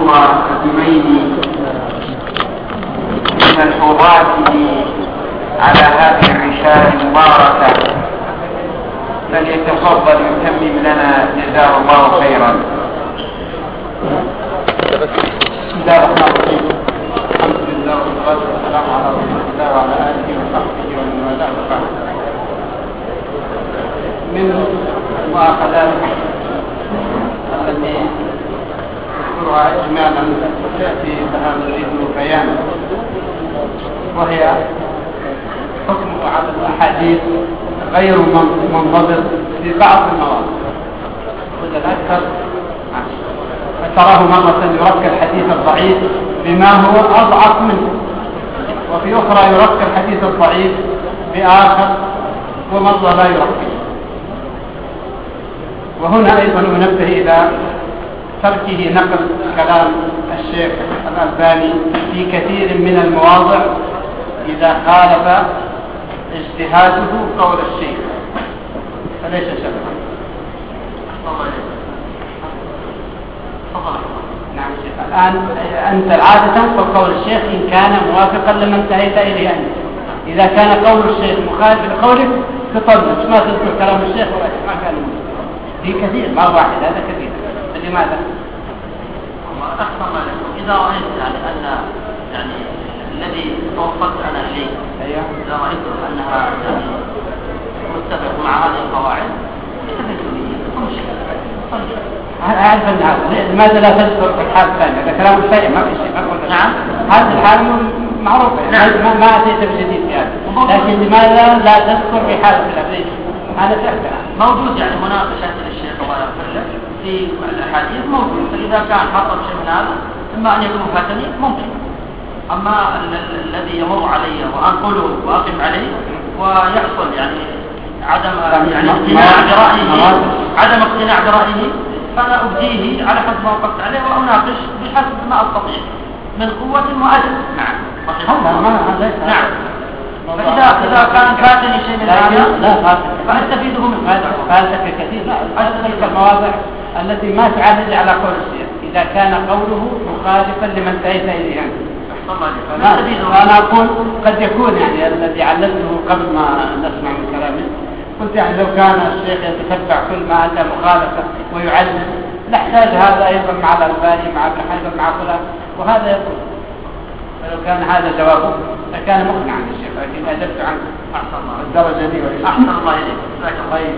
الجميني ملحوظاته على هذه الرسالة المباركة، فليتفضل يتمم لنا جزاه الله خيرا. بسم الله الرحمن الرحيم. الحمد لله والصلاة والسلام على رسول الله وعلى آله وصحبه ومن والاه. من المؤاخذات التي نذكرها إجمالا تأتي لها نريد بيانا، وهي حكم على الأحاديث غير منضبط في بعض المواضع. وتذكر فتراه مرة يركب الحديث الضعيف بما هو أضعف منه، وفي أخرى يركب الحديث الضعيف بآخر، ومرة لا يركب. وهنا أيضا ننبه إلى تركه نقل كلام الشيخ الألباني في كثير من المواضع إذا خالف اجتهاده قول الشيخ، فليس سببا. نعم الشيخ، الآن أنت عادة تنقل قول الشيخ إن كان موافقا لما انتهيت إليه أنت. إذا كان قول الشيخ مخالف لقولك تطلق، ما تذكر كلام الشيخ ولا ما كان موافق. في كثير، ما واحد، هذا كثير. لماذا؟ أحسن لكم إذا رأيت أن الذي توفقت أنا إليه، إذا رأيت أنها متفق مع هذه القواعد أعرف أن هذا لماذا لا تذكر في الحال الثانية؟ هذا كلام سيء، ما في شيء. نعم، هذه الحال معروفة، نعم. ما أتيت بجديد في هذا، لكن لماذا لا تذكر في حالة الأبدية؟ هذا سهل موجود، مناقشة للشيخ الله يغفر له في الأحاديث موجود. فإذا كان حصل شيء من هذا إما أن يكون فتني ممكن، أما الذي يمر علي وأنقله وأقم عليه ويحصل عدم اقتناع برأيه، فأنا أبديه على حسب ما وقفت عليه وأناقش بحسب ما أستطيع من قوة وأدب. نعم. فإذا كان فاتني شيء من هذا فأستفيده من هذا كثير. لا تلك المواضع التي ما تعالج على قول الشيخ إذا كان قوله مخالفا لمن انتهيت إليه أنت. أنا أقول قد يكون الذي علمته قبل ما نسمع من كلامه، قلت لو كان الشيخ يتتبع كل ما أتى مخالفة ويعلم نحتاج هذا أيضا مع الألباني مع ابن حجر مع فلان، وهذا يقول. فلو كان هذا جوابه لكان مقنعا الشيخ، لكن أجبت عنه. أحسن الله الدرجة دي أحسن الله إليك. طيب،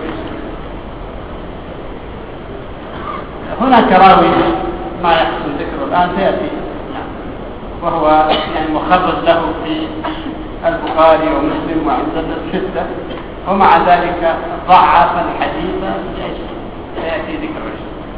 هناك راوي ما يحسن ذكره الآن سيأتي، وهو مخرج له في البخاري ومسلم وعند الستة، ومع ذلك ضعف الحديث سيأتي ذكره.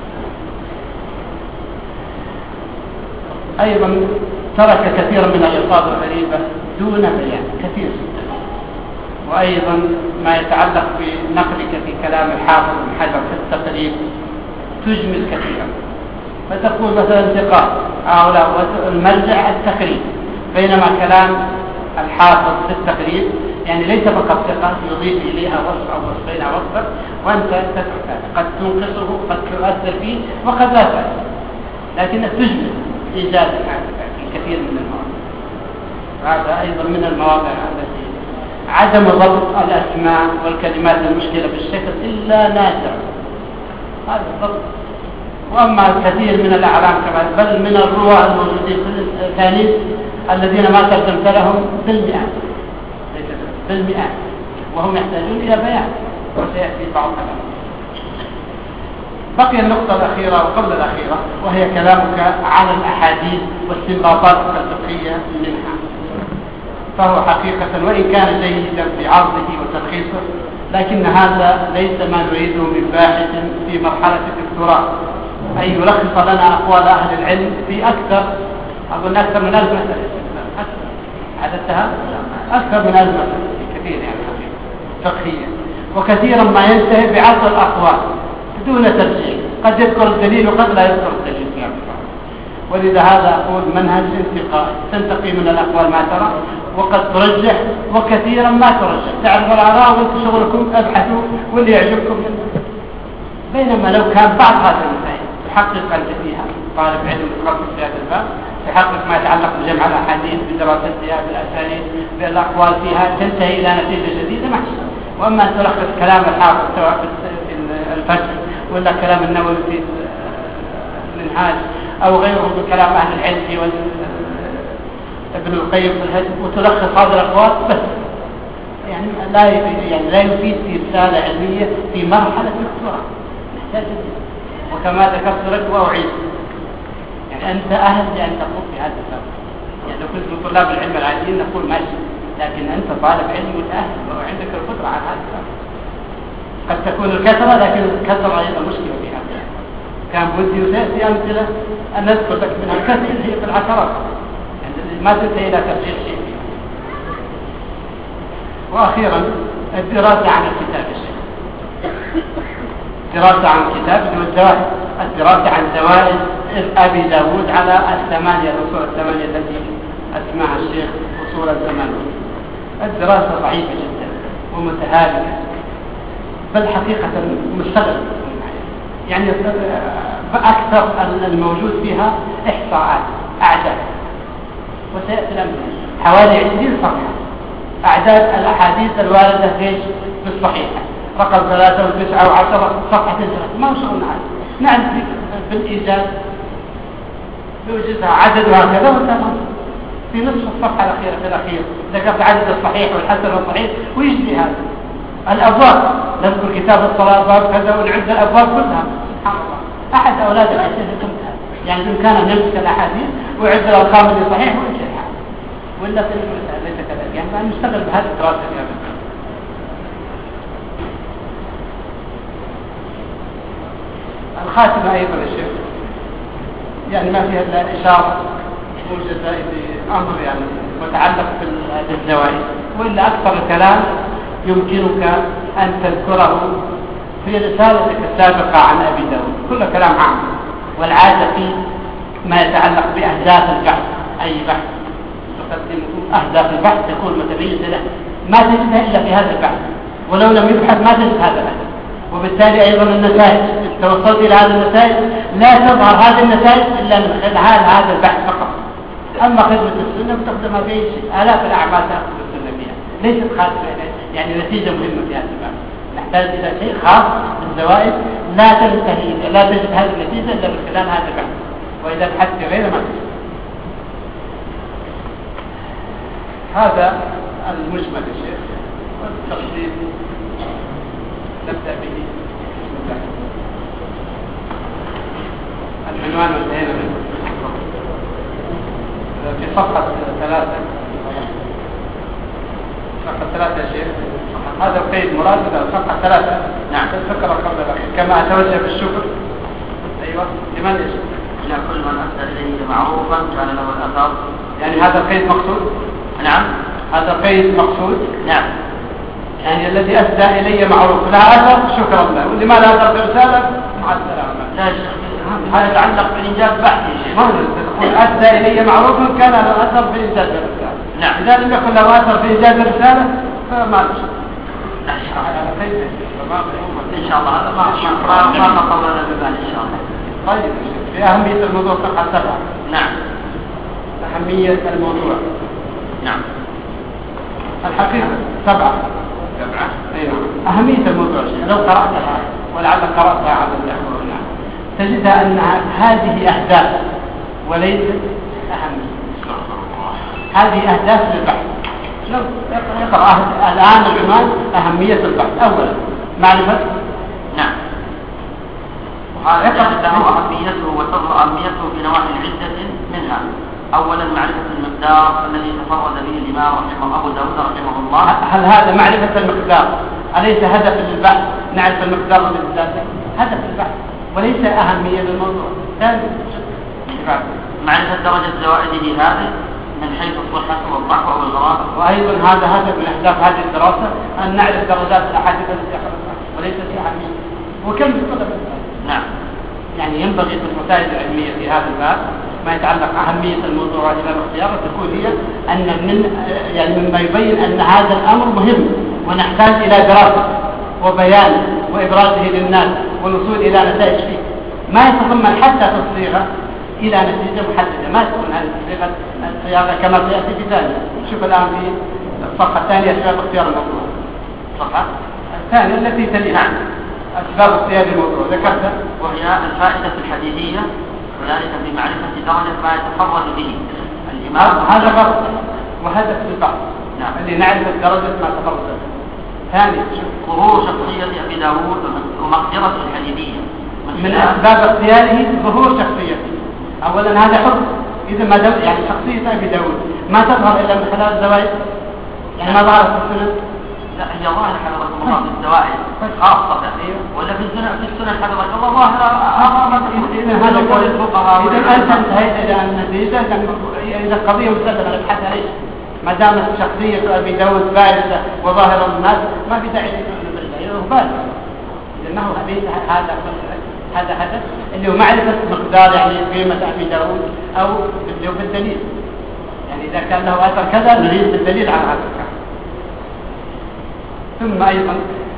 أيضا ترك كثيرا من الألفاظ الغريبة دون بيان كثير. وأيضا ما يتعلق بنقلك في كلام الحافظ بن حجر في التقريب تجمل كثيرا، فتقول مثلا ثقات هؤلاء المرجع التقريب، بينما كلام الحافظ في التقريب ليس فقط ثقة يضيف إليها وصف أو وصفين أو وصفا، وأنت قد تنقصه قد تؤثر فيه وقد لا تؤثر، لكن تجمل إيجاد في كثير من المواضع. هذا أيضا من المواضع التي عدم ضبط الأسماء والكلمات المشكلة بالشكل إلا نادر، هذا الضبط. وأما كثير من الأعلام كمان، بل من الرواة الموجودين في الثاني الذين ما ترجمت لهم بالمئات وهم يحتاجون إلى بيان، وسيأتي بعض كلامه. بقي النقطة الأخيرة وقبل الأخيرة، وهي كلامك على الأحاديث واستنباطات الفقهية منها. فهو حقيقة وإن كان جيدا في عرضه وتلخيصه، لكن هذا ليس ما نريده من باحث في مرحلة الدكتوراه، أن يلخص لنا أقوال أهل العلم في أكثر من 1000 مسألة. عددتها أكثر من 1000 مسألة كثير فقهية، وكثيرا ما ينتهي بعرض الأقوال دون ترجيح، قد يذكر الدليل وقد لا يذكر الدليل. ولذا هذا أقول منهج انتقائي، تنتقي من الأقوال ما ترى وقد ترجح، وكثيرا ما ترجح. تعرف الآراء وانتم شغلكم ابحثوا واللي يعجبكم منه. بينما لو كان بعض هذه المسائل تحقق أنت فيها طالب علم متخصص في هذا الباب يحقق ما يتعلق بجمع الأحاديث بدراستها بالأسانيد بالأقوال فيها تنتهي إلى نتيجة جديدة محسن. وأما أن تلخص كلام الحافظ سواء في الفتح ولا كلام النووي في المنهاج أو غيره من كلام أهل العلم في ابن القيم في الهدي وتلخص هذه الأقوال بس، يعني لا يفيد في رسالة علمية في مرحلة الدكتوراه محتاج. وكما ذكرت لك وأعيد، يعني أنت أهل لأن تقوم في هذا الباب. يعني لو كنت من طلاب العلم العاديين نقول ماشي، لكن أنت طالب علم متأهل وعندك القدرة على هذا الباب. قد تكون الكثرة، لكن الكثرة أيضا مشكلة في هذا. كان بدي وسيأتي أمثلة أن نذكر لك منها الكثير هي في العشرات، يعني ما تنتهي إلى تفريق شيء فيها. وأخيرا الدراسة عن الكتاب الشيء. الدراسة عن الكتاب والزوائد، الدراسة عن زوائد أبي داود على الأصول الثمانية التي أسماها الشيخ أصول الثمانية. الدراسة ضعيفة جدا ومتهالكة، بل حقيقة مستغرب، يعني أكثر الموجود فيها إحصاءات أعداد، وسيأتي الأمثلة حوالي 20 صفحة أعداد الأحاديث الواردة في الصحيحة، رقم 3 و9 و10 صفحة ما وصلنا عنها. نعم بالإيجاز يوجدها عدد وهكذا وتمام في نصف الصفحة الأخيرة في الأخير ذكرت عدد الصحيح والحسن والصحيح ويجري هذا. الأبواب نذكر كتاب الصلاة باب كذا ونعد الأبواب كلها. سبحان الله، أحد أولاد الحديث يعني بإمكاننا نمسك الأحاديث ويعد الأرقام اللي صحيح ويجريها، ولا ليس كذلك. يعني نشتغل بهذه الدراسة في هذا. الخاتمة أيضا يا شيخ يعني ما فيها إلا إشارة موجزة لأمر يعني متعلق بالزوائد، وإلا أكثر الكلام يمكنك أن تذكره في رسالتك السابقة عن أبي داود، كل كلام عام. والعادة في ما يتعلق بأهداف البحث، أي بحث تقدم أهداف البحث تكون متميزة له، ما تجدها إلا في هذا البحث، ولو لم يبحث ما تجد هذا الهدف. وبالتالي أيضا النتائج توصلت إلى هذه النتائج لا تظهر هذه النتائج إلا من خلال هذا البحث فقط. أما خدمة السنة بتقدمها في آلاف الأعمال تأخذ السنة فيها، ليست خاصة يعني نتيجة مهمة في هذا الباب. نحتاج إلى شيء خاص بالزوائد لا تنتهي لا تجد هذه النتيجة إلا من خلال هذا البحث، وإذا بحثت غيره ما تجد. هذا المجمل يا شيخ، والتفصيل نبدأ به. العنوان انتهينا منه في صفحة 3. صفحة 3 يا شيخ، هذا قيد مراد صفحة 3. نعم الفكرة قبل الأخير. كما أتوجه بالشكر أيوة لمن يشكر؟ إلى كل من أسأل إليه معروفا كان له الأثر. يعني هذا قيد مقصود؟ نعم هذا قيد مقصود. نعم يعني الذي أسدى إلي معروف لا أثر شكرا له، واللي ما لا أثر برسالة مع السلامة. لا هذا يتعلق بالإنجاز بحثي. ما تقول أسدى إلي معروف كان له أثر في إنجاز الرسالة. نعم إذا لم يكن له أثر في إنجاز الرسالة فما له شكر. إن شاء الله هذا ما نطولنا ببال إن شاء الله. طيب في أهمية الموضوع صفحة 7. نعم أهمية الموضوع. نعم الحقيقة 7. أي نعم. أهمية الموضوع لو قرأتها ولعل قرأتها على الأحوال تجدها أنها هذه أهداف وليست أهمية. هذه أهداف للبحث. لو يقرأ الآن العنوان أهمية البحث. أولا معرفة. نعم وهذا له أهميته وتظهر أهميته في نواحي عدة منها. أولا معرفة المقدار الذي تفرد به الإمام رحمه أبو داود رحمه الله. هل هذا معرفة المقدار أليس هدف للبحث؟ نعرف المقدار بالذات هدف البحث وليس أهمية للموضوع. ثاني معرفة درجة زوائده هذه من حيث الصحة والضعف والغرابة. وأيضا هذا هدف من أهداف هذه الدراسة أن نعرف درجات الأحاديث التي أخذتها وليس في أهمية. وكم بطلب. نعم يعني ينبغي في المسائل العلمية في هذا الباب ما يتعلق أهمية الموضوع إلى الاختيار تكون هي أن يعني مما يبين أن هذا الأمر مهم ونحتاج إلى دراسة وبيان وإبرازه للناس والوصول إلى نتائج فيه. ما يتضمن حتى تصديقه إلى نتيجة محددة، ما تكون هذه صيغة الصياغة كما سيأتي في ثانية. شوف الآن في الصفحة الثانية أسباب اختيار الموضوع، الصفحة الثانية التي تلي نعم أسباب اختيار الموضوع ذكرتها، وهي الفائدة الحديثية وذلك بمعرفة درجة ما يتفرد به الإمام. هذا غرض وهدف للبحث. نعم. اللي نعرف درجة ما تفرد به. ثاني ظهور شخصية أبي داود ومقدرة الحديثية من أسباب اختياره ظهور شخصيته. أولا هذا حكم، إذا ما يعني شخصية أبي داود ما تظهر إلا من خلال الزوائد، يعني ما ظهرت في السنن. لا هي ظاهرة حضرة الله في الزوائد خاصة، ولا في السنن حضرة الله ظاهرة. إذا هذا قول الفقهاء. إذا أنت انتهيت إلى النتيجة إذا القضية مسلمة نبحث عليه، ما دامت شخصية أبي داود بارزة وظاهرة للناس ما في داعي لنرجع بارز، لأنه هذا هدف اللي هو معرفة مقدار يعني قيمة أبي داود أو بالدليل، يعني إذا كان له أثر كذا نريد بالدليل على هذا الكلام. ثم أيضا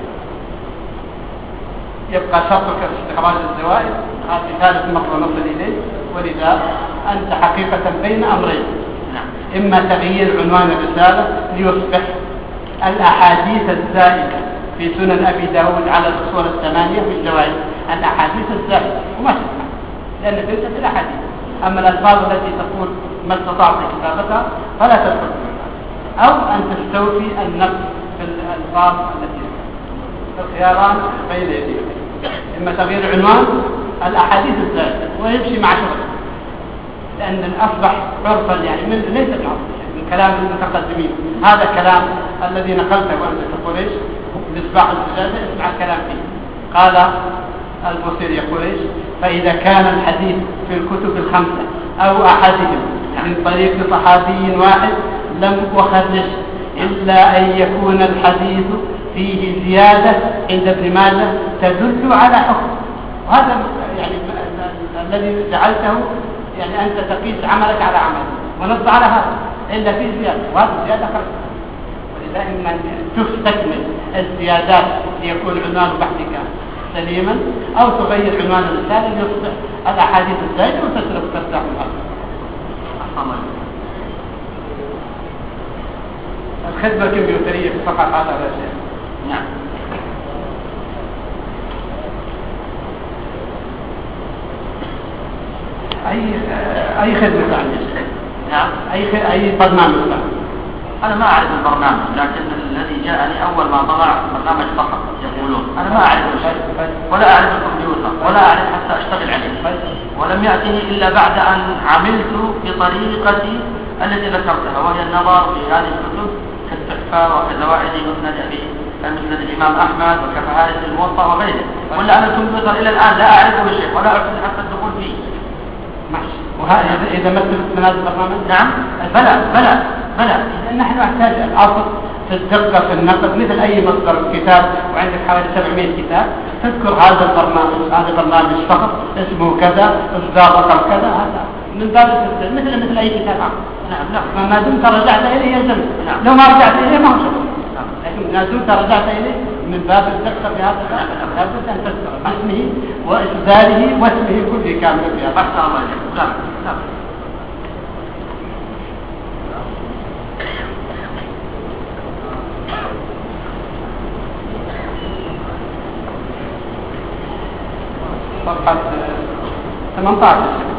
يبقى شرطك استخراج الزوائد، هذا ثالث مقطع نصل إليه. ولذا أنت حقيقة بين أمرين، إما تغيير عنوان الرسالة ليصبح الأحاديث الزائدة في سنن أبي داود على الأصول الثمانية في الزوائد الأحاديث الزائدة وما تسمع، لأن تلك الأحاديث. أما الألفاظ التي تقول ما استطعت كتابتها فلا تدخل فيها، أو أن تستوفي النقص في الألفاظ التي الخياران بين يديك، إما تغيير عنوان الأحاديث الزائدة ويمشي مع شغله، لأن أصبح عرفا يعني ليس من كلام المتقدمين. هذا كلام الذي نقلته وأنت تقول إيش مصباح الزجاجة، اسمع الكلام فيه. قال البصيري يقول إيش: فإذا كان الحديث في الكتب الخمسة أو أحدهم من طريق صحابي واحد لم أخرج إلا أن يكون الحديث فيه زيادة عند ابن ماجه تدل على حكم. وهذا يعني الذي جعلته يعني أنت تقيس عملك على عمل ونص على هذا إلا في زيادة، وهذه الزيادة خرجت. ولذا إما أن تستكمل الزيادات ليكون عنوان بحثك سليما، أو تغير عنوان الرسالة ليصبح الأحاديث الزائدة وتترك تفتح الأصل. الخدمة الكمبيوترية فقط هذا الشيء. نعم. أي خدمة عندك؟ نعم. أي برنامج؟ أنا ما أعرف البرنامج، لكن الذي جاءني أول ما طلع برنامج فقط يقولون. أنا ما أعرف شيء ولا أعرف الكمبيوتر ولا أعرف حتى أشتغل عليه، ولم يأتني إلا بعد أن عملت بطريقتي التي ذكرتها، وهي النظر في هذه الكتب كالتحفة وكزوائد مسند الإمام أحمد وكفهارس الموطأ وغيره. ولا أنا الكمبيوتر إلى الآن لا أعرفه شيء ولا أعرف حتى الدخول فيه. ماشي. وهذا إذا مثل هذا البرنامج؟ نعم. بلى. نحن نحتاج الأصل في الدقة في النقد مثل أي مصدر كتاب، وعندك حوالي 700 كتاب تذكر هذا البرنامج، هذا برنامج فقط اسمه كذا، إصدار رقم كذا، هذا من باب مثل أي كتاب. نعم. ما دمت رجعت إليه يلزم. نعم. لو ما رجعت إليه ما هو شغل. لكن ما دمت رجعت إليه من باب الدقة في هذا الباب لابد أن تذكر اسمه وإصداره واسمه كله كامل في هذا. نعم. صفحة 18.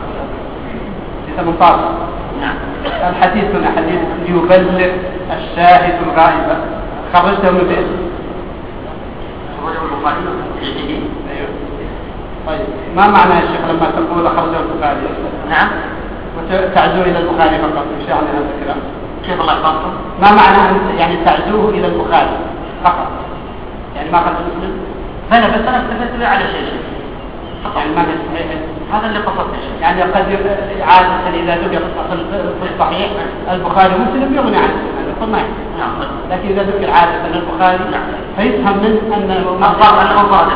نعم. الحديث حديث يبلغ الشاهد الغائب، خرجته من بيت. خرجه البخاري. أيوه. طيب ما معنى يا شيخ لما تقول خرجه البخاري؟ نعم. وتعزوه إلى البخاري فقط، إيش يعني هذا الكلام؟ كيف الله يحفظكم؟ ما معنى أن يعني تعزوه إلى البخاري فقط؟ يعني ما خرج مسلم؟ بلى، بس أنا اكتفيت به على شيء. يعني ما هي صحيح؟ هذا اللي قصدت. يعني قد عادة إذا ذكر في الصحيح البخاري ومسلم يغني عنه، قلنا. نعم. لكن إذا ذكر عادة البخاري فيفهم من أنه أخبار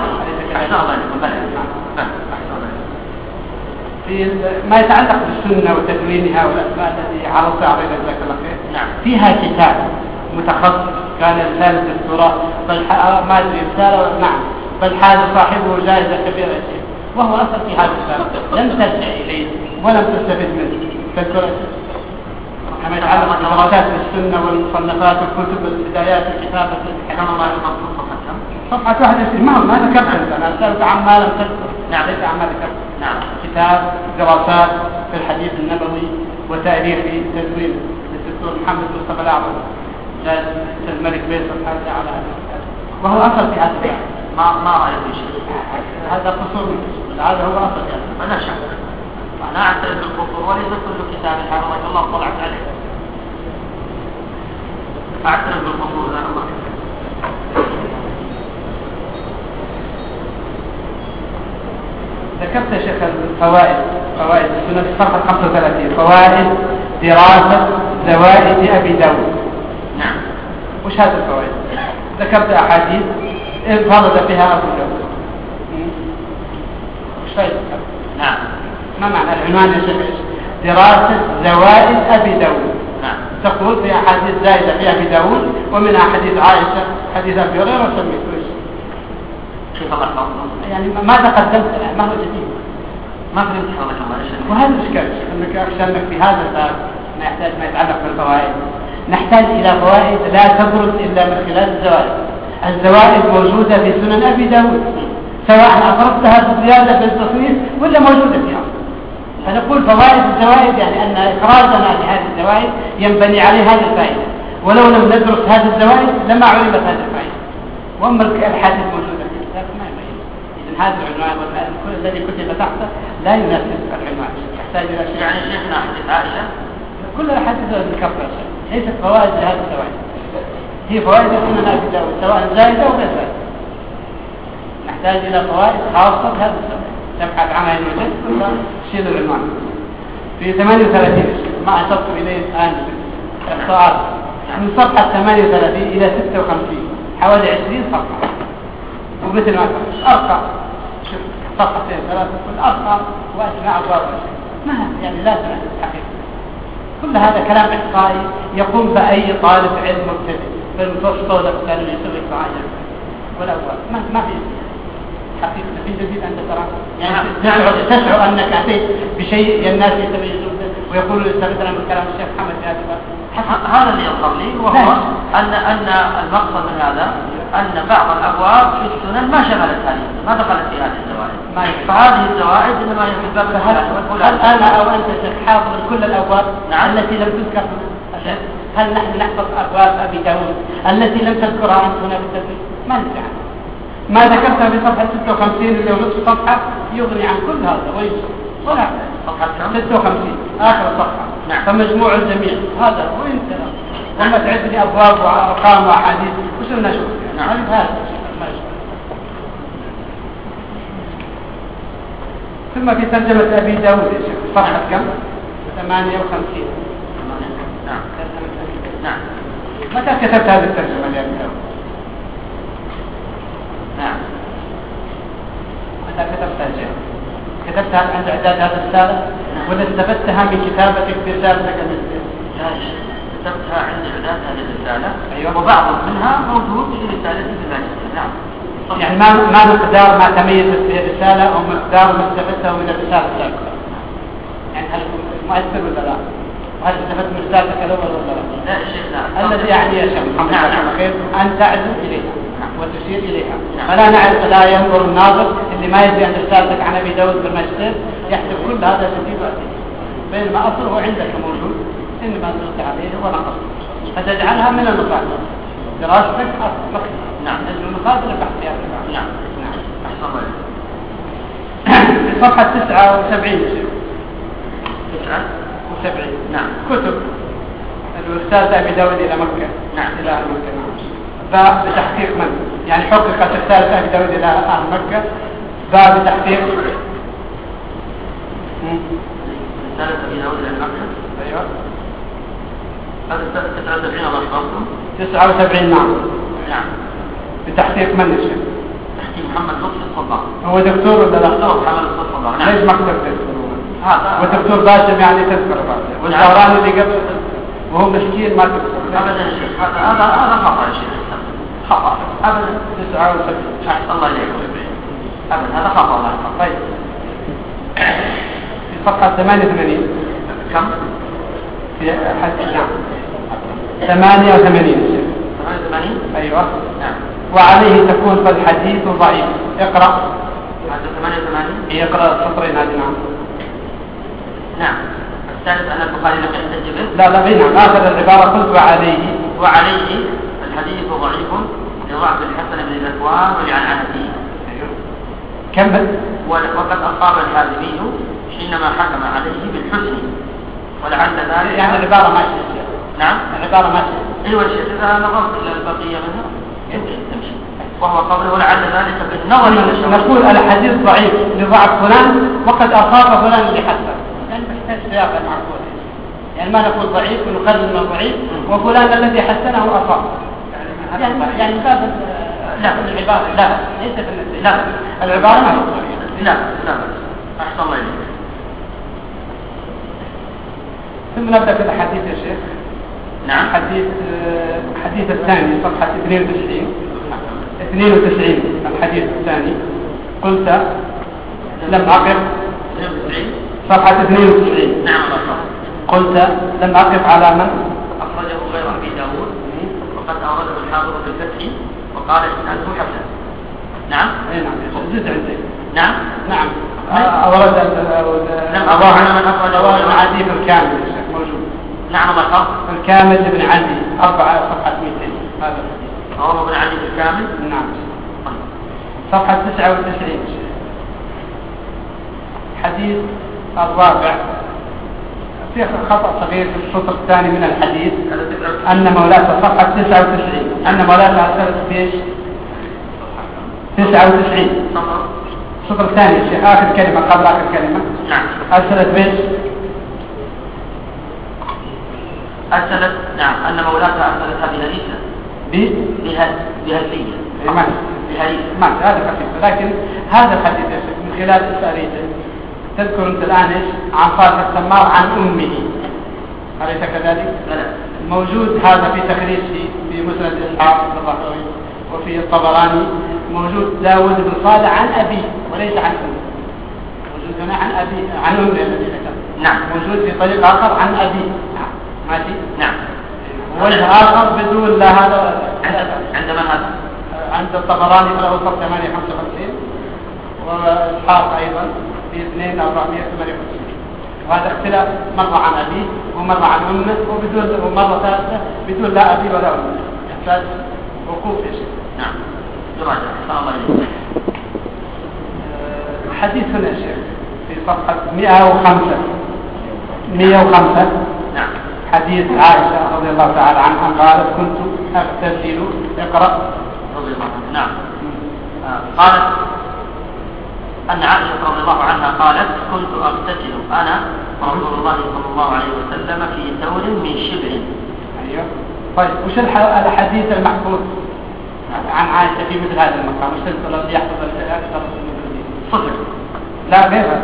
في ما يتعلق بالسنة وتدوينها والأسماء التي عرضتها علينا جزاك الله خير. نعم. فيها كتاب متخصص كان رسالة الدكتوراه، بل ما أدري رسالة، نعم، بل حاز صاحبه جائزة كبيرة. وهو أصل في هذا الباب لم ترجع إليه ولم تستفد منه. تذكر كما يتعلق بدراسات السنة والمصنفات وكتب البدايات الكتابة صفحة 61. ما ذكرت أنت، أنا أسألك عما لم تذكر. نعم ليس عما ذكرت. نعم. كتاب دراسات في الحديث النبوي وتأليف تدوين للدكتور محمد مصطفى الأعظم جاز الملك فيصل حاجة على هذا الكتاب، وهو أصل في هذا الباب. ما رأيت شيء. هذا قصور من القصور، هذا هو أصل في هذا. أنا شك. أنا أعترف بالقصور وليس كل كتاب حفظك الله طلعت عليه. أعترف بالقصور لا الله. ذكرت يا شيخ الفوائد، فوائد السنة في صفحة 35، فوائد دراسة زوائد أبي داود. نعم. وش هذه الفوائد؟ ذكرت أحاديث انفرد بها أبو داود. وش فائدة؟ نعم. ما معنى العنوان يا شيخ؟ دراسة زوائد أبي داود. نعم. تقول في أحاديث زائدة في أبي داود ومنها حديث عائشة، حديث أبي هريرة وسميته إيش؟ شوف الله يحفظك. يعني ما تقدمت له، ما هو جديد. ما فهمت حفظك الله إيش. وهذا الإشكال أنك أخشى أنك في هذا الباب ما يحتاج ما يتعلق بالفوائد. نحتاج إلى فوائد لا تبرز إلا من خلال الزوائد. الزوائد موجودة في سنن أبي داود، سواء أفردتها بالزيادة بالتصنيف ولا موجودة فيها. فنقول فوائد الزوائد يعني أن إخراجنا لهذه الزوائد ينبني عليه هذه الفائدة، ولو لم ندرس هذه الزوائد لما علمت هذه الفائدة. وأما الحديث موجودة في الكتاب ما يبين. إذن هذا العنوان كل الذي كتب تحته لا يناسب العنوان، يحتاج إلى شيء. يعني شيخنا حديث عائشة كل الأحاديث ذكرتها ليست فوائد لهذه الزوائد، هي فوائد سنن أبي داود سواء زائدة أو غير زائدة. نحتاج إلى فوائد خاصة بهذا الزوائد تبحث عنها المجد ولا شيل العنوان. في 38 ما أشرت إليه الآن السؤال من صفحة 38 إلى 56 حوالي 20 صفحة، ومثل ما أرقى شوف صفحتين ثلاثة كل أرقى وأجمع أبواب ما يعني لا تنسى الحقيقة. كل هذا كلام إحصائي يقوم بأي طالب علم مبتدئ في المتوسط الثاني يسوي قاعدة ولا أول ما في حقيقة في جديد أنت ترى يعني تشعر أنك أتيت بشيء الناس يتميزون ويقولوا يستفدنا من كلام الشيخ محمد في هذا اللي يظهر لي، وهو أن المقصد من هذا أن بعض الأبواب في السنن ما شغلت هذه، ما دخلت في هذه الزوائد، فهذه الزوائد إنما هي في باب هل أنا أو أنت حافظ كل الأبواب التي لم تذكر؟ هل نحن نحفظ أبواب أبي داود التي لم تذكرها أنت هنا بالتدريب؟ ما ندري عنها. ما ذكرتها في صفحة 56 اللي هو نصف صفحة يغني عن كل هذا ويسر ولا صفحة 56 آخر صفحة. نعم. فمجموع الجميع هذا وانت لما تعد لي أبواب وأرقام وأحاديث وش لنا شوف يعني هذا ما يشبه. ثم في ترجمة أبي داود يا شيخ صفحة كم؟ 58. نعم. نعم. متى كتبت هذه الترجمة لأبي داود؟ نعم. متى كتبتها يا شيخ؟ كتبتها عند إعداد هذا الرسالة ولا استفدتها من كتابتك في رسالتك المثلية؟ لا كتبتها عند إعداد هذه الرسالة. أيوة. وبعض منها موجود في رسالتي في الماجستير. نعم. يعني ما مقدار ما تميزت في الرسالة أو مقدار ما استفدته من الرسالة السابقة؟ يعني هل مؤثر ولا لا؟ وهل استفدت من رسالتك الأول ولا لا؟ لا يا شيخ لا. الذي يعني يا شيخ محمد نعم. خير أن تعزو إليها وتشير إليها. فلا نعرف لا ينظر الناظر اللي ما يدري أن رسالتك عن أبي داود بالماجستير يحسب كل هذا جديد وأتي، بينما أصله عندك موجود إنما نزلت عليه ونقص، فتجعلها من المصادر دراستك أصلك. نعم. من المصادر البحث فيها. نعم. أحسن الله. في صفحة 79 79. نعم. كتب الأستاذ أبي داود إلى مكة. نعم. إلى أهل مكة. باء بتحقيق من؟ يعني حققت رسالة أبي داود إلى أهل مكة. باء بتحقيق رسالة أبي داود إلى مكة. أيوة. هذا 79 الله يحفظكم. 79 نعم. نعم. بتحقيق من يا شيخ؟ تحقيق محمد لطفي الصباغ. هو دكتور ولا لا؟ دكتور محمد لطفي الصباغ. نعم. ليش ما كتبت تذكره؟ هذا. ودكتور باسم يعني تذكر باسم. والدوران اللي قبل وهو مسكين ما تذكر. أبدا يا شيخ. هذا خطأ يا شيخ. خطأ. أبدا. 79. أحسن الله إليكم. أبدا هذا خطأ. طيب. في صفحة 88. كم؟ في حديث 88. 88. أيوة. نعم. وعليه تكون فالحديث ضعيف. اقرأ. هذا 88. يقرأ السطرين هذه. نعم. نعم. الثالث أن البخاري لم يحتج به. لا نعم. آخر العبارة قلت وعليه الحديث ضعيف لضعف الحسن بن ذكوان ولعنعنته. كمل. وقد أصاب الحازمي حينما حكم عليه بالحسن ولعل ذلك. يعني العبارة ماشية. نعم. العبارة ماشية. أيوة الشيخ، إذا نظرت إلى البقية منها يمكن تمشي. وهو قوله ولعل ذلك بالنظر إلى نقول الحديث ضعيف لضعف فلان وقد أصاب فلان لحسن، يعني محتاج سياق معقول. يعني ما نقول ضعيف ونقرر انه ضعيف وفلان الذي حسنه أصاب. يعني باب لا العبارة لا ليس في النسبة. لا العبارة ما هي. لا أحسن الله إليك. ثم نبدأ في الحديث يا شيخ. نعم. الحديث الثاني صفحة 92. الحديث الثاني قلت لم أقف. 92. صفحة 92. نعم الله. قلت لم أقف على من أخرجه غير أبي داود وقد أورده الحافظ في الفتح وقال إسناده حسن. نعم. نعم. جزء عندي. نعم. نعم. أورد العديد الكامل موجود. نعم الحق. الكامل ابن عدي 4 صفحة 200. هذا هو ابن عدي الكامل. نعم. صفحة 99. حديث الرابع في خطأ صغير في السطر الثاني من الحديث أن مولاة صفحة 99 أن مولاة أرسلت فيش 99 السطر الثاني آخر كلمة قبل آخر كلمة. نعم. أرسلت فيش أرسلت. نعم. أن مولاة أرسلتها بهريسة بهريسية. ماشي هذا خفيف. لكن هذا الحديث يا شيخ من خلال إسرائيل تذكر أنت الآن عن خالد السمار عن أمه أليس كذلك؟ لا. موجود هذا في تخريج في مسند إسحاق الظهري وفي الطبراني موجود داود بن صالح عن أبيه وليس عن أمه. موجود هنا عن أبيه عن أمه الذي ذكر. نعم. موجود في طريق آخر عن أبيه. ماشي. نعم. والآخر بدون لا هذا عند من هذا؟ عند الطبراني في الأوسط 855 وإسحاق أيضا في 2458. وهذا اختلاف مرة عن أبيه ومرة عن أمه ومرة ثالثة بدون لا أبي ولا أمه. يحتاج وقوف يا شيخ. نعم. يراجع. صلى الله عليه وسلم. حديث هنا يا شيخ في صفحة 105. نعم. حديث عائشة رضي الله تعالى عنها قالت كنت أغتسل. اقرأ. رضي الله عنها. نعم. قالت أن عائشة رضي الله عنها قالت كنت أغتسل أنا ورسول الله صلى الله عليه وسلم في ثور من شبر. أيوه. طيب وش الحديث المحفوظ عن عائشة في مثل هذا المقام؟ وش الذي يحفظ أكثر صفر؟ لا غير هذا.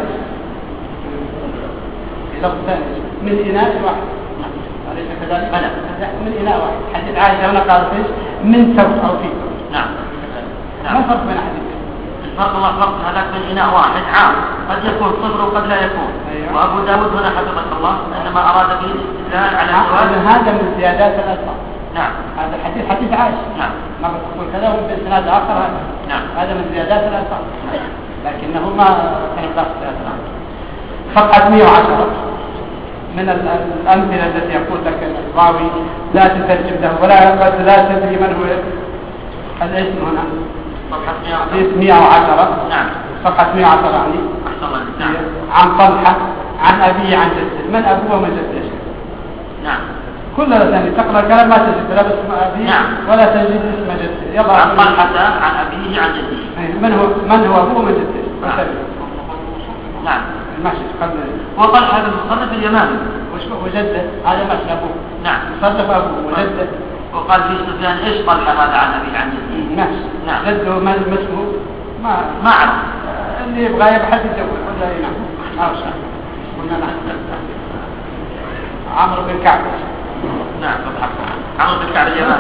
في لفظ ثاني من إناء واحد. أليس كذلك؟ بلى. من إناء واحد. حديث عائشة هنا قالت إيش؟ من ثور أو في ثور. نعم. ما الفرق بين حديثين؟ الفرق ما فرق هذاك من إناء واحد عام قد يكون صفر وقد لا يكون. أيوة. وأبو داود هنا حفظك الله إنما أراد به الاستدلال على الجواز. هذا من زيادات الألفاظ. نعم. هذا الحديث حديث عائشة. نعم. ما تقول كذا وبإسناد آخر. نعم. هذا من زيادات الألفاظ. لكنه ما كان بلاغ الألفاظ. صفحة 110 من الأمثلة التي يقول لك الراوي لا تترجم له ولا تدري من هو الاسم هنا. صفحة 110. نعم. صفحة 110 يعني. أحسن الله. نعم. عن طلحة عن أبيه عن جده. من أبوه ومن جده؟ نعم. كل ثاني تقرأ الكلام ما تجد لا باسم أبيه. نعم. ولا تجد اسم جده. يلا عن طلحة عن أبيه عن جده. من هو أبوه ومن جده؟ نعم. ماشي. وطلحة بن مصرف اليمامي. وجده هذا ماشي أبوه. نعم. مصرف أبوه وجده. وقال في سفيان إيش طلحة هذا عن أبيه عن جده؟ ماشي. نعم. جده ما اسمه ما أعرف. اللي يبغى يبحث يجوز ولا ينام. ما أعرف. قلنا نحن عمرو بن كعب. نعم. عمرو بن كعب اليمامي.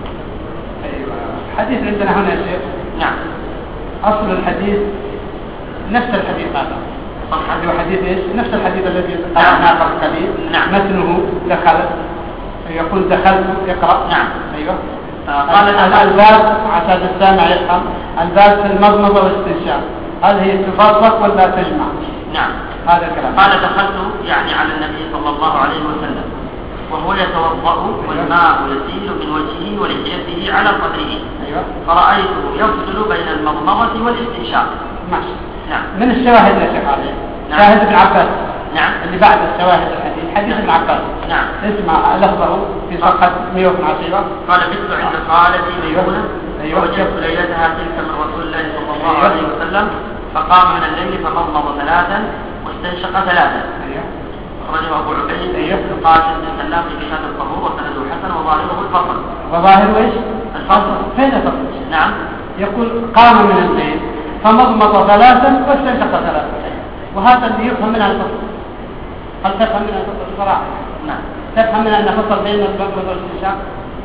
أيوة. حديث عندنا هنا يا شيخ. نعم. أصل الحديث نفس الحديث هذا صح. هذا حديث ايش؟ نفس الحديث الذي قرأناه قبل قليل. نعم. متنه دخل، يقول دخلت اقرأ. نعم. ايوه. قال الباب عشان السامع يفهم، الباب في المضمضة والاستنشاق، هل هي تفرق ولا تجمع؟ نعم. هذا الكلام. قال دخلت يعني على النبي صلى الله عليه وسلم وهو يتوضأ والماء يسيل من وجهه ولحيته على صدره. ايوه. فرأيته يفصل بين المضمضة والاستنشاق. ماشي. نعم. من الشواهد يا شيخ علي. نعم. شاهد ابن عباس. نعم. اللي بعد الشواهد الحديث حديث ابن عباس. نعم. اسمع لفظه في صفحة 112. قال بت عند خالتي ميمونة. أيوة. ووجدت ليلتها تلك من رسول الله صلى الله عليه وسلم فقام من الليل فمضمض ثلاثا واستنشق ثلاثا. ايوه. أخرجه أبو عبيد. أيوه. قال ابن سلام في كتاب الطهور وسنده حسن وظاهره الفصل. وظاهر ايش؟ الفصل. فين الفصل؟ نعم. يقول قام من الليل فمضمض ثلاثا واستنشق ثلاثا، وهذا اللي يفهم منها الفصل. هل تفهم منها الفصل بصراحة؟ نعم. تفهم منها أن فصل بين المضمضة والاستنشاق؟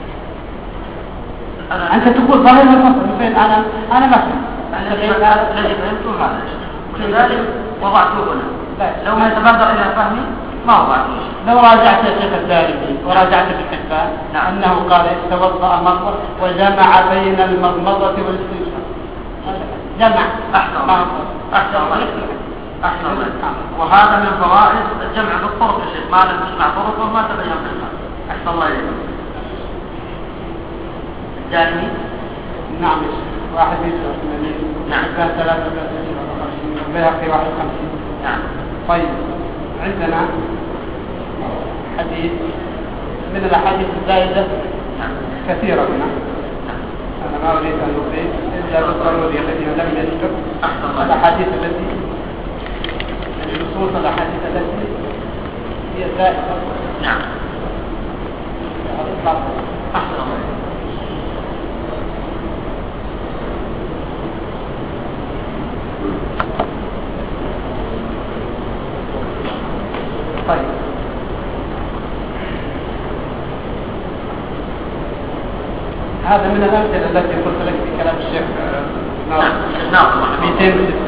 أنت تقول ظاهر الفصل فين؟ أنا ما فهمت. الذي فهمته هذا ولذلك وضعته هنا. لو ما تبادر إلى فهمي ما وضعته. لو راجعت يا شيخ الدارمي وراجعت في الحسبان. نعم. أنه قال توضأ مرة وجمع بين المضمضة والاستنشاق. جمع. أحسن الله. وهذا من فوائد الجمع بالطرق يا شيخ، ما لم تجمع طرق وما تبين في الفهم. أحسن الله إليكم. الدارمي. نعم يا شيخ. 81. نعم. 33 والبيهقي 51. نعم. طيب عندنا حديث من الأحاديث الزائدة كثيرة منها. أنا ما أريد أن أضيف إلا بالضروري الذي لم يذكر الأحاديث التي نصوص الأحاديث التي هي زائدة. نعم. أحسن الله. طيب هذا من الأمثلة التي قلت لك في كلام الشيخ ناصر.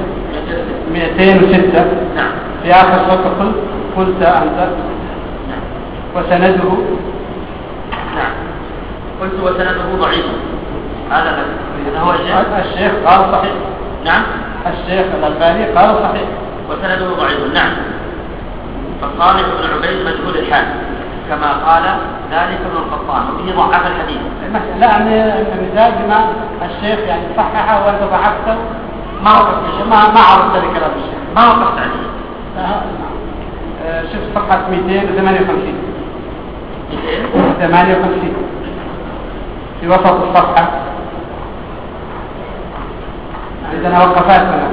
206. نعم. في آخر سطر قلت أنت. نعم. وسنده. نعم. قلت وسنده ضعيف. هذا هو الشيخ قال صحيح. نعم. الشيخ الألباني قال صحيح. وسنده ضعيف. نعم. فصالح بن عبيد مجهول الحال كما قال ذلك ابن القطان وبه ضعف الحديث. لا يعني المثال بما الشيخ يعني صححه وانت ضعفته ما وقفت ما عرفت لكلام الشيخ ما وقفت عليه. شوف صفحة 258. 258 في وسط الصفحة عندنا وقفات هنا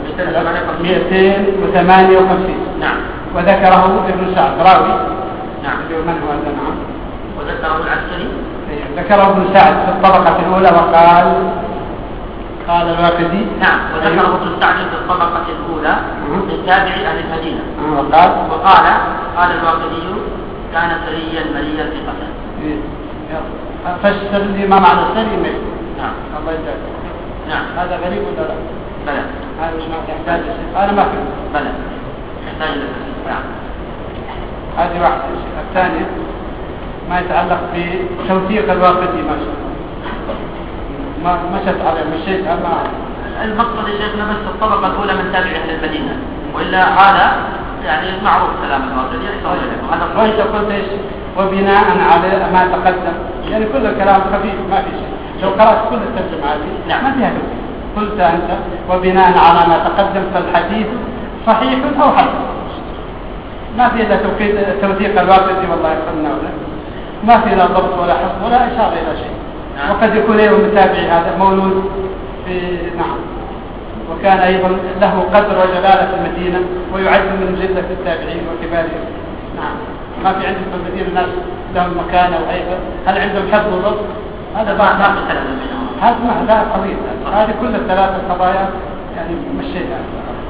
258. نعم. وذكره ابن سعد راوي. نعم. من هو هذا؟ نعم. وذكره العسكري. ذكره ابن سعد في الطبقة الأولى وقال الواقدي. نعم. وذكره ابن سعد في الطبقة الأولى من تابع أهل المدينة. وقال الواقدي كان سريا مليا في قتل. فاشتر لي ما معنى السري ملي. نعم. الله يجزاك. نعم. هذا غريب ولا لا؟ بلى. هذا مش يحتاج شيء. أنا ما فهمت. بلى. يحتاج إلى تفسير. نعم. هذه واحدة. الثانية ما يتعلق بتوثيق الواقدي ما شاء الله. ما مشت على مشيت ما المقصد يا شيخنا بس الطبقة الأولى من تابع أهل المدينة، وإلا هذا يعني معروف كلام الواقدي. وأنت قلت إيش؟ وبناء على ما تقدم يعني كل الكلام خفيف ما في شيء. لو قرأت كل الترجمة هذه ما فيها توثيق. قلت أنت وبناء على ما تقدم فالحديث صحيح أو حسن. ما في إلا توثيق الواقدي والله يقولنا ولا ما في لا ضبط ولا حفظ ولا إشارة إلى شيء. وقد يكون أيضا متابعي هذا مولود في وكان أيضا له قدر وجلالة في المدينة ويعد من جلة التابعين وكبارهم. نعم. ما في عندكم في المدينة ناس لهم مكانة وهيبة؟ هل عندهم حفظ وضبط؟ هذا ما هذا لا قضية. هذه كل الثلاث القضايا يعني مشيتها.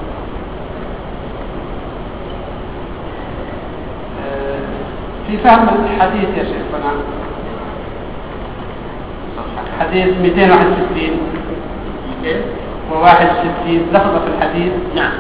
في فهم الحديث يا شيخنا حديث 261 و61 لفظة في الحديث. نعم.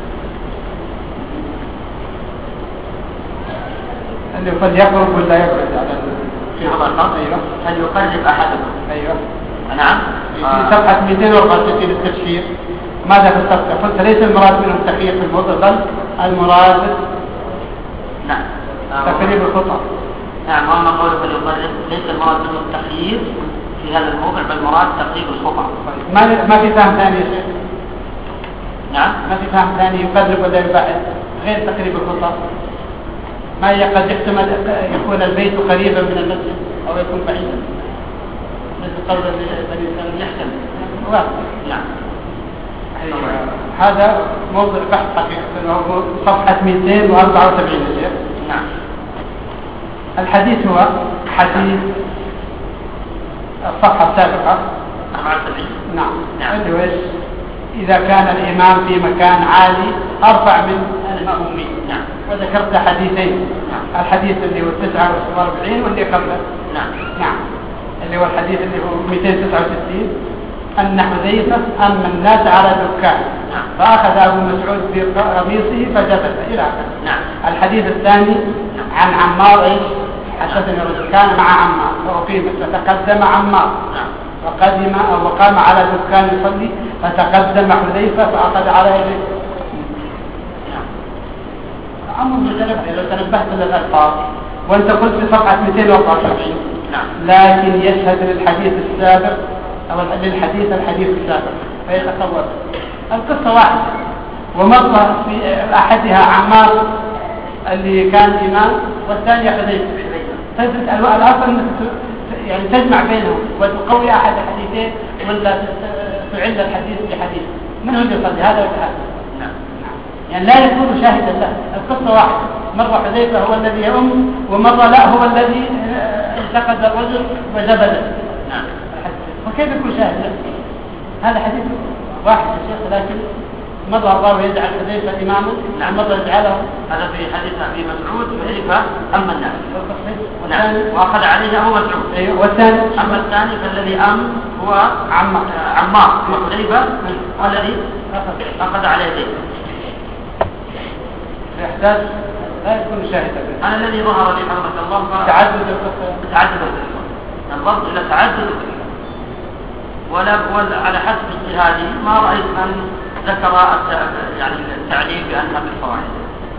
اللي قد يقرب ولا يبعد على في هذا الخط. أيوة. هل يقرب أحدكم؟ أيوة. نعم. في صفحة 264 التبشير ماذا في الصفحة؟ قلت ليس المراد منه التخيير في الموضع، بل المراد نعم تقريب الخطأ. نعم. وما قوله فليقرب ليس المراد منه التخيير في هذا الموضع، بل المراد تقريب الخطأ. ما في فهم ثاني يا شيخ؟ نعم. ما في فهم ثاني يقرب ولا يبعد غير تقريب الخطأ؟ ما هي قد يحتمل يكون البيت قريبا من المسجد أو يكون بعيدا مثل قول بني إسرائيل يحتمل. نعم. هذا موضوع بحث حقيقة وهو صفحة 274 يا شيخ. نعم. الحديث هو حديث الصفحة السابقة 74. نعم. نعم. اللي هو إذا كان الإمام في مكان عالي أرفع من المأمومين. نعم. وذكرت حديثين. نعم. الحديث اللي هو 49 واللي قبله. نعم. نعم. اللي هو الحديث اللي هو 269 أن حذيفة أما الناس على دكان. نعم. فأخذ أبو مسعود بقميصه فجبل إلى آخره. نعم. الحديث الثاني عن عمار إيش؟ حدثني رجل كان مع عمار فأقيمت فتقدم عمار. نعم. وقدم أو وقام على دكان يصلي فتقدم حذيفة فأخذ على يديه. أمر متنبه لو تنبهت للألفاظ وأنت قلت في صفحة 274. نعم. لكن يشهد للحديث السابق أو للحديث الحديث السابق فيتصور القصة واحدة. ومرة في أحدها عمار اللي كان إمام والثانية حذيفة. الأصل أنك يعني تجمع بينهم وتقوي أحد الحديثين ولا تعل الحديث بحديث. من هو اللي يصلي هذا ولا هذا؟ نعم. يعني لا يكون شاهدا له. القصة واحدة. مرة حذيفة هو الذي يؤم ومرة لا هو الذي انتقد الرجل وجبله. نعم. وكيف يكون شاهد له؟ هذا حديث واحد يا شيخ. لكن مرة الله يجعل حذيفة إماما. نعم. مرة يجعله هذا في حديث أبي مسعود حذيفة أما الناس. نعم. وأخذ عليه أبو مسعود. أيوه. والثاني أما الثاني فالذي هو عمار وحذيفة والذي أخذ عليه يديه. يحتاج لا يكون شاهدا. أنا الذي ظهر لي حرمة الله تعدد القصة. تعدد القصة. الضبط إلى تعدد القصة. ولا على حسب اجتهادي ما رأيت من ذكر يعني التعليل بأنها بالفوائد.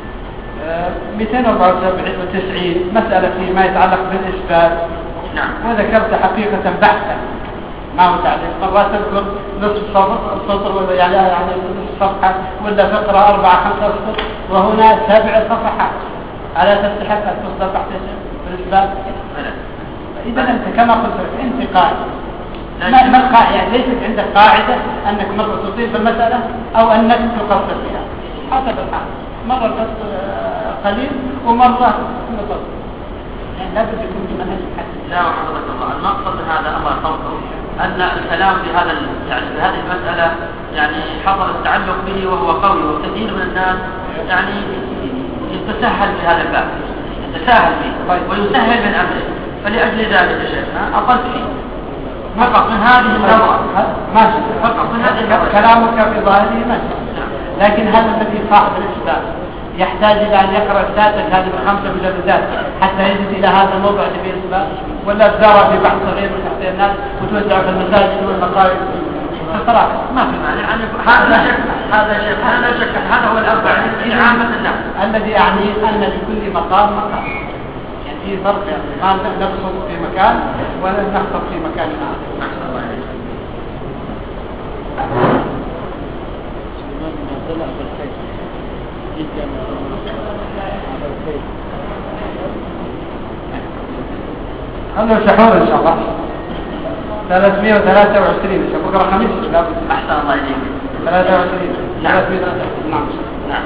294 مسألة فيما يتعلق بالإثبات. نعم. وذكرت حقيقة بحثا ما هو تعليق. مرات تذكر نصف السطر ولا يعني نصف صفحة ولا فقرة 4-5 أسطر وهنا 7 صفحات. ألا تستحق أن تصدر تحت بالإثبات؟ إذا أنت كما قلت لك أنت قاعد. ما القاعدة؟ يعني ليست عندك قاعدة أنك مرة تطيل في المسألة أو أنك تقصر فيها حسب الحال. مرة القصر قليل ومرة نقصر. يعني لابد يكون في منهج حسن. لا وحفظك الله. المقصد من هذا أمر صوته أن الكلام بهذا يعني بهذه المسألة يعني حصل التعلق به وهو قوي وكثير من الناس يعني يتساهل بهذا الباب يتساهل به ويسهل من أمره. فلأجل ذلك يا شيخنا أقلت فيه فقط من هذه النظرة. ماشي. فقط من هذه النظرة. كلامك في ظاهره ماشي. لكن هذا الذي صاحب الإثبات يحتاج إلى أن يقرأ السادة هذه ب5 مجلدات حتى يجد إلى هذا الموضوع في الإثبات ولا تدارى في بحث صغير من تحت الناس وتوزع في المساجد والمقاهي الصراحة ما في مانع. يعني هذا شك هذا هو الأربع في عامة الناس. الذي يعني أن لكل مقام مقام. يعني في فرق يعني ما نبسط في مكان ولا نخطب في مكان آخر. هذا شحور إن شاء الله 323 شوف بكرة خميس أحسن الله إليك 23 نعم 323 نعم نعم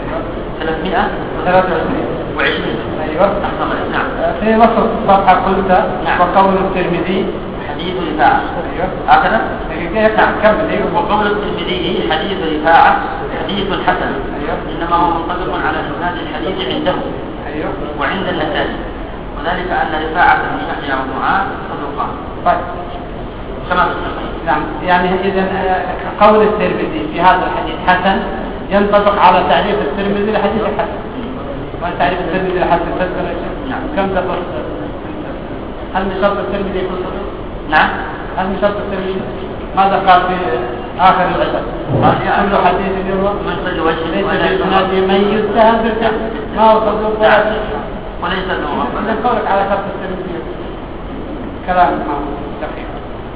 323 أيوة أحسن الله نعم. في وسط الصفحة قلت نعم. وقول الترمذي حديث رفاعة. أيوة هكذا نعم كمل. أيوة وقول الترمذي حديث رفاعة حديث حسن. أيوة إنما هو منطبق على إسناد الحديث عنده أيوة وعند النسائي وذلك أن رفاعة بن يحيى ومعاذ صدوقان. طيب كما في الصحيح. نعم، يعني إذا قول الترمذي في هذا الحديث حسن ينطبق على تعريف الترمذي لحديث الحسن. وتعريف الترمذي لحسن تذكر يا شيخ؟ نعم. كم ذكر؟ هل من شرط الترمذي يكون صحيح؟ نعم. هل من شرط الترمذي؟ ماذا قال في آخر العدد؟ قال كل حديث يروى من كل وجه ليس في إسناد من يتهم بالكذب ما هو صدوق ولا شيء. وليس له مقبل. إذا قولك على شرط الترمذي كلام ما هو دقيق.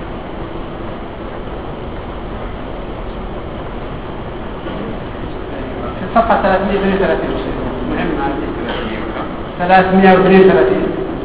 في الصفحة 332 مهم عندي 332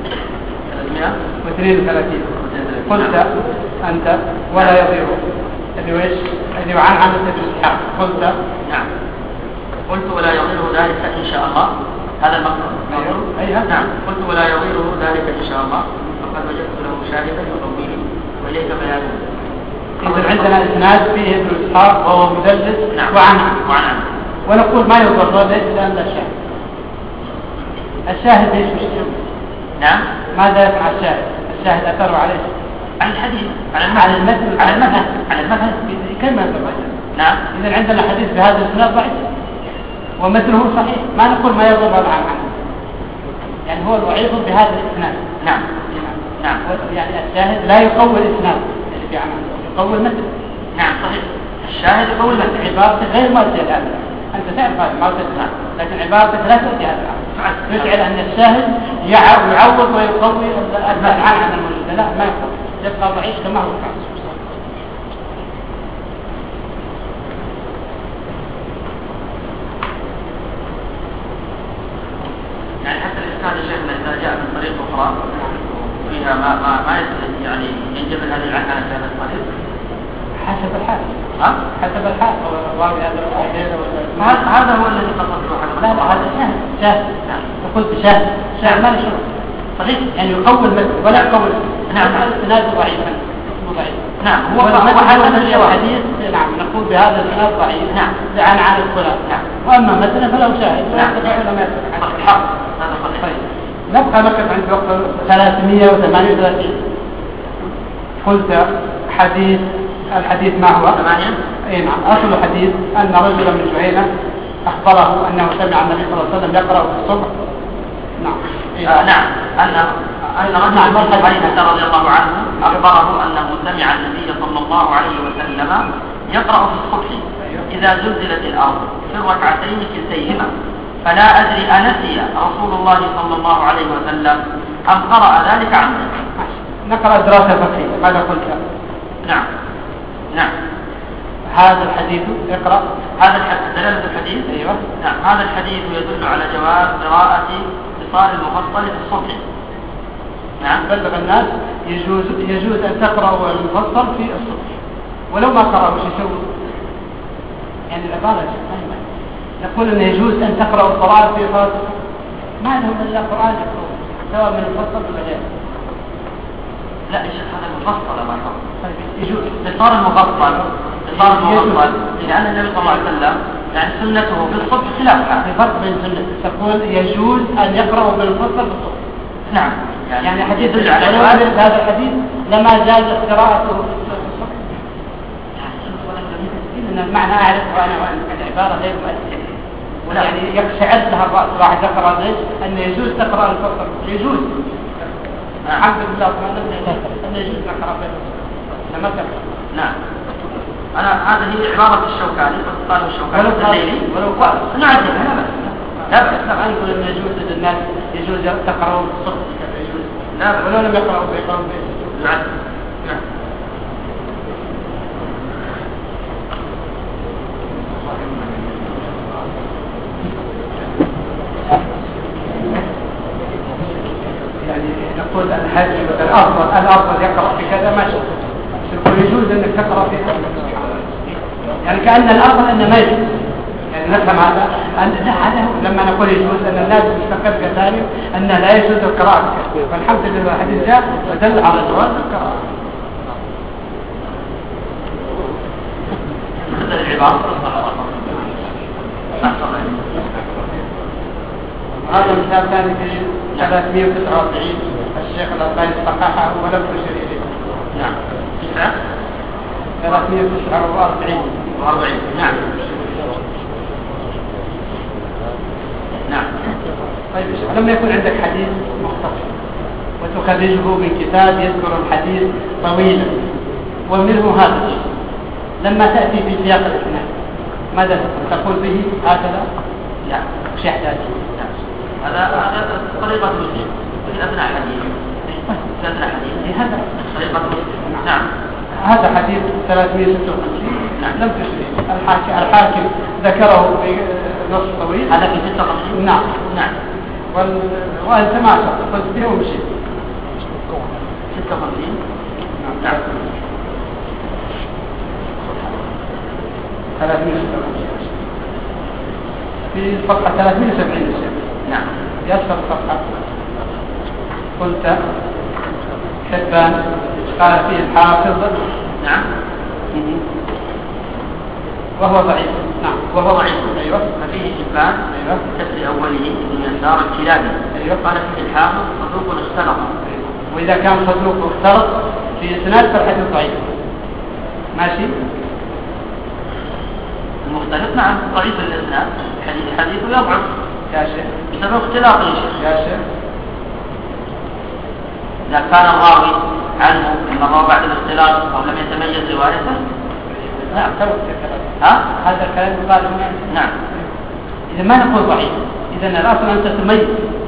قلت أنت ولا يضيع اللي ويش اللي وعن عن الإسحاق قلت. نعم. قلت ولا يضير ذلك إن شاء الله. هذا المقصود. أيها. نعم. قلت ولا يضير ذلك إن شاء الله فقد وجدت له شاهدا يقويه وإليك بيانه. إذا عندنا إسناد فيه ابن إسحاق وهو مدلس. نعم. وعن ونقول ما يضر ليس لأن لا شاهد. الشاهد ايش مشكلة؟ نعم. ماذا يفعل الشاهد؟ الشاهد أثره عليه عن الحديث على المثل كلمة ضعيف. نعم. إذا عندنا حديث بهذا الإسناد ضعيف ومثله صحيح ما نقول ما يضر عنه يعني هو الوعيظ بهذا الإسناد. نعم. نعم. يعني الشاهد لا يقوي الإسناد اللي في عمله يقوي المثل. نعم صحيح. الشاهد يقوي المثل. عبارتك غير مؤدية الآن أنت تعرف هذا ما تسمع لكن عبارتك لا تؤدي هذا الآن يجعل أن الشاهد يعوض ويقوي المثل عن الموجود. لا ما يقوي يبقى ضعيف كما هو كان. يعني حتى الإسناد الشيخ إذا جاء من طريق أخرى فيها ما يعني ينجبر هذه العنعنة في هذا الطريق حسب الحال. حسب الحال هذا هو الذي قصدته. لا هذا شاهد قلت شاهد ما نشوف صحيح يعني يقوي المثل ولا يقوي. نعم. الإسناد ضعيفا ضعيف. نعم. هو حسب الحديث. نعم نقول بهذا الإسناد ضعيف. نعم. عن الخلاف. نعم. وأما مثلا فله شاهد. نعم. الحق هذا صحيح. نبقى نقف عند وقت 338. قلت الحديث ما هو؟ 8. اي نعم. اصل الحديث ان رجلا من جهينة اخبره انه سمع النبي صلى الله عليه وسلم يقرأ في الصبح. نعم. نعم. ان رجلا من جهينة رضي الله عنه اخبره انه سمع النبي صلى الله عليه وسلم يقرأ في الصبح اذا زلزلت الارض في الركعتين كلتيهما فلا ادري انسي رسول الله صلى الله عليه وسلم ام قرأ ذلك عنه. نقرأ دراسة فقهية. ماذا قلت؟ نعم. نعم. هذا الحديث اقرأ. هذا دلالة الحديث. ايوه. نعم. هذا الحديث يدل على جواز قراءة اتصال المفصل في الصبح. نعم. بلغ الناس يجوز ان تقرأوا المفصل في الصبح ولو ما قرأوا شو يسوي؟ يعني العبارة فاهمة. نقول ان يجوز ان تقرأوا القرآن في فرض ما لهم الا القرآن يقرأوا سواء من المفصل ولا غيره. لا يا شيخ هذا المفصل ما يقرأ. يجوز اتصال المفصل لأن النبي صلى الله عليه وسلم يعني سنته في الصبح خلافها. في فرق بين سنة تقول يجوز أن يقرأوا بالمفصل في الصبح. نعم. يعني حديث هذا الحديث لما جاز قراءته في الصبح. إن المعنى أعرف وأنا العبارة غير مؤثرة يعني يقشعر لها الرأس واحد يقرأ ليش أن يجوز تقرأ المفصل يجوز. الحمد لله أن يجوز نقرأ بالمفصل لما تقرأ. نعم. هذه هي عبارة الشوكاني قالوا الشوكاني ولو قال نعم لا بأس نقول أن يجوز للناس يجوز تقرأوا الصبح يجوز لا ولو لم يقرأوا بيقرأوا نعم. يعني نقول الأفضل يقرأ في كذا ما شاء يجوز أنك تقرأ في كذا يعني كأن الأفضل أن ما يجوز يعني نفهم هذا لما نقول يجوز أن الناس مستقر كذلك أن لا يجوز القراءة فالحمد لله الحديث جاء ودل على جواز القراءة. هذا مثال ثاني في 349 الشيخ الألباني صححه ولم تشر إليه. نعم. 349 نعم. نعم. طيب لما يكون عندك حديث مختصر وتخرجه من كتاب يذكر الحديث طويلا ومنه هذا الشيء، لما تأتي في سياق الإسناد ماذا تقول به هكذا؟ لا مش يحتاج. هذا طريقة مسلم في أثناء حديث هذا طريقة مسلم. نعم. هذا حديث 356 لم تشري الحاكم ذكره في نص طويل. هذا في 56. نعم. نعم. وأنت ما قلت به ومشيت 56. نعم. 356 في صفحة 370. نعم. يسر الصفحة. قلت حبان قال فيه الحافظ. نعم. وهو ضعيف. نعم. وهو ضعيف. أيوة. ففيه حبان. أيوة. كسر أوله ابن يسار الكلابي. أيوة. قال فيه الحافظ صدوق اختلط. وإذا كان صدوق اختلط في إسناد فالحديث ضعيف. ماشي. المختلف نعم ضعيف الإسناد حديثه يضعف يا شيخ بسبب اختلاط يا شيخ. يا شيخ إذا كان الراوي عنه إنما هو بعد الاختلاط أو لم يتميز روايته. نعم. هذا الكلام يقال هنا. نعم. إذا ما نقول ضعيف، إذا الأصل أنت تميز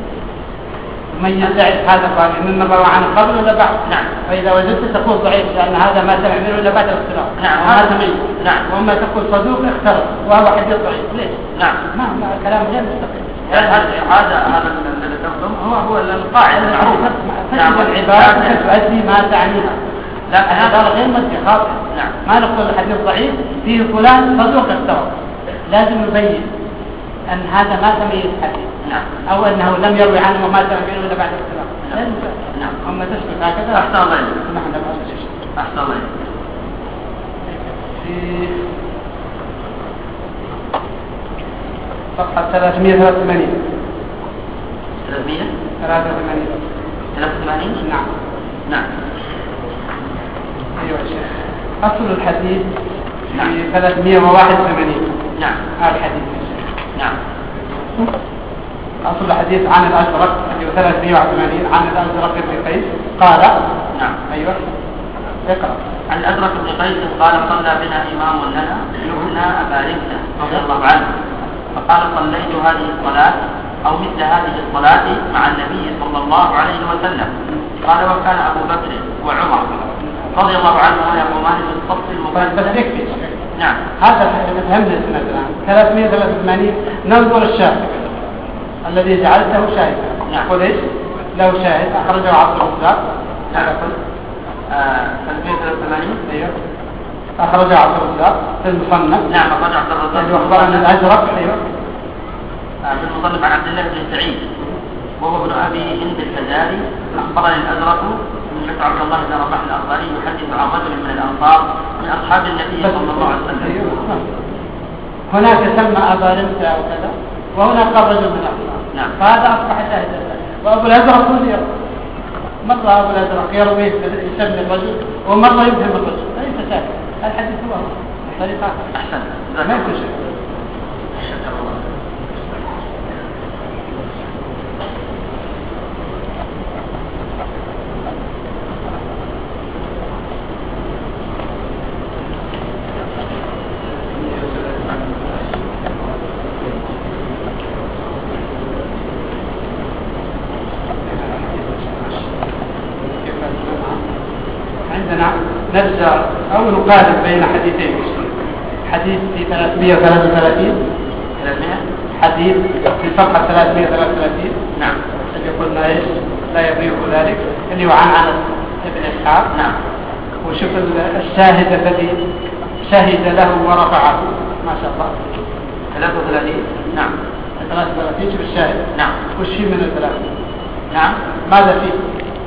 تعرف هذا الراوي ممن روى عنه قبل ولا بعد. نعم. فإذا وجدت تقول ضعيف لأن هذا ما سمع منه إلا بعد الاختلاط. نعم. هذا تميز. نعم. وأما تقول صدوق اختلط وهو حديث ضعيف ليش؟ نعم. ما الكلام غير مستقيم. هذا الذي تقدم هو القاعدة المعروفة. نعم. العبارة تؤدي ما تعنيها. لكن هذا غير مدي خاطئ. نعم. ما نقول الحديث ضعيف فيه فلان صدوق اختلط، لازم نبين أن هذا ما تميز حديث. نعم. أو أنه لم يروي عنه وما سمع منه إلا بعد الاختلاط. نعم. نعم. أما تثبت هكذا. أحسن الله إليك. نحن نفس الشيء. أحسن الله إليك. في صفحة 383. 383. نعم. نعم. أيوة يا شيخ. أصل الحديث في 381. نعم. هذا الحديث يا شيخ. نعم. أصل الحديث عن الأزرق في 381 عن الأزرق بن قيس قال. نعم. أيوة. اقرأ. عن الأزرق بن قيس قال صلى بنا إمام لنا يعنى أبا رمزة رضي الله عنه فقال صليت هذه الصلاة أو مثل هذه الصلاة مع النبي صلى الله عليه وسلم. قال وكان أبو بكر وعمر رضي الله عنهما يقومان بالصف المقدم. بس يكفي. نعم. هذا فهمنا السنة الآن 383 ننظر الشاهد الذي جعلته شاهدا. نعم. قل ايش؟ لو شاهد أخرجه عبد الرزاق. نعم. 383. ايوه. أخرجه عبد الرزاق في المصنف. نعم. أخرج عبد الرزاق. وأخبرنا الأزرق. ايوه. في المصنف عن عبد الله بن سعيد وهو ابن أبي هند الفزاري أخبرني الأزرق سمعت عبد الله بن رباح الأنصاري يحدث عن رجل من الأنصار من أصحاب النبي صلى الله عليه وسلم. أيوه. هناك سمى أبا رمزة وكذا وهناك قال رجل من الأنصار. نعم. فهذا أصبح شاهدا. وأبو الأزرق كل يوم مرة أبو الأزرق يروي يسمي الرجل ومرة يفهم الرجل ليس شاهد. الحديث هو طريقة. أحسن. ما يكون شيء. شكرا الله. عندنا نرجع أو نقارن بين حديثين. حديث في 333 حديث في صفحة 333. نعم. اللي قلنا ايش لا يضيق ذلك اللي هو عن ابن إسحاق. نعم. وشوف الشاهد الذي شهد له ورفعه ما شاء الله 33. نعم. 33 شوف الشاهد. نعم. وش فيه من الثلاثة؟ نعم. ماذا فيه؟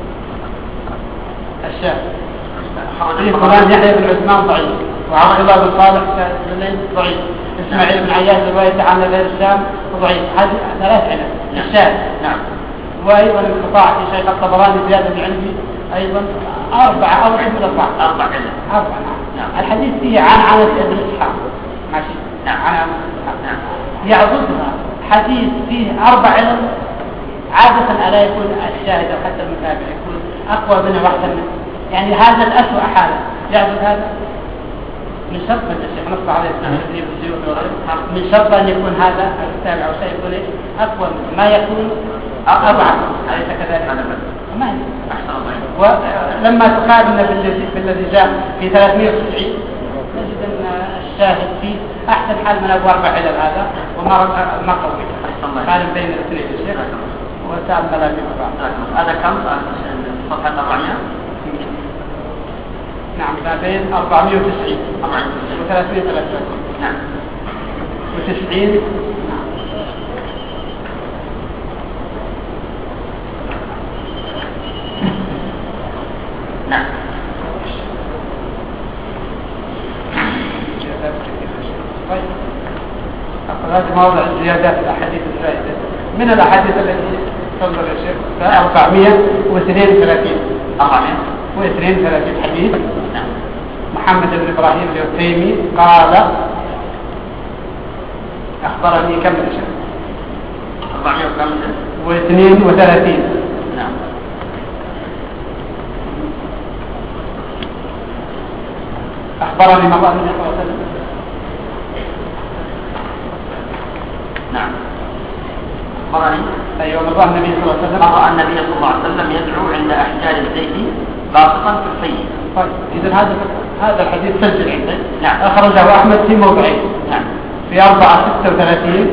الشاهد فيه فلان يحيى بن عثمان ضعيف وعبد الله بن صالح بن ضعيف اسماعيل بن عياش رواية عن غير الشام ضعيف. هذه ثلاث علل الشاهد. نعم. وأيضا انقطاع في شيخ الطبراني زيادة عندي أيضا 4 أو 4 نعم. الحديث فيه عن عنة ابن إسحاق ماشي عن عنة إسحاق يعضدها حديث فيه 4 علل عادة ألا يكون الشاهد أو حتى المتابع يكون أقوى منه واحدة منه، يعني هذا الأسوأ حاله يعضد هذا من شرط من الشيخ نص عليه من شرط أن يكون هذا التابع أو شيء يكون أقوى منه ما يكون أضعف، أليس كذلك؟ ما هي ولما تقارن بالذي جاء في 390 نجد أن الشاهد فيه أحسن حال من أبو 4 علل هذا وما قوي قارن بين الاثنين الشيخ وتأمل في بعض. هذا كم صفحة 400؟ نعم ما بين 490 و333 نعم و90 نعم. طيب هذا موضع زيادات الأحاديث الزائدة من الأحاديث التي تنظر يا شيخ 432 حديث. محمد بن إبراهيم التيمي قال أخبرني كم يا شيخ 432 نعم. أخبرني مضى النبي صلى الله عليه وسلم نعم. أخبرني أيوة مضى النبي صلى الله عليه وسلم رأى النبي صلى الله عليه وسلم يدعو عند أحجار الزيت باسطا في الفيل. طيب إذن هذا الحديث سجل عندك. نعم. أخرجه أحمد في موضعين. نعم. في 436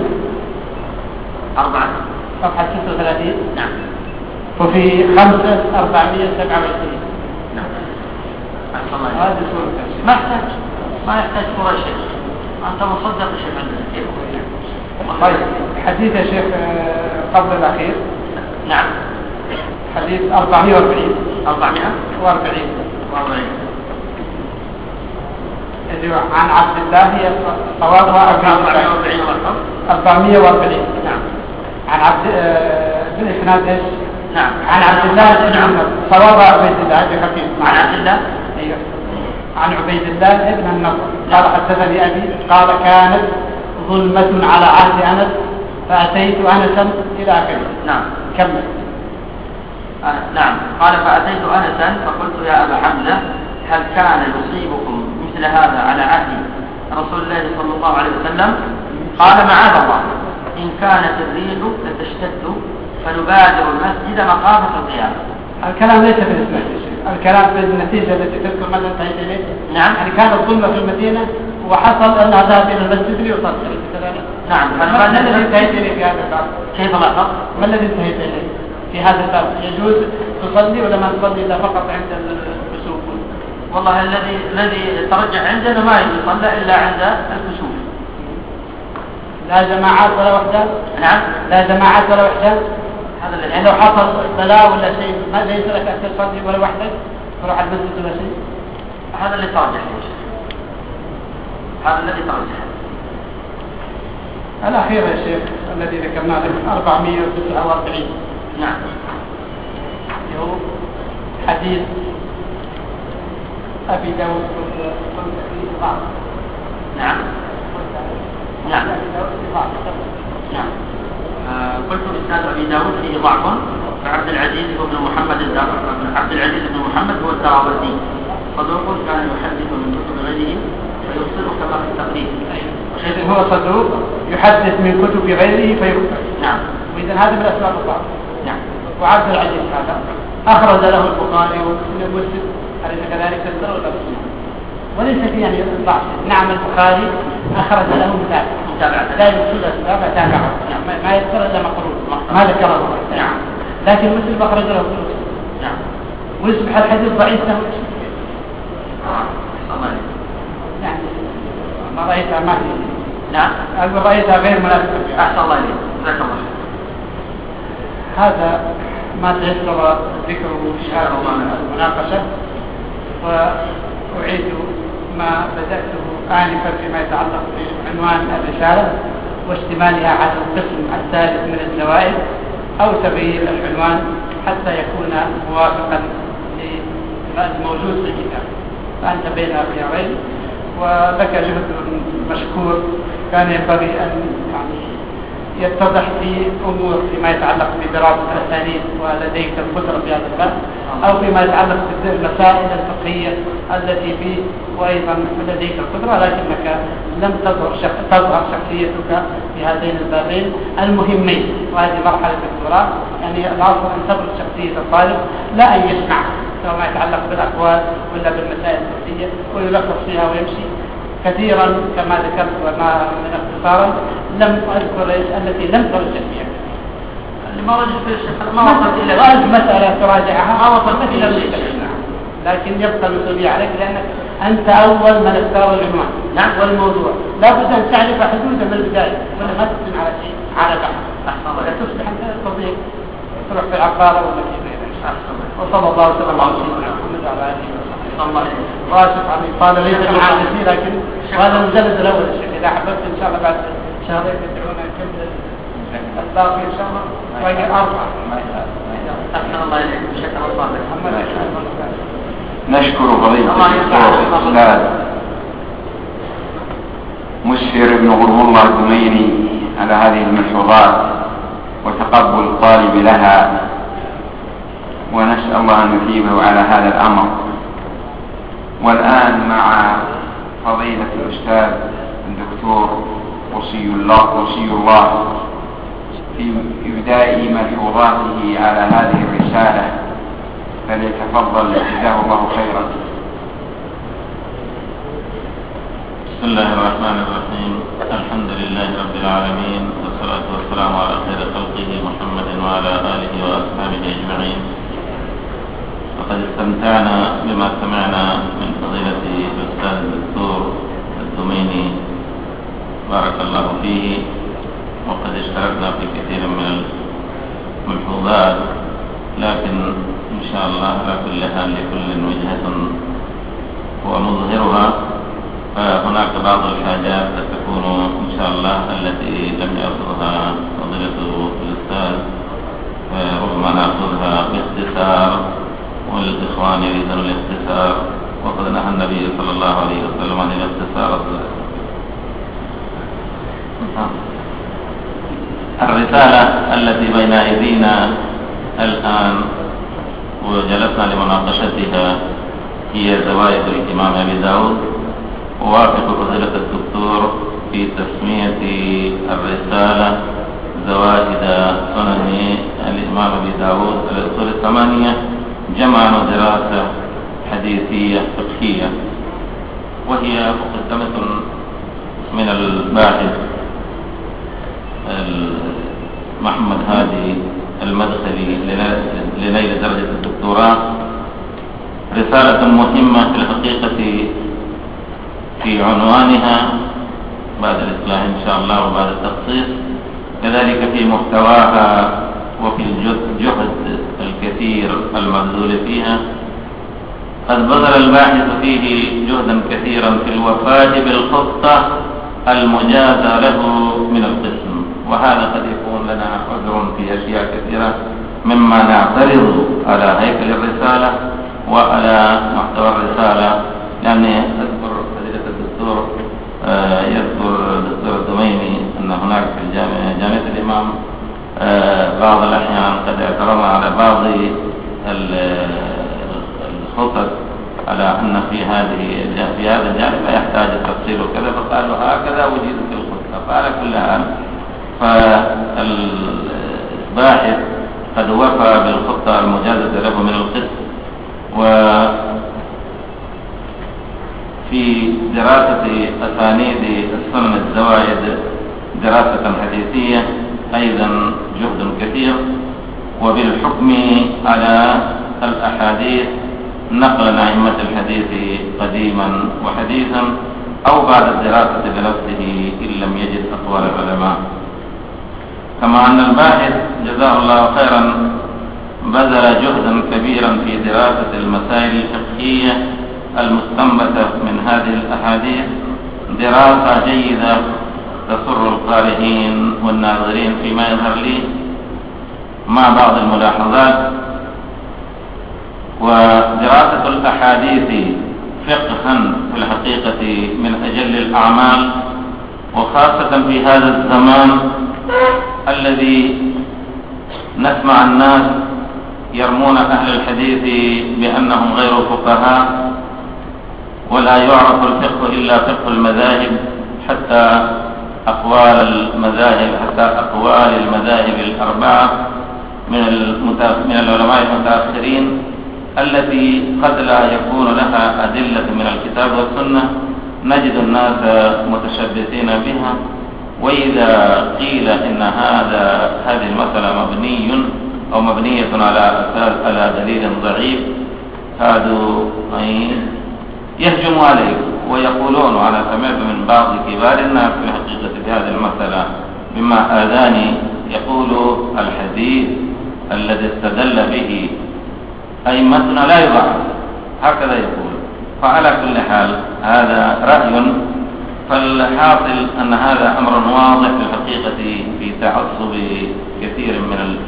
صفحة 36 نعم. وفي 5427 نعم. هذه صورة ما يحتاج صورة شيء، أنت مصدق الشيء عندنا. طيب حديث يا شيخ قبل الأخير. نعم. حديث 440 عن عبد الله صوابها 440 نعم. عن عبد بالإسناد ايش؟ نعم. عن عبد الله بن عمر صوابها عبيد الله بخفيف عن عبد الله ايوه عن عبيد الله ابن النضر قال حدثني أبي قال كانت ظلمة على عهد أنس فأتيت أنسا إلى آخره. نعم. كمل. نعم. قال فأتيت أنسا فقلت يا أبا حمزة هل كان يصيبكم مثل هذا على عهد رسول الله صلى الله عليه وسلم؟ قال معاذ الله إن كانت الريح لتشتد فنبادر المسجد مخافة القيامة. الكلام ليس بالنسبة للشيء، الكلام بالنتيجة التي تذكر ماذا انتهيت إليه. نعم. يعني كانت ظلمة في المدينة وحصل أنها ذهب إلى المسجد ليصلي. نعم. ما الذي انتهيت إليه في هذا الباب؟ كيف لاحظت؟ ما الذي انتهيت إليه في هذا الباب؟ يجوز تصلي ولا ما تصلي إلا فقط عند الكسوف؟ والله الذي ترجح عندنا ما يصلى إلا عند الكسوف. لا جماعات ولا وحدات؟ نعم. لا جماعات ولا وحدات؟ هذا الذي يعني لو حصل بلاء ولا شيء ما ليس لك أن تصلي ولا وحدك تروح على المسجد ولا شيء؟ هذا اللي ترجح يا شيخ. هذا الذي ترجح. الأخير يا شيخ الذي ذكرناه 449. نعم. هو حديث أبي داود نعم. نعم. نعم. قلت إسناد أبي داود فيه ضعف فعبد العزيز بن محمد عبد العزيز بن محمد هو الدراوردي صدوق كان يحدث من كتب غيره فيرسله كما في التقريب. إذن هو صدوق يحدث من كتب غيره فيكتب. نعم. وإذن هذا من أسباب الضعف. نعم. وعبد العزيز هذا أخرج له البخاري ومسلم أليس كذلك تذكر ولا مسلم؟ وليس فيه يعني ضعف. نعم البخاري أخرج له متابعة لا يقصد أسباب تابعه ما يذكر إلا مقرون ما ذكره. نعم. لكن مسلم أخرج له كله. نعم. ويصبح الحديث ضعيف له يعني ما رأيتها ما هي. نعم. أقول رأيتها غير مناسبة. أحسن الله إليك. جزاك الله. هذا ما تيسر ذكره في هذه المناقشة وأعيد ما بدأته آنفا فيما يتعلق بعنوان الرسالة واشتمالها على القسم الثالث من الزوائد أو تغيير العنوان حتى يكون موافقا الموجود في الكتاب. فأنت بين خيارين، ولك جهد مشكور كان ينبغي أن يعني يتضح في أمور فيما يتعلق بدراسة الأسانيد ولديك القدرة في هذا الباب، أو فيما يتعلق بالمسائل الفقهية التي فيه وأيضا لديك القدرة، لكنك لم تظهر شخصيتك في هذين البابين المهمين. وهذه مرحلة الدكتوراه، يعني الأصل أن تبرز شخصية الطالب لا أن يسمع سواء ما يتعلق بالأقوال ولا بالمسائل الفقهية ويلخص فيها ويمشي. كثيرا كما ذكرت وما من اختصارا لم أذكر التي لم ترجع فيها، ما وجد في الشيخ ما وصلت إلى مسألة تراجعها ما وصلت إلى المستقبل، لكن يبقى المسؤولية عليك لأنك أنت أول من اختار العنوان والموضوع. لا بد أن تعرف حدوده من البداية ولا ما تسلم على شيء على بحث، ولا تصبح أنت تضيع تروح في العقارة ولا في غيره. وصلى الله وسلم على سيدنا محمد وعلى آله وصحبه. واسف عني قال ليس بالعادة، لكن وهذا المجلد الأول يا شيخ. إذا حببت إن شاء الله بعد شهرين تدعونا نكمل الباقي إن شاء الله وهي 4. أحسن الله إليك. شكرا الله لك. نشكر فضيلة الدكتور الأستاذ مسفر بن غرم الله الدميني على هذه الملحوظات وتقبل الطالب لها، ونسأل الله أن يثيبه على هذا الأمر. والآن مع فضيلة الأستاذ الدكتور وصي الله في إبداء ملحوظاته على هذه الرسالة، فليتفضل جزاه الله خيرا. بسم الله الرحمن الرحيم. الحمد لله رب العالمين، والصلاة والسلام على خير خلقه محمد وعلى آله وأصحابه أجمعين. وقد استمتعنا بما سمعنا من فضيلة الأستاذ الدكتور الدميني بارك الله فيه، وقد اشتركنا في كثير من الملحوظات، لكن إن شاء الله على كل حال لكل وجهة هو مظهرها. فهناك بعض الحاجات ستكون إن شاء الله التي لم يأخذها فضيلة الأستاذ ربما نأخذها باختصار، والإخوان يريدون الاختصار، وقد نهى النبي صلى الله عليه وسلم عن الاختصار. الرسالة التي بين أيدينا الآن وجلسنا لمناقشتها هي زوائد الإمام أبي داود. ووافق فضيلة الدكتور في تسمية الرسالة زوائد سنن الإمام أبي داود الأصول 8 جمعا ودراسة حديثية فقهية، وهي مقدمة من الباحث محمد هادي المدخلي لنيل درجة الدكتوراه. رسالة مهمة في الحقيقة في عنوانها بعد الإصلاح إن شاء الله وبعد التخصيص، كذلك في محتواها وفي الجهد الكثير المبذول فيها. قد بذل الباحث فيه جهدا كثيرا في الوفاء بالخطة المجازى له من القسم، وهذا قد يكون لنا عذر في أشياء كثيرة مما نعترض على هيكل الرسالة وعلى محتوى الرسالة. يعني أذكر فضيلة الدكتور يذكر الدكتور الدميني أن هناك في جامعة الإمام بعض الأحيان قد اعترض على بعض الخطط على أن في هذا الجانب لا يحتاج التفصيل وكذا، فقال له هكذا وجد في الخطة. فعلى كل حال فالباحث قد وفى بالخطة المجازة له من القسم. وفي دراسة أسانيد السنن الزوائد دراسة حديثية أيضا جهد كثير، وبالحكم على الأحاديث نقلا أئمة الحديث قديما وحديثا أو بعد الدراسة بنفسه إن لم يجد أقوال العلماء. كما أن الباحث جزاه الله خيرا بذل جهدا كبيرا في دراسة المسائل الفقهية المستنبطة من هذه الأحاديث دراسة جيدة تسر القارئين والناظرين فيما يظهر لي، مع بعض الملاحظات. ودراسة الأحاديث فقها في الحقيقة من أجل الأعمال، وخاصة في هذا الزمان الذي نسمع الناس يرمون أهل الحديث بأنهم غير فقهاء، ولا يعرف الفقه إلا فقه المذاهب، حتى أقوال المذاهب الأربعة من العلماء المتأخرين التي قد لا يكون لها أدلة من الكتاب والسنة، نجد الناس متشبثين بها. وإذا قيل إن هذه المسألة مبنية على دليل ضعيف، هذا يهجم عليه ويقولون، وأنا سمعت من بعض كبار الناس في الحقيقة في هذه المسألة مما آذاني، يقول الحديث الذي استدل به أئمتنا لا يضعف، هكذا يقول. فعلى كل حال هذا رأي، فالحاصل أن هذا أمر واضح في الحقيقة في تعصب كثير من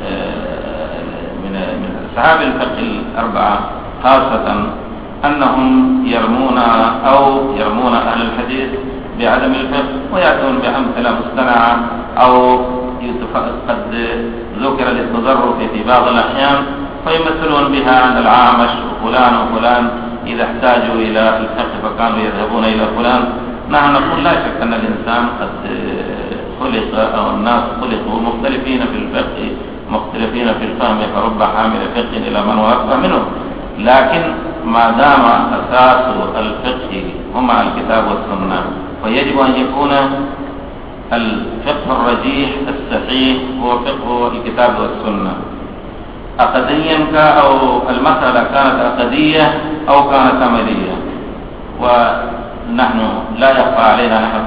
أصحاب الفقه الأربعة، خاصة أنهم يرمون أهل الحديث بعدم الفقه، ويأتون بأمثلة مصطنعة أو قد ذكر للتضرر في بعض الأحيان، فيمثلون بها عند العامش وفلان وفلان إذا احتاجوا إلى الفقه فكانوا يذهبون إلى فلان. نحن نقول لا شك أن الإنسان قد خلق، أو الناس خلقوا مختلفين في الفقه، مختلفين في الفهم، فرب حامل فقه إلى من هو أفقه منه، لكن ما دام أساس الفقه هما الكتاب والسنة، فيجب أن يكون الفقه الرجيح الصحيح هو فقه الكتاب والسنة، عقديا أو المسألة كانت عقدية أو كانت عملية. ونحن لا يخفى علينا نحن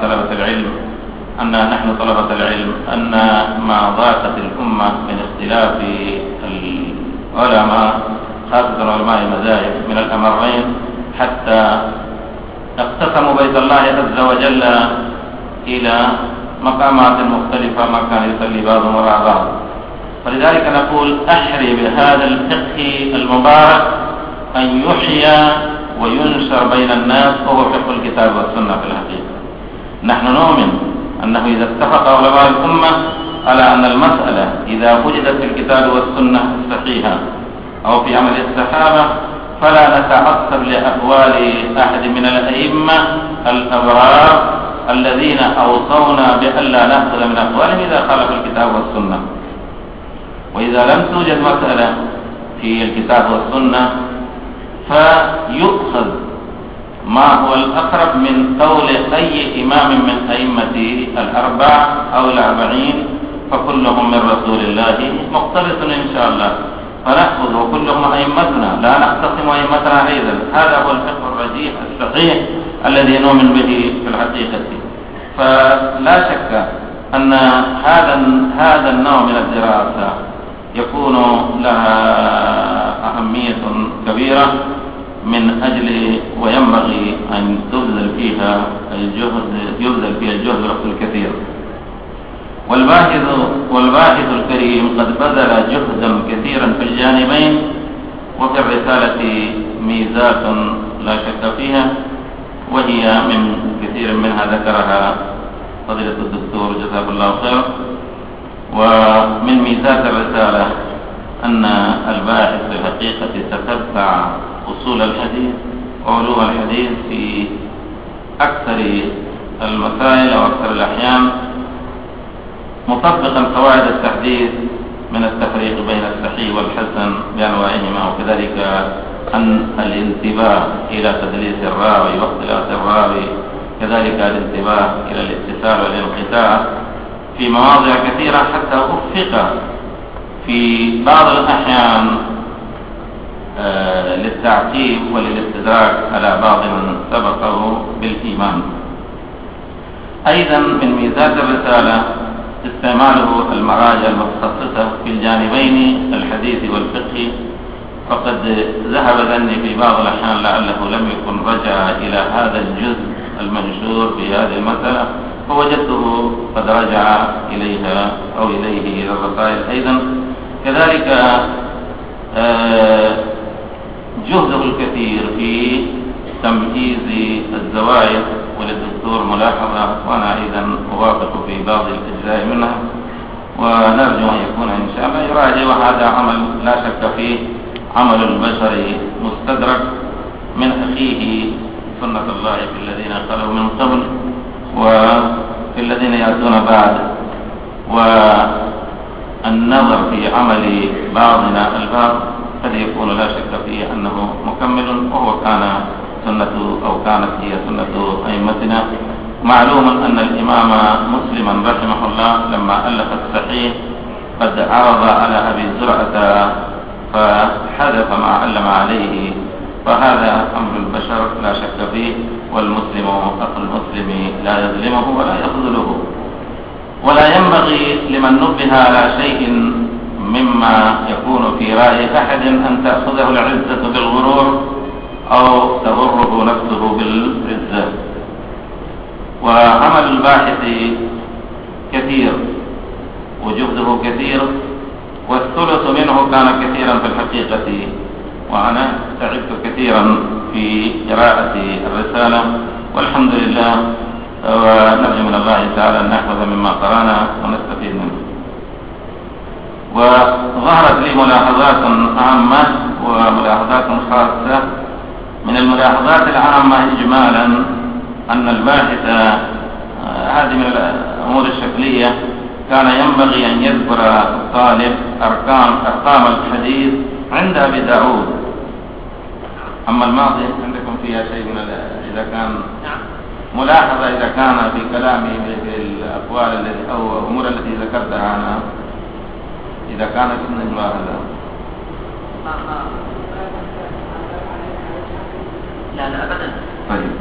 طلبة العلم أن ما ضاقت الأمة من اختلاف العلماء، خاصة علماء المذاهب، من الأمرين، حتى اقتسموا بيت الله عز وجل إلى مقامات مختلفة ما كان يصلي بعضهم وراء بعض. فلذلك نقول أحري بهذا الفقه المبارك أن يحيى وينشر بين الناس، وهو فقه الكتاب والسنة في الحقيقة. نحن نؤمن أنه إذا اتفق علماء الأمة على أن المسألة إذا وجدت في الكتاب والسنة الصحيحة أو في عمل الصحابة، فلا نتعصب لأقوال أحد من الأئمة الأبرار الذين أوصونا بألا نأخذ من أقوالهم إذا خالف الكتاب والسنة. وإذا لم توجد مسألة في الكتاب والسنة فيؤخذ ما هو الأقرب من قول أي إمام من أئمة الأربع أو الأربعين، فكلهم من رسول الله مقتبس إن شاء الله، فنأخذ وكلهم أئمتنا، لا نختصم أئمتنا أيضا. هذا هو الفقه الرجيح الصحيح الذي نؤمن به في الحقيقة. فلا شك أن هذا النوع من الدراسة يكون لها أهمية كبيرة من أجل، وينبغي أن يبذل فيها الجهد والوقت الكثير. والباحث الكريم قد بذل جهدا كثيرا في الجانبين، وفي الرسالة ميزات لا شك فيها، وهي من كثير منها ذكرها فضيلة الدكتور جزاه الله خير. ومن ميزات الرسالة أن الباحث في الحقيقة تتبع أصول الحديث وعلوم الحديث في أكثر المسائل وأكثر الأحيان، مطبقا قواعد التحديث من التفريق بين الصحيح والحسن بأنواعهما، وكذلك أن الانتباه إلى تدليس الراوي واختلاف الراوي، كذلك الانتباه إلى الاتصال والانقطاع في مواضع كثيرة، حتى أوفق في بعض الأحيان للتعقيب وللاستدراك على بعض من سبقه بالإيمان. أيضا من ميزات الرسالة استعماله المراجع المتخصصة في الجانبين الحديث والفقه، فقد ذهب ذني في بعض الأحيان لعله لم يكن رجع إلى هذا الجزء المنشور في هذه المسألة، فوجدته قد رجع إليها أو إليه إلى الرسائل أيضا. كذلك جهده الكثير في تمييز الزوايا، وللدكتور ملاحظة وأنا أيضا أوافق في بعض الأجزاء منها، ونرجو أن يكون إن شاء الله يراجع. وهذا عمل لا شك فيه عمل البشر مستدرك من أخيه، سنة الله في الذين خلوا من قبل وفي الذين يأتون بعد. والنظر في عمل بعضنا البعض قد يكون لا شك فيه أنه مكمل، وهو كان سنة أو كانت هي سنة أئمتنا. معلوم أن الإمام مسلما رحمه الله لما ألف الصحيح قد عرض على أبي زرعة فحذف ما علم عليه، فهذا أمر البشر لا شك فيه، والمسلم أخو المسلم لا يظلمه ولا يخذله. ولا ينبغي لمن نبه على شيء مما يكون في رأي أحد أن تأخذه العزة بالغرور أو تغره نفسه بالعزة. وعمل الباحث كثير وجهده كثير، والثلث منه كان كثيرا في الحقيقة، وأنا تعبت كثيرا في قراءة الرسالة، والحمد لله، ونرجو من الله تعالى أن نحفظ مما قرأنا ونستفيد منه. وظهرت لي ملاحظات عامة وملاحظات خاصة. من الملاحظات العامة إجمالا أن الباحث هذه من الأمور الشكلية كان ينبغي أن يذكر الطالب أرقام الحديث عند أبي داود. أما الماضي عندكم فيها شيء من إذا كان ملاحظة إذا كان في كلامي في الأقوال التي أو الأمور التي ذكرتها أنا إذا كانت من ملاحظة. لا أبدا. طيب،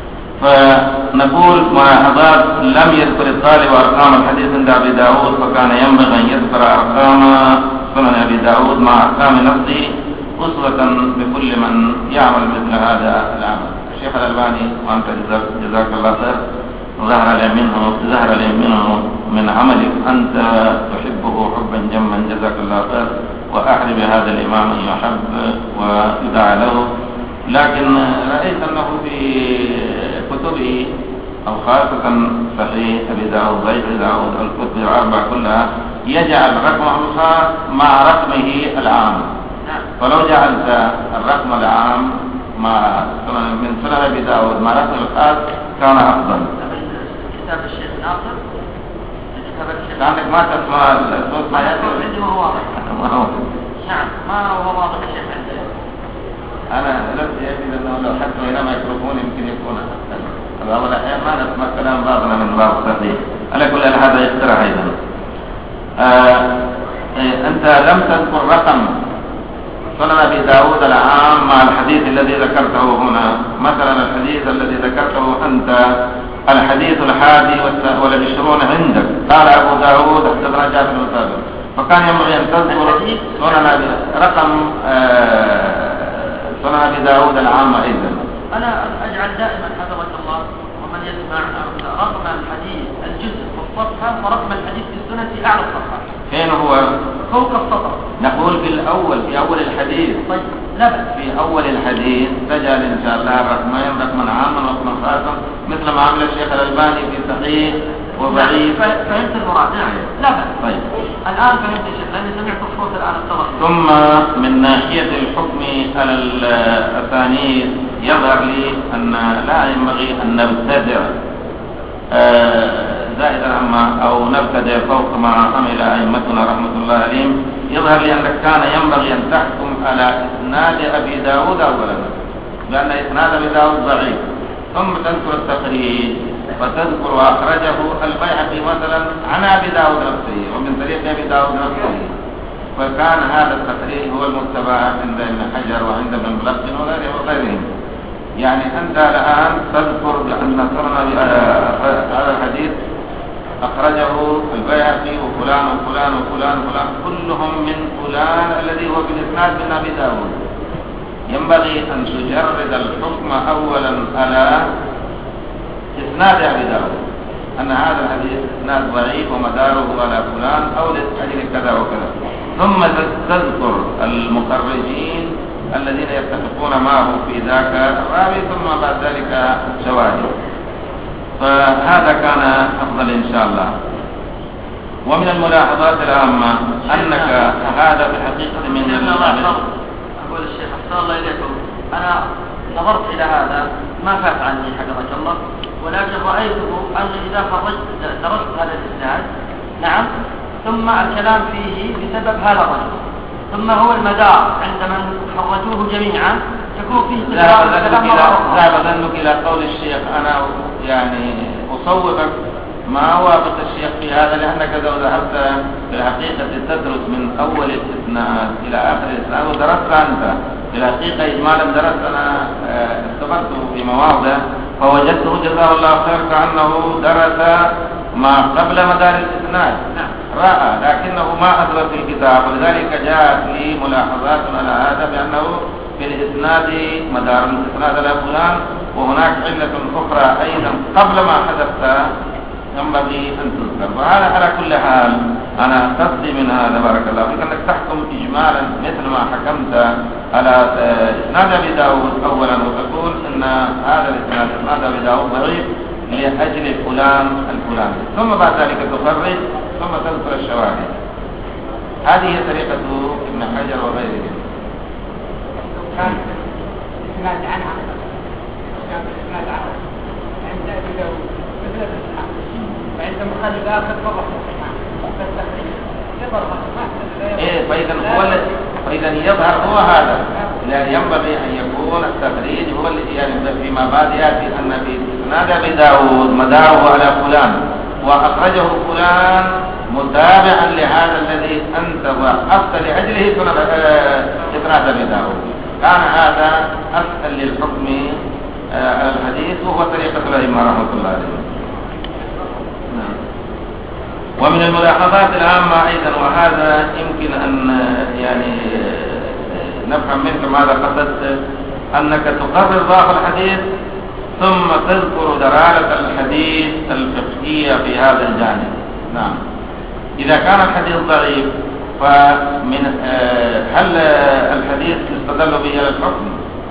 فنقول ملاحظات: لم يذكر الطالب أرقام الحديث عند أبي داود، فكان ينبغي أن يذكر أرقام سنن أبي داود مع أرقام نفسه أسوة بكل من يعمل مثل هذا العمل. الشيخ الألباني وأنت جزاك الله خير ظهر لي منه من عملك أنت تحبه حبا جما، جزاك الله خير، وأحرم بهذا الإمام أن يحب ويدعى له. لكن رأيت أنه في كتبه أو خاصة صحيح أبي داود، ضعيف أبي داود، الكتب الأربع كلها يجعل رقمه الخاص مع رقمه العام. فلو جعلت الرقم العام من سنن أبي داود مع رقم الخاص كان أفضل. كتاب الشيخ ناصر، لأنك ما تسمع الصوت ما يأتي عندي ما هو واضح. نعم ما هو واضح الشيخ عندي. أنا نفسي أجد أنه لو حتى هنا ميكروفون يمكن يكون بعض الأحيان ما نسمع كلام بعضنا من بعض صحيح. على كل هذا يقترح أيضا. أنت لم تذكر رقم سنن أبي داود العام مع الحديث الذي ذكرته هنا. مثلا الحديث الذي ذكرته أنت الحديث 21 عندك، قال أبو داود حدثنا جابر بن ثابت، فكان ينبغي أن تذكر سنن رقم سنن أبي داود العام أيضا. أنا أجعل دائما حفظك الله ومن يسمع رقم الحديث الجزء والصفحة ورقم الحديث في السنة في أعلى الصفحة. فين هو؟ فوق السطر. نقول في أول الحديث. طيب لا بأس. في أول الحديث تجعل إن شاء الله رقمين، رقما عاما ورقما خاصا، مثل ما عمل الشيخ الألباني في صحيح وضعيف. فهمت المراد. لا بأس. طيب. الآن فهمت الشيخ لأني سمعت الصوت الآن التوقف. ثم من ناحية الحكم على الأسانيد يظهر لي أن لا ينبغي أن نبتدع زائدا عما أو نبتدع فوق ما عمل أئمتنا رحمة الله عليهم. يظهر لي أنك كان ينبغي أن تحكم على إسناد أبي داود أولا، لأن إسناد أبي داود ضعيف، ثم تذكر التخريج وتذكر أخرجه البيهقي مثلا عن أبي داود نفسه ومن طريق أبي داود نفسه، فكان هذا التخريج هو المتبع عند ابن حجر وعند ابن ملقن وغيرهم. يعني أنت الآن تذكر بأن هذا الحديث أخرجه البيهقي وفلان وفلان وفلان وفلان كلهم من فلان الذي هو في الإسناد من أبي داود. ينبغي أن تجرد الحكم أولا على إسناد أبي داود، أن هذا الحديث إسناد ضعيف ومداره على فلان أو لأجل كذا وكذا، ثم تذكر المخرجين الذين يتفقون معه في ذاك الراوي، ثم بعد ذلك شواهد. فهذا كان أفضل إن شاء الله. ومن الملاحظات العامة أنك هذا في الحقيقة من أقول الشيخ أحسن الله إليكم، أنا نظرت إلى هذا ما فات عني حفظك الله، ولكن رأيته أني إذا درست هذا الإسناد نعم ثم الكلام فيه بسبب هذا الرجل، ثم هو المدار عند من خرجوه جميعا يكون فيه ذهب ظنك إلى قول الشيخ. أنا يعني أصوبك ما وافق الشيخ في هذا، لأنك لو ذهبت في الحقيقة تدرس من أول الإسناد إلى آخر الإسناد ودرست أنت في الحقيقة إجمالا درست. أنا اختبرته في مواضع فوجدته جزاه الله خير كأنه درس ما قبل مدار الإسناد، رأى لكنه ما أثبت في الكتاب، ولذلك جاءت لي ملاحظات على هذا بأنه في الإسناد مدار الإسناد على فلان، وهناك علة أخرى أيضا قبل ما حدثت ينبغي أن تذكر. وهذا على كل حال أنا قصدي من هذا بارك الله فيك أنك تحكم إجمالا مثل ما حكمت على إسناد أبي داود أولا، وتقول أن هذا الإسناد إسناد أبي داود ضعيف لأجل فلان الفلاني، ثم بعد ذلك تخرج ثم تذكر الشواهد. هذه هي طريقة ابن حجر وغيره. كان إسناد عنها إسناد عنها عند أبي داود مثل الإسناد، وعند مخرج آخر مرة فإذا يظهر هو هذا، لا ينبغي أن يكون التخريج هو يعني فيما بعد يأتي أن في إسناد أبي داود مداره على فلان وأخرجه فلان متابعا لهذا الذي أنت وقفت لأجله إسناد أبي داود. كان هذا أسهل للحكم على الحديث، وهو طريقة الأئمة رحمة الله عليهم. ومن الملاحظات العامة أيضا، وهذا يمكن أن يعني نفهم منك ماذا قصدت، أنك تقرر ضعف الحديث ثم تذكر دلالة الحديث الفقهية في هذا الجانب. نعم، إذا كان الحديث ضعيف فمن هل الحديث يستدل به على الحكم؟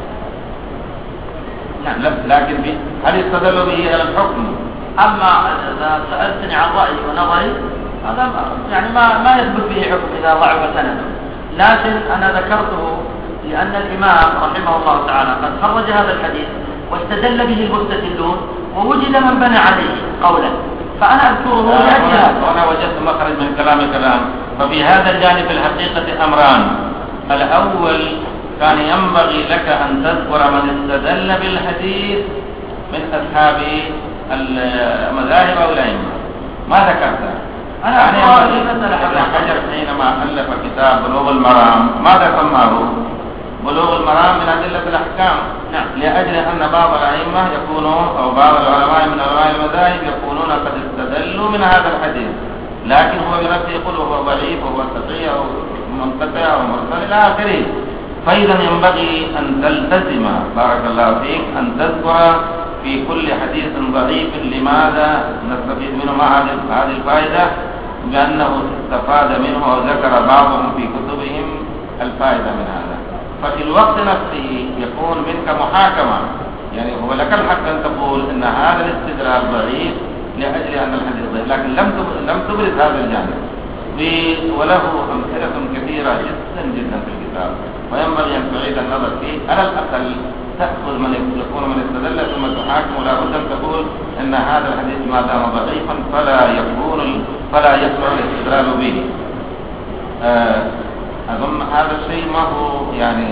نعم، لكن هل يستدل به على الحكم؟ أما إذا سألتني عن رأيي ونظري هذا يعني ما يثبت به حكم إذا ضعف سنده، لكن أنا ذكرته لأن الإمام رحمه الله تعالى قد خرج هذا الحديث واستدل به المستدلون ووجد من بنى عليه قولا، فأنا أذكره لأجل هذا. وأنا وجدت مخرج من كلام. ففي هذا الجانب الحقيقة أمران. الأول كان ينبغي لك أن تذكر من استدل بالحديث من أصحاب المذاهب أو الأئمة، ما ذكرتها. أنا ابن حجر حينما ألف كتاب بلوغ المرام ماذا سماه؟ بلوغ المرام من أدلة الأحكام. نعم. لأجل أن بعض الأئمة يكونوا أو بعض العلماء من علماء المذاهب يكونون قد استدلوا من هذا الحديث، لكن هو بنفسه يقول هو ضعيف وهو سقيم أو منقطع أو مرسل إلى آخره. فإذا ينبغي أن تلتزم بارك الله فيك أن تذكر في كل حديث ضعيف لماذا نستفيد منه مع هذه الفائدة، بأنه استفاد منه وذكر بعضهم في كتبهم الفائدة من هذا. ففي الوقت نفسه يكون منك محاكمة، يعني هو لك الحق أن تقول أن هذا الاستدلال ضعيف لأجل أن الحديث ضعيف، لكن لم تبرز هذا الجانب، وله أمثلة كثيرة جدا في الكتاب، وينبغي أن تعيد النظر فيه. على الأقل تأخذ من يكون من استدل ثم تحاكم، ولا بد أن تقول أن هذا الحديث ما دام ضعيفا فلا يصلح الاستدلال به. أظن هذا الشيء ما هو يعني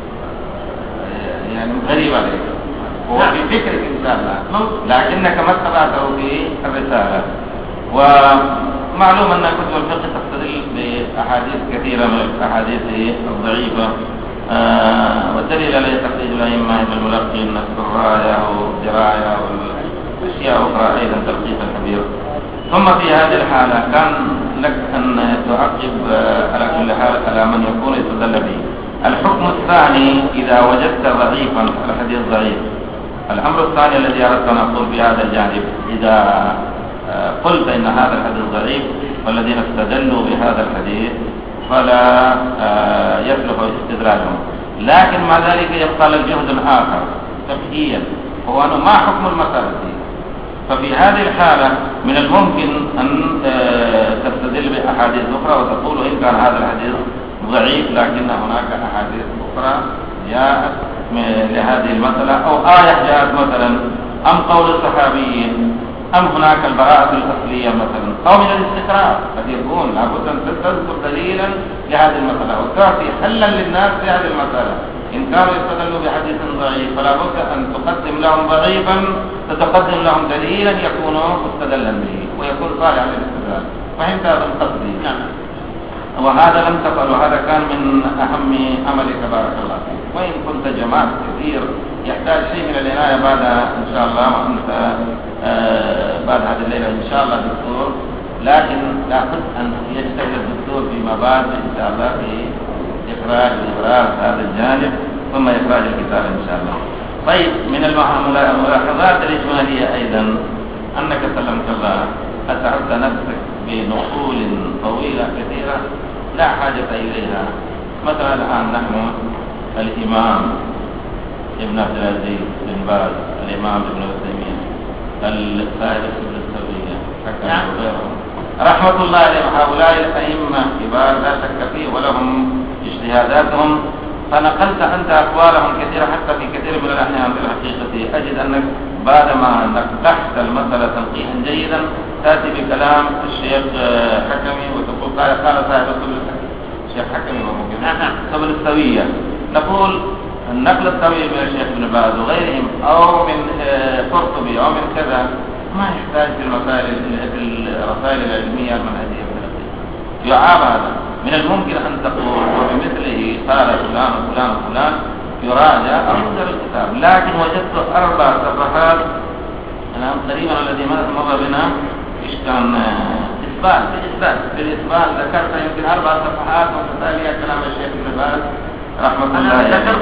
غريب عليك، هو في فكرك إن شاء الله، لكنك ما اتبعته في الرسالة. ومعلوم أن كتب الفقه تستدل بأحاديث كثيرة من الأحاديث الضعيفة، والدليل عليه تخريج الأئمة ابن الملقن السرايا والدراية والأشياء أخرى أيضا تلقيف الكبير. ثم في هذه الحالة كان لك أن تعقب على كل حال على من يكون يستدل به. الحكم الثاني إذا وجدت ضعيفا الحديث ضعيف، الأمر الثاني الذي أردت أن أقول في هذا الجانب، إذا قلت إن هذا الحديث ضعيف والذين استدلوا بهذا الحديث فلا يصلح استدلالهم، لكن مع ذلك يبقى لك جهد آخر فقهيا، هو أنه ما حكم المسألة دي. ففي هذه الحالة من الممكن أن تستدل بأحاديث أخرى وتقول إن كان هذا الحديث ضعيف لكن هناك أحاديث أخرى جاءت لهذه المسألة، أو آية جاءت مثلا، أم قول الصحابيين، أم هناك البراءة الأصلية مثلا، أو من الاستقراء قد يكون لابد أن تذكر دليلا لهذه المسألة وتعطي حلا للناس في هذه المسألة. إن كانوا يستدلوا بحديث ضعيف فلا بد أن تقدم لهم ضعيفا، تتقدم لهم دليلا يكون مستدلا به ويكون صالحا للاستدلال. فهمت هذا قصدي؟ وهذا لم تفعل، وهذا كان من أهم عملك بارك الله فيك. وإن كنت جمعت كثير يحتاج شيء من العناية بعد إن شاء الله، وأنت بعد هذه الليلة إن شاء الله دكتور، لكن لابد أن يجتهد الدكتور فيما بعد إن شاء الله في إخراج وإبراز هذا الجانب ثم إخراج الكتاب إن شاء الله. طيب، من الملاحظات الإجمالية أيضا أنك سلمك الله أتعبت نفسك بنقول طويلة كثيرة لا حاجة إليها. مثلا الآن نحن الإمام ابن عبد العزيز بن باز، الإمام ابن عثيمين، الصاحب السبل السوية، وغيرهم رحمة الله عليهم، هؤلاء الأئمة كبار لا شك فيه ولهم اجتهاداتهم، فنقلت أنت أقوالهم كثيرة حتى في كثير من الأحيان. في الحقيقة أجد أنك بعدما نقحت المسألة تنقيحا جيدا تأتي بكلام الشيخ حكمي وتقول قال صاحب الشيخ حكمي وممكن سبل السوية، نقول النقل الطويل من الشيخ ابن باز وغيرهم أو من قرطبي أو من كذا ما يحتاج في الرسائل العلمية المنهجية يعاب هذا. من الممكن أن تقول وبمثله قال فلان وفلان وفلان يراجع أو ينزل الكتاب، لكن وجدت 4 صفحات الآن قريبا الذي مر بنا إيش كان بالإثبات ذكرت يمكن 4 صفحات ومتتالية كلام الشيخ ابن باز رحمة الله عليه. أنا ذكرت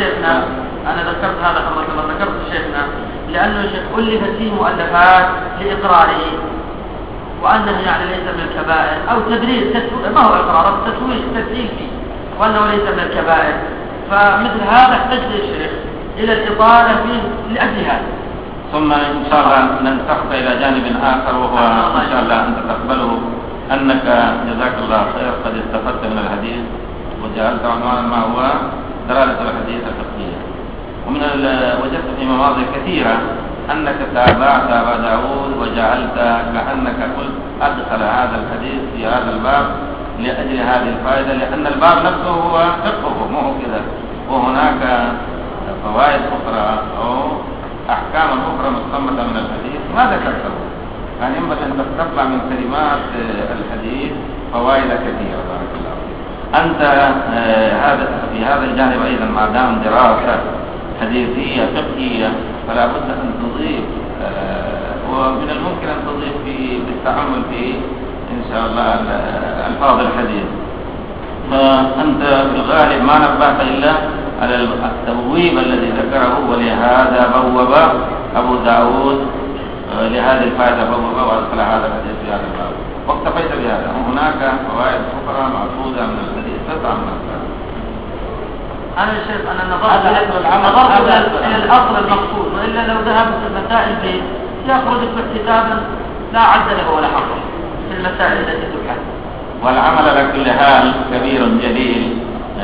هذا مرة ذكرت شيخنا لأنه الشيخ ألفت فيه مؤلفات لإقراره وأنه يعني ليس من الكبائر أو تدريس ما هو إقرار تسويل فيه وأنه ليس من الكبائر، فمثل هذا احتاج الشيخ إلى الإطالة فيه لأجل هذا. ثم إن شاء الله ننتقل إلى جانب آخر وهو إن شاء الله أن تقبله أنك جزاك الله خير قد استفدت من الحديث وجعلت عنوانا ما هو دلالة الحديث الفقهية. ومن وجدت في مواضع كثيرة أنك تابعت أبا داود وجعلت كأنك قلت أدخل هذا الحديث في هذا الباب لأجل هذه الفائدة، لأن الباب نفسه هو فقهه مو كذا، وهناك فوائد أخرى أو أحكام أخرى مستمدة من الحديث ما ذكرته. يعني ينبغي أن تستطلع من كلمات الحديث فوائد كثيرة بارك الله فيك. أنت في هذا الجانب أيضا ما دام دراسة حديثية فقهية فلا بد أن تضيف ومن الممكن أن تضيف بالتعامل في إن شاء الله ألفاظ الحديث. فأنت في الغالب ما نبهت إلا على التبويب الذي ذكره، ولهذا بوب أبو داود لهذه الفائدة بوب وأدخل هذا الحديث في هذا الباب واكتفيت بهذا. وهناك فوائد أخرى مأخوذة من الحديث تسعى من الأسباب. أنا شايف أن نظرت إلى الأصل المقصود، وإلا لو ذهبت المسائل فيه يخرج كتابا لا عد له ولا حق في المسائل التي تبحث. والعمل على كل حال كبير جليل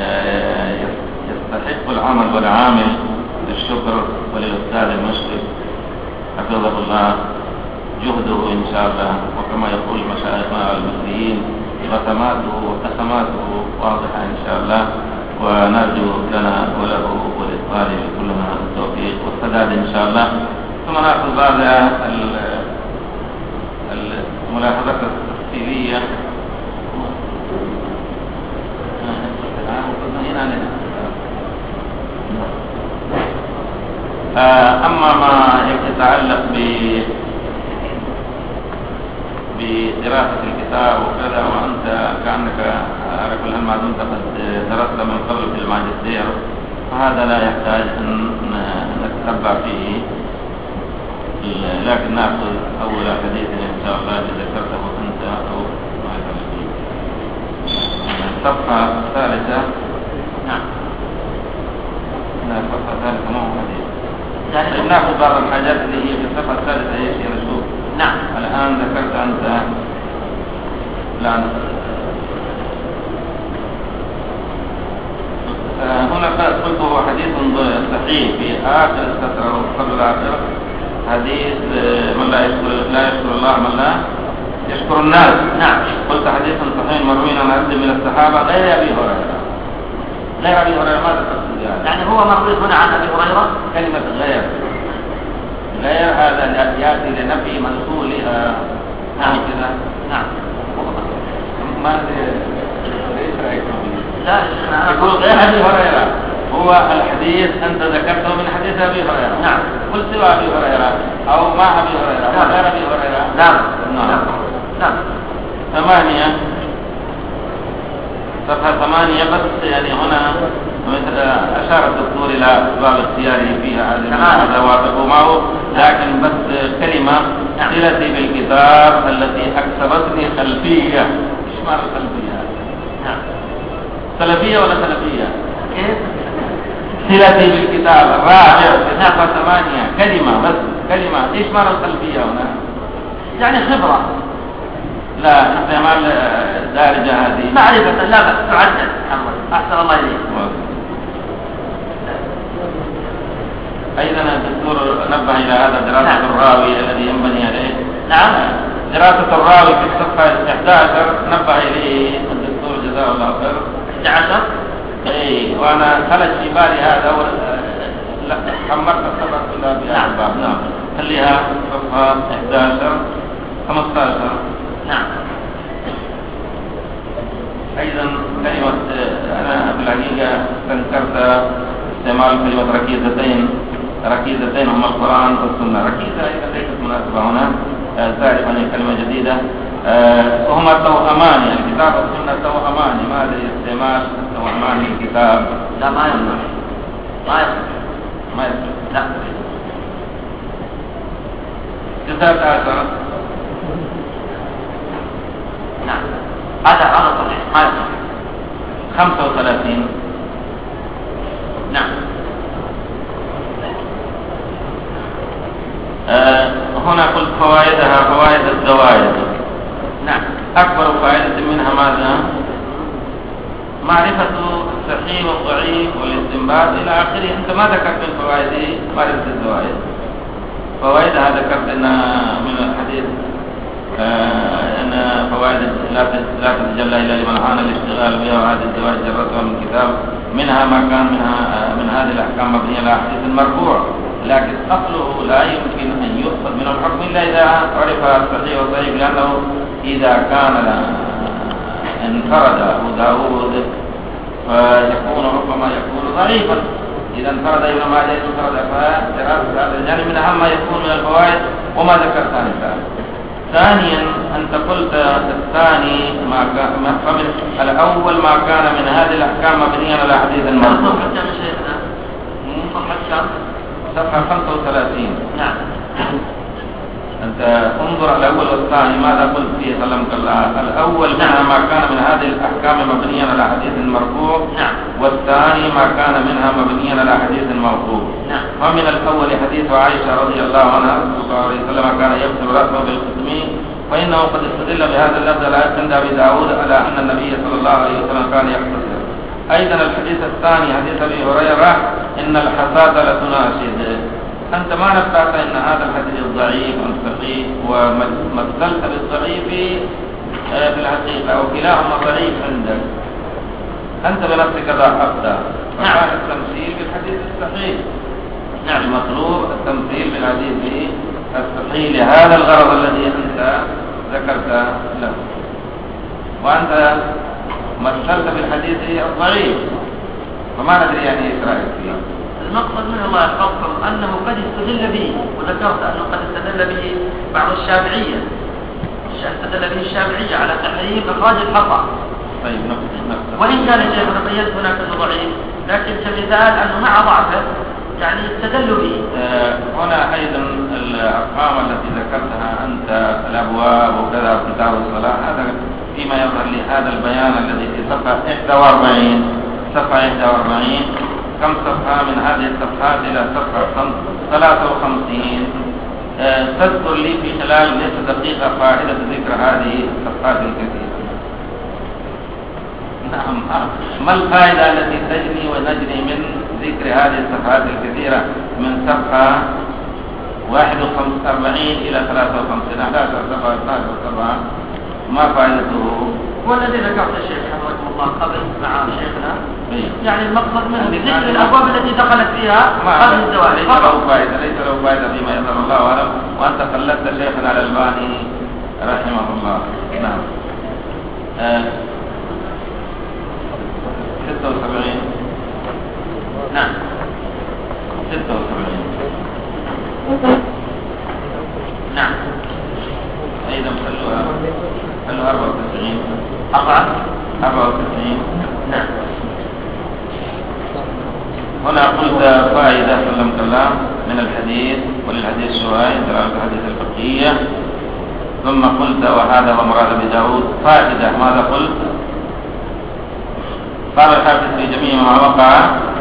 يستحق العمل والعامل للشكر وللأستاذ المشرف حفظه الله جهده إن شاء الله، وكما يقول مشايخنا المصريين رسماته وقسماته واضحة إن شاء الله، ونرجو لنا وله وللطالب كلنا التوفيق والسداد إن شاء الله. ثم نأخذ بعض الملاحظات التفصيلية. أما ما يتعلق بدراسة الكتاب وكذا، وأنت كأنك على كل ما دمت قد درست من قبل في الماجستير، فهذا لا يحتاج أن نتتبع فيه، لكن نأخذ أول حديث إن شاء الله الذي ذكرته أنت أو ما فيه. الصفحة الثالثة. نعم. الصفحة الثالثة ما هو حديث. يعني ناخذ بعض الحاجات اللي هي في الصفحة الثالثة ايش يا رسول. نعم. الآن ذكرت أنت الآن هنا قلت هو حديث صحيح في آخر السطر قبل الآخر، حديث من لا يشكر الله من لا يشكر الناس. نعم. قلت حديث صحيح مروي عن عبد من الصحابة غير أبي هريرة. غير أبي هريرة ماذا تقصد يعني هو مروي هنا عن أبي هريرة؟ كلمة غير هذا يأتي لنفي منسولها. نعم كذا. نعم. ما ليش رأيكم؟ لا يقول غير أبي هريرة. هو الحديث أنت ذكرته من حديث أبي هريرة. نعم. قل سوى أبي هريرة أو ما أبي هريرة أو غير أبي هريرة. نعم. نعم. نعم. 8 صفحة 8 بس يعني هنا أشار الدكتور إلى بعض اختياره فيها هذا وافقوا معه، لكن بس كلمة صلتي بالكتاب التي أكسبتني خلفية. إيش معنى الخلفية؟ نعم. سلفية ولا سلفية؟ كيف؟ صلتي بالكتاب الرابع في صفحة 8 كلمة بس كلمة. إيش معنى الخلفية هنا؟ يعني خبرة. لا استعمال دارجة هذه معرفة. لا بس تعدد. أحسن الله إليك. أيضا الدكتور نبه إلى هذا دراسة الراوي الذي ينبني عليه. نعم. دراسة الراوي في الصفحة 11 نبه إليه الدكتور جزاه الله خير. 11. أي وأنا خلت في بالي هذا لا حمرت الصفحة كلها بهذا الباب. نعم. خليها صفحة 11 15. نعم. أيضا كلمة أنا في الحقيقة استنكرت استعمال كلمة ركيزتين هما القرآن والسنة. ركيزة أيضا ليست مناسبة هنا، تعرف أن كلمة جديدة. وهما توأمان، يعني الكتاب والسنة توأمان. لماذا استعمال توأمان للكتاب؟ لا ما يصلح. ما يصلح. لا. كتاب آخر. نعم. هذا صحيح. ما يصلح. 35. نعم. هنا قلت فوائدها فوائد الزوائد. نعم. أكبر فائدة منها ماذا؟ معرفة الصحيح والضعيف والاستنباط إلى آخره. أنت ما ذكرت من فوائده معرفة الزوائد. فوائدها ذكرت أن من الحديث أن فوائد لا تتجلى إلا لمن عانى الاشتغال بها، وهذه الزوائد جرتها من الكتاب. منها ما كان من هذه الأحكام مبنية على حديث المرفوع، لكن أصله لا يمكن أن يؤخذ من الحكم إلا إذا عرف الصحيح والضعيف، لأنه إذا كان انفرد أبو داود فيكون ربما يكون ضعيفا. إذا انفرد ابن ماجه انفرد فدراسة هذا الجانب من أهم ما يكون من الفوائد وما ذكرت عنه. ثانيا أنت قلت الثاني الأول ما كان من هذه الأحكام مبنيا على حديث المرفوع. صفحة 35. نعم. أنت انظر الأول والثاني ماذا قلت فيه سلمك الله. الأول منها ما كان من هذه الأحكام مبنيا على حديث مرفوع. نعم. والثاني ما كان منها مبنيا على حديث موقوف. نعم. ومن الأول حديث عائشة رضي الله عنها صلى الله عليه وسلم كان يغسل رأسه بالقدم، فإنه قد استدل بهذا اللفظ على عند أبي داود على أن النبي صلى الله عليه وسلم كان يغتسل. أيضا الحديث الثاني حديث أبي هريرة إن الحصاة لتناشد. أنت ما نبهت أن هذا الحديث ضعيف صحيح، ومثلت بالضعيف في الحقيقة وكلاهما ضعيف عندك. أنت بنفسك ضعفت. فكان التمثيل بالحديث الصحيح. نعم. المطلوب التمثيل بالحديث الصحيح لهذا الغرض الذي أنت ذكرت له، وأنت مثلت بالحديث الضعيف، فما ندري يعني ايش رايك فيه. المقصد من الله يحفظكم انه قد استدل به، وذكرت انه قد استدل به بعض الشافعيه، استدل به الشافعيه على تحريم اخراج الحصى. طيب وان كان الشيخ تبين هناك انه ضعيف، لكن كمثال انه مع ضعفه يعني استدل به. هنا ايضا الارقام التي ذكرتها انت الابواب وكذا كتاب الصلاه، هذا فيما يظهر لي هذا البيان الذي في صفحه 41. كم صفحة من هذه الصفحات إلى صفحة 53 تذكر لي في خلال ليس دقيقة فائدة ذكر هذه الصفحات الكثيرة. نعم. ما الفائدة التي تجري ونجري من ذكر هذه الصفحات الكثيرة من صفحة 41 إلى 53 أحداث صفحة 12 ما فائدته؟ هو الذي ذكرت الشيخ حفظكم الله قبل مع شيخنا يعني المقصد من ذكر الأبواب التي دخلت فيها قبل الزواج ليس له فائدة فيما يظهر الله أعلم. وأنت قلدت شيخنا الألباني رحمه الله. نعم. 76. نعم 76. نعم أيضا خلوها 94. 94. نعم. هنا قلت فائدة سلمك الله من الحديث وللحديث شواهد دلالة الحديث الفقهية. ثم قلت وهذا هو مراد بداود فائدة. ماذا قلت؟ قال الحافظ في جميع ما وقع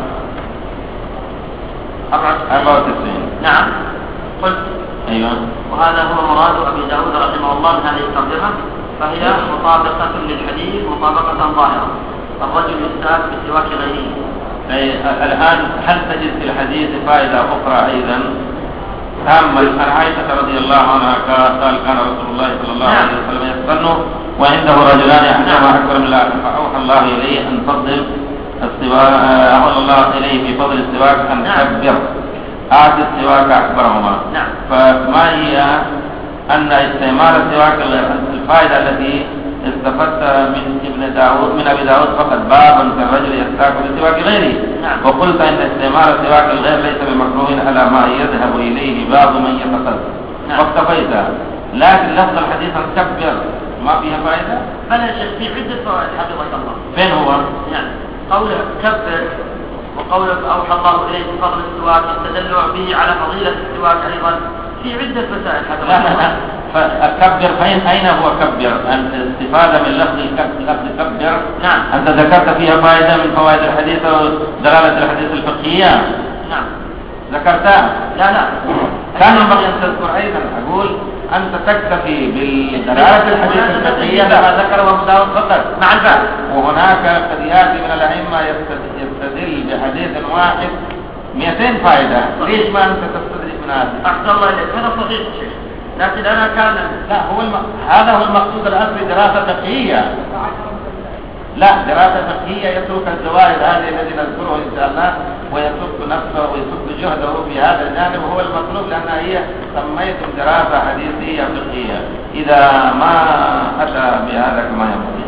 94. نعم قلت أيوة. وهذا هو مراد أبي داود رحمه الله من هذه الترجمة، فهي مطابقة للحديث مطابقة ظاهرة. الرجل يستاك بسواك غيره. أي الآن هل تجد في الحديث فائدة أخرى أيضا تامة عن عائشة رضي الله عنها قال كان رسول الله صلى الله عليه وسلم يستن وعنده رجلان أحدهما أكبر من الآخر فأوحى الله إليه أن تفضل السواك، أوحى الله إليه في فضل السواك أن تكبر آت السواك أكبرهما. فما هي أن استعمال السواك الفائدة التي استفدت من أبي داود فقط بابا كالرجل يستاك بسواك غيره. وقلت إن استعمال السواك الغير ليس بمكروه على ما يذهب إليه بعض من يتقصد واكتفيت. لكن لفظ الحديث أن تكبر ما فيها فائدة؟ بل يا شيخ في عدة فوائد حفظك الله. فين هو؟ يعني قوله كبر وقوله أوحى الله إليه بفضل السواك يستدل به على فضيلة السواك أيضا في عدة مسائل حفظك الله. فكبر أين هو كبر؟ الاستفادة من لفظ كبر. نعم. أنت ذكرت فيها فائدة من فوائد الحديث ودلالة الحديث الفقهية. نعم. ذكرتها؟ لا. كان ينبغي أن تذكر أيضا. أقول أنت تكتفي بدلالة الحديث الفقهية لما ذكره أبو داود فقط مع الباب. وهناك قد يأتي من الأئمة يستدل بحديث واحد 200 فائدة. ليش ما أنت تستدرك من هذا؟ أحسن الله إليك. هذا صحيح شيخ. لكن أنا كان لا هذا هو المقصود الأصلي دراسة فقهية. لا دراسة فقهية يترك الزوائد هذه التي نذكره إن شاء الله ويصب نفسه ويصب جهده في هذا الجانب وهو المطلوب لأنها هي سميتم دراسة حديثية فقهية. إذا ما أتى بهذا كما ينبغي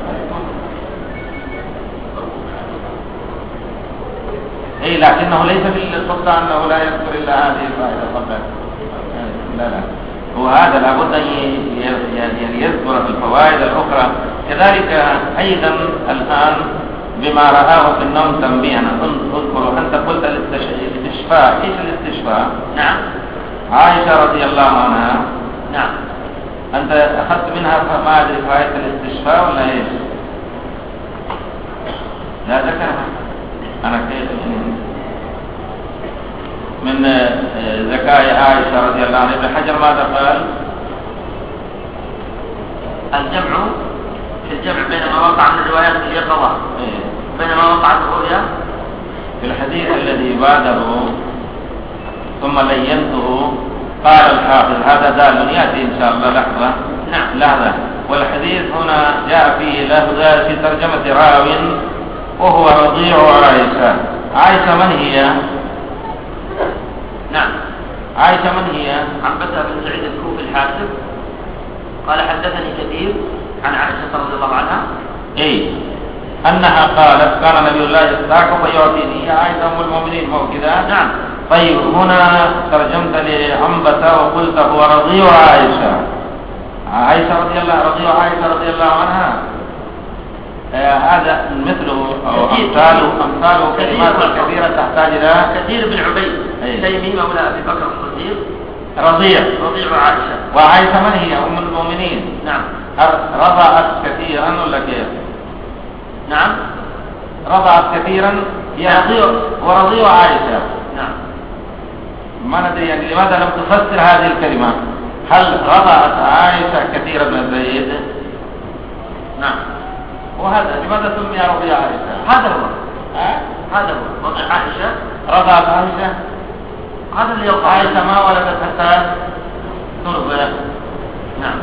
إيه لكنه ليس في الخطة أنه لا يذكر إلا هذه الفائدة فقط. لا وهذا لابد أن يذكر الفوائد الأخرى. كذلك أيضا الآن بما رآه في النوم تنبيها اذكروا. أنت قلت الاستشفاء. إيش الاستشفاء؟ نعم. عائشة رضي الله عنها. نعم. أنت أخذت منها ما أدري فائدة الاستشفاء ولا إيش؟ لا ذكرها. أنا كيف من ذكاء عائشة رضي الله عنها. ابن حجر ماذا قال؟ الجمع في الجمع بين ما وقع من الروايات في القضاء بين ما وقعت الرؤيا في الحديث الذي بعده ثم لينته قال الحافظ هذا دال يأتي إن شاء الله لحظة. نعم. لحظة. والحديث هنا جاء فيه لفظة في ترجمة راو وهو رضيع عائشة. عائشة من هي؟ نعم. عائشة من هي؟ عنبسة بن سعيد الكوفي الحاسب قال حدثني كثير عن عائشة رضي الله عنها أنها قالت كان نبي الله يستاك فيعطيني عائشة أم المؤمنين مو كذا؟ نعم. طيب هنا ترجمت لعنبسة وقلت هو رضيع عائشة. رضيع عائشة رضي الله عنها. هذا مثله أو أمثاله كلمات كثيرة تحتاج إلى كثير بن عبيد تيمي مولى أبي بكر الصديق رضيع عائشة. وعائشة من هي؟ أم المؤمنين. نعم. رضعت كثيرا ولا كيف؟ نعم. رضعت كثيرا ورضيع عائشة. نعم. ما ندري يعني لماذا لم تفسر هذه الكلمة؟ هل رضعت عائشة كثير بن زيد؟ نعم. وهذا لماذا سمي رضيع عائشة؟ هذا هو. هذا هو رضع عائشة. رضعت عائشة. هذا اللي يوقع. عائشة ما ولدت حتى ترضع. نعم.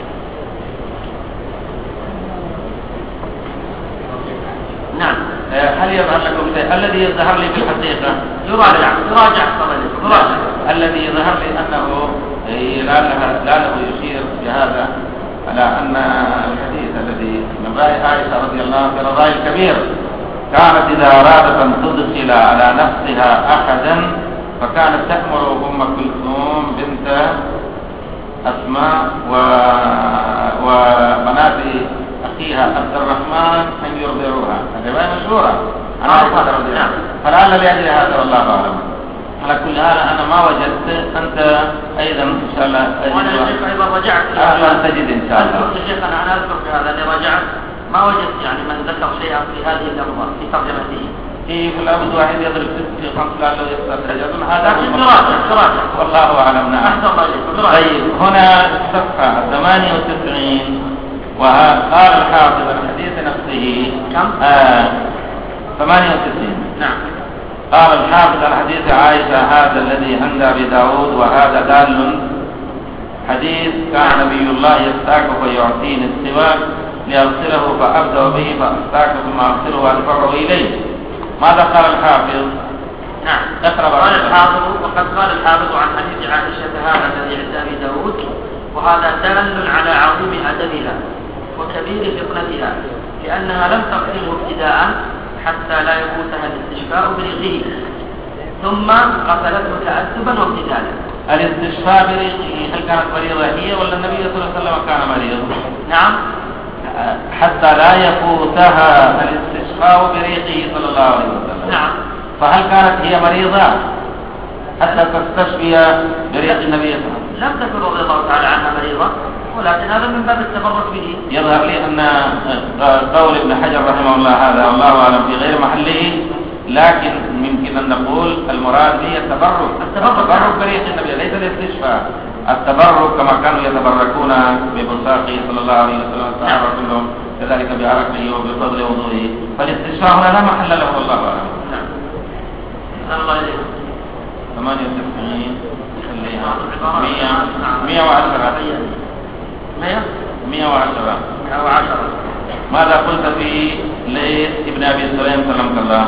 نعم. هل يظهر لكم شيء؟ الذي يظهر لي بالحقيقة يراجع الذي يظهر لي أنه لا له يشير بهذا على أن الحديث الذي من رأي عائشة رضي الله عنها في رضاع الكبير كانت إذا أرادت أن تدخل على نفسها أحدا فكانت تأمر أم كلثوم بنت أسماء وبنات أخيها عبد الرحمن أن يرضعوها. الرواية مشهورة عن عائشة رضي الله عنها. فلعل لأجل هذا والله أعلم. على كل حال أنا ما وجدت، أنت أيضا إن شاء الله وأنا الشيخ أيضا رجعت تجد إن شاء الله. الشيخ أنا أذكر في هذا اللي رجعت ما وجدت يعني من ذكر شيئا في هذه اللفظة في ترجمته. في لابد واحد يضرب في 5 لعله يستخرج هذا. لكن دراجة والله أعلم. نعم. أحسن الله إليكم. طيب هنا الصفحة 98 وقال الحافظ الحديث نفسه كم؟ 98. نعم. قال الحافظ الحديث عائشة هذا الذي عند أبي داود وهذا دال حديث كان نبي الله يستاك ويعطيني السواك لأغسله فأبدأ به فأستاك ثم أغسله وأدفعه إليه. ماذا قال الحافظ؟ نعم. قال الحافظ وقد قال الحافظ عن حديث عائشة هذا الذي عند أبي داود وهذا دال على عظيم أدبها وكبير فطنتها لأنها لم تغسله ابتداء حتى لا يفوتها الاستشفاء بريقه ثم غسلته تأدبا وابتدالا. الاستشفاء بريقه هل كانت مريضة هي ولا النبي صلى الله عليه وسلم كان مريض؟ نعم. حتى لا يفوتها الاستشفاء بريقه صلى الله عليه وسلم. نعم. فهل كانت هي مريضة حتى تستشفي بريق النبي صلى الله عليه وسلم؟ لم تكن رضي الله تعالى عنها مريضة ولكن هذا من باب التبرك به. يظهر لي أن قول ابن حجر رحمه الله هذا والله أعلم في غير محله، لكن ممكن أن نقول المراد هي التبرك بريق النبي ليس الاستشفاء. التبرك كما كانوا يتبركون ببصاقه صلى الله عليه وسلم الصحابة كلهم كذلك بعرقه وبفضل وضوئه، فالاستشفاء هنا لا محل له والله أعلم. نعم. الله إليك. 98 خليها 110. ماذا قلت في ليث ابن أبي سليم سلمك الله؟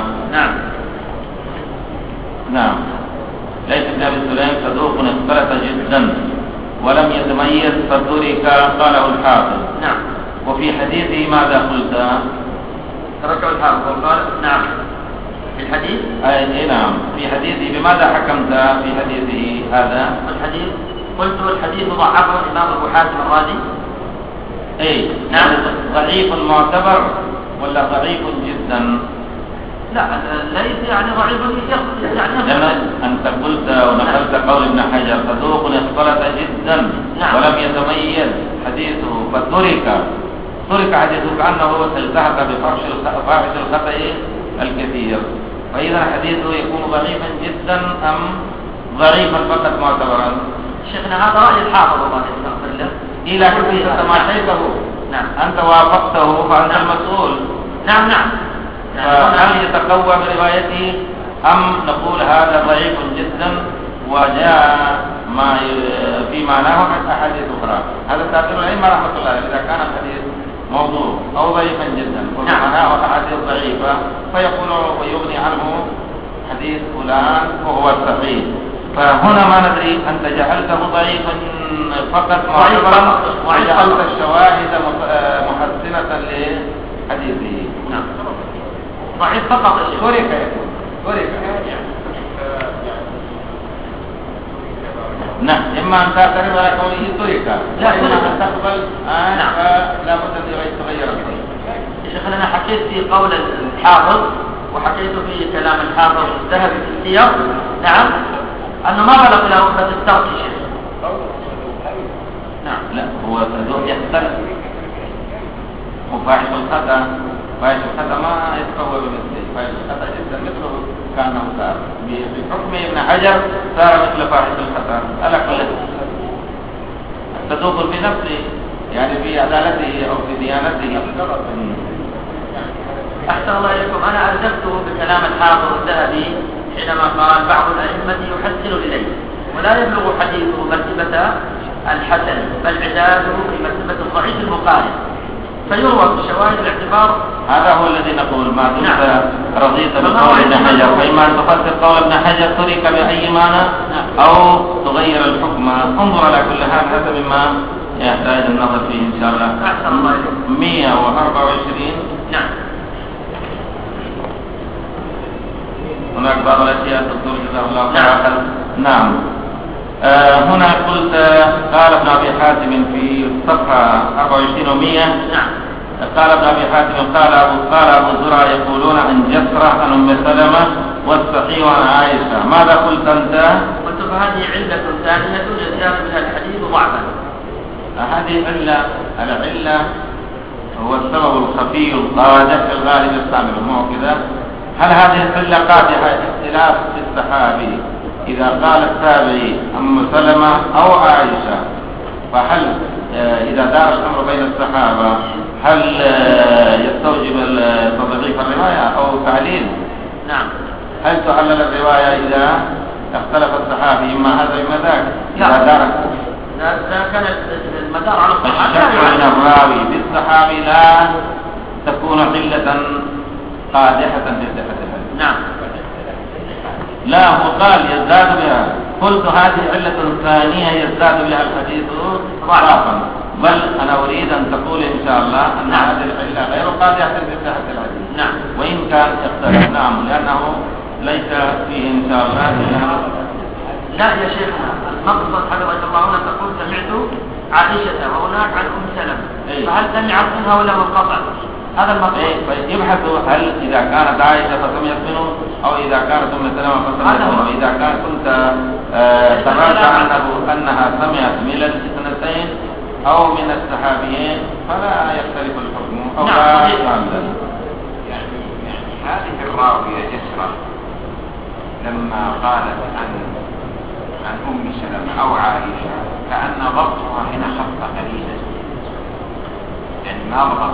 نعم. ليث ابن أبي سليم صدوق اختلط جدا ولم يتميز فترك قاله الحافظ. نعم. وفي حديثه ماذا قلت؟ تركه الحافظ وقال نعم في الحديث. أي نعم في حديثه. بماذا حكمت في حديثه هذا؟ الحديث قلت الحديث ضعفه الإمام أبو حاتم الرازي. اي نعم. ضعيف معتبر ولا ضعيف جدا؟ لا ليس يعني ضعيف يعني أنت قلت ونقلت قول ابن حجر صدوق اختلط جدا. نعم. ولم يتميز حديثه فترك حديثه كأنه التهت بفاحش الخطأ الكثير، فإذا حديثه يكون ضعيفا جدا أم ضعيفا فقط معتبرا؟ شيخنا هذا رأي الحافظ الله يستغفر له. إلى كيف تماشيته؟ نعم. أنت وافقته فأنت المسؤول. نعم. فهل يتقوى بروايته أم نقول هذا ضعيف جدا وجاء ما في معناه من أحاديث أخرى؟ هذا تعبير الأئمة رحمة الله إذا كان الحديث موضوع أو ضعيفا جدا ومعناه أحاديث ضعيفة فيقول ويغني عنه حديث فلان وهو الصحيح. فهنا ما ندري أنت جعلته ضعيفا فقط معتبرا وجعلت الشواهد محسنة لحديثه. نعم. ضعيف فقط. ترك. نعم. إما أن تعترف على قوله ترك وإما أن تقبل لا بد أن يتغير الشيء. شيخ أنا حكيت في قول الحافظ وحكيت في كلام الحافظ الذهبي في السياق. نعم. أنه ما بلغ إلى وقت الترك شيء. نعم. لا هو صدوق يختلف وفاحش الخطأ ما يتقوى بمثله. فاحش الخطأ جدا مثل حكم ابن حجر صار مثل فاحش الخطأ على كل تدوخ في نفسه، يعني في عدالته أو في ديانته. أحسن الله إليكم. أنا ألزمته بكلام الحافظ الذهبي حينما قال بعض الأئمة يحسن إليه ولا يبلغ حديثه مرتبة الحسن، بل عداده في مرتبة الضعيف المقارن، فيروى بشواهد الاعتبار. هذا هو الذي نقول ما دمت رضيت بقول ابن حجر، فإما أن تفسر قول ابن حجر ترك بأي معنى أو تغير الحكم. انظر على كل حال، هذا مما يحتاج النظر فيه إن شاء الله. أحسن الله إليكم. 124. نعم. هناك بعض الأشياء الدكتور جزاه الله خيرا. نعم. هنا قلت قال ابن أبي حاتم في صفحة 24 و100. نعم. قال ابن أبي حاتم قال أبو زرع يقولون عن جسرة عن أم سلمة والصحيح عن عائشة. ماذا قلت أنت؟ قلت فهذه علة ثانية يزداد بها الحديث ضعفا. هذه العلة هو السبب الخفي القادح في الغالب الصامر، مو كذا؟ هل هذه العلة قادحة اختلاف في الصحابي إذا قال التابعي أم سلمة أو عائشة؟ فهل إذا دار الأمر بين الصحابة هل يستوجب تضعيف الرواية أو تعليل؟ نعم. هل تعلل الرواية إذا اختلف الصحابي إما هذا إما ذاك؟ إذا دار لا كان المدار على الصحابة. الشك من الراوي بالصحابي لا تكون علة قادحة في صحة الحديث. نعم. لا، هو قال يزداد بها. قلت هذه علة ثانية يزداد بها الحديث ضعفا، بل أنا أريد أن تقول إن شاء الله أن هذه العلة غير قادحة في صحة الحديث. نعم. وإن كان يختلف. نعم، لأنه ليس فيه إن شاء الله. لا يا شيخنا، المقصد حضرتك الله هنا تقول سمعت عائشة وهناك عن أم سلمة، فهل سمعت منها ولا منقطع؟ هذا المقصود. يبحثوا هل إذا كانت عائشة فسمعت منه أو إذا كانت أم سلمة فسمعت منه. إذا كنت تراجع أنها سمعت من الاثنتين أو من الصحابيين فلا يختلف الحكم أو لا يعلم. يعني هذه الراوية جسرة لما قالت عن أم سلمة أو عائشة كأن ضبطها هنا خط قليلا، يعني ما ضبط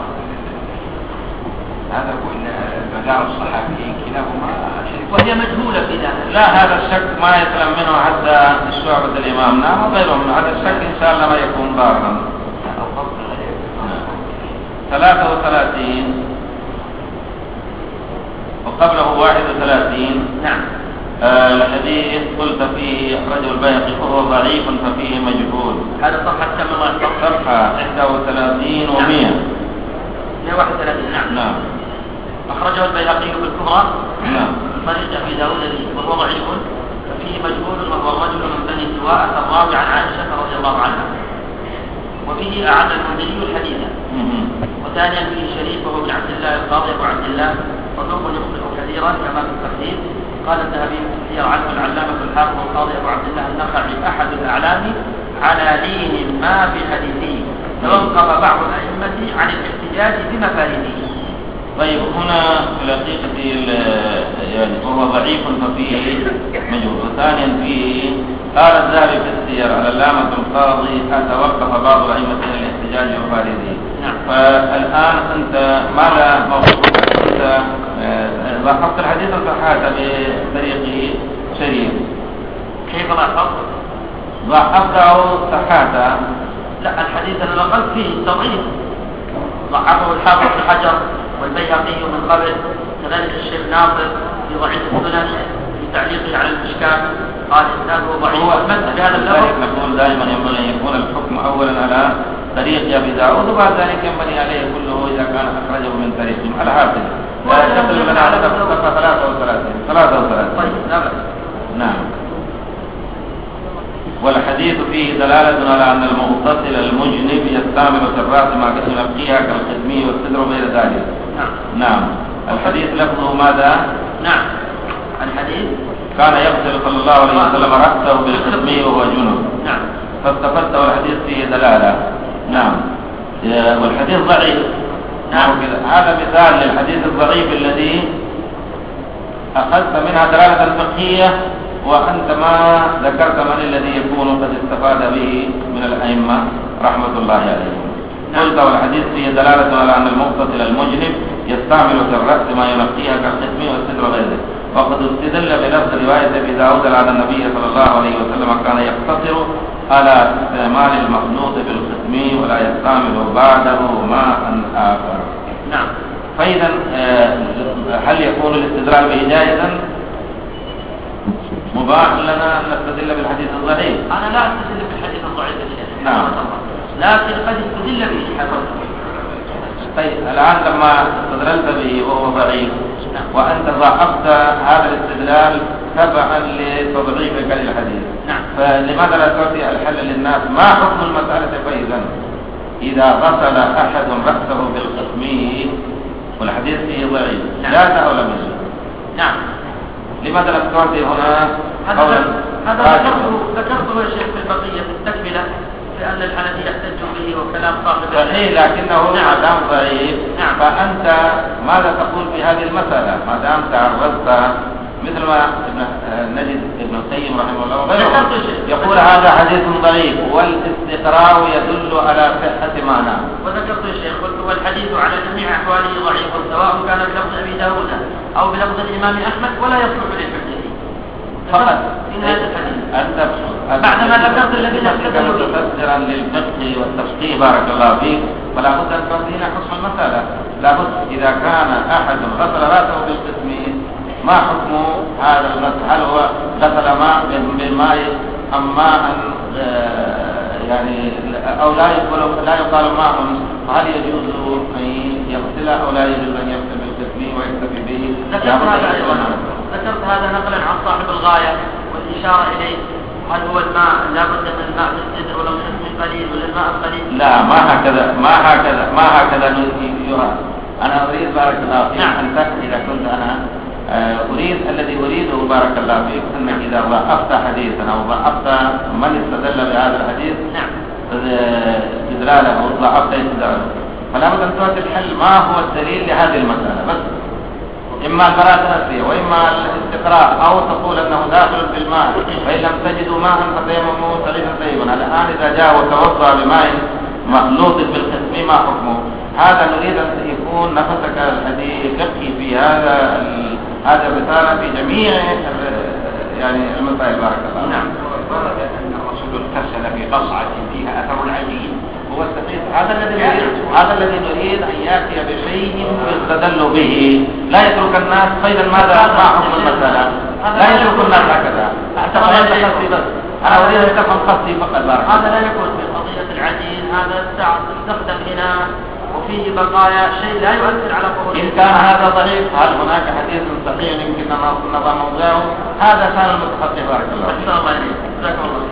هذا هو مدار الصحابيين كلاهما، وهي مجهولة في ذلك. لا، هذا الشك ما يسلم منه حتى الشعبة الإمام. نعم، وغيرهم. هذا الشك إن شاء الله ما يكون ضارا. 33 وقبله 31. نعم. الحديث قلت فيه أخرجه البيهقي وهو ضعيف ففيه مجهول. هذا صفحة كم الله يحفظ؟ صفحة 31 و100. 131. نعم. أخرجه البيهقي في الكبرى. نعم. طريق أبي داود وهو ضعيف ففيه مجهول وهو الرجل من بني سواء الراوي عن عائشة رضي الله عنها، وفيه أعاد المنذري الحديث. وثانيا فيه شريك وهو ابن عبد الله القاضي أبو عبد الله صدوق يخطئ كثيرا كما في التقديم. قال الذهبي في السير عنه العلامة الحافظ القاضي أبو عبد الله النخعي أحد الأعلام على لين ما في حديثه، توقف بعض الأئمة عن الاحتجاج بمفاريده. طيب، هنا في الحقيقة يعني وهو ضعيف ففيه مجهول. وثانيا فيه قال الذهبي في السير على العلامة القاضي توقف بعض الأئمة عن الاحتجاج بمفاريده. نعم. فالآن أنت ماذا موقفك؟ أنت لاحظت الحديث صحته بطريق شريف، كيف لاحظت؟ ضعفت أو صحته؟ لا، الحديث أنا نقلت فيه تضعيف، ضعفه الحافظ بن حجر والبيهقي من قبل، كذلك الشيخ ناصر في ضعيف السنن في تعليقه على المشكاة قال إسناده ضعيف. والمسألة بهذا اللفظ نقول دائما ينبغي أن يكون الحكم أولا على طريق أبي داود وبعد ذلك ينبغي عليه كله إذا كان أخرجه من طريقهم على هذا. تقريبا على 33. طيب، لا بأس. نعم. والحديث فيه دلالة على أن المغتسل المجنب يستعمل في الرأس ما يبقيها كالخدمي والصدر وغير ذلك. نعم. الحديث لفظه ماذا؟ نعم. الحديث كان يغسل صلى الله عليه وسلم رأسه بالخدمي وهو جنب. نعم. فاستفدت والحديث فيه دلالة. نعم. والحديث ضعيف. نعم. هذا مثال للحديث الضعيف الذي أخذت منها دلالة فقهية وأنت ما ذكرت من الذي يكون قد استفاد به من الأئمة رحمة الله عليهم. قلت والحديث فيه دلالة على أن المغتسل المجنب يستعمل في الرأس ما ينقيها كالختم والستر وغيره، وقد استدل بلفظ رواية أبي داود على النبي صلى الله عليه وسلم كان يقتصر على استعمال المخلوط بالختم ولا يستعمل بعده ماء آخر. نعم. فإذا هل يكون الاستدلال به جائزا؟ مباح لنا أن نستدل بالحديث الضعيف. أنا لا أستدل بالحديث الضعيف يا شيخ. نعم. لكن قد استدل به حضرتك. طيب الآن لما استدللت به وهو ضعيف وأنت ضعفت هذا الاستدلال تبعا لتضعيفك للحديث، نعم. فلماذا لا تعطي الحل للناس؟ ما حكم المسألة فإذا إذا غسل أحد رأسه بالختم والحديث فيه ضعيف جاز أو لم يجوز؟ نعم. لماذا لا تعطي هنا قولا؟ هذا ذكرته يا شيخ في البقية في التكملة، لأن الحنفية يحتج به وكلام صاحب صحيح، لكنه ما دام ضعيف فأنت ماذا تقول في هذه المسألة ما دام تعرضت مثل ما نجد ابن القيم رحمه الله وغيره يقول هذا حديث ضعيف والاستقراء يدل على صحة معناه. وذكرت يا شيخ قلت والحديث على جميع أحواله ضعيف سواء كان بلفظ أبي داود أو بلفظ الإمام أحمد ولا يصلح للحجة فقط من هذا الحديث. أنت بعدما ذكرت الذين استدلوا متفسرا للفقه والتفقيه بارك الله فيك، فلا بد أن تعطي هنا حكم المسألة. لا بد إذا كان أحد غسل رأسه بالقسم ما حكم هذا الغسل؟ هل هو غسل ماء بماء أم ماء يعني أو لا يقال ماء، فهل يجوز أن يغسل أو لا يجوز أن يغسل بالقسم ويكتفي به؟ ذكرت هذا نقلا عن صاحب الغاية والإشارة إليه. هل هو الماء لا بد من الماء بالسدر ولو من قليل ولا الماء القليل؟ لا ما هكذا يرى. أنا أريد بارك الله فيك أن تكفي إذا كنت أنا أريد الذي أريده بارك الله فيك أنك إذا ضعفت حديثا أو ضعفت من استدل بهذا الحديث استدلاله ضعفت استدلاله، فلا بد أن تعطي الحل ما هو الدليل لهذه المسألة بس. إما البراءة النفسية وإما الاستقراء أو تقول أنه داخل في الماء فإن لم تجدوا ماء فتيمموا صعيدا طيبا. الآن إذا جاء وتوضأ بماء مخلوط بالختم ما حكمه؟ هذا نريد أن يكون نفسك الذي يكفي في هذا الرسالة في جميع يعني المسائل بارك الله. نعم. ورد أن الرسول اغتسل في قصعة فيها أثر العجين هو السقيط. هذا الذي نريد أن يأتي بشيء يستدل به، لا يترك الناس فإذا ماذا ما حكم المسألة؟ لا يترك الناس هكذا. أنا أريد أن تفهم قصدي فقط بارك. هذا لا يكون في قضية العجين، هذا استخدم هنا وفيه بقايا شيء لا يؤثر على قبول. إن كان هذا ضعيف هل هناك حديث صحيح يمكن أن نضع موضعه؟ هذا كان المتخطي بارك الله. أحسن الله إليك. جزاكم الله.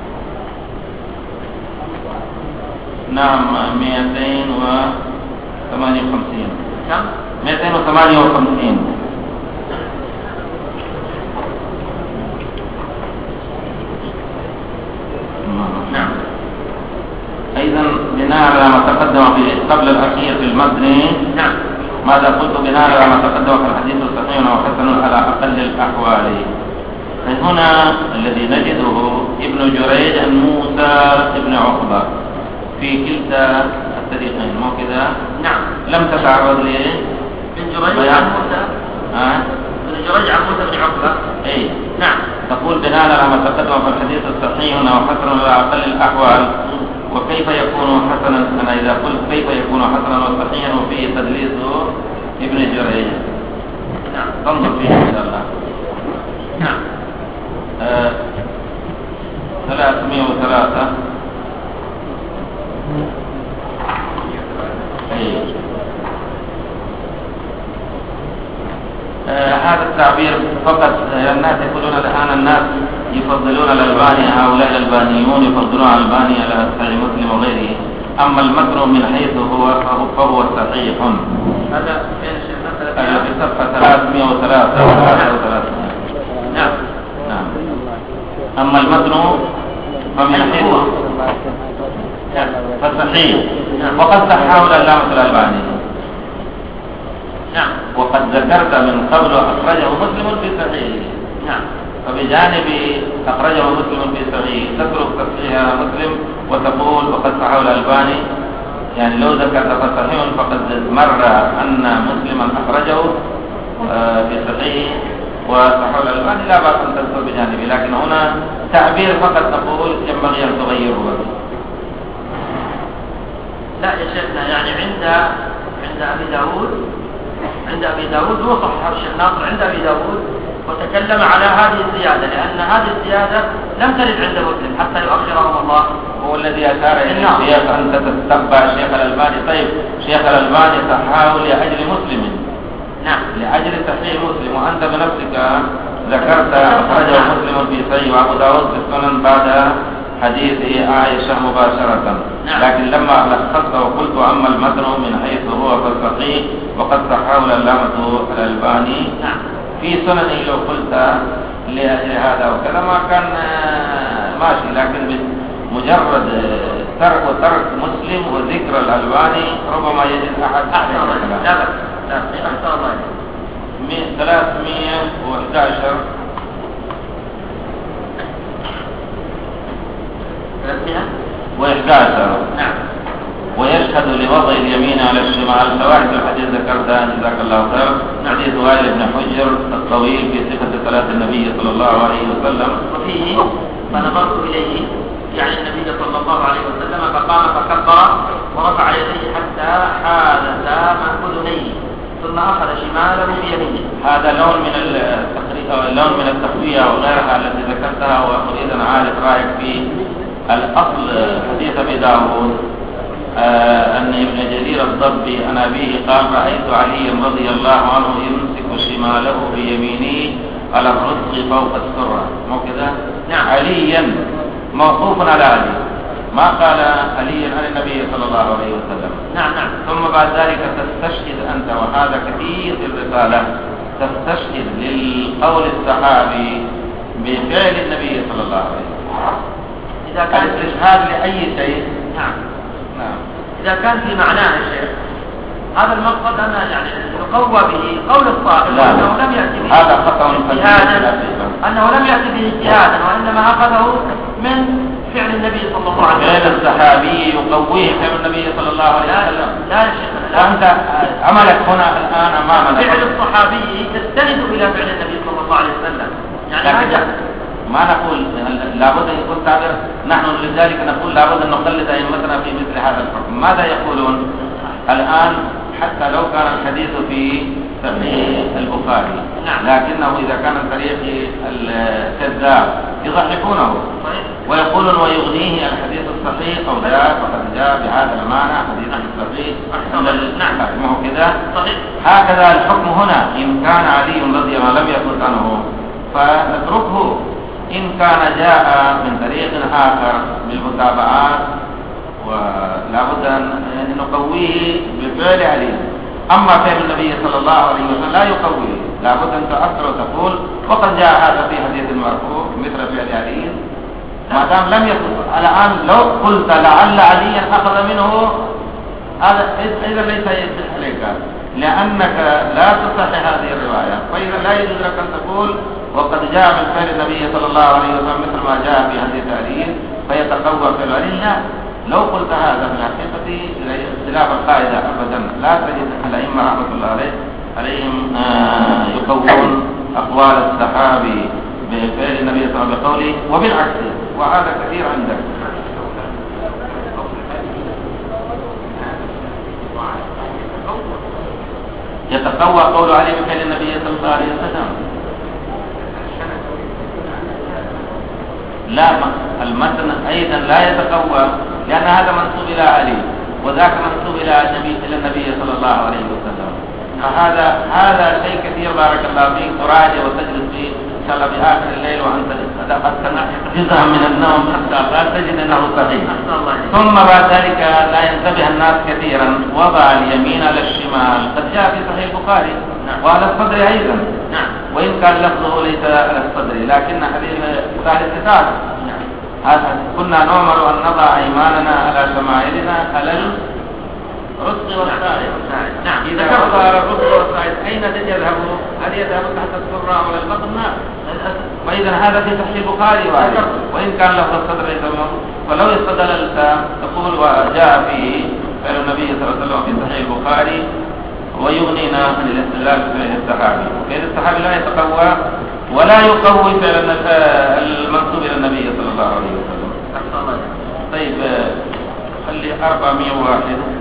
نعم 258. كم؟ 258. نعم. أيضا بناء على ما تقدم في قبل الأخير في المتن. نعم. ماذا قلت بناء على ما تقدم في الحديث الصحيح وحسن على أقل الأحوال؟ هنا الذي نجده ابن جريج عن موسى ابن عقبة في كلتا الطريقين مو كذا؟ نعم. لم تتعرض ليه؟ ابن جريج عن موسى. ابن جريج عن موسى بن عقبة. اي نعم. تقول بناء على ما تقدم في الحديث الصحيح وحسن على أقل الأحوال، وكيف يكون حسنا؟ أنا إذا قلت كيف يكون حسنا وصحيحا وفيه تدليس ابن جريج. نعم. تنظر فيه إن شاء الله. نعم. 303. هذا التعبير فقط. الناس يقولون الآن الناس يفضلون الألباني، هؤلاء الألبانيون يفضلون الألباني على صحيح مسلم وغيره، أما المتن من حيث فهو صحيح. هذا في صفحة 303. نعم. نعم. أما المتن فمن حيث فصحيح وقد صححه العلامة الألباني. نعم. وقد ذكرت من قبل أخرجه مسلم في صحيحه. نعم. فبجانب أخرجه مسلم في صحيح تترك تصحيح مسلم وتقول وقد صححه الألباني، يعني لو ذكرت صحيح فقد مر أن مسلما أخرجه في صحيح وصححه الألباني، لا بأس أن تذكر بجانبه، لكن هنا تعبير فقط تقول ينبغي أن تغيره. لا يا شيخنا، يعني عند أبي داود هو صححه الشيخ ناصر عند أبي داود وتكلم على هذه الزيادة، لأن هذه الزيادة لم ترد عند مسلم حتى يؤخرهم الله. هو الذي أشار إلى الشيخ أنت تتبع الشيخ الألباني. طيب شيخ الألباني صححه لأجل مسلم، نعم، لأجل تصحيح مسلم، وأنت بنفسك ذكرت أخرجه مسلم في صحيح وأبو داود في السنن بعد حديث عائشة مباشرة. نعم. لكن لما لخصت وقلت أما المتن من حيث هو فالصحيح وقد صححه العلامة الألباني نعم في سننه، لو قلت لأجل هذا وكذا ما كان ماشي، لكن مجرد ترك مسلم وذكر الألباني ربما يجد أحد أحسن الله. لا أحسن الله. 311 نعم. ويشهد لوضع اليمين على الشمال. فواحد الحديث ذكرتها جزاك الله خير، حديث وائل بن حجر الطويل في صفة صلاة النبي صلى الله عليه وسلم، وفيه فنظرت إليه يعني النبي صلى الله عليه وسلم فقام فكبر ورفع يديه حتى حاذتا أذنيه ثم أخذ شماله بيمينه. هذا لون من التقوية وغيرها التي ذكرتها، وأريد أن أعرف رأيك في الأصل حديث أبي داود أن ابن جرير الضبي عن أبيه قال رأيت علي رضي الله عنه يمسك شماله بيمينه على الرزق فوق السرة، مو كذا؟ نعم. عليا موقوف على علي، ما قال علي عن النبي صلى الله عليه وسلم. نعم. ثم بعد ذلك تستشهد أنت، وهذا كثير في الرسالة، تستشهد للقول الصحابي بفعل النبي صلى الله عليه وسلم. إذا كان الاستشهاد لأي شيء. نعم. إذا كان في معناه يا شيخ هذا المقصد أن يعني يقوى به قول الصاحب أنه لم يأتي به هذا خطأ اجتهادا، أنه لم يأتي به اجتهادا، وإنما أخذه من فعل النبي صلى الله عليه وسلم. فعل الصحابي يقويه فعل النبي صلى الله عليه وسلم. لا يا شيخ، وأنت عملك هنا الآن أمامنا فعل الصحابي يستند إلى فعل النبي صلى الله عليه وسلم، يعني ما نقول لابد أن يكون تعبير، نحن لذلك نقول لابد أن نقلد أئمتنا في مثل هذا الحكم. ماذا يقولون الآن؟ حتى لو كان الحديث في صحيح البخاري، لكنه إذا كان طريق الكذاب يضحكونه ويقولون ويغنيه الحديث الصحيح أو جاء فقد جاء بهذا المعنى حديث الصحيح. نعم، ما هو كذا؟ هكذا الحكم هنا. إن كان علي رضي الله لم يكن عنه فنتركه، إن كان جاء من طريق آخر بالمتابعات ولا بد أن نقويه بفعل علي. أما فعل النبي صلى الله عليه وسلم لا يقويه، لا بد أن تأثر وتقول وقد جاء هذا في حديث المرفوع مثل فعل علي، ما دام لم يكن. الآن لو قلت لعل عليا أخذ منه، هذا إذا ليس يصح عليك، لأنك لا تصحح هذه الرواية، فإذا لا يجوز لك أن تقول وقد جاء من فعل النبي صلى الله عليه وسلم مثل ما جاء في حديث علي فيتقوى فعل علي. لا، لو قلت هذا في الحقيقة اختلاف القاعدة أبدا. لا تجد الأئمة رحمة الله عليهم يقوون أقوال الصحابي بفعل النبي صلى الله عليه وسلم بقوله وبالعكس، وهذا كثير عندك. يتقوى قول علي بفعل النبي صلى الله عليه وسلم. لا، المتن أيضا لا يتقوى، لأن هذا منسوب إلى علي وذاك منسوب إلى النبي صلى الله عليه وسلم. فهذا شيء كثير بارك الله فيك تراجع وتجلس فيه إن شاء الله بآخر الليل وأنت قد جزءا من النوم حتى تجد أنه صحيح. ثم بعد ذلك لا ينتبه الناس كثيرا، وضع اليمين على الشمال قد جاء في صحيح البخاري وعلى الصدر أيضا، وإن كان لفظه ليس على الصدر لكن حديث ثالث. هذا كنا نؤمر أن نضع أيماننا على شمائلنا على الرزق والسائل. إذا كفر الرزق والسائل أين يذهب؟ هل يذهب تحت السرة ولا البطن؟ ما وإذا هذا في صحيح البخاري وإن كان له الصدر ليس بموجود. ولو استدللت تقول وجاء فيه فعل النبي صلى الله عليه وسلم في صحيح البخاري ويغنينا عن الاستدلال بفعل الصحابي. فعل الصحابي لا يتقوى ولا يقوي فعل المنسوب إلى النبي صلى الله عليه وسلم. طيب خلي 401.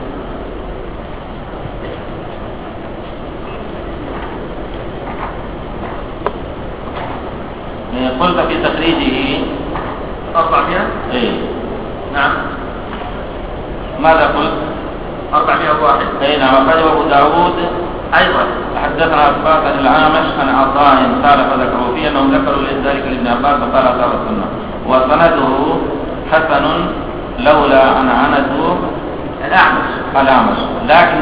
قلت في تخريجه 400. اي نعم. ماذا قلت؟ 401. اي نعم. أخرجه أبو داود أيضا. حدثنا عباس عن الأعمش عن عطاء قال فذكروا فيه أنهم ذكروا ذلك لابن عباس فقال أصاب السنة وسنده حسن لولا عنعنته الأعمش لكن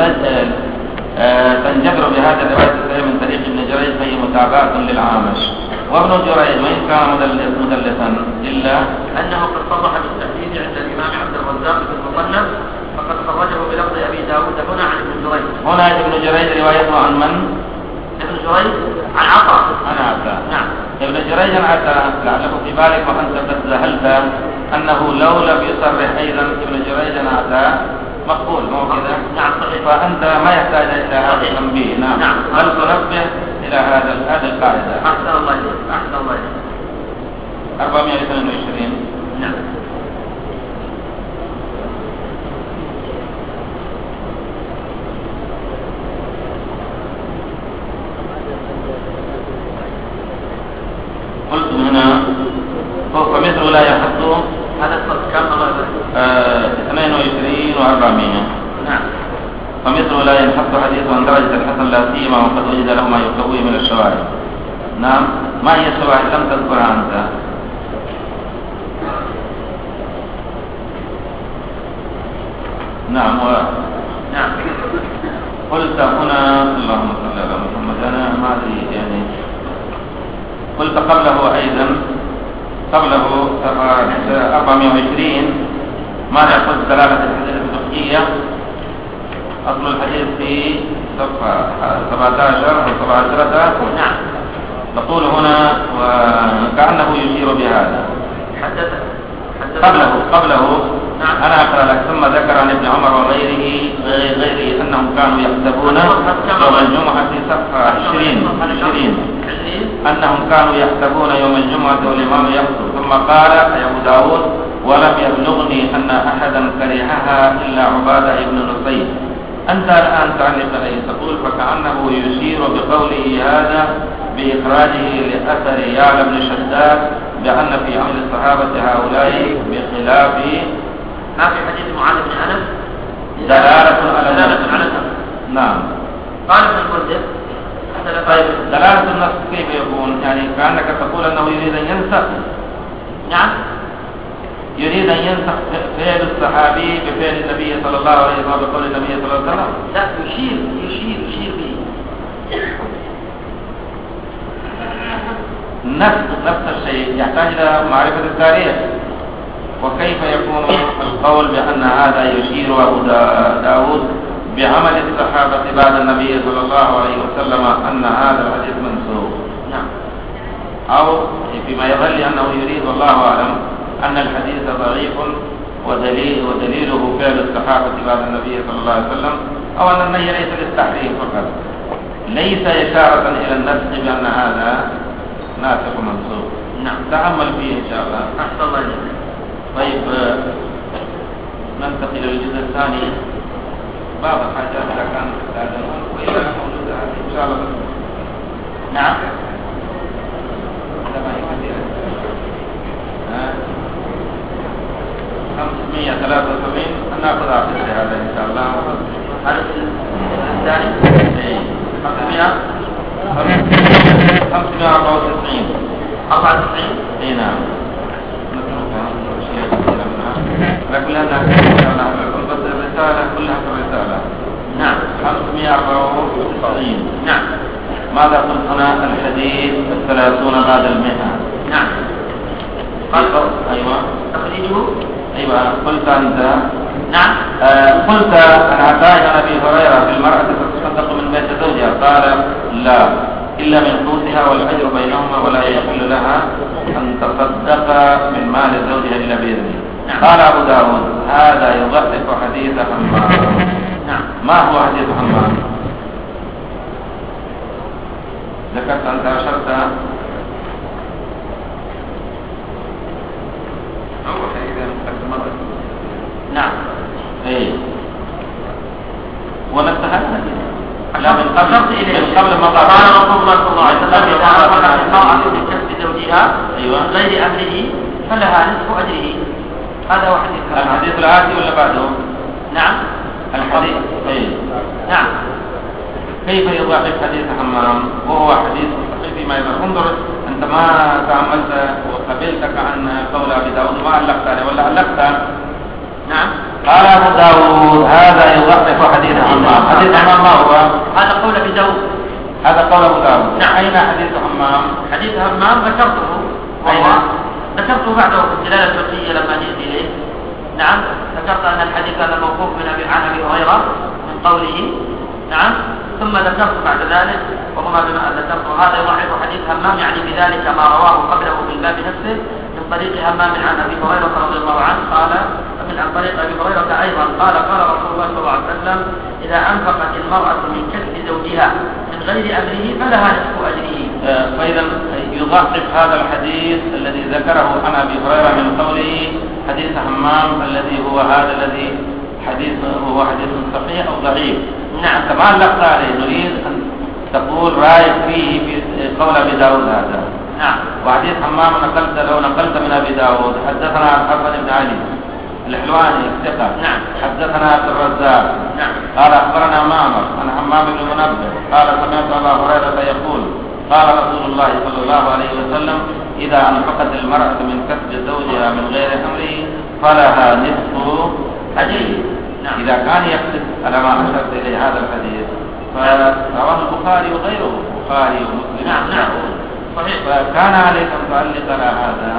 تنجبر بهذا الرواية من طريق ابن جريج فهي متابعة للأعمش. وابن جريج وإن كان مدلسا إلا أنه قد صرح بالتحديد عند الإمام عبد الرزاق في المصنف فقد خرجه بلفظ أبي داود هنا عن ابن جريج. هنا ابن جريج روايته عن من؟ ابن جريج عن عطاء. نعم. ابن جريج عن عطاء لعله في بالك وأنت قد ذهلت أنه لو لم يصرح أيضا ابن جريج عن عطاء مقبول مو كذا؟ نعم صحيح. فأنت ما يحتاج إلى هذا التنبيه. نعم. بل تنبه إلى هذه القاعدة. أحسن الله إليك. أحسن الله إليك. 422. نعم. قلت هنا فمثل لا يحط هذا الصوت كم الله يبارك. 22 و400. نعم. فمثل لا ينحط حديث عن درجة الحسن لا سيما وقد وجد له ما يقوي من الشواهد. نعم. ما هي الشواهد لم تذكرها أنت؟ نعم. نعم. قلت هنا اللهم صل على محمد. أنا ما أدري يعني قلت قبله أيضا 420 ماذا قلت دلالة الحديث الفقهية. أصل الحديث في صفحة 17 أو 17. نعم. تقول هنا وكأنه يشير بهذا. قبله نعم. أنا أقرأ لك. ثم ذكر عن ابن عمر وغيره أنهم كانوا يحسبون يوم الجمعة في صفحة 20 أنهم كانوا يحسبون يوم الجمعة والإمام يخطب. ثم قال أبو داود ولم يبلغني أن أحدا كرهها إلا عبادة بن نصير. أنت الآن تعلق عليه تقول فكأنه يشير بقوله هذا بإخراجه لأثر يعلى بن شداد بأن في عمل الصحابة هؤلاء بخلاف ما في حديث معاذ بن أنس دلالة على النص. نعم. قال ابن المنذر طيب دلالة النص كيف يكون؟ يعني كأنك تقول أنه يريد أن ينسخ. نعم. يريد أن ينسخ فعل الصحابي بفعل النبي صلى الله عليه وسلم بقول النبي صلى الله عليه وسلم. لا يشير به. نفس الشيء يحتاج إلى معرفة التاريخ. وكيف يكون القول بأن هذا يشير أبو داود بعمل الصحابة بعد النبي صلى الله عليه وسلم أن هذا الحديث منسوخ. نعم. أو فيما يظل أنه يريد والله أعلم أن الحديث ضعيف ودليله فعل الصحابة بعد النبي صلى الله عليه وسلم أو أن النهي ليس للتحريم فقط ليس إشارة إلى النسخ بأن هذا ناسخ منسوخ. نعم. تأمل فيه إن شاء الله. أحسن الله إليك. طيب ننتقل للجزء الثاني بعض الحاجات إذا كانت تستعجلون وإذا موجودة إن شاء الله. نعم. 573 نأخذها في هذا إن شاء الله. هذا الثاني 594. اي نعم. لكن أنها بس الرسالة كلها في الرسالة. نعم. 594. نعم. ماذا قلت هنا؟ الحديث 30 بعد 100. نعم. أيوة. تخريجه. أيوة. قلت أنت. نعم. قلت أن عطاء عن أبي هريرة في المرأة تتصدق من بيت زوجها قال لا إلا من قوتها والأجر بينهما ولا يحل لها أن تصدق من مال زوجها إلا بإذنه. قال أبو داود هذا يضعف حديث حمام. نعم. ما هو حديث حمام؟ ذكرت أنت أشرت أول حديث مقدمة. نعم. إيه ونستهدنا لا من قبل ما قال رسول الله صلى الله عليه وسلم إذا أنفقت المرأة من كسب زوجها من غير أمره فلها نصف أجره. هذا هو حديث الحديث الآتي ولا بعده؟ نعم الحديث. إيه. نعم. كيف يضاعف حديث حمام وهو حديث صحيح فيما يظهر؟ انظر أنت ما تعملت وقبلتك عن قول أبي داود ما علقت عليه ولا علقت؟ نعم. قال أبو داود هذا يضعف حديث حمام. حديث حمام ما هو؟ هذا قول أبي داود. هذا قول أبو داود. نعم. أين حديث حمام؟ حديث حمام ذكرته. أين؟ ذكرته بعده في الدلالة الفقهية لما جئت إليه. نعم. ذكرت أن الحديث هذا موقوف عن أبي هريرة من قوله. نعم. ثم ذكرت بعد ذلك وهما بما ذكرت هذا يضعف حديث همام يعني بذلك ما رواه قبله في الباب نفسه من طريق همام عن ابي هريره رضي الله عنه قال من عن طريق ابي هريره ايضا قال رسول الله صلى الله عليه وسلم اذا انفقت المراه من كسب زوجها من غير امره فلها نصف اجره. فاذا يضعف هذا الحديث الذي ذكره عن ابي هريره من قوله حديث همام الذي هو هذا الذي هو حديث صحيح او ضعيف. نعم. كما علقت عليه نريد أن تقول رأيك فيه في قول أبي داود هذا. نعم. وحديث حمام لو نقلت من أبي داود حدثنا الحسن بن علي الحلواني الثقة. نعم. حدثنا عبد الرزاق. نعم. قال أخبرنا معمر عن حمام بن منبه قال سمعت أبا هريرة يقول قال رسول الله صلى الله عليه وسلم إذا أنفقت المرأة من كسب زوجها من غير أمره فلها نصف أجره. نعم. إذا كان يقصد على ما أشرت إليه هذا الحديث فرواه البخاري وغيره البخاري ومسلم. نعم. نعم. صحيح. فكان عليك أن تعلق على هذا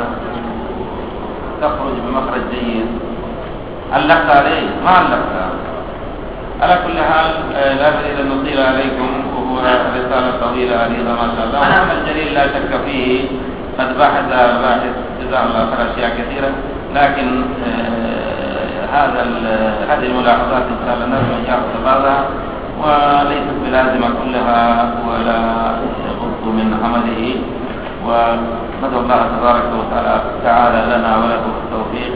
تخرج بمخرج جيد. علقت عليه ما علقت. على كل حال لا دليل أن نطيل عليكم وهو رسالة طويلة عريضة ما شاء الله. أنا الجليل لا شك فيه قد بحث الباحث جزاه الله خير أشياء كثيرة لكن هذه الملاحظات إن شاء الله نرجو أن يأخذ بعضها وليست بلازمة كلها ولا يغض من عمله وندعو الله تبارك وتعالى لنا وله التوفيق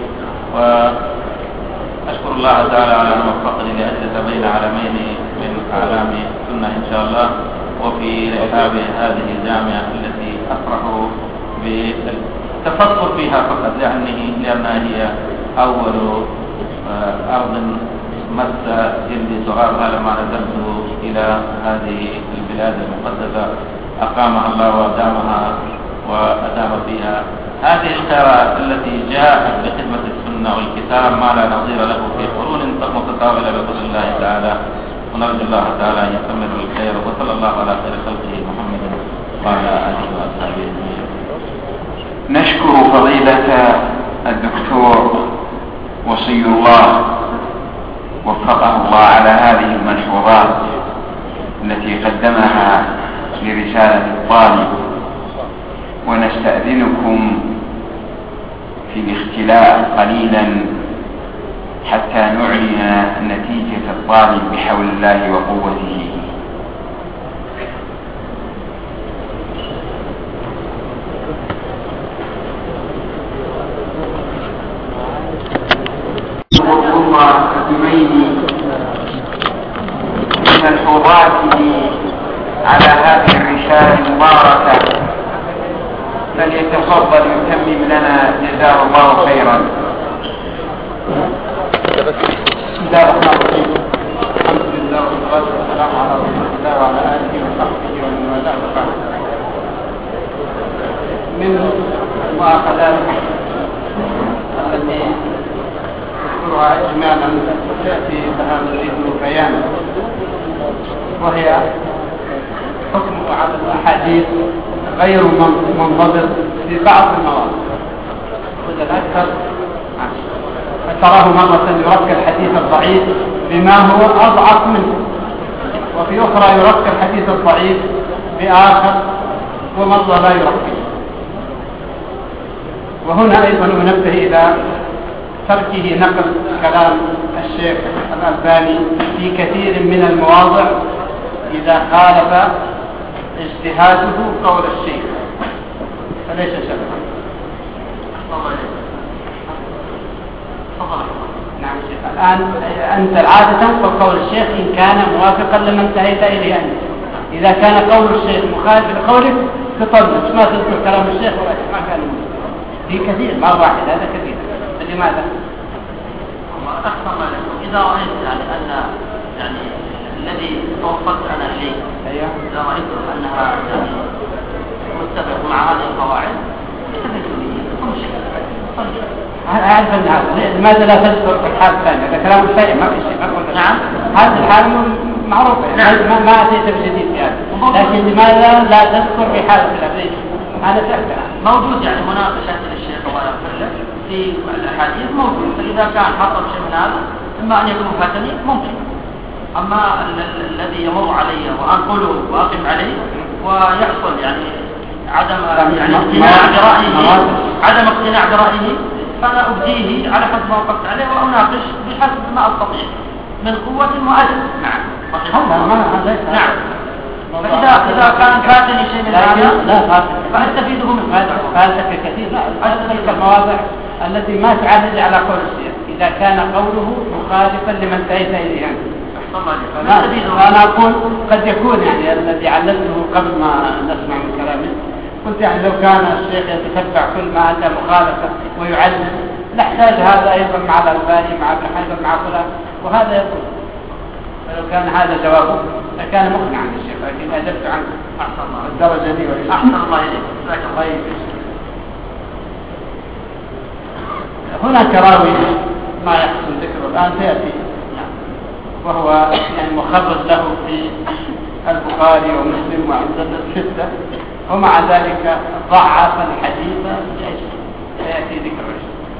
وأشكر الله تعالى على أن وفقني لأجلس بين علمين من أعلام السنة إن شاء الله وفي رحاب هذه الجامعة التي أفرح بالتفكر فيها فقط لأنها هي أول أرض مس جلدي صغارها لما نزلت إلى هذه البلاد المقدسة أقامها الله وأدامها وأدام فيها هذه الخيرات التي جاءت بخدمة السنة والكتاب ما لا نظير له في قرون متطاولة بفضل الله تعالى ونرجو الله تعالى أن يكمل الخير وصلى الله على خير خلقه محمد وعلى آله وأصحابه أجمعين. نشكر فضيلة الدكتور وصي الله وفقه الله على هذه الملحوظات التي قدمها لرسالة الطالب ونستأذنكم في الاختلاء قليلا حتى نعلن نتيجة الطالب بحول الله وقوته. الدميني ملحوظاته على هذه الرسالة المباركة فليتفضل يتمم لنا جزاه الله خيرا. بسم الله الرحمن الرحيم. الحمد لله والصلاة والسلام على رسول الله وعلى آله وصحبه ومن والاه. من المؤاخذات التي نذكرها إجمالا تأتي لها مزيد من بيان وهي حكم على الأحاديث غير منضبط في بعض المواضع. الأكثر تراه مرة يركب الحديث الضعيف بما هو أضعف منه وفي أخرى يركب الحديث الضعيف بآخر ومرة لا يرقي. وهنا أيضا ننبه إلى تركه نقل كلام الشيخ الألباني في كثير من المواضع إذا خالف اجتهاده قول الشيخ، فليس سببا. نعم شيخ، الآن أنت العادة تنقل قول الشيخ إن كان موافقا لما انتهيت إليه أنت. إذا كان قول الشيخ مخالف لقولك تطلق، ما تذكر كلام الشيخ ولا ما كان موجود. في كثير، ما واحد، هذا كثير. لماذا؟ أحسن ما لكم إذا رأيت أن الذي توصلت أنا إليه، إذا رأيت أنها متفق مع هذه القواعد استفدت به كل شيء. أعرف أن هذا لماذا لا تذكر في الحال الثانية؟ هذا كلام سيء ما في شيء. نعم، هذه الحال معروفة. نعم. ما أتيت بجديد في هذا، لكن لماذا لا تذكر في حالة الأبريد؟ هذا سألت موجود مناقشة للشيخ الله يغفر له في الأحاديث موجود، فإذا كان حصل شيء من هذا إما أن يكون فاتني ممكن، أما الذي يمر علي وأنقله وأقف عليه ويحصل عدم اقتناع برأيه، عدم اقتناع برأيه، فأنا أبديه على حسب ما وقفت عليه وأناقش بحسب ما أستطيع من قوة وأدب. نعم. فإذا كان فاتني شيء من هذا فأستفيده من هذا. فاتك كثير. لا، تلك المواضع التي ما تعالج على قول الشيخ إذا كان قوله مخالفا لمن انتهيت إليه أنت. أنا أقول قد يكون الذي علمته قبل ما نسمع من كلامه، قلت لو كان الشيخ يتتبع كل ما أتى مخالفة ويعلم نحتاج هذا أيضا مع الألباني مع ابن حجر مع فلان، وهذا يقول. فلو كان هذا جوابه لكان مقنعا الشيخ، لكن أجبت عنه. أحسن الله الدرجة دي وإيه. أحسن الله إليك. طيب، هناك راوي ما يحسن ذكره الآن سيأتي، وهو مخرج له في البخاري ومسلم وعند الستة، ومع ذلك ضعف الحديث بأجل، سيأتي ذكره.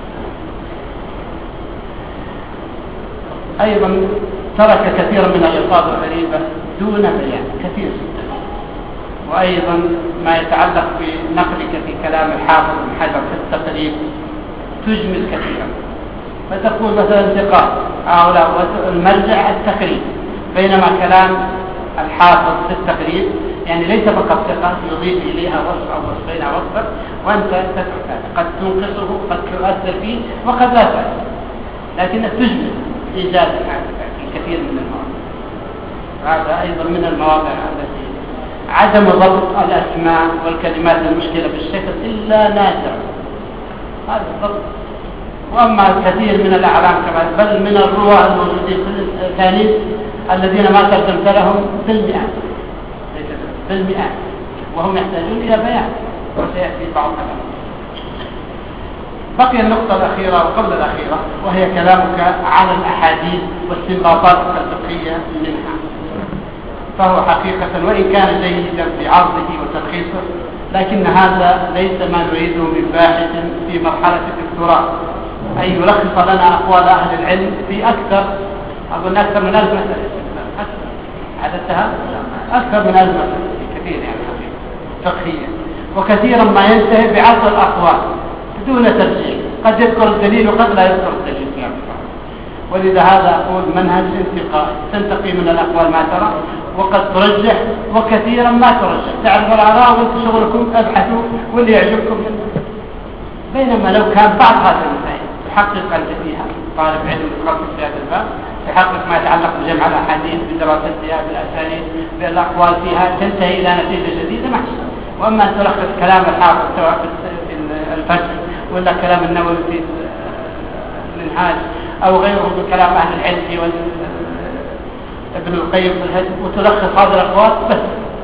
أيضا ترك كثيرا من الألفاظ الغريبة دون بيان، كثير جدا. وأيضا ما يتعلق بنقلك في كلام الحافظ بن حجر في التقريب تجمل كثيرا، فتقول مثلا ثقات هؤلاء المرجع التقريب، بينما كلام الحافظ في التقريب ليس فقط ثقة يضيف إليها وصف أو وصفين أو وصفا، وأنت تترك قد تنقصه قد تؤثر فيه وقد لا تؤثر، لكن تجمل إيجاد في كثير من المواضع. هذا أيضا من المواضع التي عدم ضبط الأسماء والكلمات المشكلة بالشكل إلا نادر، هذا الضبط. وأما الكثير من الأعلام كمان، بل من الرواة الموجودين في التانيث الذين ما ترجمت لهم بالمئات، وهم يحتاجون إلى بيان، وسيأتي بعض كلام. بقي النقطة الأخيرة وقبل الأخيرة، وهي كلامك على الأحاديث واستنباطات الفقهية منها. فهو حقيقة وإن كان جيدا في عرضه وتلخيصه، لكن هذا ليس ما نريده من باحث في مرحلة الدكتوراه، أن يلخص لنا أقوال أهل العلم في أظن أكثر من 1000 مسألة. عددتها أكثر من 1000 مسألة، كثير فقهية، وكثيرا ما ينتهي بعرض الأقوال دون ترجيح، قد يذكر الدليل وقد لا يذكر الدليل. ولذا هذا أقول منهج انتقائي، تنتقي من الأقوال ما ترى وقد ترجح، وكثيرا ما ترجح. تعرف الآراء وانتم شغلكم ابحثوا واللي يعجبكم منه. بينما لو كان بعض هذه المسائل تحقق أنت فيها طالب علم متخصص في هذا الباب، تحقق ما يتعلق بجمع الأحاديث بدراستها بالأسانيد بالأقوال فيها، تنتهي إلى نتيجة جديدة محسن. وأما أن تلخص كلام الحافظ سواء في الفتح ولا كلام النووي في المنهاج أو غيره من كلام أهل العلم في ابن القيم في الهدي، وتلخص هذه الأقوال بس،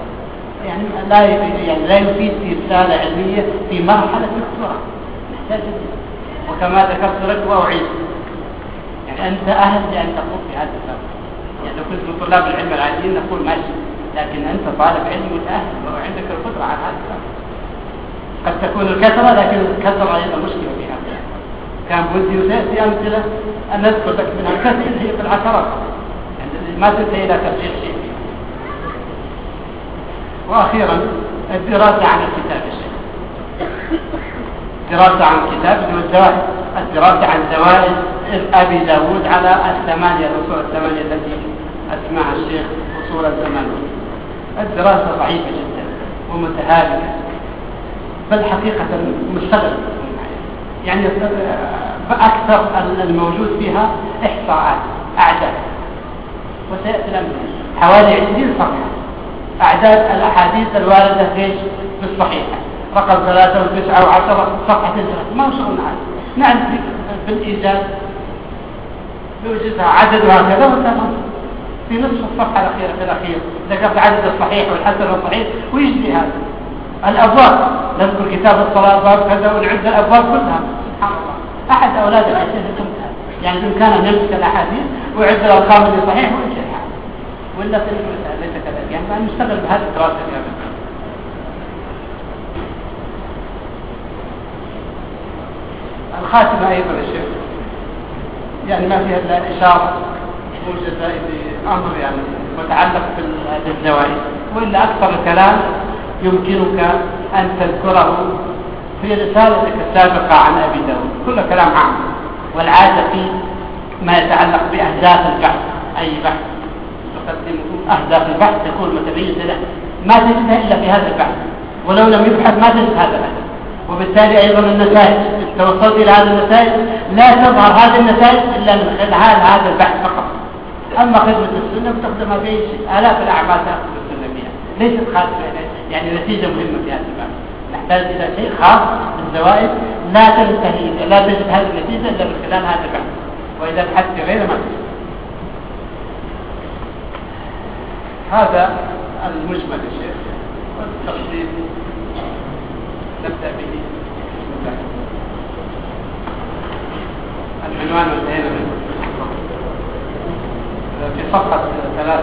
لا يفيد في رسالة علمية في مرحلة الدكتوراه. نحتاج، وكما ذكرت لك وأعيد، أنت أهل لأن تقوم في هذا الباب. لو كنت من طلاب العلم العاديين نقول ماشي، لكن أنت طالب علم متأهل وعندك القدرة على هذا الباب. قد تكون الكثرة، لكن الكثرة أيضا مشكلة فيها. كان بدي وسيأتي أمثلة أن نذكر لك منها الكثير هي في العشرات، ما تنتهي إلى ترجيح شيء. وأخيرا الدراسة عن الكتاب الشيخ، دراسة عن الكتاب والزوائد، الدراسة عن زوائد أبي داود على الأصول الثمانية التي أسمعها الشيخ أصول الثمانية. الدراسة ضعيفة جدا ومتهالكة، بل حقيقة مستغرب، يعني أكثر الموجود فيها إحصاءات أعداد، وسيأتي الأمر حوالي 20 صفحة أعداد الأحاديث الواردة في الصحيحة، رقم 3 و9 و10 صفحة ما وصلنا عنه. نعم بالإيجاز يوجدها عددها كذا وتمام في نصف الصفحة الأخيرة في الأخير ذكرت عدد الصحيح والحسن والصحيح ويجري هذا. الأبواب نذكر كتاب الصلاة باب كذا ونعد الأبواب كلها، سبحان الله. أحد أولاد الحديث يعني بإمكانه يمسك الأحاديث ويعد الأرقام اللي صحيح ويشرحها، ولا في المسألة ليس كذلك، يعني ما نشتغل بهذه الدراسة يا بني. الخاتمة أيضا يا شيخ يعني ما فيها إلا إشارة موجزة بأمر يعني متعلق بالزوائد، وإلا أكثر الكلام يمكنك أن تذكره في رسالتك السابقة عن أبي داود، كل كلام عام. والعادة في ما يتعلق بأهداف البحث، أي بحث تقدم أهداف البحث تكون متميزة له، ما تجدها إلا في هذا البحث، ولو لم يبحث ما تجد هذا الهدف. وبالتالي أيضا النتائج توصلت إلى هذه النتائج لا تظهر هذه النتائج إلا من خلال هذا البحث فقط. أما خدمة السنة بتقدمها في آلاف الأعمال تأخذ السنة فيها، ليست خاتمة يعني نتيجة مهمة في هذا البحث. نحتاج إلى شيء خاص بالزوائد لا تنتهي لا تجد هذه النتيجة إلا من خلال هذا البحث، وإذا بحثت غير ما تجد. هذا المجمل يا شيخ، والتفصيل نبدأ به. العنوان انتهينا منه في صفحة 3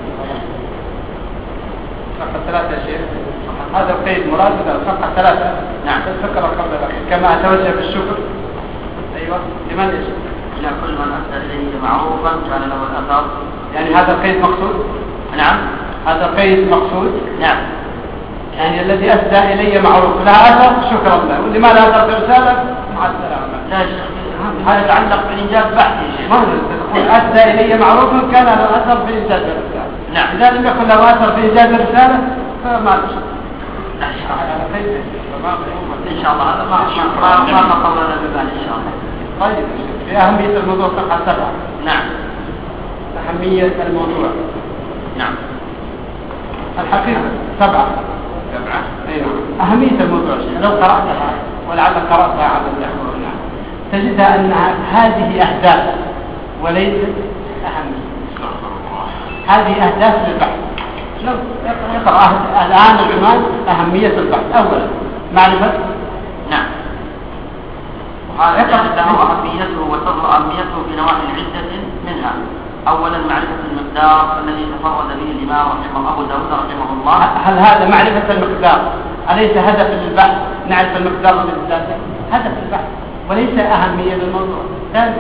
يا شيخ. هذا القيد مراد صفحة 3. نعم. الفكرة قبل الأخير كما أتوجه بالشكر. أيوة لمن يشكر؟ إلى كل من أسأل إليه معروفا كان له الأثر. يعني هذا القيد مقصود؟ نعم. هذا القيد مقصود؟ نعم. يعني الذي أسدى إلي معروف لا أثر شكرا له، واللي ما له أثر في رسالة مع السلامة. لا يا شيخ هذا يتعلق بالإنجاز بحثي يا شيخ. ما تقول أسدى إلي معروف كان له أثر في إنجاز الرسالة. نعم. إذا لم يكن له أثر في إنجاز الرسالة فما له شكر. إن شاء الله هذا ما نطولنا ببال إن شاء الله. طيب في أهمية الموضوع فقط 7. نعم. أهمية الموضوع. نعم. الحقيقة 7. أي نعم. أهمية الموضوع لو قرأتها ولعلك قرأتها على النحو تجدها أن هذه أهداف وليست أهمية. هذه أهداف للبحث. يقرأ الآن العنوان أهمية البحث. أولا معرفة. نعم. وهذا له أهميته وتظهر أهميته في نواحي عدة منها. أولا معرفة المقدار الذي تفرد به الإمام أبو داود رحمه الله. هل هذا معرفة المقدار أليس هدف للبحث؟ نعرف المقدار من ذاته هدف البحث وليس أهمية للموضوع. ثاني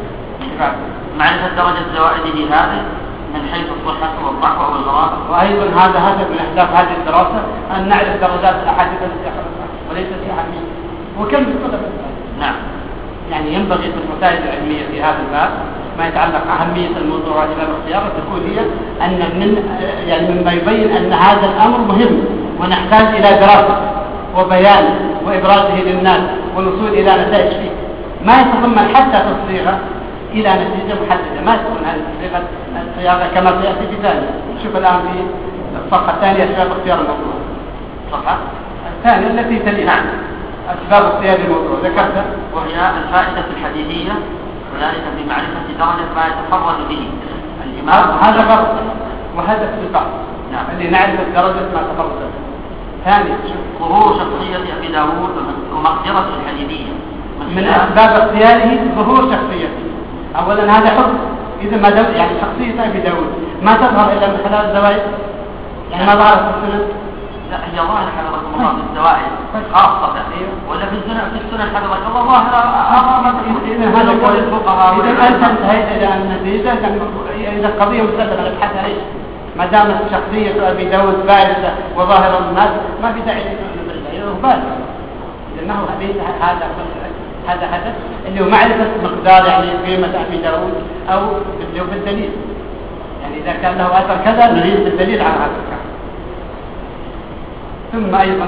معرفة درجة زوائده هذه من حيث الصحة والضعف والغرابة. وأيضا هذا هدف من أهداف هذه الدراسة أن نعرف درجات الأحاديث التي أخذتها وليس في أهمية. وكم بالطلب. نعم. يعني ينبغي في الرسائل العلمية في هذا الباب ما يتعلق أهمية الموضوع إلى الاختيار تكون هي أن يعني مما يبين أن هذا الأمر مهم ونحتاج إلى دراسة وبيان وإبرازه للناس والوصول إلى نتائج فيه. ما يتضمن حتى تصيغة إلى نتيجة محددة، ما تكون هذه الصياغة كما سيأتي في ثانية. شوف الآن في الصفحة الثانية أسباب اختيار الموضوع. الصفحة الثانية التي تليها أسباب اختيار الموضوع ذكرتها وهي الفائدة الحديثية وذلك بمعرفة درجة ما يتفرد به الإمام. هذا غرض وهدف البحث. نعم. اللي نعرف درجة ما تفرد به. ثانيا ظهور شخصية أبي داود ومقدرة الحديثية من أسباب اختياره ظهور شخصيته. أولا هذا حكم إذا ما يعني شخصية أبي داود ما تظهر إلا من خلال الزوائد يعني ما ظهرت في السنن. لا هي ظاهرة حضرتك الله في الزوائد خاصة ولا في السنن حضرتك الله ظاهرة. إذا هذا قول الفقهاء. إذا أنت انتهيت إلى النتيجة إذا قضية مسلمة نبحثها ليش ما دامت شخصية أبي داود بارزة وظاهرة الناس ما في داعي لنؤمن بالله، هو بارز لأنه هذا هدف اللي هو معرفة مقدار يعني قيمة أبي داود أو اللي هو بالدليل، يعني إذا كان له أثر كذا نريد بالدليل على هذا الكلام. ثم أيضا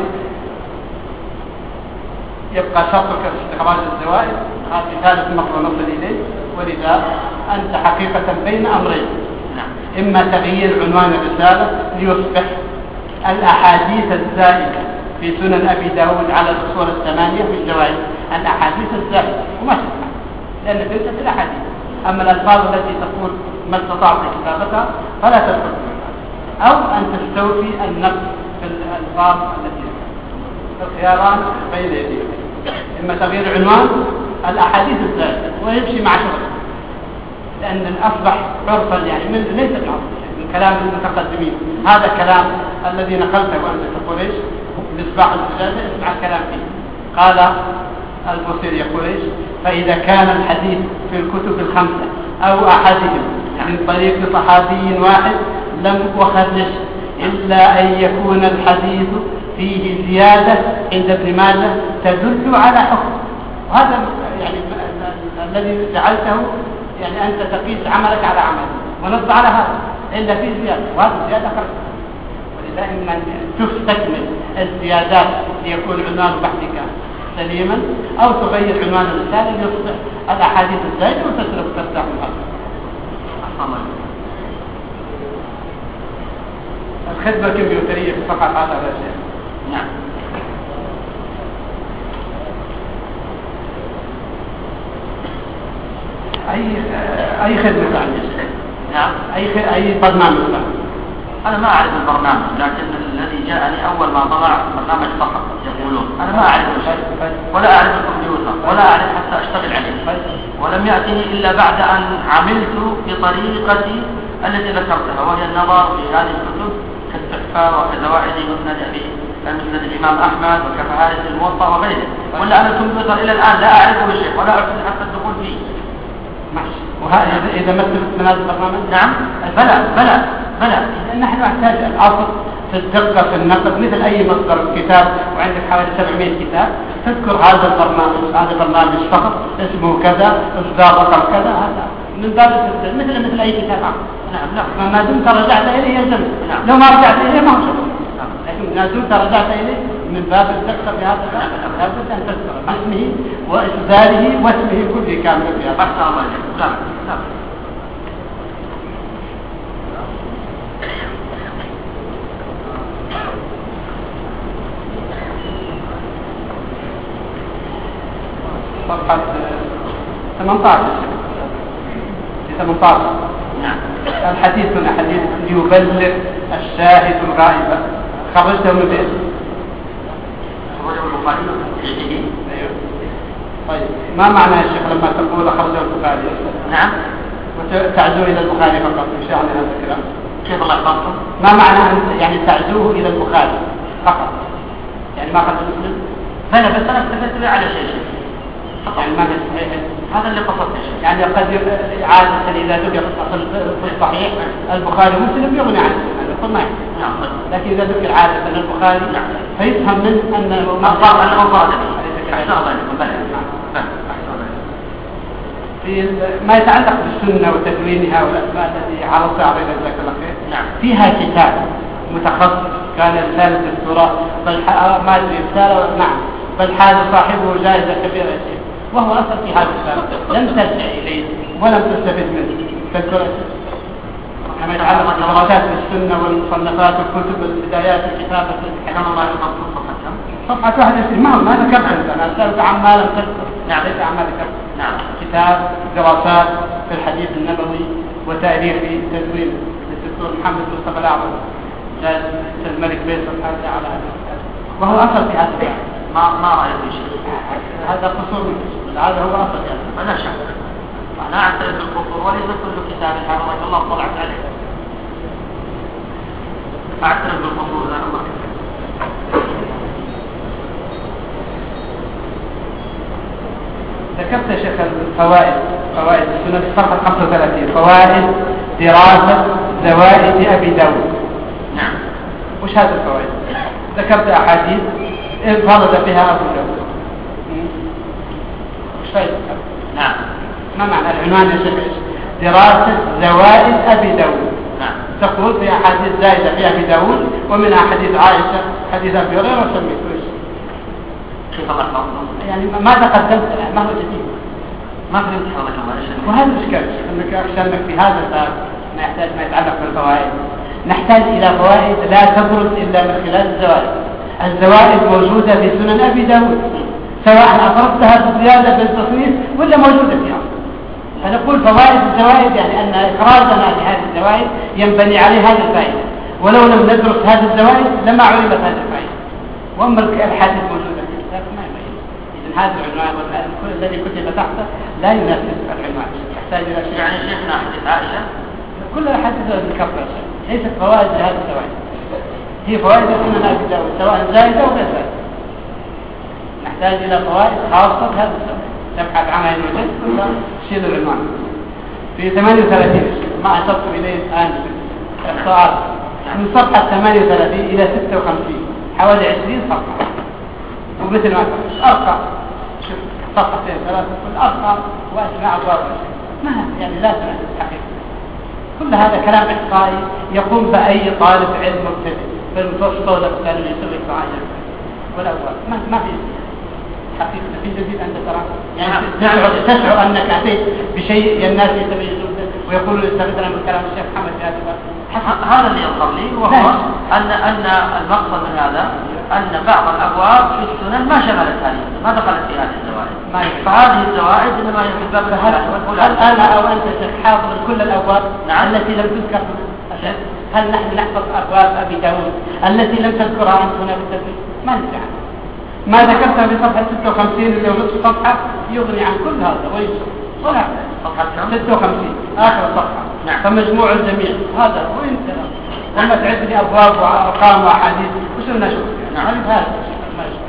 يبقى شرطك استخراج الزوائد، هذه ثالث مرة نصل إليه، ولذا أنت حقيقة بين أمرين، إما تغيير عنوان الرسالة ليصبح الأحاديث الزائدة في سنن أبي داود على الأصول الثمانية في الزوائد الأحاديث الزائدة وما تفعل لأن تلك الأحاديث، أما الألفاظ التي تقول ما استطعت كتابتها فلا تدخل فيها، أو أن تستوفي النقص في الألفاظ التي الخياران بين يديك، إما تغيير عنوان الأحاديث الزائدة ويمشي مع شغل، لأن أصبح عرفا يعني ليس من كلام المتقدمين، هذا كلام الذي نقلته وأنت تقول إيش مصباح الزجاجة، اسمع الكلام فيه. قال البصيري يقول إيش: فإذا كان الحديث في الكتب الخمسة أو أحدهم من طريق صحابي واحد لم أخرج إلا أن يكون الحديث فيه زيادة عند ابن ماجه تدل على حكم، وهذا يعني الذي جعلته يعني أنت تقيس عملك على عمل ونصب على هذا إلا فيه زيادة، وهذا زيادة خرج، ولذا إما أن تستكمل الزيادات ليكون عنوان بحثك سليما، أو تغير عنوان الرسالة ليصبح الأحاديث الزائدة وتترك ترتاح من هذا. الخدمة الكمبيوترية فقط هذا الشيء. نعم. أي خدمة عندك؟ نعم. أي برنامج؟ أنا ما أعرف البرنامج، لكن الذي جاءني أول ما طلع برنامج فقط يقولون، أنا ما أعرف شيء ولا أعرف الكمبيوتر ولا أعرف حتى أشتغل عليه، ولم يأتني إلا بعد أن عملت بطريقتي التي ذكرتها، وهي النظر في هذه الكتب كالتحفة وكزوائد مسند الإمام أحمد وكفهارس الموطأ وغيره، ولا أنا الكمبيوتر إلى الآن لا أعرفه شيء ولا أعرف حتى الدخول فيه. ماشي. وهذا إذا مثلت من هذا البرنامج؟ نعم. بلى لأن نحن نحتاج الأصل في الدقة في النقد مثل أي مصدر كتاب، وعندك حوالي 700 كتاب تذكر هذا البرنامج، هذا برنامج فقط اسمه كذا، إصدار رقم كذا، هذا من باب مثل أي كتاب. نعم. ما دمت رجعت إليه يلزم. نعم. لو ما رجعت إليه ما هو شغل. لكن ما دمت رجعت إليه من باب الدقة في هذا الباب لابد أن تذكر اسمه وإصداره واسمه كله كامل في هذا. أحسن الله إليك. نعم. صفحة 18. نعم. الحديث هنا حديث يبلغ الشاهد الغائب، خرجته من بيت. خرجه البخاري. أيوه. طيب ما معنى يا شيخ لما تقول خرجه البخاري؟ نعم. وتعزوه إلى البخاري فقط إن شاء الله هذا الكلام. كيف الله يحفظكم؟ ما معنى أن يعني تعزوه إلى البخاري فقط؟ يعني ما خرج مسلم؟ بلى بس أنا استفدت به على شيء. يعني ما في صحيح هذا اللي قصدت. يعني قد عادة إذا ذكر في الصحيح البخاري ومسلم يغني عنه يقول ما يحب. نعم. لكن إذا ذكر عادة البخاري فيفهم منه أنه أنه فرد أحسن الله يكون. في ما يتعلق بالسنة وتدوينها والأسماء التي عرضتها علينا جزاك الله خير. نعم. فيها كتاب متخصص كان رسالة الدكتوراه بل ما أدري رسالة نعم بل حاز صاحبه جائزة كبيرة وهو أصل في هذا الكتاب لم ترجع إليه ولم تستفد منه. تذكر كما يتعلق بدراسات السنة والمصنفات والكتب والبدايات الكتابة كما ما يخصص صفحة 21 ما ذكرت أنا أسألك عما لم تذكر. نعم. ليس عما ذكرت. نعم. كتاب دراسات في الحديث النبوي وتاريخ تدوين للدكتور محمد مصطفى الأعظم جاء الملك فيصل هذا على هذا الكتاب وهو أصل في هذا الكتاب. ما رأيت شيء. هذا قصور هذا هو أصل يعني. لا شك. أنا أعترف بالقصور وليس كل كتاب حفظك الله طلعت عليه. أعترف بالقصور لا الله. ذكرت يا شيخ الفوائد السنة في صفحة 35 فوائد دراسة زوائد أبي داود. نعم. وش هذه الفوائد؟ ذكرت أحاديث انفرد بها أبو داود. وش فائدة؟ نعم. ما معنى العنوان يا شيخ؟ دراسة زوائد أبي داود. نعم. تقول في أحاديث زائدة في أبي داود ومنها حديث عائشة، حديث أبي هريرة، وسميته إيش؟ كيف الله يحفظه؟ يعني ما تقدمت ما هو جديد. ما فهمت حضرتك الله ايش. وهذا الإشكال أنك أخشى أنك في هذا الباب ما يحتاج ما يتعلق بالفوائد. نحتاج إلى فوائد لا تبرز إلا من خلال الزوائد. الزوائد موجودة في سنن أبي داود، سواء أفردتها بالزيادة في التصنيف ولا موجودة فيها. فنقول فوائد الزوائد يعني أن إخراجنا لهذه الزوائد ينبني عليه هذه الفائدة، ولو لم ندرس هذه الزوائد لما علمت هذه الفائدة. وأما الحادث موجودة في الكتاب ما يبين. إذن هذا العنوان الذي كتب تحته لا يناسب العنوان، يحتاج إلى شيء. يعني شيخنا حديث عائشة كل الأحاديث ذكرتها ليست فوائد لهذه الزوائد، هي فوائد سنن أبي داود سواء زائدة أو غير زائدة. نحتاج إلى فوائد خاصة بهذا الزوائد تبحث عنها إن وجدت شيل العنوان. في 38 ما أشرت إليه الآن السؤال من صفحة 38 إلى 56 حوالي 20 صفحة، ومثل ما قلت أرقى شوف صفحتين ثلاثة كل أرقى وأسماء أبواب ما يعني لا تناسب حقيقة. كل هذا كلام إحصائي يقوم بأي طالب علم مبتدئ في المتوسط ولا في الثانوي يسوي قاعدة والأول ما في حقيقة في جديد أنت ترى يعني تشعر أنك أتيت بشيء الناس يتميزون ويقولوا استفدنا من كلام الشيخ محمد في هذا اللي يظهر لي، وهو أن المقصد من هذا أن بعض الأبواب في السنن ما شملت هذه، ما دخلت في هذه الزوائد، فهذه الزوائد إنما هي في باب هل أنا أو أنت حافظ كل الأبواب التي لم تذكر؟ هل نحن نحفظ أبواب أبي داود التي لم تذكرها أنت هنا بالتدريب؟ ما ندري عنها. ما ذكرتها في صفحة 56 اللي هو نصف صفحة يغني عن كل هذا ويسر ولا صفحة 56 آخر صفحة. نعم. فمجموع الجميع هذا وانت وما تعد لي أبواب وأرقام وأحاديث وش لنا شغل؟ نعم. هذا ما يشغل.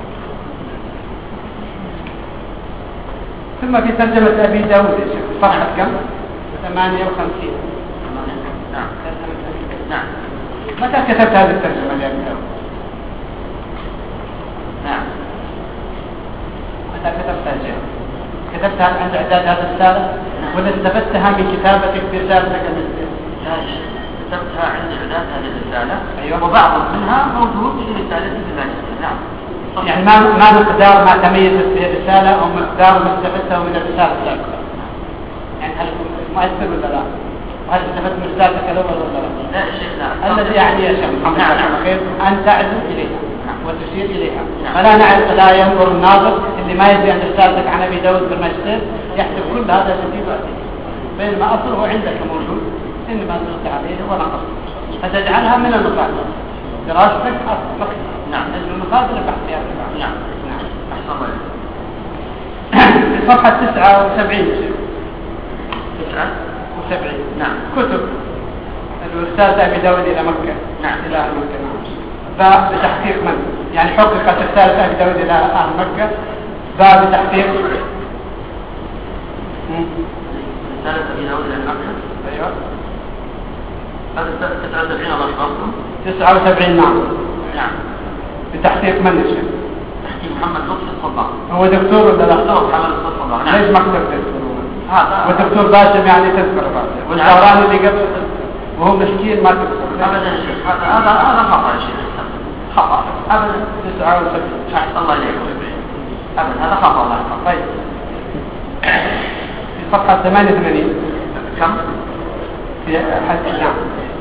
ثم في ترجمة أبي داود يا شيخ صفحة كم؟ 58. نعم. نعم. متى كتبت هذه الترجمة لأبي داود؟ نعم. متى كتبتها شيخ؟ كتبتها عند إعداد هذا الرسالة ولا استفدتها من كتابتك برسالتك المثلية؟ لا كتبتها عند إعداد هذه الرسالة. أيوة. وبعض منها موجود في رسالتي في الماجستير. نعم. يعني ما مقدار ما تميزت به الرسالة أو مقدار ما استفدته من الرسالة السابقة؟ يعني هل مؤثر ولا لا؟ وهل استفدت من رسالتك الأول ولا لا؟ لا يا شيخ لا. الذي يعني يا شيخ محمد نعم. خير أن تعزم إليها وتشير إليها. نعم. فلا نعرف لا ينظر الناظر اللي ما يدري أن رسالتك عن أبي داود بالماجستير يحسب كل هذا جديد وأتي بينما أصله عندك موجود إنما نزلت عليه ونقص فتجعلها من المصادر دراستك أصلا. نعم. المصادر البحث فيها. نعم. أحسن الله. في صفحة 79 79 نعم. كتب الأستاذ أبي داود إلى مكة. نعم. إلى أهل مكة. باء بتحقيق من؟ يعني حققت رسالة أبي داود إلى أهل مكة باء بتحقيق رسالة أبي داود إلى مكة. أيوة. هذا 79 الله يحفظكم. 79 نعم. نعم. بتحقيق من يا شيخ؟ تحقيق محمد لطفي الصباغ. هو دكتور ولا لا؟ دكتور محمد لطفي الصباغ. نعم. ليش ما كتبت دكتور؟ هذا ودكتور باسم يعني تذكر باسم والدوران اللي قبل وهو مسكين ما تذكر. أبدا يا شيخ هذا خطأ يا شيخ. خطأ أبدا. 79 الله يليك ويبين. أبدا هذا خطأ الله يحفظ. طيب في صفحة 88 كم؟ في حد نعم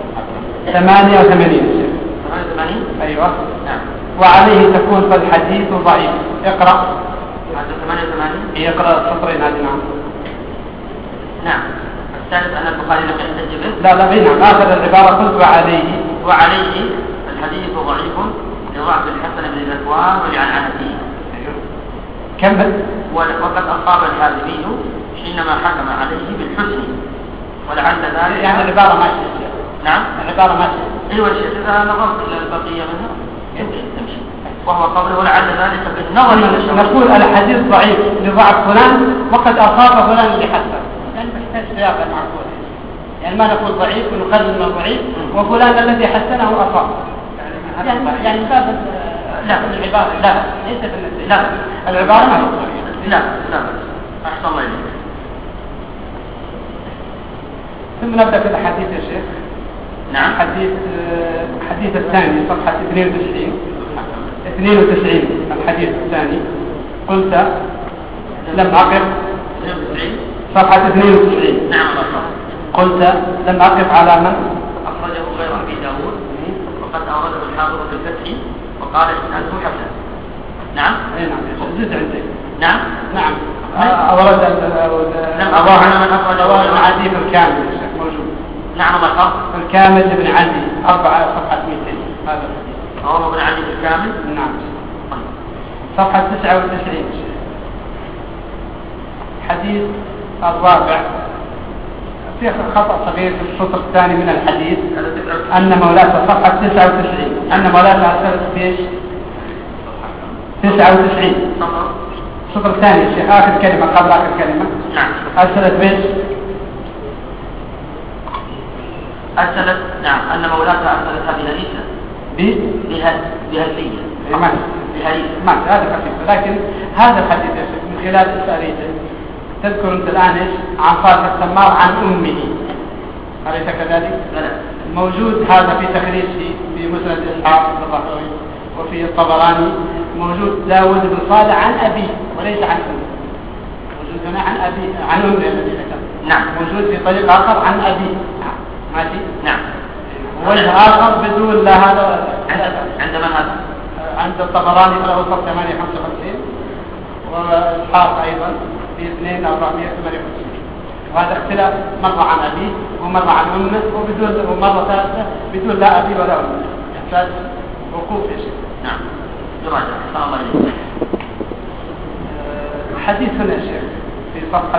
88 88. أيوة. نعم. وعليه تكون فالحديث ضعيف. اقرأ. هذا 88. يقرأ السطرين هذه نعم. نعم. الثالث أن البخاري لم يحتج به. لا نعم آخر العبارة قلت وعليه الحديث ضعيف لضعف الحسن بن ذكوان ولعنعنته. كمل. وقد أصاب الحازمي حينما حكم عليه بالحسن ولعل ذلك يعني العبارة ماشية. نعم. العبارة ماشية. أيوة شيخ إذا نظرت إلى البقية منها تمشي. وهو قوله ولعل ذلك بالنظر نقول الحديث ضعيف لضعف فلان وقد أصاب فلان لحسن يعني محتاج سياق المعقول. يعني ما نقول ضعيف ونخرج من الضعيف وفلان الذي حسنه أصاب يعني باب لا العبارة لا ليس بالنسبة لا العبارة ما هي لا أحسن الله إليك. ثم نبدأ في الحديث يا شيخ. نعم. الحديث الثاني صفحة 92 الحديث الثاني قلت لم أقف صفحة 92. نعم. قلت لم أقف على من أخرجه غير أبي داود وقد أورده الحافظ في الفتح وقال إسناده حسن. نعم. جزء عندي. نعم. نعم. أورد من أخرجه العديد الكامل موجود. نعم. ما الفرق؟ الكامل ابن عدي 4 صفحة 200 هذا الحديث. هو ابن عدي الكامل. نعم. صفحة 99 حديث الرابع في خطأ صغير في السطر الثاني من الحديث أن مولاته صفحة 99 أن مولاته أرسلت فيش 99 السطر الثاني يا شيخ آخر كلمة قبل آخر كلمة. نعم. أرسلت فيش أرسلت نعم أن مولاته أرسلتها بهريسة بهريسة ما هذا خفيف لكن هذا الحديث يا شيخ من خلال إسرائيله تذكر أنت الآن إيش عن صالح السمار عن أمه أليس كذلك؟ لا. موجود هذا في تخريجه في مسند إسحاق الراهوي وفي الطبراني موجود داود بن صالح عن أبيه وليس عن أمه. موجود هنا عن أبيه عن أمه الذي ذكر. نعم. موجود في طريق آخر عن أبيه. ماشي؟ نعم. وجه آخر بدون لا هذا عند من هذا؟ عند الطبراني له صف 855 وإسحاق أيضا في 2458 وهذا اختلاف مرة عن أبيه ومرة عن أمه ومرة ثالثة بدون لا أبي ولا أمه يحتاج وقوف يا شيخ. نعم. يراجع صلى الله عليه وسلم. حديث هنا يا شيخ في صفحة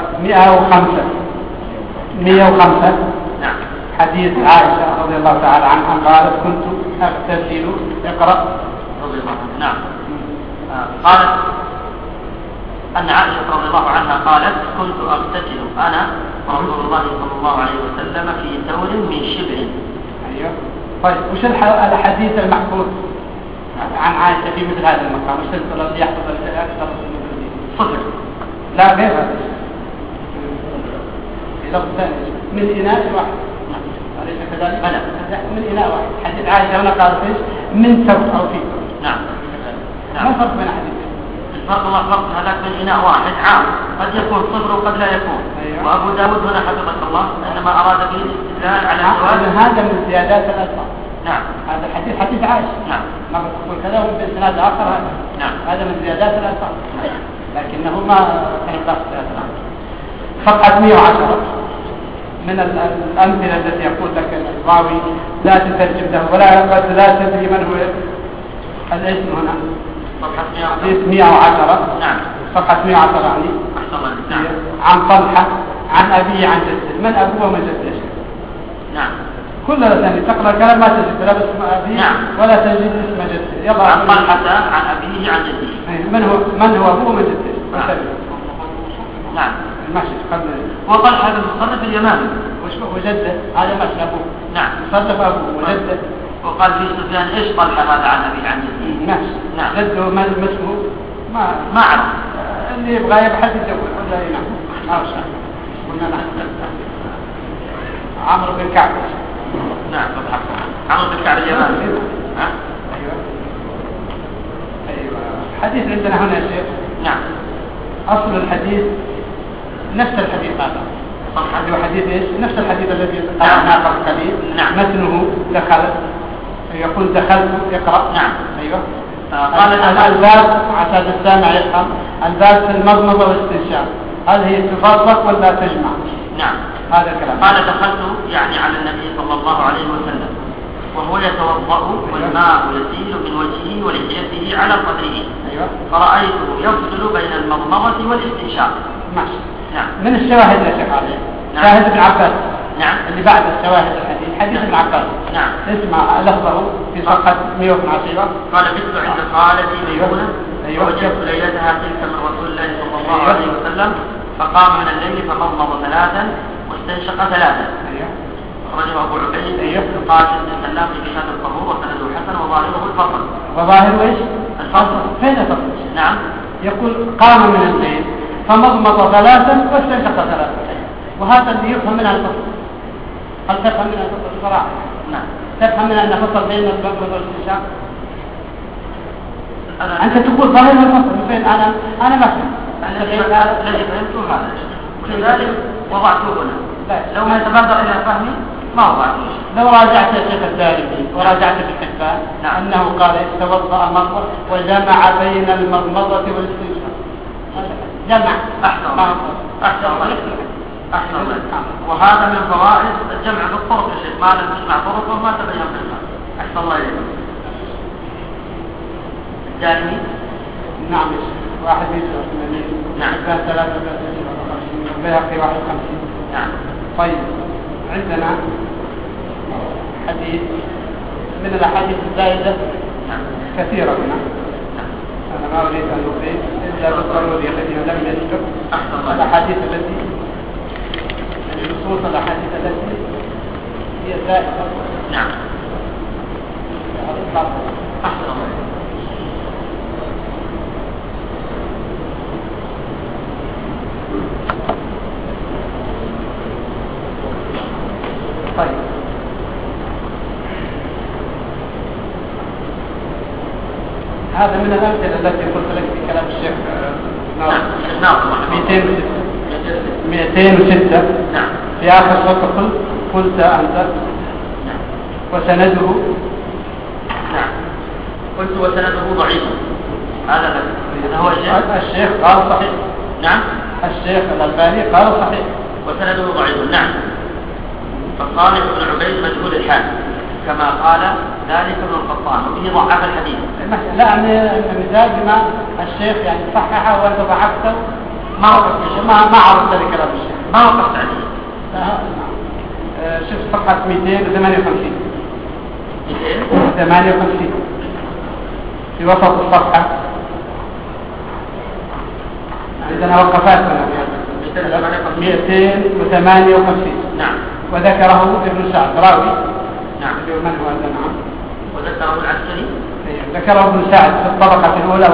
105 نعم. حديث عائشة رضي الله تعالى عنها قالت كنت أغتسل اقرأ رضي الله عنها. نعم. قالت أن عائشة رضي الله عنها قالت كنت أغتسل أنا ورسول الله صلى الله عليه وسلم في ثور من شبر. أيوه. طيب وش الحديث المحفوظ عن عائشة في مثل هذا المقام وش الذي يحفظ أكثر صفر. لا غير هذا في لفظ ثاني من إناء واحد. أليس كذلك؟ بلى. من إناء واحد. حديث عائشة هنا قالت إيش؟ من ثور أو في ثور. نعم. ما الفرق بين حديثين؟ الفرق الله فرق هذاك من إناء واحد عام قد يكون صفر وقد لا يكون. أيوة. وأبو داود هنا حفظك الله إنما أراد به الاستدلال على هذا من زيادات الألفاظ. نعم. هذا الحديث حديث عائشة. نعم. مرة تقول كذا وفي إسناد آخر هذا. نعم. هذا من زيادات الألفاظ. لكنه ما كان بس صفحة 110 من الأمثلة التي يقول لك الراوي لا تترجم له ولا تدري من هو الاسم هنا. صفحة 110. نعم. صفحة 110 يعني. أحسن الله. نعم. عن طلحة عن أبيه عن جده من أبوه ومن جده. نعم. كلنا ثاني تقرأ الكلام ما تجد لا باسم أبيه. نعم. ولا تجد اسم جده. يلا عن طلحة عن أبيه عن جده. من هو أبوه ومن جده. نعم. ماشي قبل وطلحة هذا المصرف اليمامي وجده هذا ماشي أبوه. نعم. مصرف أبوه وجده. وقال في سفيان إيش طلحة هذا عن أبيه عن جده. ماشي. نعم. جده ما اسمه ما أعرف. اللي يبغى يبحث يجوز ولا ينام ما أعرف قلنا نحن عمرو بن كعب. نعم. عمرو بن كعب اليمامي. أيوة. حديث عندنا هنا يا شيخ. نعم. أصل الحديث نفس الحديث هذا. هو حديث إيش؟ نفس الحديث الذي قرأناه قبل قليل. نعم. متنه يقول دخلت اقرأ. نعم. أيوة. قال الباب عشان السامع يفهم الباب في المضمضة والاستنشاق هل هي تفرق ولا تجمع؟ نعم. هذا الكلام. قال دخلت يعني على النبي صلى الله عليه وسلم وهو يتوضأ والماء يسيل من وجهه ولحيته على صدره. أيوة. فرأيته يفصل بين المضمضة والاستنشاق. ماشي. نعم. من الشواهد يا شيخ علي. نعم. شاهد ابن عباس. نعم. اللي بعد الشواهد الحديث حديث ابن عباس. نعم. اسمع لفظه في صفحة 112. قال بت عند خالتي ميمونة. أيوة. ووجدت ليلتها تلك من رسول الله صلى الله عليه وسلم فقام من الليل فمضمض 3 واستنشق 3. أيوة. أخرجه أبو عبيد. أيوه. قال ابن سلام في كتاب الطهور وسنده حسن وظاهره الفصل. وظاهر ايش؟ الفصل. فين الفصل؟ نعم. يقول قام من الليل فمضمض ثلاثا واستنشق ثلاثا، وهذا اللي يفهم منها الفصل. هل تفهم منها الفصل بصراحة؟ نعم. تفهم منها أن فصل بين المضمض والاستنشاق؟ أنت تقول ظاهر الفصل فين؟ أنا ما فهمت. الذي فهمته هذا، ولذلك وضعته هنا. لو ما يتبادر إلى فهمي ما وضعته. لو راجعت الشيخ الدارمي وراجعت ابن حبان أنه قال توضأ مرة وجمع بين المضمضة والاستنشاق. جمع. أحسن الله. وهذا من فوائد الجمع بالطرق يا شيخ، ما لم تجمع طرق وما تبين بالله. أحسن الله إليكم. الدارمي. نعم يا شيخ. 81. نعم. 53. البيهقي 51. نعم. طيب عندنا حديث من الأحاديث الزائدة كثيرة هنا. أنا ما أريد أن أضيف إلا بالضروري الذي لم يذكر الأحاديث التي نصوص الأحاديث التي هي زائدة. نعم. أحسن الله. طيب هذا من الأمثلة التي قلت لك في كلام الشيخ ناصر 206. نعم. في آخر سطر قلت أنت وسنده. نعم. قلت وسنده ضعيف. هذا هو الشيخ قال صحيح. نعم. الشيخ الألباني قال صحيح وسنده ضعيف. نعم. فصالح بن عبيد مجهول الحال كما قال ذلك ابن القطان وبه ضعف الحديث. لا المثال بما الشيخ يعني صححه وانت ضعفته ما وقفت ما عرفت لكلام الشيخ، ما وقفت عليه. شوف صفحة 258 في وسط الصفحة عندنا وقفات هنا 258. نعم. وذكره ابن سعد راوي. نعم. من هو هذا؟ نعم. وذكره العسكري. ذكره ابن سعد في الطبقة الأولى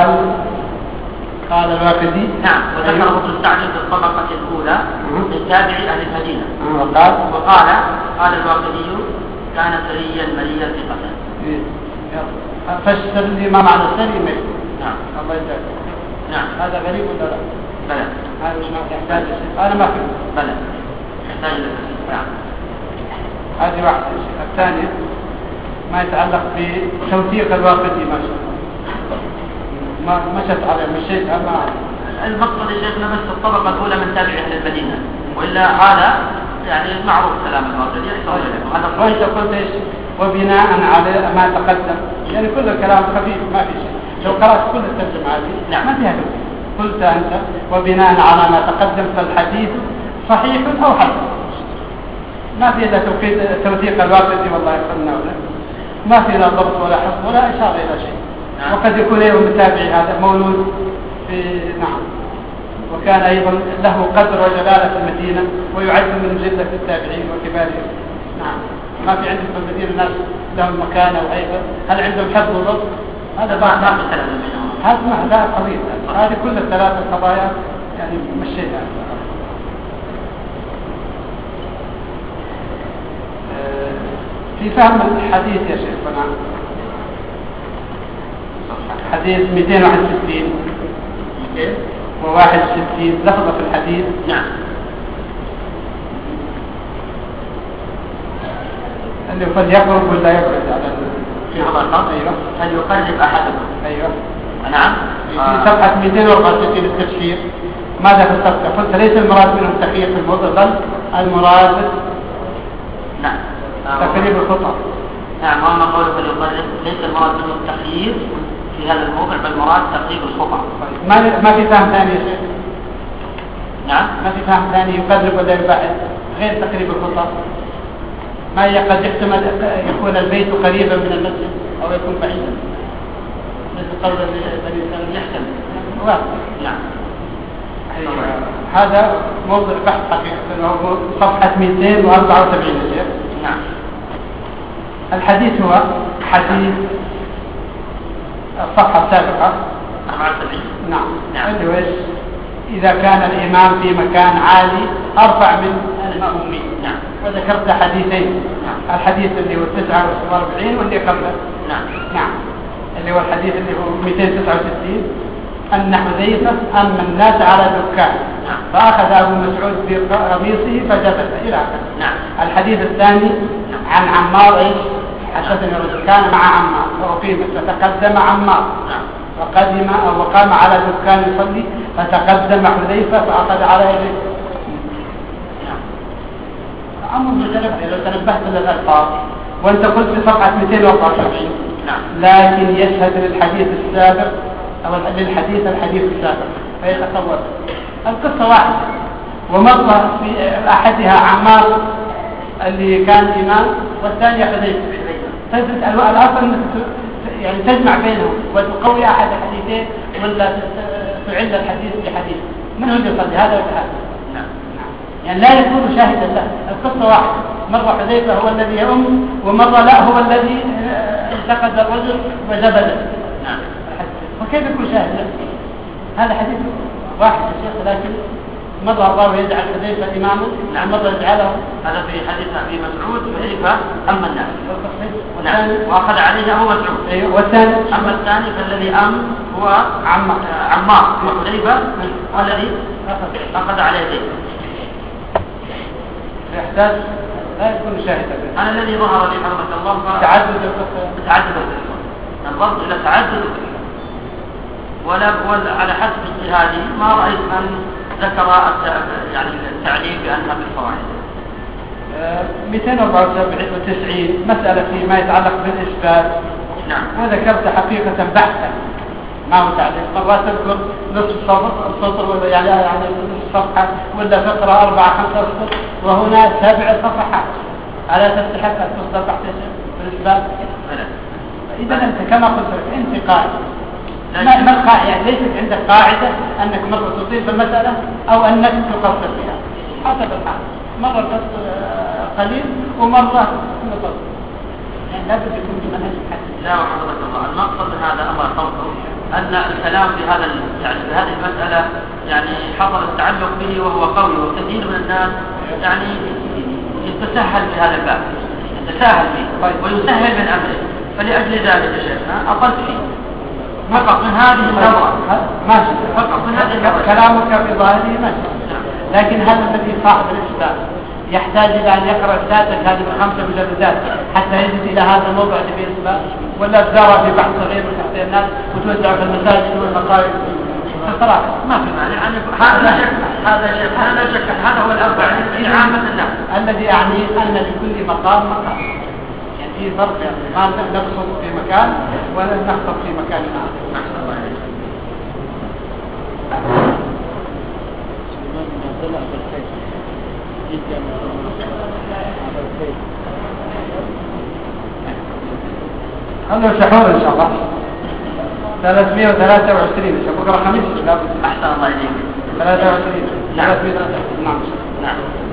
قال الواقدي. نعم. وذكره ابن سعد في الطبقة الأولى من تابع أهل المدينة. وقال الواقدي كان سريا مليا في قتل. فاشتر لي ما معنى السري ملي. نعم. الله يجزاك. نعم. هذا غريب ولا لا؟ بلى. هذا مش يحتاج شيء. أنا ما فهمت. بلى. يحتاج إلى تفسير. نعم. هذه واحدة. الثانية ما يتعلق بتوثيق الواقدي ما شاء الله. ما مشت على مشيت أما المقصد يا شيخنا بس الطبقة الأولى من تابع أهل المدينة، وإلا هذا يعني معروف كلام الواقدي. هذا وانت قلت ايش؟ وبناء على ما تقدم، يعني كل الكلام خفيف ما في شيء. لو قرأت كل الترجمة هذه نعم. ما فيها توثيق. قلت أنت وبناء على ما تقدم فالحديث صحيح أو حسن. ما في إلا توثيق الواقدي والله يقلنا ولا ما في لا ضبط ولا حفظ ولا إشارة إلى شيء. نعم. وقد يكون يوم التابعي هذا مولود في نعم، وكان أيضا له قدر وجلالة في المدينة ويعد من جلة التابعين وكبارهم. نعم. ما في عندهم في المدينة ناس لهم مكانة وهيبة، هل عندهم حفظ وضبط؟ هذا بعد هذا ما لا قضية. هذه كل الثلاث القضايا يعني مشيتها. في فهم الحديث يا شيخنا حديث 261 و61 لفظة في الحديث. نعم. اللي قد يقرب ولا يبعد على في هذا النص. أيوه. هل يقرب أحدكم؟ أيوه. نعم. في صفحة 264 التفسير ماذا في الصفحة؟ قلت ليس المراد منهم تخيير في الموضع بل المراد نعم تقريب الخطأ. نعم. وما قوله فليقرب ليس المراد منه التخيير في هذا الموضع بل المراد تقريب الخطأ. ما في فهم ثاني يا شيخ؟ نعم. ما في فهم ثاني يقرب ولا يبعد غير تقريب الخطأ؟ ما هي قد يحتمل يكون البيت قريبا من المسجد أو يكون بعيدا مثل قول الإنسان يحتمل. نعم. هذا موضوع بحث حقيقة، وهو صفحة 274 يا شيخ. نعم. الحديث هو حديث الصفحة السابقة 74. نعم. اللي هو إذا كان الإمام في مكان عالي أرفع من المأمومين. نعم. وذكرت حديثين. نعم. الحديث اللي هو 49 واللي قبله. نعم. نعم. اللي هو الحديث اللي هو 269 أن حذيفة أما الناس على دكان. نعم. فأخذ أبو مسعود بقميصه فجبل إلى آخره. نعم. الحديث الثاني عن عمار إيش؟ حدثني رجل كان مع عمار فأقيمت فتقدم عمار. نعم. وقدم أو وقام على دكان يصلي فتقدم حذيفة فأخذ على يده. أمر متنبه لو تنبهت للألفاظ، وأنت قلت في صفحة 274. نعم. لكن يشهد للحديث السابق أو للحديث الحديث السابق فيتصور القصة واحدة، ومرة في أحدها عمار اللي كان إمام والثانية حذيفة. طيب الأصل يعني تجمع بينهم وتقوي أحد الحديثين ولا تعل الحديث بحديث، من هو يصلي هذا ولا هذا؟ نعم. يعني لا يكون شاهدا له، القصة واحدة، مرة حذيفة هو الذي يؤم ومرة لا هو الذي انتقد الرجل وجبله. نعم. وكيف يكون شاهد له؟ هذا حديث واحد يا شيخ، لكن مرة الله يجعل حذيفة إماما. نعم. مرة يجعله. هذا في حديث أبي مسعود حذيفة أما الناس. نعم. وأخذ عليه أبو مسعود. أيوه. والثاني أما الثاني فالذي هو عمار وحذيفة والذي أخذ عليه يديه. يحتاج لا يكون شاهدا. أنا الذي ظهر لي حرمة الله تعدد القصة. تعدد القصة. الضبط إلى تعدد القصة. ولا على حسب اجتهادي ما رأيت من ذكر يعني التعليل بأنها بالفوائد. 294 مسألة فيما يتعلق بالإثبات. نعم. وذكرت حقيقة بحثا ما هو تعليل، مرات تذكر نصف السطر ولا يعني نصف صفحة ولا فقرة 4-5 سطور، وهنا 7 صفحات. ألا تستحق أن تصدر بحث بالإثبات؟ إذا أنت كما قلت لك أنت قاعد. ما يعني ليست عندك قاعدة أنك مرة تطيل في المسألة أو أنك تقصر فيها، حسب الحال، مرة تقصر قليل ومرة تقصر، يعني لابد يكون بمنهج الحديث. لا وحضرة الله، المقصد من هذا أمر صوته أن الكلام في هذا يعني في هذه المسألة يعني حصل التعلق به وهو قوي، وكثير من الناس يعني يتساهل في هذا الباب، يتساهل فيه ويسهل من أمره، فلأجل ذلك يا شيخنا أقلت فيه فقط من هذه النظرة. ماشي. فقط من هذه النظرة. كلامك في ظاهره ماشي. لكن هل الذي صاحب الإثبات يحتاج إلى أن يقرأ ذاتك هذه ال5 مجلدات حتى يجد إلى هذا الموضوع اللي فيه إثبات، ولا تدار في بحث صغير من تحت الناس وتوزع في المساجد والمقاهي؟ الصراحة ما في مانع. هذا شك هذا هو الأربع في عامة الناس. الذي يعني أن لكل مقام مقام، يعني في فرق، يعني ما نقصد في مكان ولا نخطب في مكان آخر. خلوا شحور إن شاء الله 323 إن شاء الله، بكرة خميس. أحسن الله إليك. 23. نعم. 323. نعم. نعم.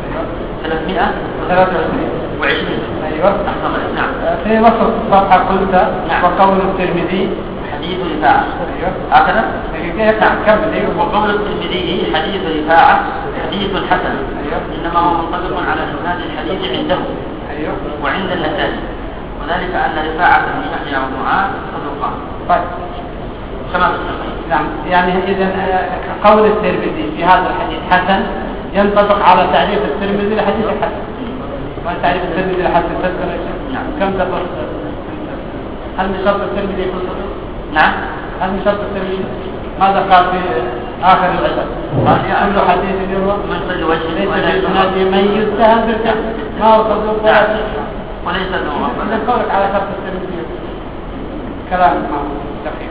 323 أيوة. أحسن الله. نعم. في وسط الصفحة قلت نعم. وقول الترمذي حديث رفاعة. أيوة. هكذا؟ نعم. كمل. وقول الترمذي حديث رفاعة حديث حسن. أيوة. إنما هو منطبق على هذا الحديث عنده. أيوة. وعند النسائي، وذلك أن رفاعة بن يحيى ومعاذ صدوقان. طيب. كما في الصحيح. نعم. يعني إذا قول الترمذي في هذا الحديث حسن ينطبق على تعريف الترمذي لحديث حسن. وتعريف الترمذي لحسن تذكر يا شيخ؟ نعم. كم دقيقة؟ هل من شرط الترمذي يكون صدوق؟ نعم. هل من شرط الترمذي؟ ماذا قال في آخر العدد؟ كل حديث يروى من كل وجه ليس في إسناده من يتهم بالكذب، ما هو صدوق ولا صحيح. وليس له إذا قولك على شرط الترمذي كلام ما دقيق.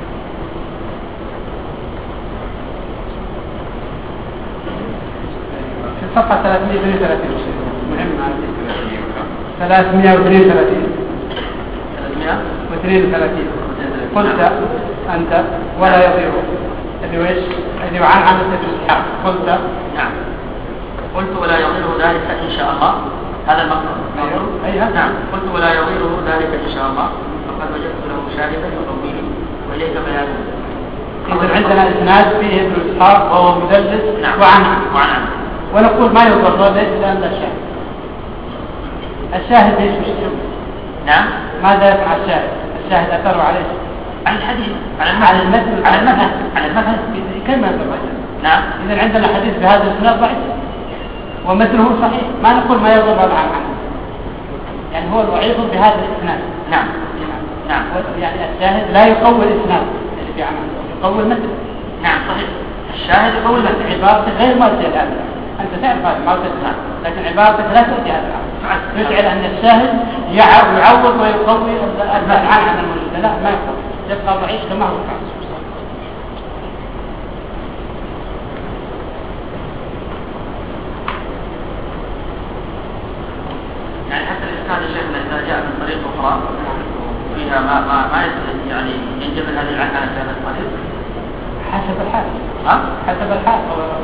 في صفحة 332 مهم هذه 332 قلت أنت ولا يضيع اللي ويش اللي عن ابن إسحاق قلت نعم قلت ولا يضره ذلك إن شاء الله. هذا المقصود. أيها نعم قلت ولا يضره ذلك إن شاء الله فقد وجدت له شاهدا يقويه وإليك بيانه. إذا عندنا إسناد فيه ابن إسحاق وهو مدلس. نعم. وعن ونقول ما يضر ليس لأن الشاهد. الشاهد ليش مش نعم. ماذا يفعل الشاهد؟ الشاهد أثره عليه على الحديث على المثل كلمة ضعيف. نعم. إذا عندنا حديث بهذا الإسناد ضعيف ومثله صحيح ما نقول ما يضر عنه يعني هو الوعيظ بهذا الإسناد. نعم. نعم. يعني الشاهد لا يقوي الإسناد اللي في عنه يقوي المثل. نعم صحيح. الشاهد يقوي المثل. عبارته غير مرجع الآن أنت تعرف هذا ما تسمع لكن عبارتك لا تؤتي هذا يجعل أن الشاهد يعوض ويقوي المعنى عن الموجود. لا ما يقوي يبقى ضعيف كما هو كان. يعني حتى الإسناد الشيخنا إذا جاء من طريق أخرى فيها ما يعني ينجبر هذه العنعنة في هذا الطريق حسب الحال. حسب الحال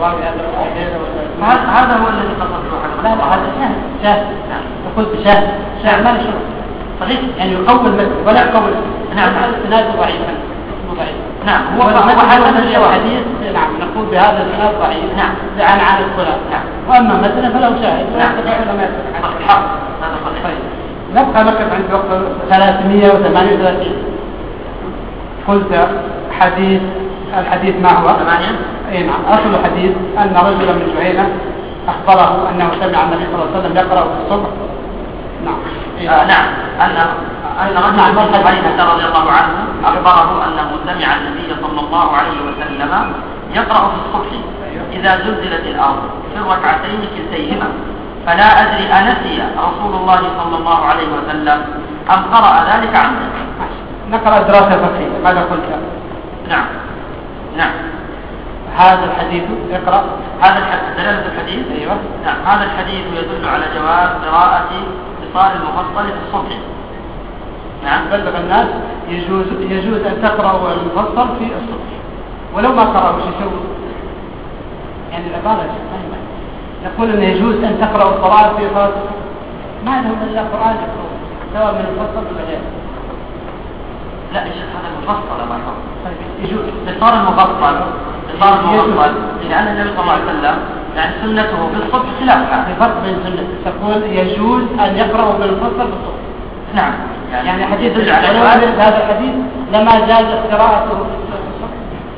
هذا هو الذي قصدته. لا هذا شاهد قلت شاهد ما له شروط صحيح يعني يقوي المثل ولا يقوي. نعم. الإسناد ضعيفا ضعيف. نعم. هو حسب الحديث. نعم نقول بهذا الإسناد ضعيف. نعم. عن الخلاف. نعم. وأما مثلا فله شاهد. نعم. الحق هذا صحيح. نبقى نقف عند وقت 338. قلت الحديث ما هو؟ 8. اي نعم. اصل الحديث ان رجلا من جهينة اخبره انه سمع النبي صلى الله عليه وسلم يقرأ في الصبح. نعم. نعم. ان رجلا من جهينة رضي الله عنه اخبره انه سمع النبي صلى الله عليه وسلم يقرأ في الصبح اذا زلزلت الارض في الركعتين كلتيهما فلا ادري انسي رسول الله صلى الله عليه وسلم ام قرأ ذلك عنه. نقرأ دراسة فقهية. ماذا قلت؟ نعم. نعم. هذا الحديث اقرأ. هذا الحديث دلالة الحديث. ايوه. نعم. هذا الحديث يدل على جواز قراءة اتصال المفصل في الصبح. نعم. بلغ الناس يجوز ان تقرأوا المفصل في الصبح ولو ما قرأوا شو يسوي؟ يعني العبارة نقول ان يجوز ان تقرأوا القرآن في صلاة ما لهم الا قرآن يقرأون سواء من المفصل ولا غيره. لا يا شيخ هذا المفصل ما يحب. يجوز اتصال المفصل لأن النبي صلى الله عليه وسلم يعني سنته في الصبح خلافها. في فرق بين سنة تقول يجوز أن يقرأوا بالمفصل في الصبح. نعم. يعني حديث على هذا الحديث لما جاز قراءته في الصبح.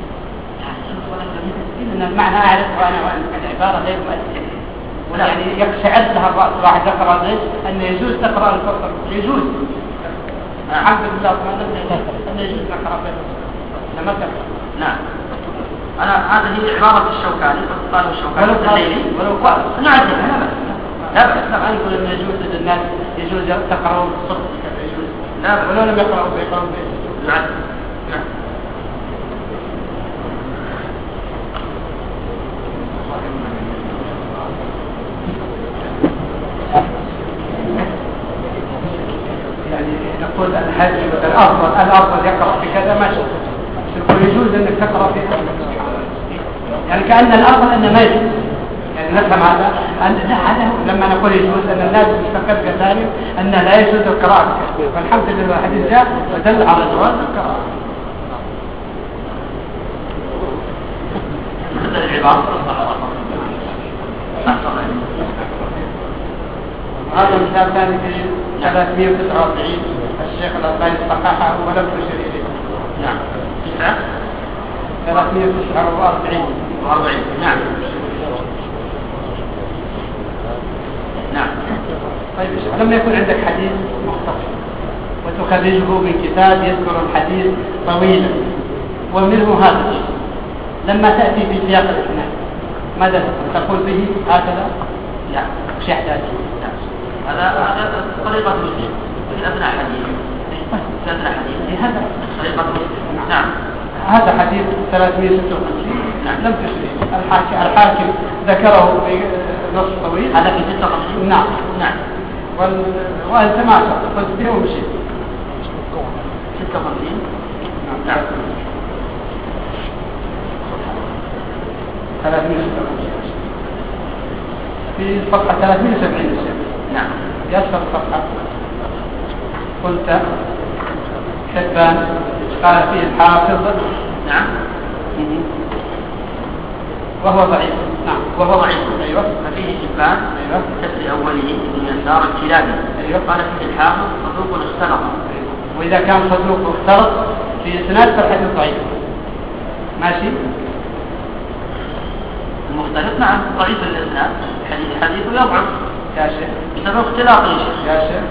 إن المعنى أعرف وأنا العبارة غير مؤثرة يعني يقشعر لها الرأس واحد يقرأ ذلك أن يجوز تقرأ المفصل يجوز. الحمد لله أن يجوز نقرأ لما تقرأ. نعم. هذه هي عبارة الشوكاني فقالوا الشوكاني ولو قال نعم لا بأس لا نقول أن يجوز الناس يجوز تقرأوا الصبح يجوز لا ولو لم يقرأوا بيقرأوا نعم. يعني نقول الأفضل يقرأ في كذا ما شاء يقول يجوز أنك تقرأ في يعني كأن الأفضل أنه ما يجوز يعني نفهم هذا هذا لما نقول يجوز أن الناس مستقر كذلك أنه لا يجوز القراءة فالحمد لله الحديث جاء ودل على جواز القراءة. هذا مثال ثاني في 349 الشيخ الألباني صححه ولم تشر إليه. نعم. 349 نعم. نعم. طيب لما يكون عندك حديث مختصر وتخرجه من كتاب يذكر الحديث طويلا ومنه هذا الشيء لما تأتي في سياق الإسناد ماذا تقول به هكذا؟ لا مش يحتاج. هذا طريقة مسلم في أثناء حديث هذا طريقة مسلم. نعم. هذا حديث 356 لم تشريه الحاكم ذكره في نص طويل هذا في 56. نعم. وأنت ما قلت به ومشيت 56. نعم. 370 في صفحة 370 نعم. يسر الصفحة. قلت حبان قال فيه الحافظ نعم. وهو ضعيف. نعم وهو ضعيف. أيوة. ففيه حبان أيوة. كسر أوله ابن يسار الكلابي. أيوة. قال فيه الحافظ صدوق اختلط. وإذا كان صدوق اختلط في إسناد فالحديث ضعيف. ماشي. المختلف نعم ضعيف الإسناد، حديثه يضعف يا شيخ بسبب اختلاطه يا شيخ. يا شيخ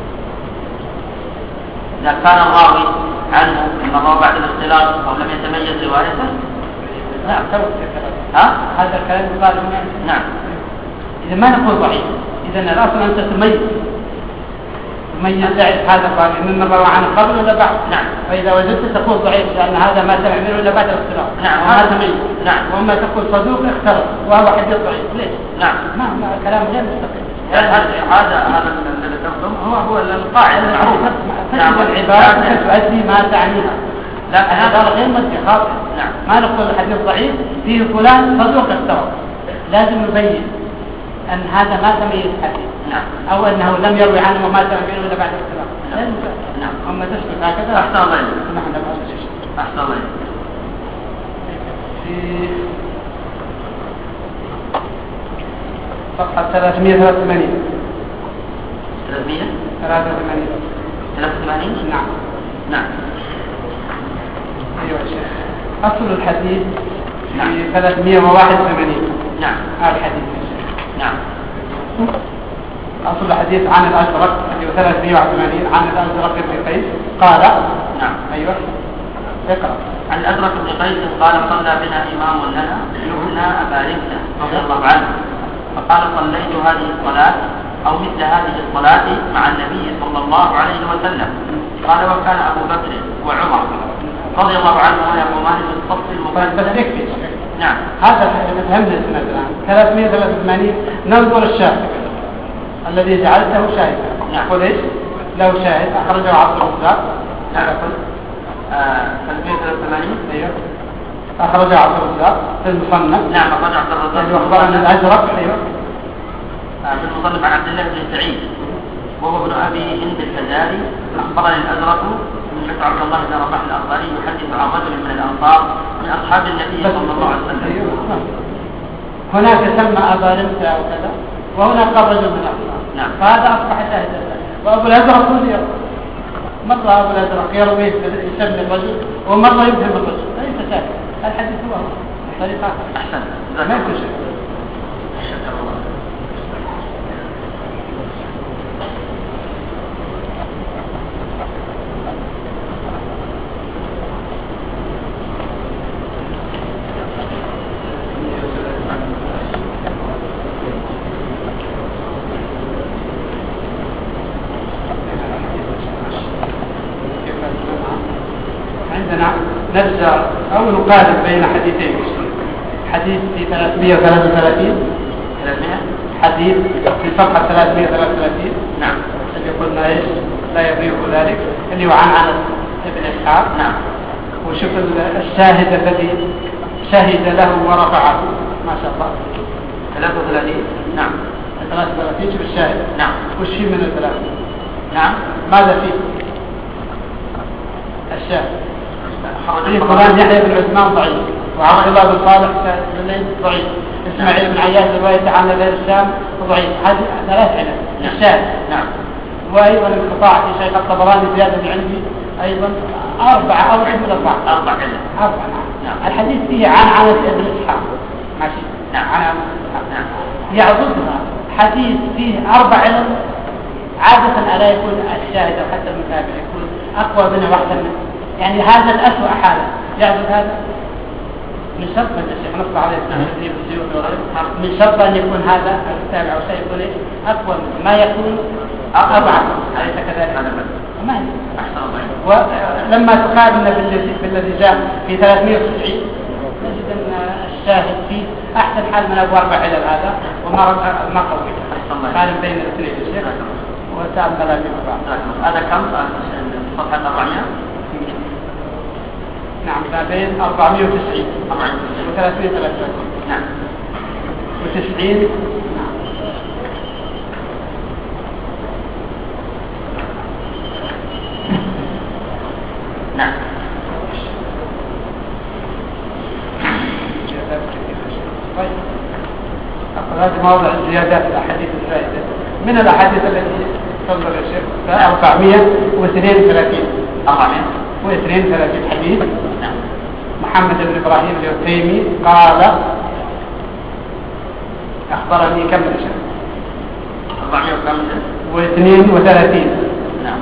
إذا كان الراوي عنه إنما روى بعد الاختلاط أو لم يتميز روايته. نعم هذا الكلام يقال هنا. نعم. إذا ما نقول ضعيف، إذا الأصل أنت تميز هذا الراوي ممن روى عنه قبل ولا بعد. نعم. فإذا وجدت تقول ضعيف لأن هذا ما سمع منه إلا بعد الاختلاط. نعم. وما تميز. نعم. وأما تقول صدوق اختلط وهو حديث ضعيف ليش؟ نعم. ما كلام غير مستقيم. هذا الذي ذكرتم هو القاعدة المعروفة. نعم. العبارة تؤدي ما تعنيها. لكن هذا غير مدي خاطئ. نعم. ما نقول الحديث ضعيف فيه فلان صدوق اختلط، لازم نبين أن هذا ما تميز حديث. نعم. أو أنه لم يروي عنه وما سمع منه إلا بعد الاختلاط. نعم. نعم. أما تثبت هكذا. أحسن الله. نحن نبغى شيء. أحسن الله. في صفحة 383. 383. نعم. نعم. أيوة يا شيخ. أصل الحديث نعم. في 381. نعم. الحديث يا شيخ. نعم. أصل الحديث عن الأزرق اللي هو 381 عن الأزرق بن قيس قال. نعم. أيوة اقرأ. عن الأزرق بن قيس قال صلى بنا إمام لنا يبنى أبا رمزة رضي الله عنه فقال صليت هذه الصلاة أو مثل هذه الصلاة مع النبي صلى الله عليه وسلم. قال وكان أبو بكر وعمر رضي الله عنهما يقومان في الصف المقدم. نعم. هذا فهمنا السنة الآن 383 ننظر الشاهد الذي جعلته شاهدا. نعم. قل ايش؟ لو شاهد أخرجه عبد الرزاق. نعم. 383. أيوه. أخرجه عبد الرزاق في المصنف. نعم. أخرج عبد الرزاق. أخبرنا الأزرق. أيوه. في المصنف عن عبد الله بن سعيد وهو ابن أبي هند الفزاري. أخبرني الأزرق من عبد الله بن رباح الأنصاري يحدث عن رجل من الأنصار من أصحاب النبي صلى الله عليه وسلم. أيوه. هناك سمى أبا رمزة وكذا وهنا قال رجل من الأنصار. نعم. فهذا أصبح شاهدا. وأبو الأزرق هو يروي. مرة أبو الأزرق يروي يسمي الرجل ومرة يفهم الرجل. ليس شاهد. الحديث هو طريقة. أحسن. ما يكون شيء. شكرا الله. نرجع أو نقارن بين حديثين. حديث في 333. حديث في صفحة 333. نعم. اللي قلنا إيش لا يضيق ذلك اللي هو عن ابن إسحاق. نعم. وشوف الشاهد الذي شهد له ورفعه ما شاء الله. 33. نعم. 33 شوف الشاهد. نعم. وش فيه من الثلاثة؟ نعم. ماذا فيه؟ الشاهد. في فلان يحيى بن عثمان ضعيف وعبد الله بن صالح بن ضعيف اسماعيل بن عياش رواية عن غير الشام ضعيف. هذه 3 علل. الشاهد. نعم. وأيضا انقطاع في شيخ الطبراني زيادة عندي أيضا 4 أو 4. 4 علل. 4. نعم. الحديث فيه عن ابن إسحاق. ماشي. نعم. عن ابن إسحاق. نعم. يعضدها حديث فيه 4 علل عادة ألا يكون الشاهد أو حتى المتابع يكون أقوى منه واحدا منه. يعني هذا الأسوأ حالا يعبد هذا من شرط من الشيخ نصر عليه من شرط أن يكون هذا التابع أو شيء يكون أقوى منه ما يكون أضعف. أليس كذلك؟ ما هي. ولما تقارن بالذي جاء في 390 نجد أن الشاهد فيه أحسن حال من أبو 4 علل هذا وما قوي. قارن بين الاثنين الشيخ وتأمل في هذا كم؟ صفحة 400. نعم ما بين 490 و 333. نعم. و90. نعم. طيب هذه مواضع الزيادات الأحاديث الزائدة من الأحاديث التي تفضل يا شيخ 432 حديث. نعم. محمد بن إبراهيم التيمي قال أخبرني كم يا شيخ 432. نعم.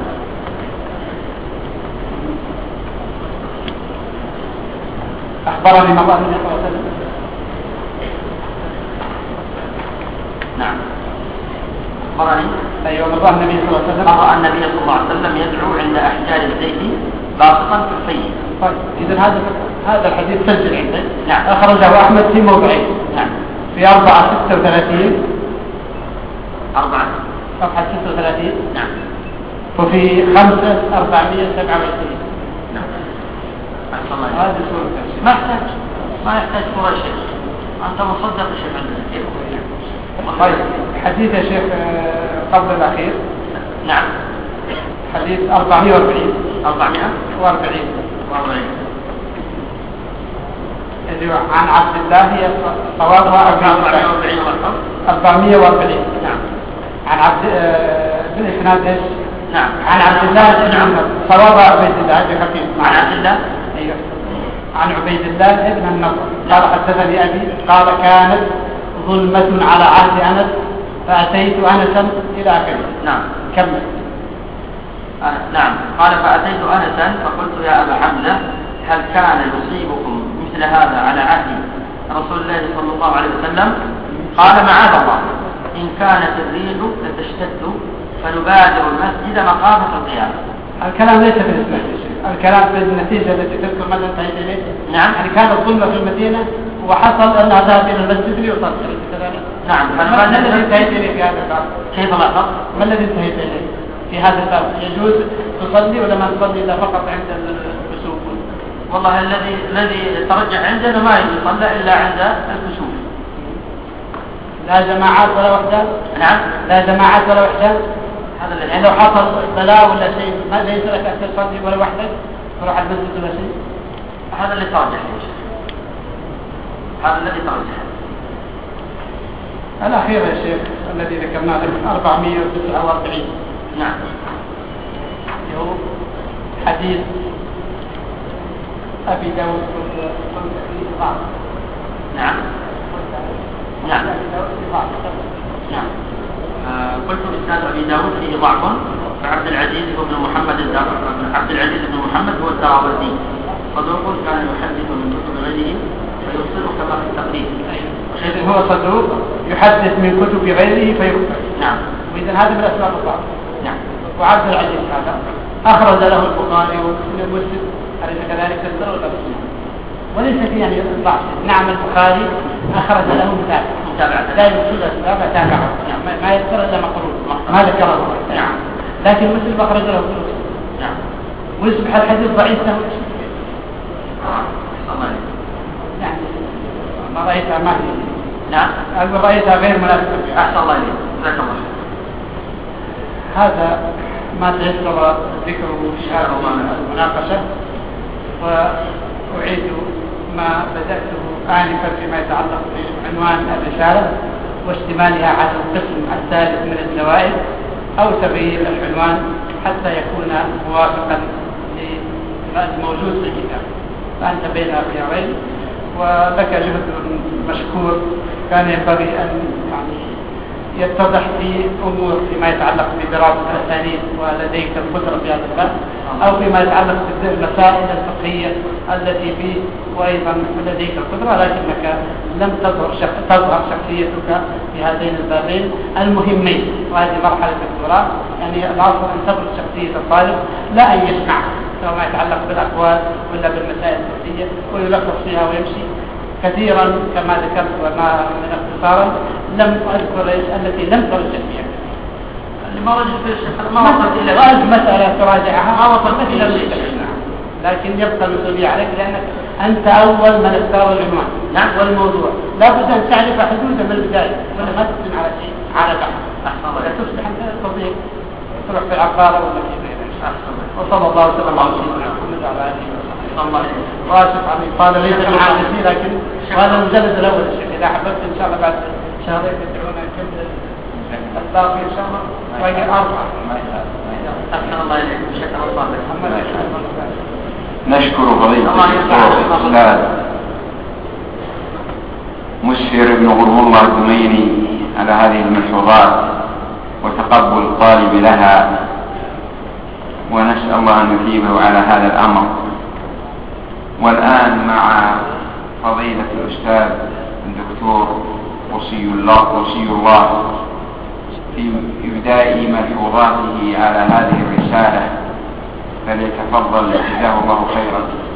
أخبرني مقال النبي صلى الله عليه وسلم. نعم. أخبرني أيوة مضى النبي صلى الله عليه وسلم. رأى النبي صلى الله عليه وسلم يدعو عند أحجار الزيت باسطا في الفيل. طيب إذا هذا الحديث سجل عندك. نعم. أخرجه أحمد في موضعين. نعم. في 436 صفحة 36. نعم. وفي 5427. نعم. هذه صورة ما يحتاج صورة شيء. أنت مصدق الشيء عندنا كيف؟ طيب حديث يا شيخ قبل الأخير. نعم. حديث 440 عن عبد الله هي صوابها 440. نعم. عن عبد بالإسناد ايش؟ نعم. عن عبد الله بن عمر صوابها عبيد الله هذه خفيف. عن عبد الله. ايوه عن عبيد الله ابن النضر قال حدثني أبي قال كانت ظلمة على عهد أنس فأتيت أنسا إلى آخره. نعم. كمل. نعم. قال فأتيت أنسا فقلت يا أبا حمزة هل كان يصيبكم مثل هذا على عهد رسول الله صلى الله عليه وسلم؟ قال معاذ الله إن كانت الريح لتشتد فنبادر المسجد مخافة القيامة. الكلام ليس في الإسلام يا شيخ، الكلام في النتيجة التي تذكر ماذا انتهيت إليه. نعم. يعني كانت ظلمة في المدينة وحصل أنها ذهب إلى المسجد ليصلي. نعم. ما الذي انتهيت إليه في هذا الباب؟ كيف لاحظت؟ ما الذي انتهيت إليه في هذا الباب؟ يجوز تصلي ولا ما تصلي إلا فقط عند الكسوف؟ والله الذي ترجع عندنا ما يصلى إلا عند الكسوف. لا جماعات ولا وحدان. نعم. لا جماعات ولا وحدان. هذا الذي يعني لو حصل بلاء ولا شيء ما ليس لك أن تصلي ولا وحدك تروح على المسجد ولا شيء. هذا اللي ترجح يا شيخ. هذا الذي ترجح. الأخير يا شيخ الذي ذكرناه لك 449. نعم. هو حديث أبي داود. نعم. نعم. نعم. قلت إسناد أبي داود فيه ضعف فعبد العزيز بن محمد هو الدراوردي صدوق كان يحدث من كتب غيره فيخطئ كما في التقريب. هو صدوق يحدث من كتب غيره فيخطئ. نعم. وإذا هذا من أسباب الضعف. نعم. وعبد العزيز هذا أخرج له البخاري ومسلم أليس كذلك تذكر ولا مسلم؟ وليس فيه يعني ضعف. نعم البخاري أخرج له متابعة لا يوجد أسباب تابعه. نعم. ما يذكر إلا مقرون ما ذكره. نعم. لكن مسلم أخرج له كل شيء. نعم. ويصبح الحديث ضعيف له يعني ما رأيتها ما هي. نعم. رأيتها غير مناسبة. أحسن الله إليك. جزاك الله خير. هذا ما تيسر ذكره في هذه المناقشة وأعيد ما بدأته آنفا فيما يتعلق بعنوان الرسالة واشتمالها على القسم الثالث من الزوائد أو تغيير العنوان حتى يكون موافقا للموجود في الكتاب. فأنت بين خيارين ولك جهد مشكور كان ينبغي أن يتضح في أمور فيما يتعلق بدراسة الأسانيد ولديك القدرة في هذا الباب أو فيما يتعلق بالمسائل الفقهية التي فيه وأيضا لديك القدرة لكنك لم تظهر شخصيتك في هذين البابين المهمين. وهذه مرحلة الدكتوراه يعني الأصل أن تبرز شخصية الطالب لا أن يسمع سواء ما يتعلق بالأقوال ولا بالمسائل الفقهية ويلخص فيها ويمشي كثيرا كما ذكرت وما من اختصارا لم أذكر التي لم ترجع فيها ما وجدت في الشيخ ما وصلت إلى مسألة تراجعها ما وصلت إلى لكن يبقى المسؤولية عليك لأنك أنت أول من اختار العنوان. نعم. والموضوع لابد أن تعرف حدوده من البداية ولا ما تبني على شيء على بحث. ولا تصبح أنت تضيق تروح في العقارة ولا في غيره. وصلى الله وسلم على سيدنا محمد وعلى آله وصحبه. واسف علي قال ليس معاه كثير لكن هذا المجلد الأول الشيخ. إذا حببت إن شاء الله بعد شهرين تدعونا نكمل الباقي إن شاء الله وهي 4. أحسن الله إليكم. شكرا الله لكم. نشكر فضيلة الدكتور الأستاذ مسهر بن غرم الله الدميني على هذه الملحوظات وتقبل الطالب لها، ونسأل الله أن يثيبه على هذا الأمر. والآن مع فضيلة الأستاذ الدكتور وصي الله في إبداء ملحوظاته على هذه الرسالة، فليتفضل جزاه الله خيرا.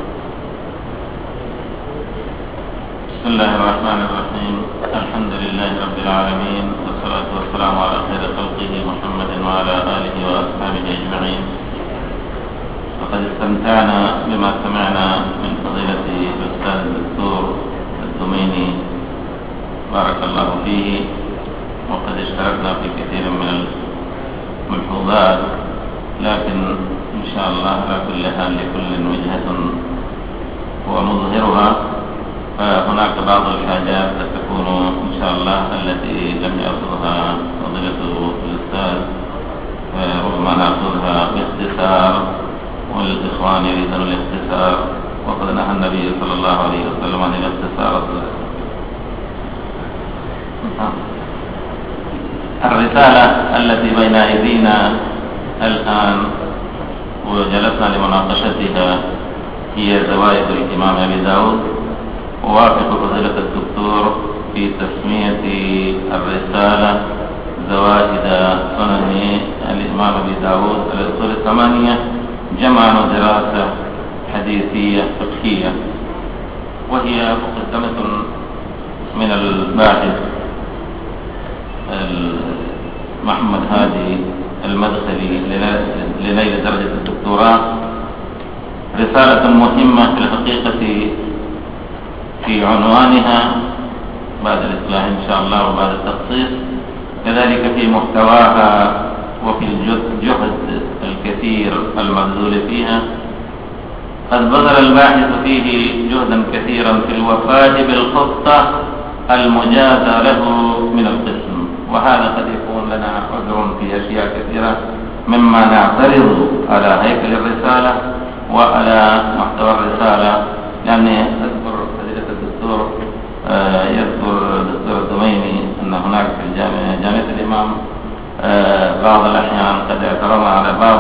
بسم الله الرحمن الرحيم. الحمد لله رب العالمين، والصلاة والسلام على خير خلقه محمد وعلى آله وأصحابه أجمعين. وقد استمتعنا بما سمعنا من فضيلة الأستاذ الدكتور الدميني بارك الله فيه، وقد اشتركنا في كثير من الملحوظات، لكن إن شاء الله على كل حال لكل وجهة هو مظهرها، فهناك بعض الحاجات ستكون إن شاء الله التي لم يأخذها فضيلة الأستاذ ربما نأخذها باختصار، والإخوان يريدون الاختصار، وقد نهى النبي صلى الله عليه وسلم عن الاختصار. الرسالة التي بين أيدينا الآن وجلسنا لمناقشتها هي زوائد الإمام أبي داود. ووافق فضيلة الدكتور في تسمية الرسالة زوائد سنن الإمام أبي داود الأصول 8 جمعا ودراسة حديثية فقهية، وهي مقدمة من الباحث محمد هادي المدخلي لنيل درجة الدكتوراه. رسالة مهمة في الحقيقة في عنوانها بعد الإصلاح إن شاء الله وبعد التخصيص، كذلك في محتواها وفي الجهد الكثير المبذول فيها. قد بذل الباحث فيه جهدا كثيرا في الوفاء بالخطة المجازة له من القسم، وهذا قد يكون لنا عذر في أشياء كثيرة مما نعترض على هيكل الرسالة وعلى محتوى الرسالة. يعني أذكر فضيلة الدكتور يذكر الدكتور الدميني أن هناك في جامعة الإمام بعض الأحيان قد اعترضنا على بعض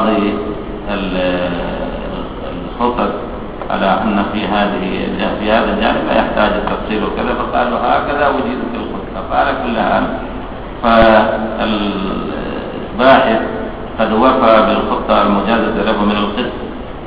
الخطط على أن في هذا الجانب لا يحتاج التفصيل وكذا، فقالوا هكذا وجد في الخطة. فعلى كل حال فالباحث قد وفى بالخطة المجازة له من القسم.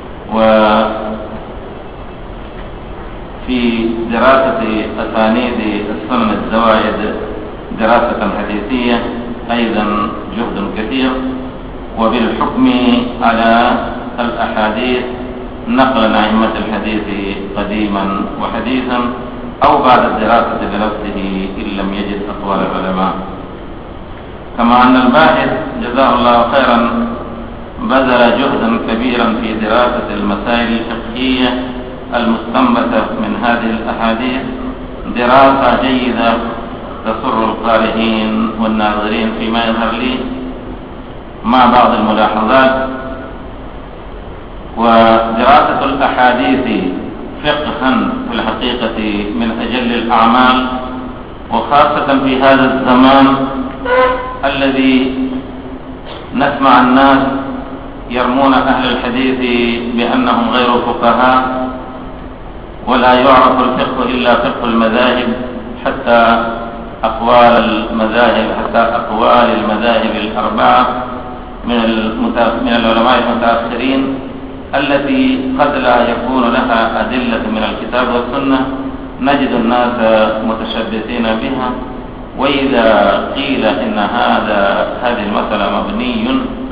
وفي دراسة أسانيد السنن الزوائد دراسة حديثية أيضا جهد كثير، وبالحكم على الأحاديث نقلا أئمة الحديث قديما وحديثا أو بعد الدراسة بنفسه إن لم يجد أقوال العلماء. كما أن الباحث جزاه الله خيرا بذل جهدا كبيرا في دراسة المسائل الفقهية المستنبطة من هذه الأحاديث دراسة جيدة تسر القارئين والناظرين فيما يظهر لي، مع بعض الملاحظات. ودراسة الأحاديث فقها في الحقيقة من أجل الأعمال، وخاصة في هذا الزمان الذي نسمع الناس يرمون أهل الحديث بأنهم غير فقهاء، ولا يعرف الفقه إلا فقه المذاهب، حتى أقوال المذاهب الأربعة من العلماء المتأخرين التي قد لا يكون لها أدلة من الكتاب والسنة، نجد الناس متشبثين بها. وإذا قيل إن هذه المسألة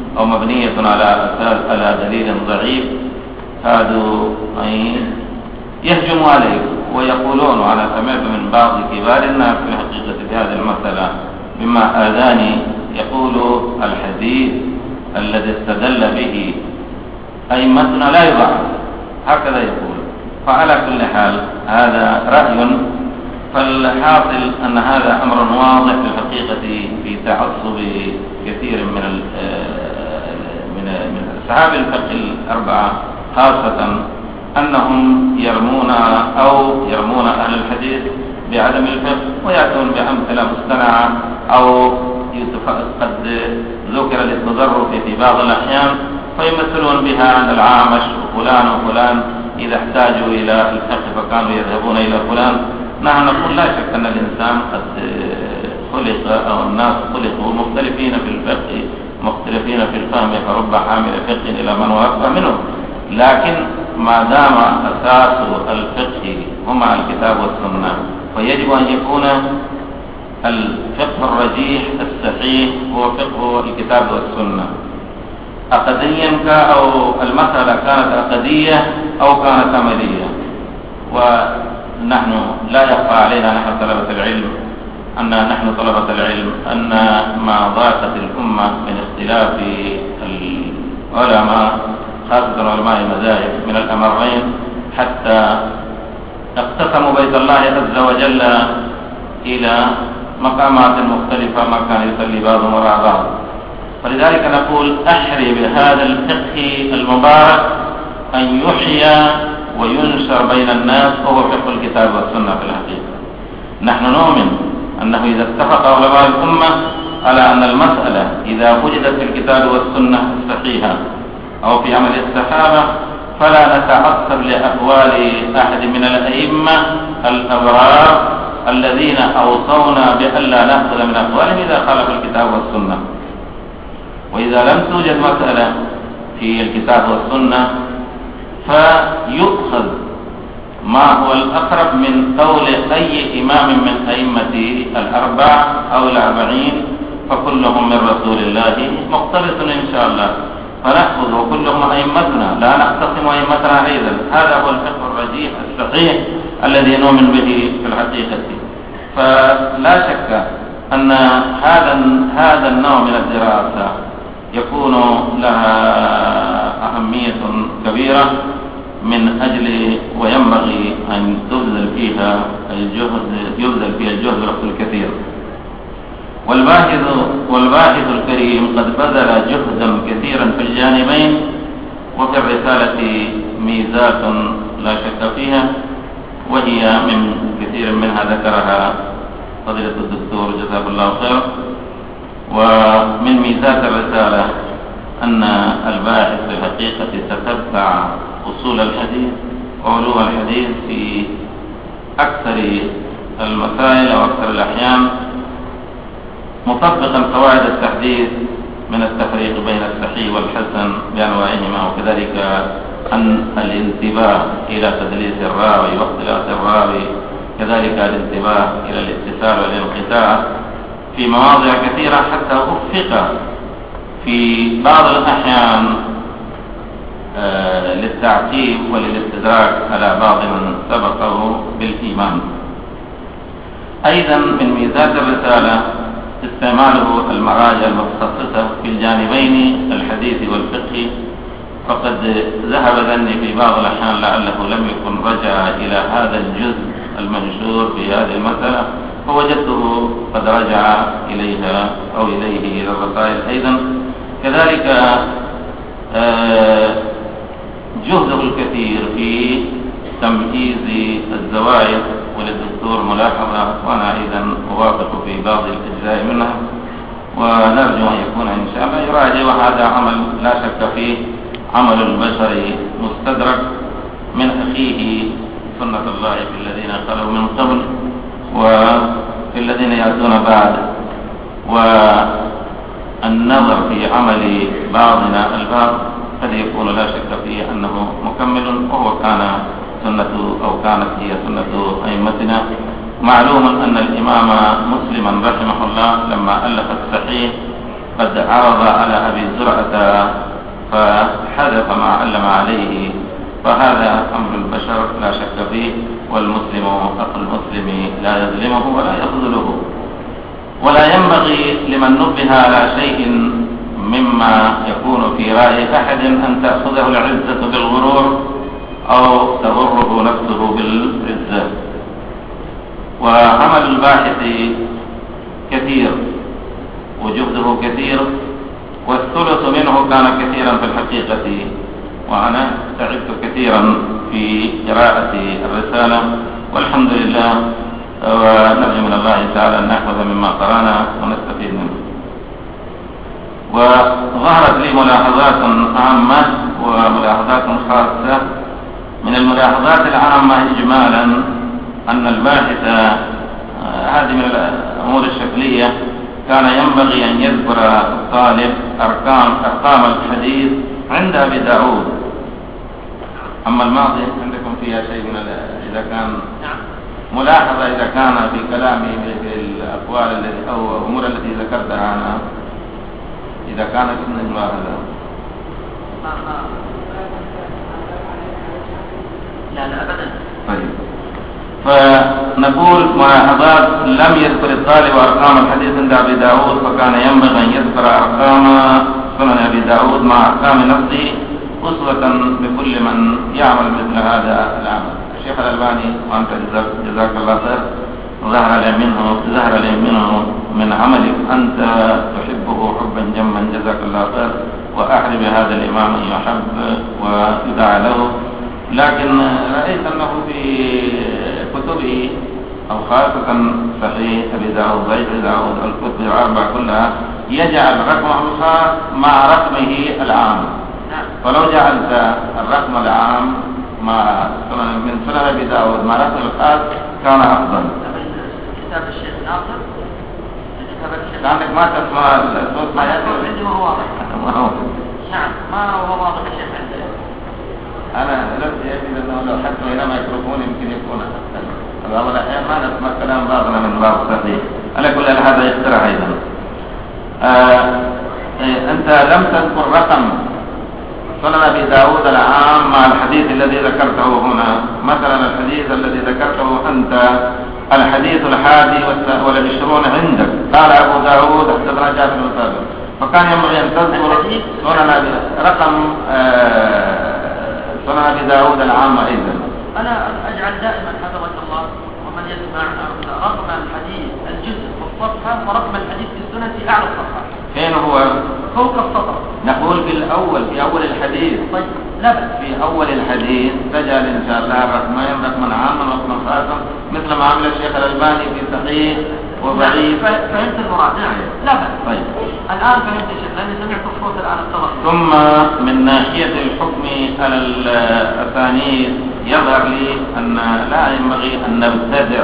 مبنية على دليل ضعيف، هذا يهجم عليه ويقولون، وأنا سمعت من بعض كبار الناس في الحقيقة في هذه المسألة بما آذاني، يقول الحديث الذي استدل به أئمتنا لا يضعف، هكذا يقول. فعلى كل حال هذا رأي، فالحاصل أن هذا أمر واضح في الحقيقة في تعصب كثير من أصحاب الفقه الأربعة، خاصة أنهم يرمون أهل الحديث بعدم الفقه، ويأتون بأمثلة مصطنعة أو قد ذكر للتضرر في بعض الأحيان، فيمثلون بها عن العامش وفلان وفلان إذا احتاجوا إلى الفقه فكانوا يذهبون إلى فلان. نحن نقول لا شك أن الإنسان قد خلق أو الناس خلقوا مختلفين في الفقه مختلفين في الفهم، فرب حامل فقه إلى من هو أفقه منه، لكن ما دام أساس الفقه هما الكتاب والسنة، فيجب أن يكون الفقه الرجيح الصحيح هو فقه الكتاب والسنة، عقديا أو المسألة كانت عقدية أو كانت عملية. ونحن لا يخفى علينا نحن طلبة العلم نحن طلبة العلم أن ما ضاقت الأمة من اختلاف العلماء خاصة علماء المذاهب من الأمرين، حتى اقتسموا بيت الله عز وجل إلى مقامات مختلفة ما كان يصلي بعضهم وراء بعض. فلذلك نقول أحري بهذا الفقه المبارك أن يحيى وينشر بين الناس، وهو فقه الكتاب والسنة في الحقيقة. نحن نؤمن أنه إذا اتفق علماء الأمة على أن المسألة إذا وجدت في الكتاب والسنة الصحيحة أو في عمل الصحابة فلا نتعصب لأقوال أحد من الأئمة الأبرار الذين أوصونا بألا نأخذ من أقوالهم إذا خالف الكتاب والسنة. وإذا لم توجد مسألة في الكتاب والسنة فيؤخذ ما هو الأقرب من قول أي إمام من أئمة الأربع أو الأربعين، فكلهم من رسول الله مقتبس إن شاء الله، فنأخذ وكلهم أئمتنا لا نقتسم أئمتنا أيضا. هذا هو الفقه الرجيح الصحيح الذي نؤمن به في الحقيقة. فلا شك أن هذا النوع من الدراسة يكون لها أهمية كبيرة من أجل وينبغي أن يبذل فيها الجهد والوقت الكثير. والباحث الكريم قد بذل جهدا كثيرا في الجانبين، وفي الرسالة ميزات لا شك فيها، وهي من كثير منها ذكرها فضيلة الدكتور جزاه الله خير. ومن ميزات الرسالة أن الباحث في الحقيقة تتبع أصول الحديث وعلوم الحديث في أكثر المسائل أو أكثر الأحيان، مطبقا قواعد التحديث من التفريق بين الصحيح والحسن بأنواعهما، وكذلك أن الانتباه إلى تدليس الراوي واختلاف الراوي، كذلك الانتباه إلى الاتصال والانقطاع في مواضع كثيرة، حتى أفق في بعض الأحيان للتعقيب وللاستدراك على بعض من سبقه بالإيمان. أيضا من ميزات الرسالة استعماله المراجع المتخصصة في الجانبين الحديث والفقه، فقد ذهب ذني في بعض الأحيان لعله لم يكن رجع إلى هذا الجزء المنشور في هذه المسألة، فوجدته قد رجع إليها أو إليه إلى الرسائل أيضا. كذلك جهده الكثير في تمييز الزوائد، وللدكتور ملاحظة وأنا أيضا أوافق في بعض الأجزاء منها، ونرجو أن يكون إن شاء الله يراجع. وهذا عمل لا شك فيه عمل البشري مستدرك من أخيه سنة الله في الذين خلوا من قبل وفي الذين يأتون بعد. والنظر في عمل بعضنا البعض قد يكون لا شك فيه أنه مكمل، وهو كان كانت هي سنة أئمتنا. معلوم أن الإمام مسلما رحمه الله لما ألف الصحيح قد عرض على أبي زرعة فحذف ما علم عليه فهذا أمر البشر لا شك فيه، والمسلم أخو المسلم لا يظلمه ولا يخذله. ولا ينبغي لمن نبه على شيء مما يكون في رأي أحد أن تأخذه العزة بالغرور أو تغره نفسه بالعزة. وعمل الباحث كثير وجهده كثير، والثلث منه كان كثيرا في الحقيقة، وأنا تعبت كثيرا في قراءة الرسالة، والحمد لله، ونرجو من الله تعالى أن نأخذ مما قرأنا ونستفيد منه. وظهرت لي ملاحظات عامة وملاحظات خاصة. من الملاحظات العامة إجمالا أن الباحث هذه من الأمور الشكلية كان ينبغي أن يذكر الطالب أرقام الحديث عند أبي داود. أما الماضي عندكم فيها شيء من إذا كان ملاحظة إذا كان في كلامي في الأقوال التي أو الأمور التي ذكرتها أنا إذا كانت من الملاحظة. لا أبدا. طيب، فنقول ملاحظات: لم يذكر الطالب أرقام الحديث عند أبي داود، فكان ينبغي أن يذكر أرقام سنن أبي داود مع أرقام نفسه أسوة بكل من يعمل مثل هذا العمل. الشيخ الألباني وأنت جزاك الله خير ظهر لي منه من عملك أنت تحبه حبا جما، جزاك الله خير، وأحري بهذا الإمام أن يحب ويدعى له. لكن رأيت أنه في كتبه أو خاصة صحيح أبي داود ضعيف أبي داود الكتب الأربع كلها يجعل رقمه الخاص مع رقمه العام. فلو جعلت الرقم العام من سنن أبي داود مع رقم الخاص كان أفضل. كتاب الشيخ ناصر، لأنك ما تسمع الصوت ما يأتي عندي ما هو واضح. نعم، ما هو واضح الشيخ عندي. أنا نفسي أجد أنه لو حتى إلى ميكروفون يمكن يكون أحسن. بعض الأحيان ما نسمع كلام بعضنا من بعض صحيح. على كل هذا يقترح أيضا. أنت لم تذكر رقم سنن أبي داود العام مع الحديث الذي ذكرته هنا. مثلا الحديث الذي ذكرته أنت الحديث 21 عندك، قال أبو داود حدثنا جابر بن ثابت، فكان ينبغي أن تذكر سنن رقم سنن أبي داود العام أيضا. أنا أجعل دائما حفظك الله ومن يسمع رقم الحديث الجزء والصفحة ورقم الحديث في السنة في أعلى الصفحة. فين هو؟ فوق السطر. نقول في أول الحديث. طيب، لا بأس. في أول الحديث تجعل إن شاء الله رقمين، رقما عاما ورقما خاصا، مثل ما عمل الشيخ الألباني في صحيح وضعيف. فهمت المراد. نعم، لا بأس. طيب، الآن فهمت الشيخ لأني سمعت الصوت الآن الصغر. ثم من ناحية الحكم على الأسانيد يظهر لي أن لا ينبغي أن نبتدع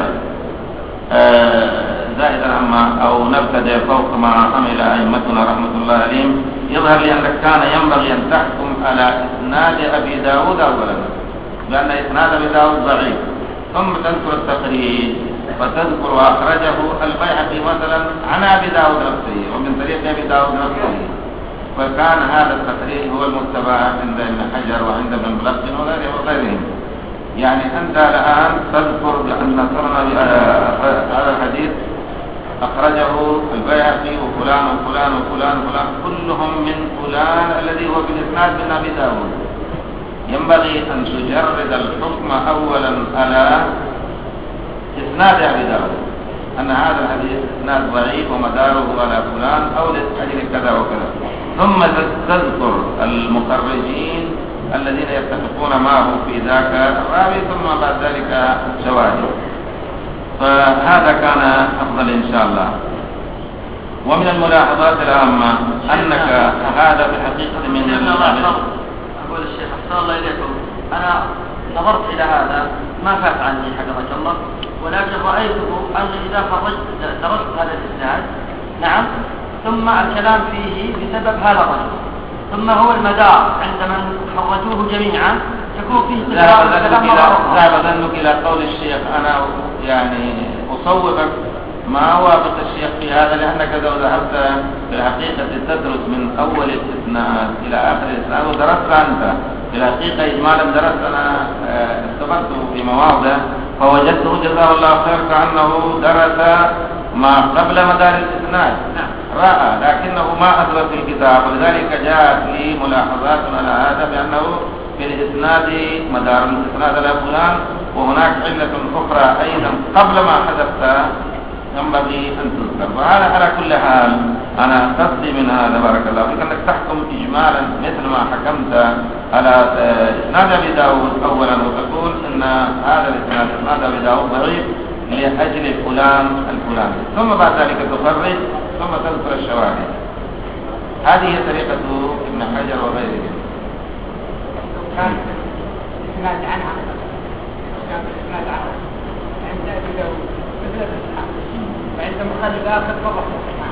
زائدا عما أو نبتدع فوق ما عمل أئمتنا رحمة الله عليهم. يظهر لي أنك كان ينبغي أن تحكم على إسناد أبي داود أولا، لأن إسناد أبي داود ضعيف، ثم تذكر التخريج فتذكر وأخرجه البيهقي مثلا عن أبي داود نفسه ومن طريق أبي داود نفسه، فكان هذا التخريج هو المتبع عند ابن حجر وعند ابن ملقن وغيرهم. يعني أنت الآن تذكر بأن هذا الحديث أخرجه البيهقي وفلان وفلان وفلان وفلان كلهم من فلان الذي هو بالإسناد من أبي داود. ينبغي أن تجرد الحكم أولا على إسناد أبي داود، أن هذا الحديث إسناد ضعيف ومداره على فلان أو لأجل كذا وكذا، ثم تذكر المخرجين الذين يتفقون معه في ذاك الراوي، ثم بعد ذلك شواهد. فهذا كان أفضل إن شاء الله. ومن الملاحظات العامة أنك هذا في حقيقة من أقول الشيخ أحسن الله إليكم، أنا نظرت إلى هذا ما فات عني حفظك الله، ولكن رأيته أن إذا درست هذا الإسناد نعم ثم الكلام فيه بسبب هذا الرجل، ثم هو المدار عند من خرجوه جميعا يكون فيه ذهب ذنك إلى قول الشيخ. أنا يعني أصوبك ما وافق الشيخ في هذا، لأنك لو ذهبت في الحقيقة تدرس من أول الإسناد إلى آخر الإسناد ودرست أنت، في الحقيقة إجمالا درست أنا استفدت في مواضع فوجدته جزاه الله خير كأنه درس ما قبل مدار الإسناد رأى لكنه ما أثبت في الكتاب، ولذلك جاءت لي ملاحظات على هذا بأنه في الإسناد مدار الإسناد على فلان، وهناك علة أخرى أيضا قبل ما حدثت ينبغي أن تذكر. وهذا على كل حال أنا قصدي من هذا بارك الله فيك أنك تحكم إجمالا مثل ما حكمت على إسناد أبي داود أولا وتقول أن هذا الإسناد إسناد أبي داود ضعيف لأجل فلان الفلاني، ثم بعد ذلك تخرج ثم تذكر الشواهد. هذه هي طريقة ابن حجر وغيره. كان الإسناد عنها الإسناد عنها عند أبي داود مثل الإسحاق، وعند مخرج آخر مرة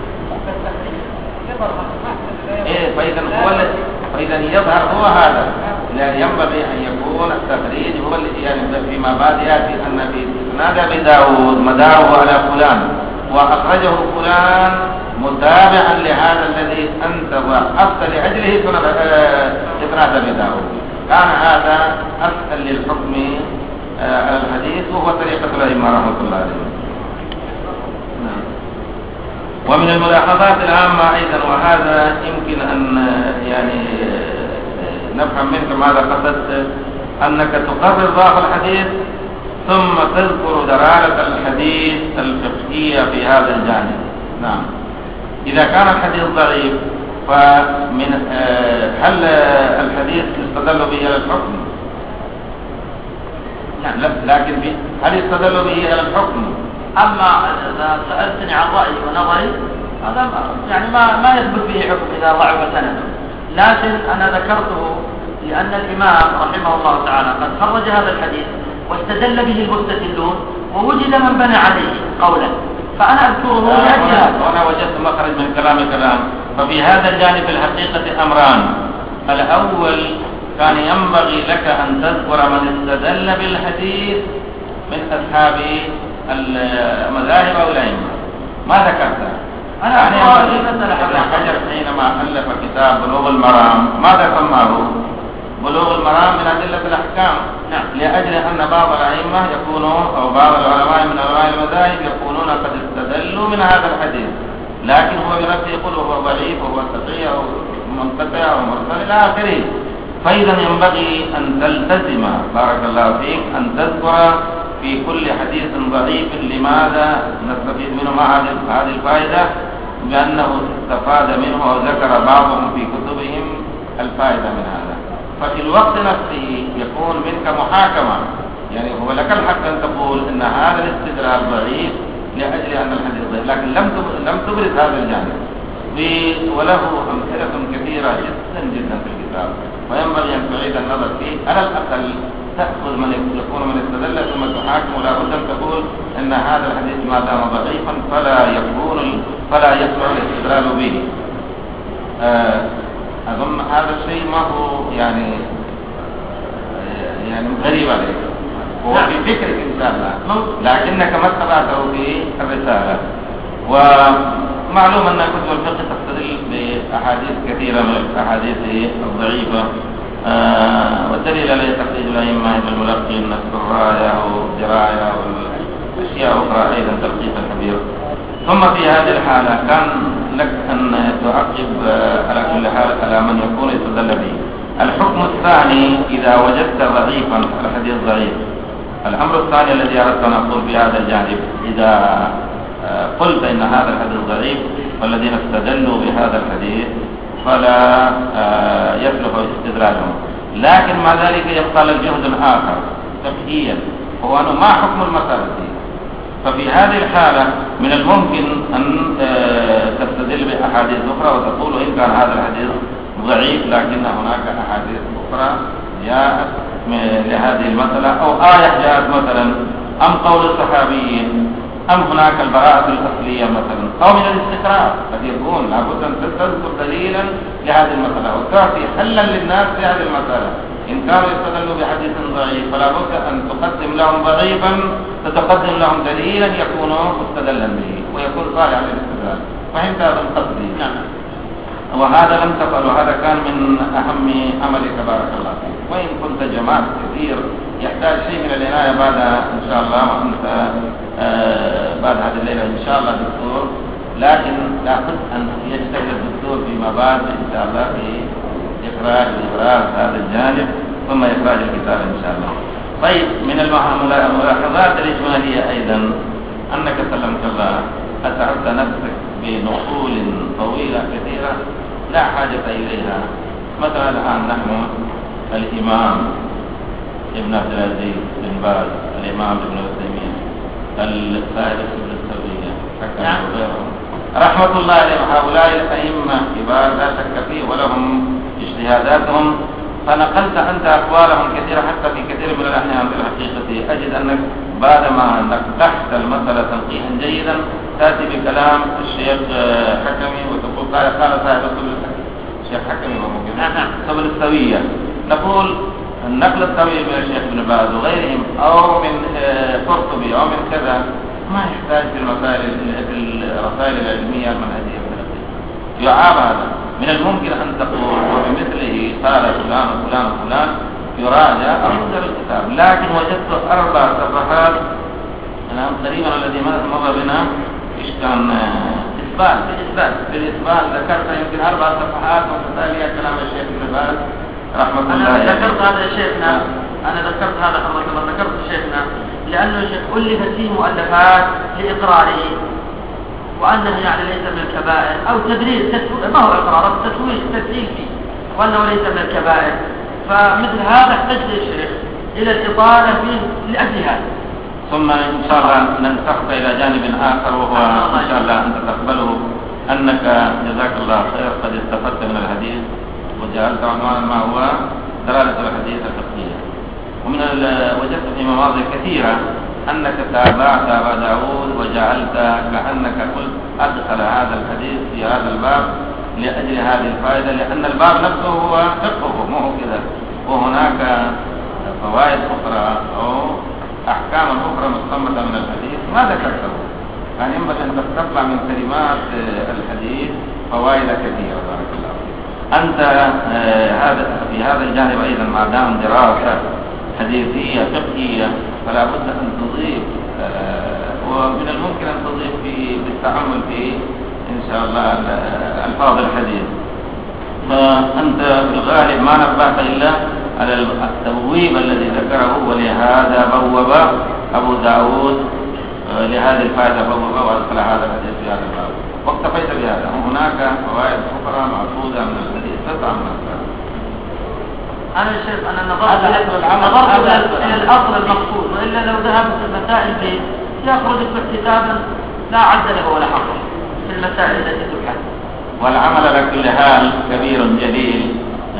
فإذا يظهر هو هذا، لا ينبغي أن يكون التخريج هو يعني فيما بعد يأتي أن في إسناد أبي داود مداره على فلان وأخرجه فلان متابعا لهذا الذي أنت وأفت لأجله إسناد أبي داود، كان هذا أسهل للحكم على الحديث، وهو طريقة الأئمة رحمة الله عليهم. ومن الملاحظات العامة أيضا، وهذا يمكن أن يعني نفهم منك ماذا قصدت، أنك تقرر ضعف الحديث ثم تذكر دلالة الحديث الفقهية في هذا الجانب. نعم، إذا كان الحديث ضعيف فمن هل الحديث يستدل به على الحكم؟ لكن هل يستدل به على الحكم؟ أما إذا سألتني عن رأيي ونظري هذا يعني ما يثبت به حكم إذا ضعف سنده، لكن أنا ذكرته لأن الإمام رحمه الله تعالى قد خرج هذا الحديث واستدل به المستدلون ووجد من بنى عليه قولا، فأنا أذكره لأجل هذا. وأنا وجدت مخرج من كلام ففي هذا الجانب الحقيقة أمران. الأول كان ينبغي لك أن تذكر من استدل بالحديث من أصحاب المذاهب أو الأئمة، ما ذكرت. أنا ابن حجر حينما ألف كتاب بلوغ المرام ماذا سماه؟ بلوغ المرام من أدلة الأحكام. نعم. لأجل أن بعض الأئمة يكونوا أو بعض العلماء من علماء المذاهب يكونون قد استدلوا من هذا الحديث، لكن هو بنفسه يقول هو ضعيف وهو سقيم أو منقطع أو مرسل إلى آخره. فإذا ينبغي أن تلتزم بارك الله فيك أن تذكر في كل حديث ضعيف لماذا نستفيد منه مع هذه الفائدة، بأنه استفاد منه أو ذكر بعضهم في كتبهم الفائدة من هذا. ففي الوقت نفسه يكون منك محاكمة، يعني هو لك الحق أن تقول أن هذا الاستدلال ضعيف لأجل أن الحديث ضعيف، لكن لم تبرز هذا الجانب، وله أمثلة كثيرة جدا في الكتاب، وينبغي أن تعيد النظر فيه. على الأقل تأخذ من يكون من استدل ثم تحاكم، ولا بد أن تقول أن هذا الحديث ما دام ضعيفا فلا يصلح الاستدلال به. أظن هذا الشيء ما هو يعني غريب عليك، هو في فكرك إن شاء الله، لكنك ما اتبعته في الرسالة. ومعلوم أن كتب الفقه تستدل بأحاديث كثيرة من الأحاديث الضعيفة، والدليل عليه تخريج الأئمة ابن الملقن نصب الراية والدراية والأشياء أخرى أيضا تلقيف الكبير. ثم في هذه الحالة كان لك أن تعقب على كل حال على من يكون يستدل به. الحكم الثاني إذا وجدت ضعيفا الحديث ضعيف، الأمر الثاني الذي أردت أن أقول في هذا الجانب، إذا قلت إن هذا الحديث ضعيف والذين استدلوا بهذا الحديث فلا يصلح استدلالهم، لكن مع ذلك يبقى لك جهد آخر تفهيا، هو أنه ما حكم المسألة. ففي هذه الحالة من الممكن أن تستدل بأحاديث أخرى وتقول إن كان هذا الحديث ضعيف لكن هناك أحاديث أخرى جاءت لهذه المسألة، أو آية جاءت مثلا، أم قول الصحابيين، أم هناك البراءة الأصلية مثلا، أو من الاستقرار قد يكون لابد أن تذكر دليلا لهذه المسألة وتعطي حلا للناس في هذه المسألة. إن كانوا يستدلوا بحديث ضعيف فلا بد أن تقدم لهم ضعيفا، تتقدم لهم دليلا يكون مستدلا به ويكون صالحا للاستدلال. فهمت هذا القصد؟ نعم. وهذا لم تفعل، وهذا كان من أهم عملك بارك الله فيك. وإن كنت جمعت كثير يحتاج شيء من العناية بعد إن شاء الله، وأنت بعد هذه الليلة إن شاء الله دكتور، لكن لابد أن يجتهد الدكتور فيما بعد إن شاء الله في إخراج وإبراز هذا الجانب ثم إخراج الكتاب إن شاء الله. طيب، من الملاحظات الإجمالية أيضا أنك سلمك الله أتعبت نفسك بنصول طويلة كثيرة لا حاجة إليها. مثلا الآن نحن الإمام ابن عبد العزيز بن باز، الإمام ابن عثيمين، القائد السبل السوية رحمة الله عليهم، هؤلاء الأئمة كبار لا شك فيه ولهم اجتهاداتهم، فنقلت أنت أقوالهم كثيرة حتى في كثير من الأحيان. في الحقيقة أجد أنك بعدما نقحت المسألة تنقيحا جيدا تأتي بكلام الشيخ حكمي وتقول قال صاحب الشيخ حكمي وممكن سبل السوية، نقول النقل الطويل من الشيخ ابن باز وغيرهم أو من قرطبي أو من كذا ما يحتاج في الرسائل العلمية المنهجية الفلسطينية. يعاب هذا. من الممكن أن تقول وبمثله قال فلان وفلان وفلان يراجع أو ينزل الكتاب، لكن وجدت 4 صفحات الآن قريبا الذي مر بنا إيش كان بالإثبات ذكرت يمكن 4 صفحات ومتتالية كلام الشيخ ابن باز رحمة الله عليه. أنا ذكرت هذا شيخنا، ذكرت شيخنا لأنه الشيخ ألفت فيه مؤلفات لإقراره وأنه يعني ليس من الكبائر أو تدليل، ما هو إقرار، تدليل فيه وأنه ليس من الكبائر. فمثل هذا احتاج الشيخ إلى الإطالة فيه لأجل هذا. ثم إن شاء الله ننتقل إلى جانب آخر وهو إن شاء الله أنت تقبله، أنك جزاك الله خير قد استفدت من الحديث وجعلت عنوانا ما هو دلالة الحديث الفقهية. ومن وجدت في مواضع كثيرة أنك تابعت أبا داود وجعلت كأنك قلت أدخل هذا الحديث في هذا الباب لأجل هذه الفائدة، لأن الباب نفسه هو فقهه مو كذا، وهناك فوائد أخرى أو أحكام أخرى مستمدة من الحديث ما ذكرته. يعني ينبغي أن تتبع من كلمات الحديث فوائد كثيرة بارك الله فيك. أنت في هذا الجانب أيضا ما دام دراسة حديثية فقهية فلا بد أن تضيف، ومن الممكن أن تضيف بالتعامل في إن شاء الله ألفاظ الحديث. فأنت في الغالب ما نبهت إلا على التبويب الذي ذكره، ولهذا بوب أبو داود لهذه الفائدة بوب وأدخل هذا الحديث في هذا الباب واكتفيت بهذا. وهناك فوائد أخرى مأخوذة من الحديث تدعم مثلا. أنا الشيخ أنا نظرت إلى الأصل المقصود، وإلا لو ذهبت المسائل فيه يخرج كتابا لا عد له ولا حق في المسائل التي تبحث. والعمل على كل حال كبير جليل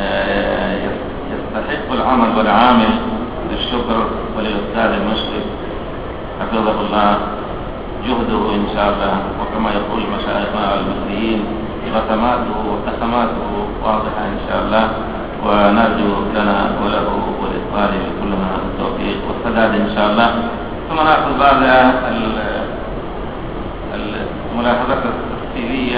يستحق العمل والعامل بالشكر وللأستاذ المشرف حفظه الله جهده إن شاء الله، وكما يقول مشايخنا المصريين غتماته وقسماته واضحة إن شاء الله، ونرجو لنا وله وللطالب كلنا التوفيق والسداد إن شاء الله. ثم نأخذ بعض الملاحظات التفصيلية.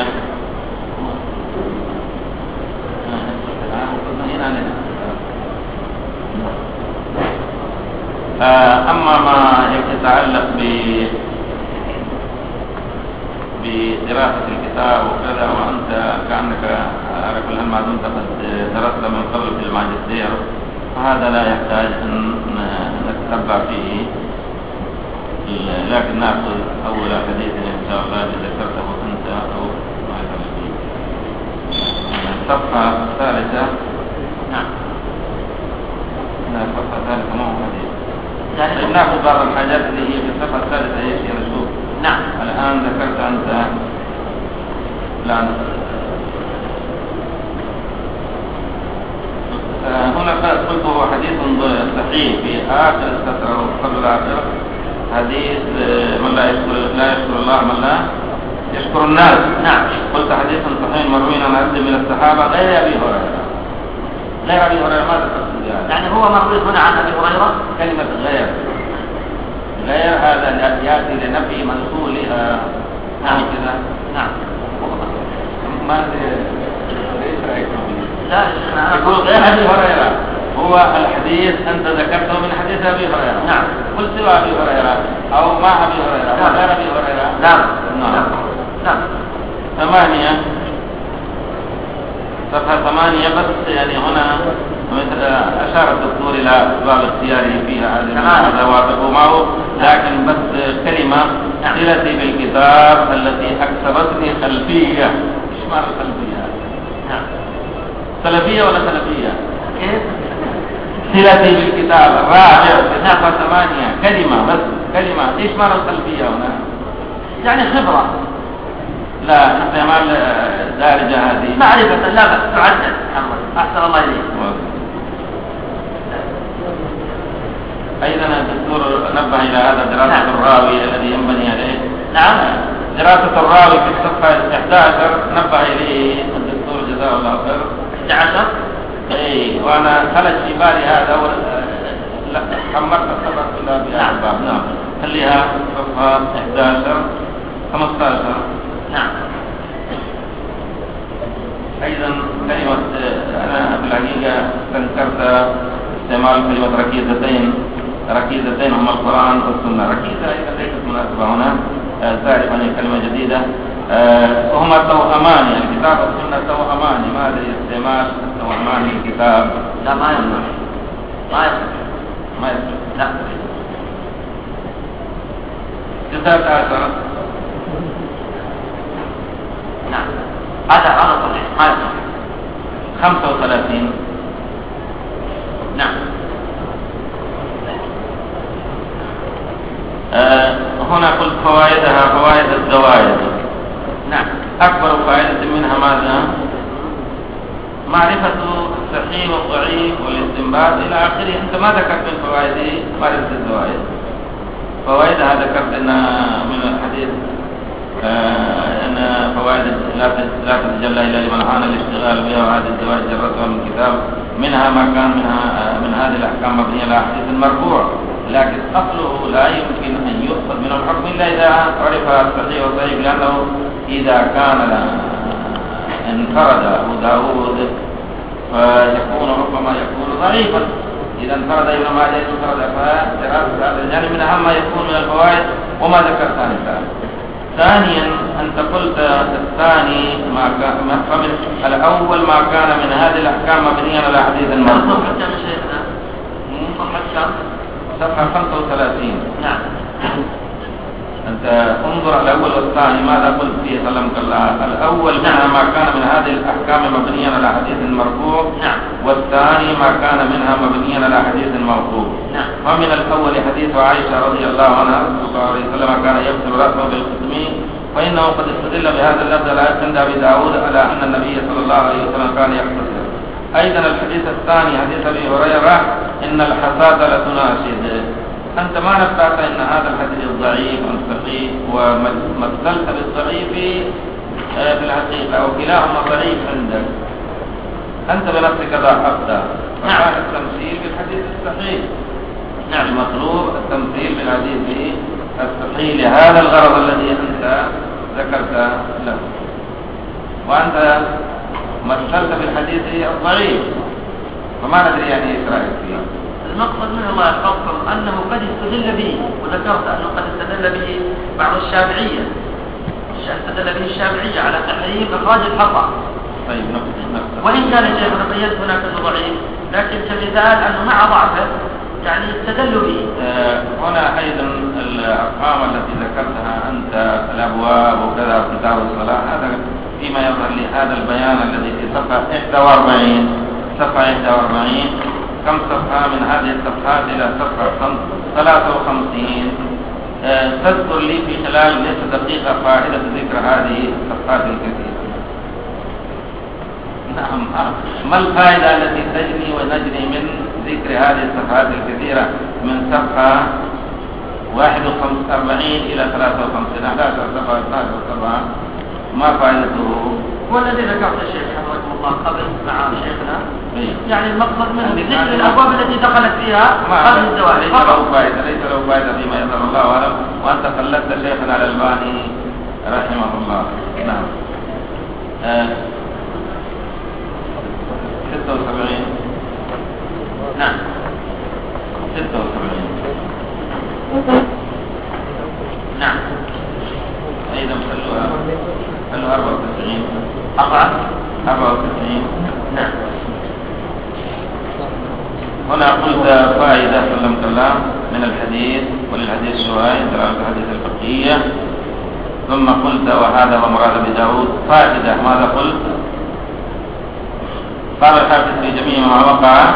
أما ما يتعلق بدراسة الكتاب وكذا، وأنت كأنك على كل حال ما دمت قد درست من قبل في الماجستير، فهذا لا يحتاج أن نتتبع فيه، لكن نأخذ أول حديث إن شاء الله الذي ذكرته أنت أو ما فيه. الصفحة الثالثة. نعم. الصفحة الثالثة ما هو حديث. يعني نأخذ بعض الحاجات اللي هي في الصفحة الثالثة ايش نشوف. نعم. الآن ذكرت أنت الآن هنا قلت هو حديث صحيح في آخر السطر قبل الآخر، حديث من لا يشكر الله من لا يشكر الناس. نعم. قلت حديث صحيح مروي عن عبد من الصحابة غير أبي هريرة. ماذا تقصد يعني هو مروي هنا عن أبي هريرة؟ كلمة غير هذا يأتي لنفي منصولها. نعم كذا. نعم. ما رايكم فيه؟ لا يا شيخنا يقول غير ابي هريره، هو الحديث انت ذكرته من حديث ابي هريره. نعم. قل سوى ابي هريره او مع ابي هريره او غير ابي هريره. لا نعم. لا 8 صفحة 8 بس. يعني هنا مثل أشار الدكتور إلى أسباب اختياره فيها هذا وافقوا معه، لكن بس كلمة صلتي بالكتاب التي أكسبتني خلفية. إيش معنى الخلفية؟ سلفية ولا سلفية؟ كيف؟ صلتي بالكتاب الرابع في صفحة 8 كلمة بس كلمة. إيش معنى الخلفية هنا؟ يعني خبرة. لا استعمال دارجة هذه معرفة. لا بس تعدل محمد أحسن الله إليك. أيضا الدكتور نبه إلى هذا دراسة الراوي الذي ينبني عليه. نعم. دراسة الراوي في الصفحة 11 نبه إليه الدكتور جزاه الله خير. 11. إيه وأنا خلت في بالي هذا لا حمرت الصفحة كلها بهذا الباب. نعم خليها صفحة 11 15. نعم. أيضا كلمة أنا في الحقيقة استنكرت استعمال كلمة ركيزتين هما القرآن والسنة. ركيزة أيضا ليست مناسبة هنا، تعرف أن كلمة جديدة. وهما توأمان، يعني الكتاب والسنة توأمان. ما أدري استعمال التوأمان للكتاب. لا ما يصح. ما يصح. لا. 19. نعم هذا صحيح ما يصح. 35. نعم. هنا قلت فوائدها فوائد الزوائد. نعم. أكبر فائدة منها ماذا؟ معرفة الصحيح والضعيف والاستنباط إلى آخره. أنت ما ذكرت من فوائده معرفة الزوائد. فوائدها ذكرت أن من الحديث أن فوائد لا تتجلى إلا لمن عان الاشتغال بها، وهذه الزوائد جرتها من كتاب. منها ما كان من هذه الأحكام مبنية على حديث المرفوع، لكن أصله لا يمكن أن يؤخذ من الحكم إلا إذا عرف الصحيح والضعيف، لأنه إذا كان انفرد أبو داود فيكون ربما يكون ضعيفا. إذا انفرد ابن ماجه انفرد، فدراسة هذا الجانب من أهم ما يكون من الفوائد وما ذكرت أنت. ثانيا أنت قلت الثاني ما كان فمن الأول ما كان من هذه الأحكام مبنيا على حديث المرفوع. صفحة 35. نعم. أنت انظر الأول والثاني ماذا قلت فيه سلمك الله. الأول منها ما كان من هذه الأحكام مبنيا على حديث مرفوع. نعم. والثاني ما كان منها مبنيا على حديث موقوف. نعم. ومن الأول حديث عائشة رضي الله عنها صلى الله عليه وسلم كان يغسل رأسه بالقسم، فإنه قد استدل بهذا اللفظ لا عند أبي داود على أن النبي صلى الله عليه وسلم كان يغتسل. أيضا الحديث الثاني حديث أبي هريرة إن الحصاة لتناشد. أنت ما نفعت أن هذا الحديث ضعيف عن صحيح، ومثلت بالضعيف في الحقيقة أو كلاهما ضعيف عندك. أنت بنفسك ضعفت. فكان التمثيل بالحديث الصحيح. نعم. المطلوب التمثيل بالحديث الصحيح لهذا الغرض الذي أنت ذكرت له، وأنت مثلت بالحديث الضعيف، فما ندري يعني إيش رأيك فيه. المقصد من الله يحفظكم أنه قد استدل به، وذكرت أنه قد استدل به بعض الشافعية، استدل به الشافعية على تحريم إخراج الحصى. طيب وإن كان شيخنا قيد هناك ضعيف، لكن كمثال أنه مع ضعفه يعني استدل به. هنا أيضا الأرقام التي ذكرتها أنت الأبواب وكذا كتاب الصلاة، هذا فيما يظهر لي هذا البيان الذي في صفحة 41. صفحة 41 كم صفحة من هذه الصفحات إلى صفحة 53 تذكر لي في خلال ليس دقيقة فائدة ذكر هذه الصفحات الكثيرة. نعم. ما الفائدة التي تجري ونجري من ذكر هذه الصفحات الكثيرة من صفحة 41 إلى 53 11 صفحة 12 صفحة؟ ما فائدته؟ هو الذي ذكرت الشيخ حفظكم الله قبل مع شيخنا. يعني المقصد من ذكر الأبواب التي دخلت فيها هذه الزواج. ليس له فائدة فيما يظهر الله أعلم، وأنت قلدت شيخنا الألباني رحمه الله. نعم. 76. نعم 76. نعم أيضا خلوها 94. 94. نعم. هنا قلت فائدة سلمت الله من الحديث، وللحديث شواهد دلالة الحديث الفقهية، ثم قلت وهذا هو مراد أبي داود. فائدة ماذا قلت؟ قال الحافظ في جميع ما وقع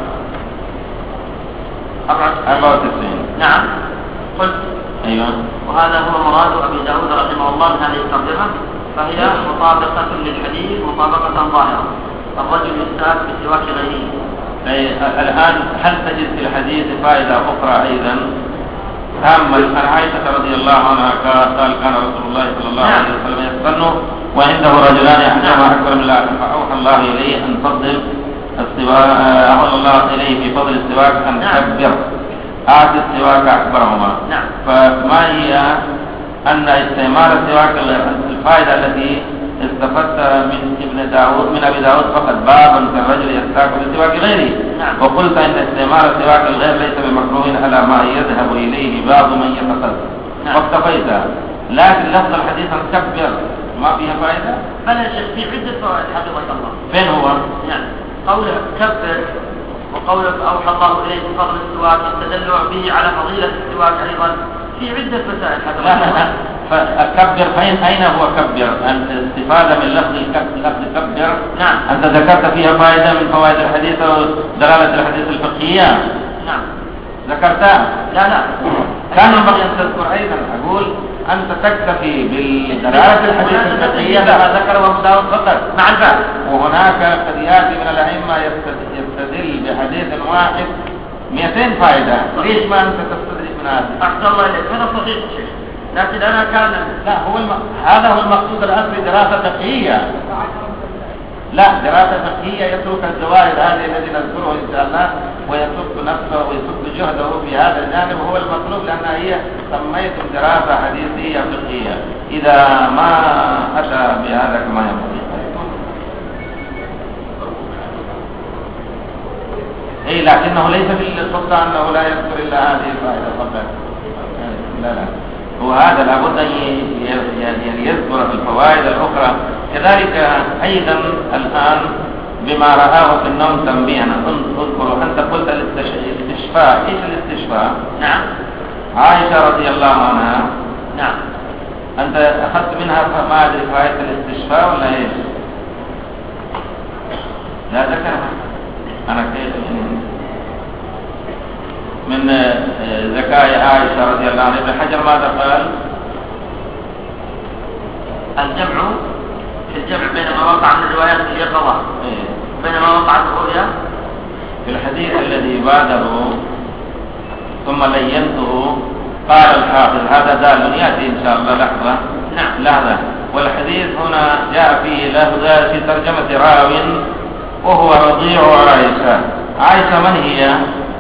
94. نعم قلت أيوة. وهذا هو مراد أبي داود رحمه الله من هذه الترجمة، فهي مطابقة للحديث مطابقة ظاهرة. الرجل يستاك بسواك غيره. الآن هل تجد في الحديث فائدة أخرى أيضا تامة؟ عن عائشة رضي الله عنها قال كان رسول الله صلى الله عليه وسلم يستن وعنده رجلان أحدهما أكبر من الآخر، فأوحى الله إليه أن فضل السواك، أوحى الله إليه في فضل السواك أن كبر آت السواك أكبرهما. فما هي أن استعمال السواك الفائدة التي استفدت من أبي داود فقط باب كالرجل يستاك بالسواك غيره. وقلت أن استعمال السواك الغير ليس بمكروه على ما يذهب إليه بعض من يتصدق واكتفيت، لكن لفظ الحديث أن كبر ما فيها فائدة؟ بل يا شيخ في عدة فوائد حفظك الله. فين هو؟ يعني قوله كبر وقوله أوحى الله إليه بفضل السواك استدل به على فضيلة السواك أيضا في عدة مسائل حفظك الله. فكبر أين هو كبر؟ الاستفادة من لفظ كبر. نعم. أنت ذكرت فيها فائدة من فوائد الحديث ودلالة الحديث الفقهية. نعم. ذكرتها؟ لا كان ينبغي أن تذكر أيضا. أقول أنت تكتفي بالدلالة الحديث الفقهية لما ذكره أبو داود فقط مع الباب، وهناك قد يأتي من الأئمة يستدل بحديث واحد 200 فائدة. ليش ما أنت تستدرك من هذا؟ أحسن الله إليك، هذا صحيح شيخ، لكن أنا كان هذا هو المقصود الأصلي، دراسة فقهية. لا، دراسة فقهية يترك الزوائد هذه الذي نذكره إن شاء الله ويصب نفسه ويصب جهده في هذا الجانب، وهو المطلوب، لأنها هي سميتم دراسة حديثية فقهية إذا ما أتى بهذا كما ينبغي. لكنه ليس في السلطة أنه لا يذكر إلا هذه الفائدة فقط. لا هو هذا لابد أن يذكر الفوائد الأخرى. كذلك أيضا الآن بما رآه في النوم تنبيها اذكروا. أنت قلت الاستشفاء. إيش الاستشفاء؟ نعم. عائشة رضي الله عنها. نعم. أنت أخذت منها ما أدري فائدة الاستشفاء ولا إيش؟ لا ذكرها أنا كيف من ذكاء عائشة رضي الله عنها. ابن حجر ماذا قال؟ الجمع في الجمع بين ما وقع من الروايات في القضاء بين ما وقع في الرؤيا في الحديث الذي بعده ثم لينته. قال الحافظ هذا دال يأتي إن شاء الله لحظة. نعم. لحظة. والحديث هنا جاء فيه لفظة في ترجمة راو وهو رضيع عائشة. عائشة من هي؟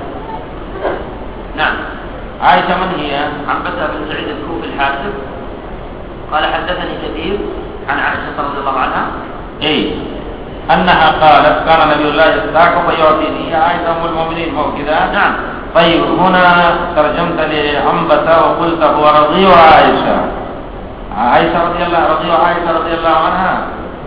نعم. عائشة من هي؟ عنبسة بن سعيد الكوفي الحاسب قال حدثني كثير عن عائشة رضي الله عنها أنها قالت كان نبي الله يستاك فيعطيني. يا عائشة أم المؤمنين مو كذا؟ نعم. طيب هنا ترجمت لعنبسة وقلت هو رضيع عائشة. رضيع عائشة رضي الله عنها.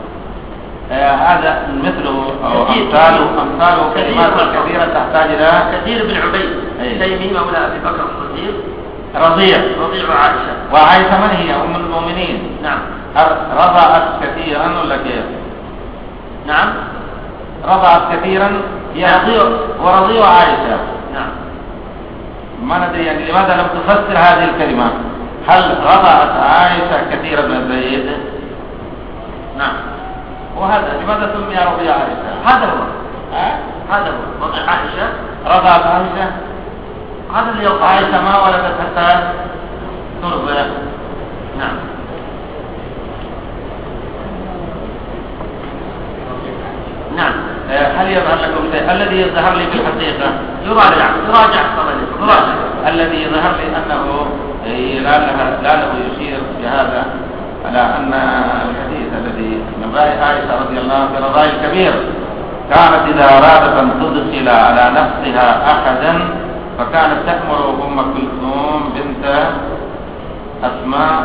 هذا مثله أو أمثاله كلمات كثيرة تحتاج إلى كثير بن عبيد تيمي مولى أبي بكر الصديق رضيع عائشة. وعائشة من هي؟ أم المؤمنين. نعم. رضعت كثيرا ولا كيف؟ نعم. رضعت كثيرا هي ورضيع عائشة. نعم. ما ندري يعني لماذا لم تفسر هذه الكلمة؟ هل رضعت عائشة كثيرا من زيد؟ نعم. وهذا لماذا سمي رضيع عائشة؟ هذا هو رضيع عائشة. رضعت عائشة. هذا اللي يوقع. عائشة ما ولدت حتى ترضع. نعم. نعم. هل يظهر لكم شيء؟ الذي يظهر لي بالحقيقة يراجع الذي يظهر لي أنه لا له يشير بهذا على أن الحديث الذي من رأي عائشة رضي الله عنها في رضاء الكبير كانت إذا أرادت أن تدخل على نفسها أحدا فكانت تأمر أم كلثوم بنت أسماء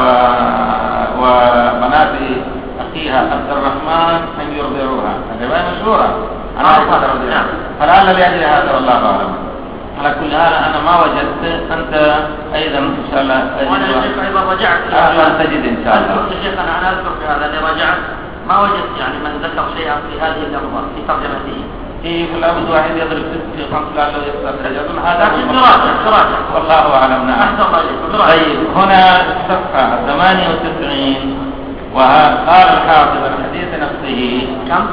وبنات أخيها عبد الرحمن أن يرضعوها. الرواية مشهورة عن عائشة رضي الله عنها. فلعل لأجل هذا والله أعلم. على كل حال أنا ما وجدت، أنت أيضا إن شاء الله وأنا أيضا رجعت أن تجد إن شاء الله. شيخ أنا أذكر في هذا اللي رجعت ما وجدت يعني من ذكر شيئا في هذه اللفظة في ترجمته. في الأبد واحد يضرب في خمس لعله يستخرج أظن هذا لكن تراجع والله أعلم. نعم. أحسن الله إليكم. طيب هنا صفحة 98 وقال الحافظ الحديث نفسه كم؟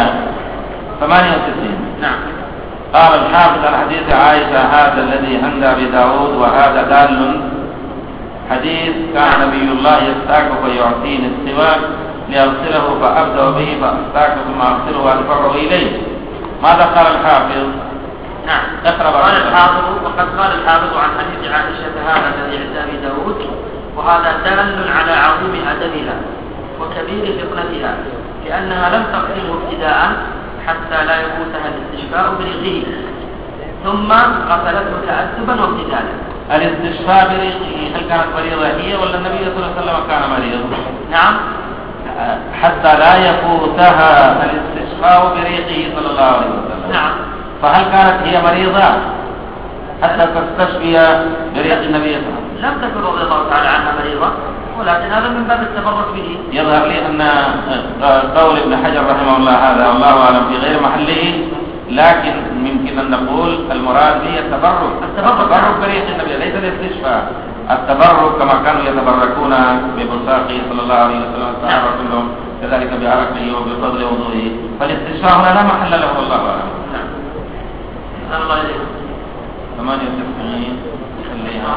98. نعم. قال الحافظ الحديث عائشة هذا الذي عند أبي داود وهذا دال حديث كان نبي الله يستاك فيعطيني السواك لأغسله فأبدأ به فأستاك ثم أغسله وأدفعه إليه. ماذا قال الحافظ؟ نعم. قال الحافظ وقد قال الحافظ عن حديث عائشة هذا الذي عند أبي داود وهذا دال على عظيم أدبها وكبير فطنتها لأنها لم تقدمه ابتداء حتى لا يفوتها الاستشفاء بريقه ثم غسلته تأدبا وابتدالا. الاستشفاء بريقه هل كانت مريضة هي ولا النبي صلى الله عليه وسلم كان مريض؟ نعم. حتى لا يفوتها الاستشفاء بريقه صلى الله عليه وسلم. نعم. فهل كانت هي مريضة حتى تستشفي بريق النبي صلى الله عليه وسلم؟ لم تكن رضي الله تعالى عنها مريضة ولكن هذا من باب التبرك به. يظهر لي أن قول ابن حجر رحمه الله هذا والله أعلم في غير محله، لكن ممكن أن نقول المراد به التبرك بريق النبي ليس الاستشفاء. التبرك كما كانوا يتبركون ببصاقه صلى الله عليه وسلم الصحابة كلهم كذلك بعرقه وبفضل وضوئه، فالاستشفاء هنا لا محل له والله أعلم. نعم. أسأل الله إليكم. 98 خليها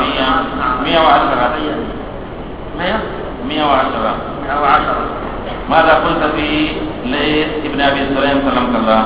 110. ماذا قلت في ليث ابن أبي سليم سلمك الله؟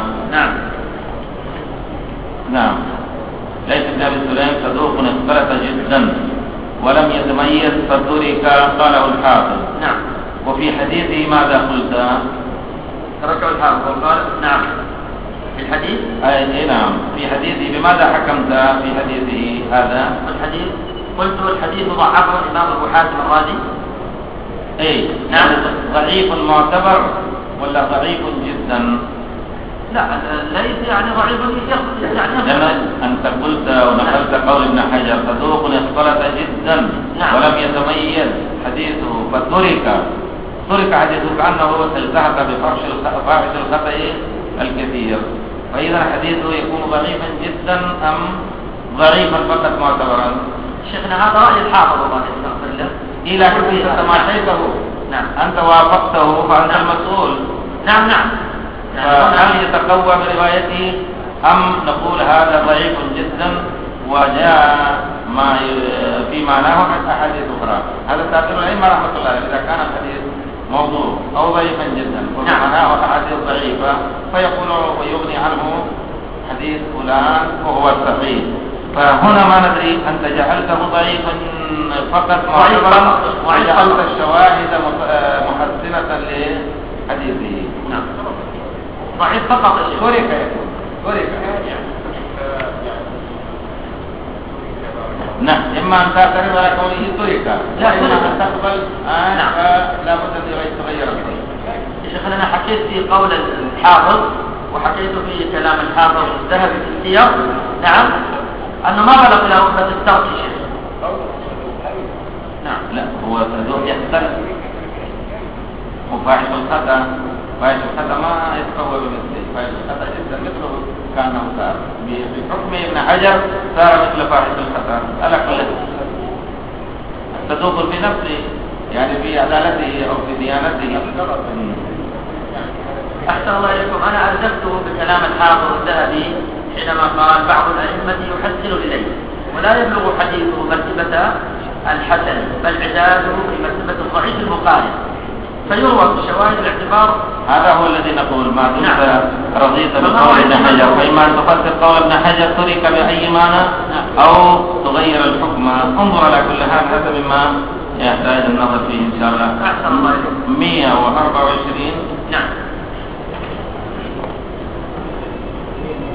نعم. ليث ابن أبي سليم صدوق اختلط جدا ولم يتميز فترك قاله الحافظ. نعم. وفي حديثه ماذا قلت؟ تركه الحافظ وقال نعم. في الحديث؟ أي نعم. في حديثه بماذا حكمت في حديثه هذا؟ الحديث قلت الحديث ضعفه الإمام أبو حاتم الرازي. اي نعم. ضعيف معتبر ولا ضعيف جدا؟ لا ليس يعني ضعيف يعني لأن أنت قلت ونقلت قول ابن حجر صدوق اختلط جدا. نعم. ولم يتميز حديثه فترك حديثه كأنه التحق بفرش الخطأ الكثير، فإذا حديثه يكون ضعيفا جدا أم ضعيفا فقط معتبرا؟ شيخنا هذا رأي الحافظ الله يستغفر له. إلى كيف تماشيته؟ نعم. أنت وافقته فأنت المسؤول. نعم. فهل يتقوى بروايته أم نقول هذا ضعيف جدا وجاء ما في معناه أحاديث أخرى؟ هذا تأثير العلم رحمة الله إذا كان الحديث موضوع أو ضعيفا جدا ومعناه أحاديث ضعيفة فيقول ويغني عنه حديث فلان وهو الصحيح. فهنا ما ندري أنت جعلته ضعيفا فقط معتبرا وجعلت الشواهد محسنة لحديثه. نعم. ضعيف فقط. ترك. نعم. إما أن تعترض على كونه ترك لا إما أن تقبل لا بد أن يتغير به. شيخنا أنا حكيت في قول الحافظ وحكيت في كلام الحافظ الذهبي في السير. نعم. أنه ما بلغ إلى رتبة الترك شيء. نعم. لا هو صدوق يختلف وفاحش الخطأ ما يتقوى بمثله. فاحش الخطأ جدا مثله كأنه صار بحكم ابن حجر صار مثل فاحش الخطأ على كل صدوق في نفسه يعني في عدالته أو في ديانته. أحسن الله إليكم. أنا ألزمته بكلام الحافظ الذهبي حينما قال بعض الأئمة يحسن إليه ولا يبلغ حديثه مرتبة الحسن بل عداده في مرتبة الضعيف المقارن فيروى بشواهد الاعتبار. هذا هو الذي نقول ما دمت رضيت بقول ابن حجر فإما أن تفسر قول ابن حجر ترك بأي معنى أو تغير الحكم. انظر على كل حال هذا مما يحتاج النظر فيه إن شاء الله. أحسن الله إليكم. 124. نعم.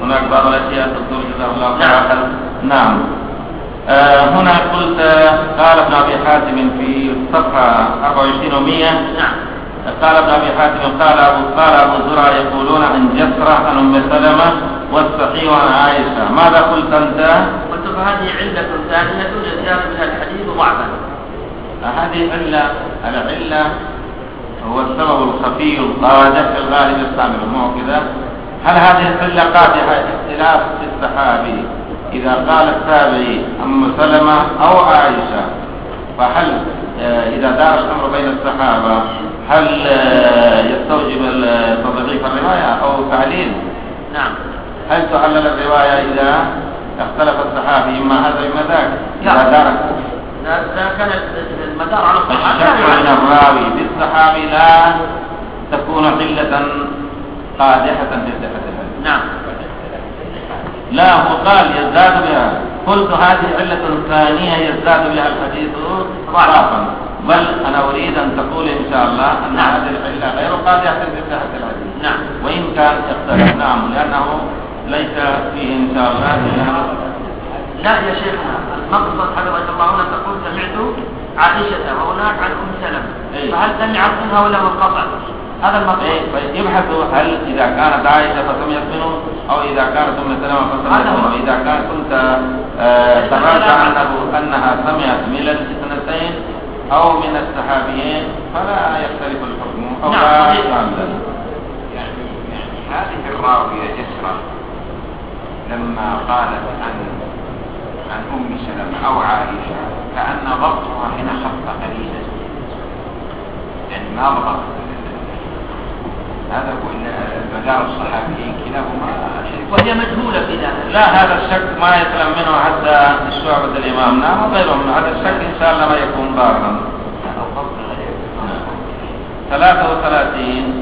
هناك بعض الأشياء الدكتور جزاه الله خيرا. نعم. هنا قلت قال ابن أبي حاتم في صفحة 24 و100. نعم. قال ابن أبي حاتم قال أبو زرع يقولون عن جسرة عن أم سلمة والصحيح عن عائشة. ماذا قلت أنت؟ قلت فهذه علة ثانية لزيادة من الحديث ضعفا. هذه العلة هو السبب الخفي القادح في الغالب يستعمل مو كذا. هل هذه العلة قادحة اختلاف في الصحابي إذا قال التابعي أم سلمة أو عائشة؟ فهل إذا دار الأمر بين الصحابة هل يستوجب تضعيف الرواية أو تعليل؟ نعم. هل تعلل الرواية إذا اختلف الصحابي إما هذا إما ذاك؟ إذا دارت إذا كان المدار على الصحابة الشك من الراوي بالصحابي لا تكون علة قادحة في صحة الحديث. نعم. لا، هو قال يزداد بها. قلت هذه علة ثانية يزداد بها الحديث ضعفا، بل أنا أريد أن تقول إن شاء الله أن هذه العلة غير قادحة في صحة الحديث. نعم. وإن كان يختلف. نعم، لأنه ليس فيه إن شاء الله. لا يا شيخنا، المقصد حفظك الله هنا تقول سمعت عائشة وهناك عن أم سلمة. فهل سمعت منها ولا منقطع؟ هذا المقصد. يبحثوا هل إذا كانت عائشة فسمعت منه أو إذا كانت أم سلمة فسمعت منه. إذا كنت قررت أنها سمعت من الاثنتين أو من الصحابيين فلا يختلف الحكم أو لا يعمل. يعني هذه الراوية جسرة لما قالت عن أم سلمة أو عائشة كأن ضبطها هنا خف قليلا، يعني ما ضبط هذا هو مدار الصحابيين كلاهما شيء، وهي مجهولة في ذلك. لا، هذا الشك ما يسلم منه حتى الشعبة الإمام. نعم، وغيرهم. هذا الشك إن شاء الله ما يكون ضارا. 33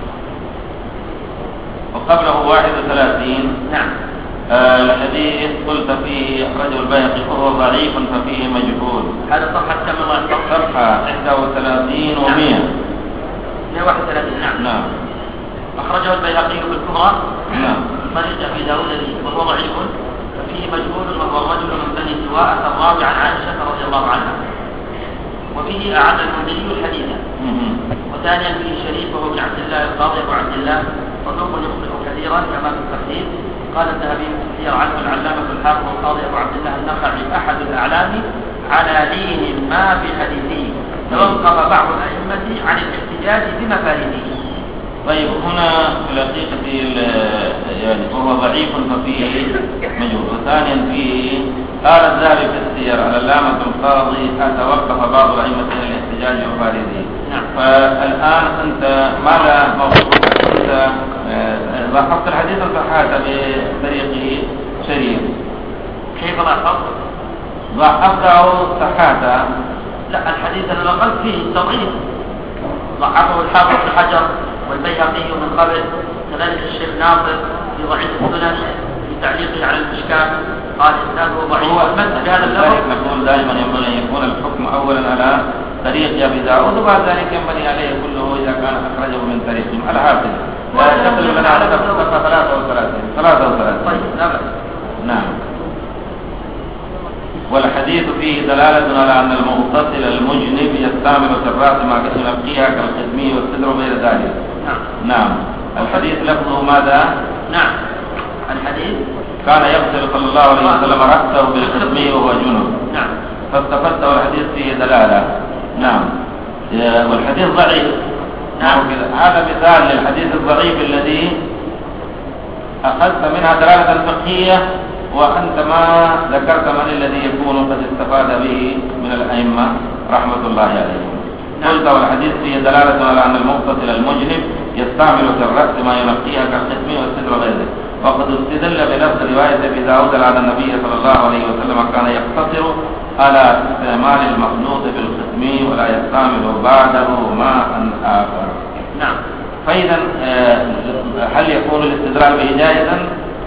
وقبله 31. نعم. الحديث قلت فيه أخرجه البيهقي وهو ضعيف ففيه مجهول. هذا صفحة كم الله يحفظك؟ صفحة 31 و100. 131. نعم. نعم. أخرجه البيهقي بالكبرى. نعم. طريق أبي داود وهو ضعيف ففيه مجهول وهو الرجل من بني سواء الراوي عن عائشة رضي الله عنها. وبه أعاد المنذري الحديث. وثانيا فيه شريك وهو ابن عبد الله القاضي أبو عبد الله صدوق يخطئ كثيرا كما في التقديم. قال الذهبي في السير عنه العلامة الحافظ القاضي أبو عبد الله النخعي أحد الأعلام على لين ما في حديثه، توقف بعض الأئمة عن الاحتجاج بمفارده. طيب، هنا في الحقيقة يعني وهو ضعيف ففيه مجهول. وثانيا فيه قال الذهبي في السير العلامة القاضي توقف بعض الأئمة عن الاحتجاج بمفارده. نعم. فالآن أنت ماذا موقفك؟ أنت ضحكت الحديث صححته بطريق شريف. كيف ضحكت؟ ضحكته أو صححته؟ لا، الحديث الأقل فيه تضعيف. ضحكه الحافظ بن حجر والبيهقي من قبل، كذلك الشيخ ناصر في ضعيف السنن في تعليقه على الإشكال قال إسناده ضعيف. والمد بهذا اللفظ نقول دائما ينبغي أن يكون الحكم أولا على طريق أبي داود وبعد ذلك ينبغي عليه كله إذا كان أخرجه من طريقهم. الحافظ تقريبا على صفحة 33. طيب، لا بأس. نعم. والحديث فيه دلالة على أن المغتسل المجنب يستعمل سرات ما يلقيها كالختمي والسدر وغير ذلك. نعم. الحديث لفظه ماذا؟ نعم. الحديث كان يغسل صلى الله عليه وسلم رأسه بالختمي وهو جنب. نعم. فاستفدت والحديث فيه دلالة. نعم. والحديث ضعيف. نعم. هذا مثال للحديث الضعيف الذي أخذت منها دلالة فقهية وأنت ما ذكرت من الذي يكون قد استفاد به من الأئمة رحمة الله عليهم. قلت والحديث فيه دلالة على أن المغتسل المجنب يستعمل في الرأس ما ينقيها كالختم والستر وغيره. وقد استدل بلفظ رواية أبي داود على النبي صلى الله عليه وسلم كان يقتصر على استعمال المخلوط بالختم ولا يستعمل بعده ماء آخر. نعم. فإذا هل يكون الاستدلال به جائزا؟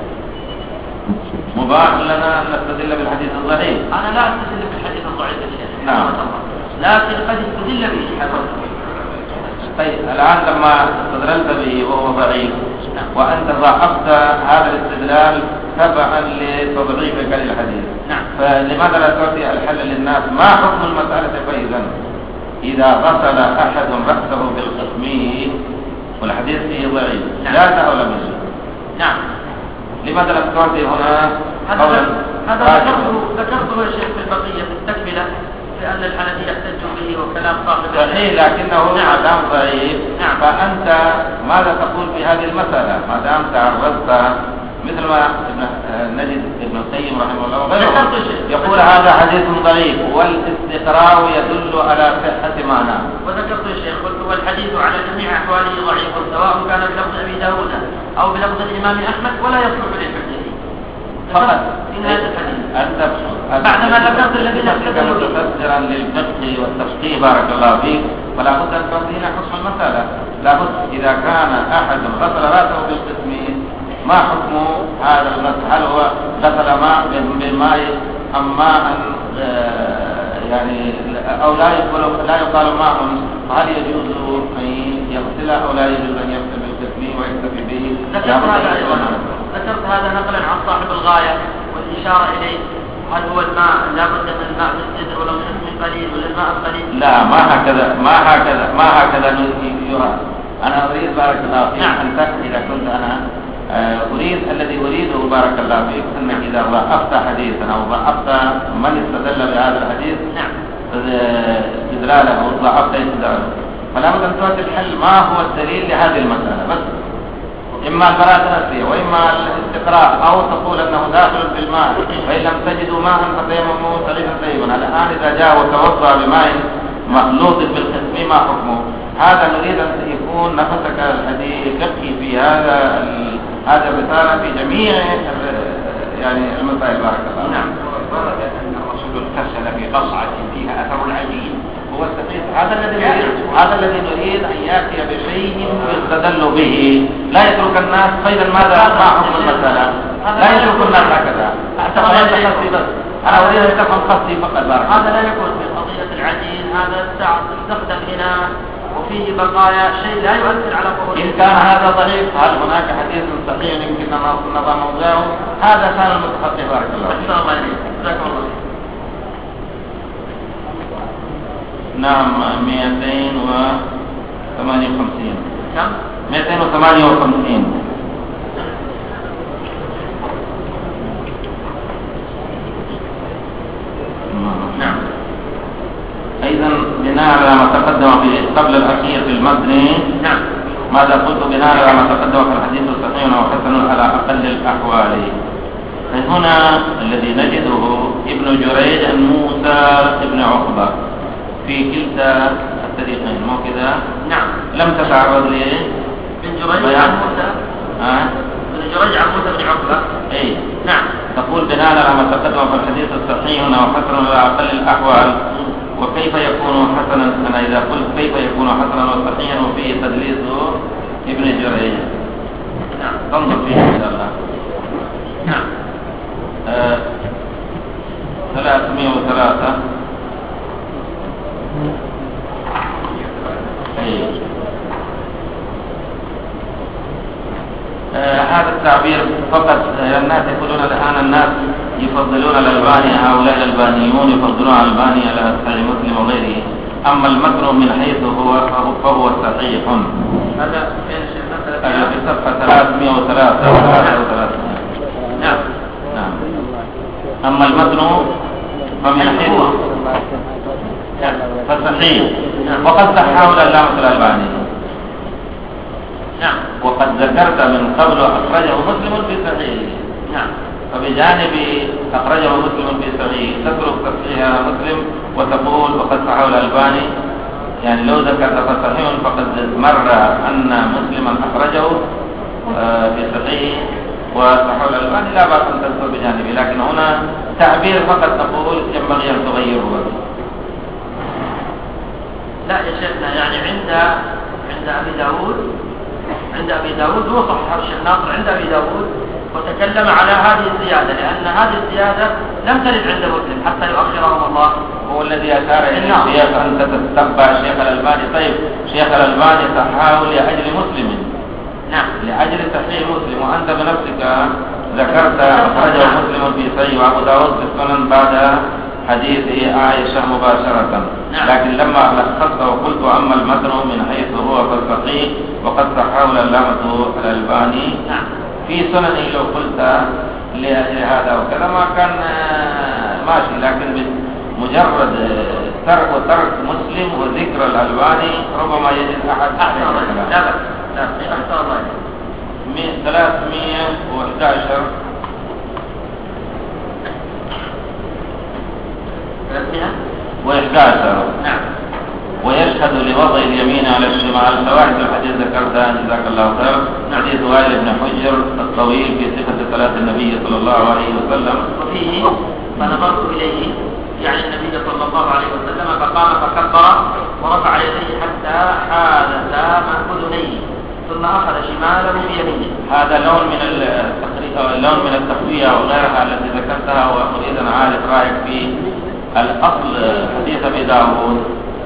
مباح لنا أن نستدل بالحديث الضعيف. أنا لا أستدل بالحديث الضعيف يا شيخ. نعم. لكن قد استدل به حضرتك. طيب الآن لما استدللت به وهو ضعيف وأنت ضعفت هذا الاستدلال تبعا لتضعيفك للحديث، فلماذا لا تعطي الحل للناس؟ ما حكم المسألة فإذا إذا غسل أحد رأسه بالقسمي والحديث فيه ضعيف جاز أو لم يجوز؟ نعم. لماذا لم تعطي هنا قولا؟ هذا ذكرته يا شيخ في البقية في التكملة، لأن الحنفي يحتج به وكلام صاحب صحيح، لكنه ما دام ضعيف فأنت ماذا تقول في هذه المسألة ما دام تعرضت مثل ما نجد ابن القيم رحمه الله وغيره يقول هذا حديث ضعيف والاستقراء يدل على صحة معناه. وذكرت يا شيخ قلت والحديث على جميع أحواله ضعيف سواء كان بلفظ أبي داود أو بلفظ الإمام أحمد ولا يصلح للحجة فقط إن هذا الحديث. أنت بعدما ذكرت الذين كانوا متفسرا للفقه والتفقيه بارك الله فيك، فلا بد أن تعطينا حكم المسألة. لابد إذا كان أحد غسل رأسه بالقسم ما حكم هذا الغسل؟ هل هو غسل ماء بالماء أم ماء يعني أو لا يقال ماء، فهل يجوز أن يغسل أو لا يجوز أن يغسل بالقسم ويكتفي به؟ ذكرت هذا نقلا عن صاحب الغاية والإشارة إليه. هل هو الماء لا بد من الماء بالسدر ولو من قليل ولا الماء القليل؟ لا، ما هكذا يرى. أنا أريد بارك الله فيك أن تكفي إذا كنت أنا أريد الذي أريده بارك الله فيك أنك إذا ضعفت حديثا أو ضعفت من استدل بهذا الحديث استدلاله أو ضعفت استدلاله، فلا بد أن تعطي الحل ما هو الدليل لهذه المسألة بس. إما البراءة الأصلية وإما الاستقراء، أو تقول أنه داخل في الماء فإن لم تجدوا ماء فتيمموا صعيدا طيبا. الآن إذا جاء وتوضأ بماء مخلوط بالقسم ما حكمه؟ هذا نريد أن يكون نفسك الذي يكفي في هذا الرسالة في جميع يعني المسائل بارك الله. نعم. ورد أن الرسول اغتسل في قصعة فيها أثر العجين هو السقيط. هذا الذي نريد أن يأتي بشيء يستدل به، لا يترك الناس قيدا ماذا ما حكم المسألة، لا يترك الناس هكذا. أنا أريد أن تفهم قصدي فقط بارك. هذا لا يكون في قضية العجين، هذا استخدم هنا وفيه بقايا شيء لا يؤثر على ظهور. إن كان هذا ضعيف هل هناك حديث صحيح يمكن أن نضع موضعه؟ هذا كان المتحقق بارك الله فيك. جزاكم الله خير. نعم 258. كم؟ 258. نعم. أيضا بناء على ما تقدم في قبل الأخير في المتن، نعم، ماذا قلت بناء على ما تقدم في الحديث الصحيح وحسن على أقل الأحوال؟ هنا الذي نجده ابن جريج عن موسى ابن عقبة في كلتا الطريقين، مو كذا؟ نعم. لم تتعرض لي ابن جريج عن موسى. ابن جريج عن موسى بن عقبة. أي نعم. تقول بناء على ما تقدم في الحديث الصحيح وحسن على أقل الأحوال، وكيف يكون حسنا؟ أنا إذا قلت كيف يكون حسنا وصحيحا وفيه تدليس ابن جريج، نعم، تنظر فيه إن شاء الله. نعم. 303. هذا التعبير فقط. الناس يقولون الآن الناس يفضلون الألباني، هؤلاء الألبانيون يفضلون الألباني على صحيح مسلم وغيره، أما المتن من حيث فهو صحيح. هذا فين شيخ؟ في صفحة 303. نعم. نعم. أما المتن فمن حيث فصحيح، وقد صححه العلامة الألباني. نعم. وقد ذكرت من قبل أخرجه مسلم في صحيحه. نعم. فبجانب أخرجه مسلم في صحيحه تترك تصحيح مسلم وتقول وقد صححه الألباني. يعني لو ذكرت فصحيح فقد مر أن مسلما أخرجه في صحيحه وصححه الألباني، لا بأس أن تذكر بجانبه، لكن هنا تعبير فقط تقول ينبغي أن تغيره. لا يا شيخنا، يعني عند أبي داود هو صحح الشيخ ناصر عند أبي داود وتكلم على هذه الزيادة، لأن هذه الزيادة لم ترد عند مسلم حتى يؤخرهم الله. هو الذي أشار إليه الشيخ أنت تتبع الشيخ الألباني. طيب شيخ الألباني صححه لأجل مسلم، نعم، لأجل تصحيح مسلم، وأنت بنفسك ذكرت أخرجه مسلم في صحيح وأبو داود في السنن بعد حديث عائشة مباشرة. نعم. لكن لما لخصت وقلت أما المتن من حيث هو فالصحيح وقد صححه العلامة الألباني نعم. في سننه، لو قلت لأجل هذا وكذا ما كان ماشي، لكن مجرد ترك مسلم وذكر الألباني ربما يجد أحد أحسن الله. لا بأس، لا أحسن الله. 311 311 نعم. ويشهد لوضع اليمين على الشمال. فواحد الحديث ذكرتها جزاك الله خير، حديث وائل بن حجر الطويل في صفة صلاة النبي صلى الله عليه وسلم، وفيه فنظرت إليه يعني النبي صلى الله عليه وسلم فقام فكبر ورفع يديه حتى حاذتا أذنيه ثم أخذ شماله بيمينه. هذا لون من التقوية وغيرها التي ذكرتها، وأريد أن أعرف رأيك في الأصل حديث أبي داود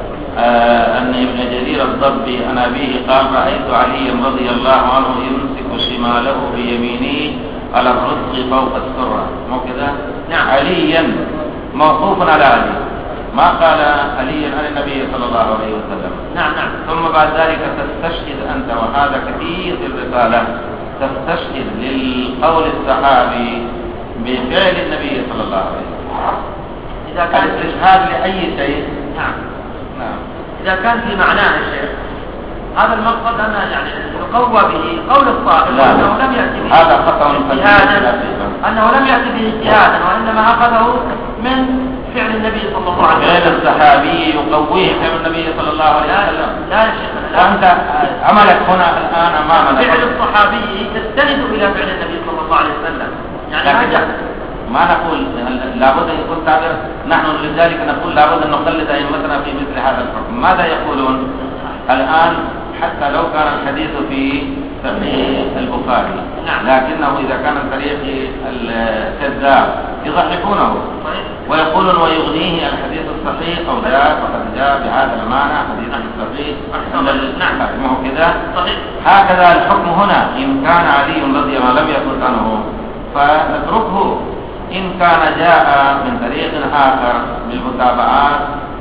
أن ابن جرير الضبي عن أبيه قال رأيت علي رضي الله عنه يمسك شماله بيمينه على الرزق فوق السرة، مو كذا؟ نعم. عليا موقوف على علي، ما قال علي عن النبي صلى الله عليه وسلم. نعم نعم. ثم بعد ذلك تستشهد أنت، وهذا كثير في الرسالة، تستشهد للقول الصحابي بفعل النبي صلى الله عليه وسلم. إذا كان الاستشهاد لأي شيء. نعم. نعم. إذا كان في معناه الشيخ هذا المقصد أن يعني يقوى به قول الصائل أنه لم يأتي به هذا خطأ اجتهادا، أنه لم يأتي به اجتهادا، وإنما أخذه من فعل النبي صلى الله عليه وسلم. فعل الصحابي يقويه فعل النبي صلى الله عليه وسلم. لا يا شيخ، وأنت عملك هنا الآن أمامنا فعل الصحابي تستند إلى فعل النبي صلى الله عليه وسلم، يعني ما نقول لابد أن يكون تعبير، نحن لذلك نقول لابد أن نقلد أئمتنا في مثل هذا الحكم. ماذا يقولون الآن؟ حتى لو كان الحديث في صحيح البخاري، لكنه إذا كان طريق الكذاب يضحكونه ويقولون ويغنيه الحديث الصحيح أو جاء فقد جاء بهذا المعنى حديث صحيح. نعم، ما كذا. هكذا الحكم هنا، إن كان علي رضي الله عنه لم يثبت عنه فنتركه، إن كان جاء من طريق آخر بالمتابعات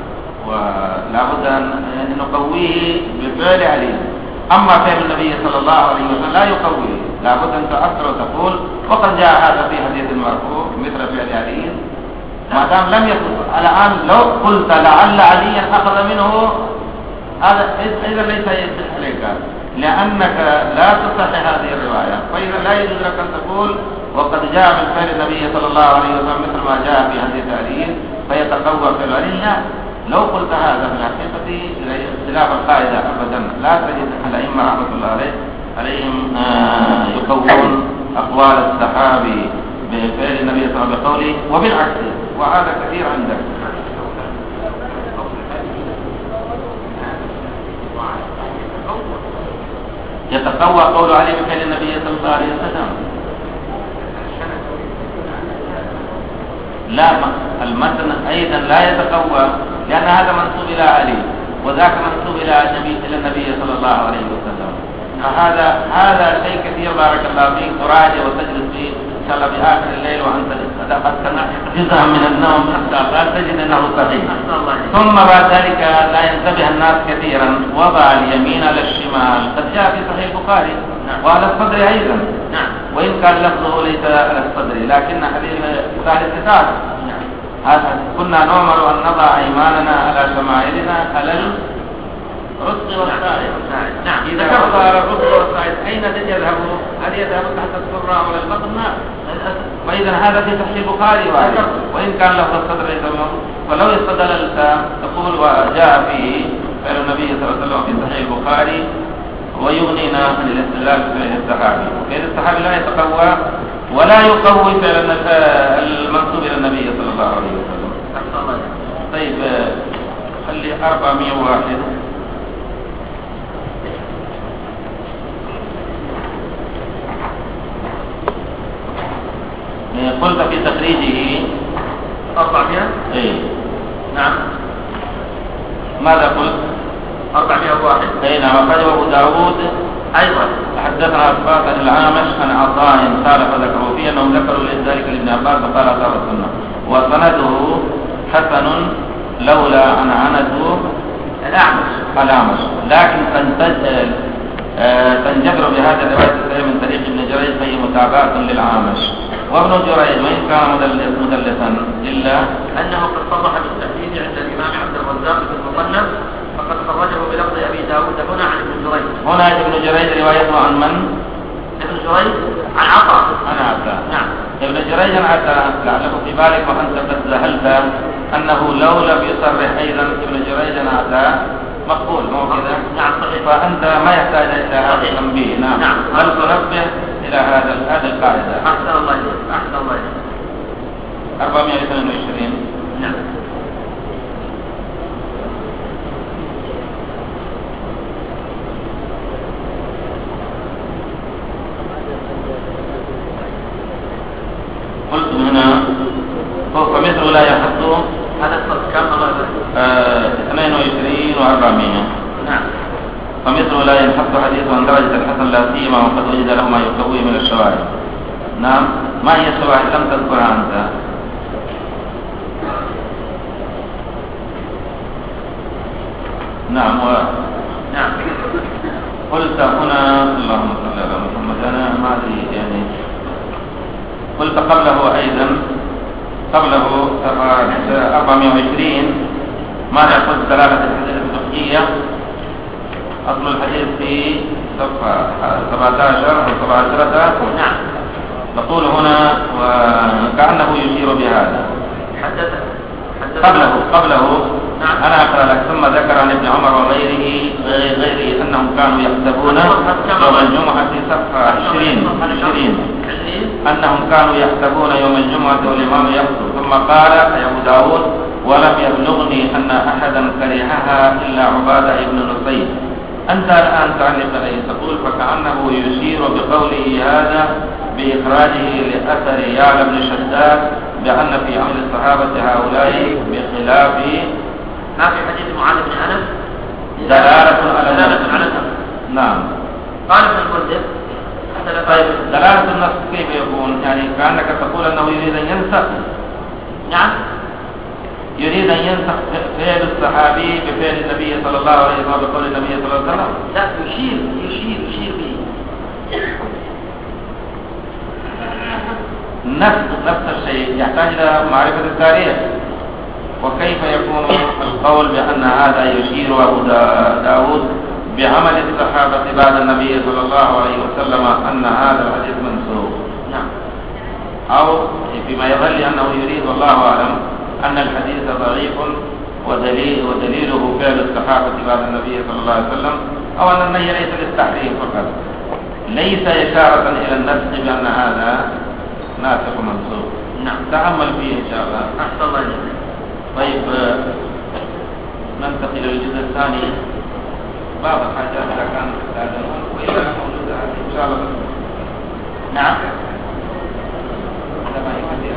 ولا بد أن نقويه بفعل علي. أما فعل النبي صلى الله عليه وسلم لا يقويه، لا بد أن تأثر وتقول وقد جاء هذا في حديث المرفوع مثل فعل علي، ما دام لم يكن. الآن لو قلت لعل عليا أخذ منه، هذا إذا ليس يصح عليك، لأنك لا تصحح هذه الرواية، فإذا لا يجوز لك أن تقول وقد جاء من فعل النبي صلى الله عليه وسلم مثل ما جاء في حديث علي فيتقوى فعل علي. لو قلت هذا في الحقيقة اختلاف القاعدة أبدا، لا تجد الأئمة رحمة الله عليهم يقوون أقوال الصحابي بفعل النبي صلى الله عليه وسلم بقوله وبالعكس، وهذا كثير عندك. يتقوى قول علي بفعل النبي صلى الله عليه وسلم. لا، المتن أيضا لا يتقوى، لأن هذا منسوب إلى علي وذاك منسوب إلى النبي صلى الله عليه وسلم. هذا شيء كثير بارك الله فيك، تراجع وتجلس فيه إن شاء الله بآخر الليل وأنت قد جزءا من النوم حتى تجد أنه صحيح. ثم بعد ذلك لا ينتبه الناس كثيرا، وضع اليمين على الشمال قد جاء في صحيح البخاري وعلى الصدر أيضا، وإن كان لفظه ليس على الصدر لكن حديث ثالث. هذا كنا نؤمر أن نضع أيماننا على شمائلنا على الرزق والسائل. إذا كفر الرزق والسائل أين يذهب؟ هل يذهب تحت السرة أو البطن؟ فإذا هذا في صحيح البخاري وإن كان لفظ الصدر ليس الموجود. فلو استدللت تقول وجاء فيه فعل النبي صلى الله عليه وسلم في صحيح البخاري ويغنينا عن الاستدلال بفعل الصحابي. وكيف الصحابي لا يتقوى ولا يقوي فعل المنسوب إلى النبي صلى الله عليه وسلم. طيب خلي 401. قلت في تخريجه 400. اي نعم. ماذا قلت؟ 401. اي نعم. أخرجه أبو داود أيضا. حدثنا أسباط عن الأعمش عن عطاء قال فذكروا فيه أنهم ذكروا ذلك لابن عباس فقال أثار السنة وسنده حسن لولا عنعنته الأعمش لكن تنجبر بهذا الرواية الصحيح من طريق ابن جريج فهي متابعة للأعمش. وابن جريج وإن كان مدلسا إلا أنه قد صرح بالتحديد عند الإمام عبد الرزاق في المصنف فقد خرجه بلفظ أبي داود هنا عن ابن جريج. هنا ابن جريج روايته عن من؟ ابن جريج عن عطاء. نعم. ابن جريج عن عطاء لعله في بالك وأنت قد ذهلت أنه لو لم يصرح أيضا ابن جريج عن عطاء مقبول مو كذا؟ نعم صحيح. فأنت ما يحتاج إلى هذا التنبيه. نعم. بل تنبه إلى هذه القاعدة. أحسن الله إليك. أحسن الله إليك. 422. نعم. قلت هنا فمثل لا يحط هذا الصف كم الله يبارك؟ 22 و400. نعم. فمثل لا ينحط حديث عن درجة الحسن لا سيما وقد وجد له ما يقوي من الشواهد. نعم. ما هي الشواهد لم تذكرها أنت؟ نعم. نعم. قلت هنا اللهم صل على محمد. أنا ما أدري يعني قلت قبله أيضا قبله 420 ماذا قلت دلالة الحديث الفقهية أصل الحديث في صفحة 17 أو 17. نعم. نقول هنا وكأنه يشير بهذا. قبله نعم. أنا أقرأ لك. ثم ذكر عن ابن عمر وغيره أنهم كانوا يحسبون يوم الجمعة في صفحة 20 أنهم كانوا يحسبون يوم الجمعة والإمام يخطب. ثم قال أبو داود ولم يبلغني أن أحدا كرهها إلا عبادة ابن نصير. أنت الآن تعلق عليه تقول فكأنه يشير بقوله هذا بإخراجه لأثر يعلى بن شداد بأن في عمل الصحابة هؤلاء بخلاف ما في حديث معاذ بن أنس دلالة على النص. نعم. قال ابن المنذر طيب دلالة النص كيف يكون؟ يعني كأنك تقول أنه يريد أن ينسخ. نعم. يريد أن ينسخ فعل الصحابي بفعل النبي صلى الله عليه وسلم بقول النبي صلى الله عليه وسلم. لا يشير به. نفس الشيء يحتاج إلى معرفة التاريخ. وكيف يكون القول بأن هذا يشير أبو داود بعمل الصحابة بعد النبي صلى الله عليه وسلم أن هذا الحديث منسوخ؟ نعم. أو فيما يظل أنه يريد والله أعلم أن الحديث ضعيف ودليله فعل الصحابة بعد النبي صلى الله عليه وسلم أو أن النهي ليس للتحريم فقط ليس إشارة إلى النسخ بأن هذا ناسخ منسوخ. نعم. تأمل فيه إن شاء الله. أحسن الله إليك. طيب ننتقل إلى الجزء الثاني بعض الحاجات إذا كان تستأذنون وإذا موجودة إن شاء الله. نعم. هذا ما هي كثيرة.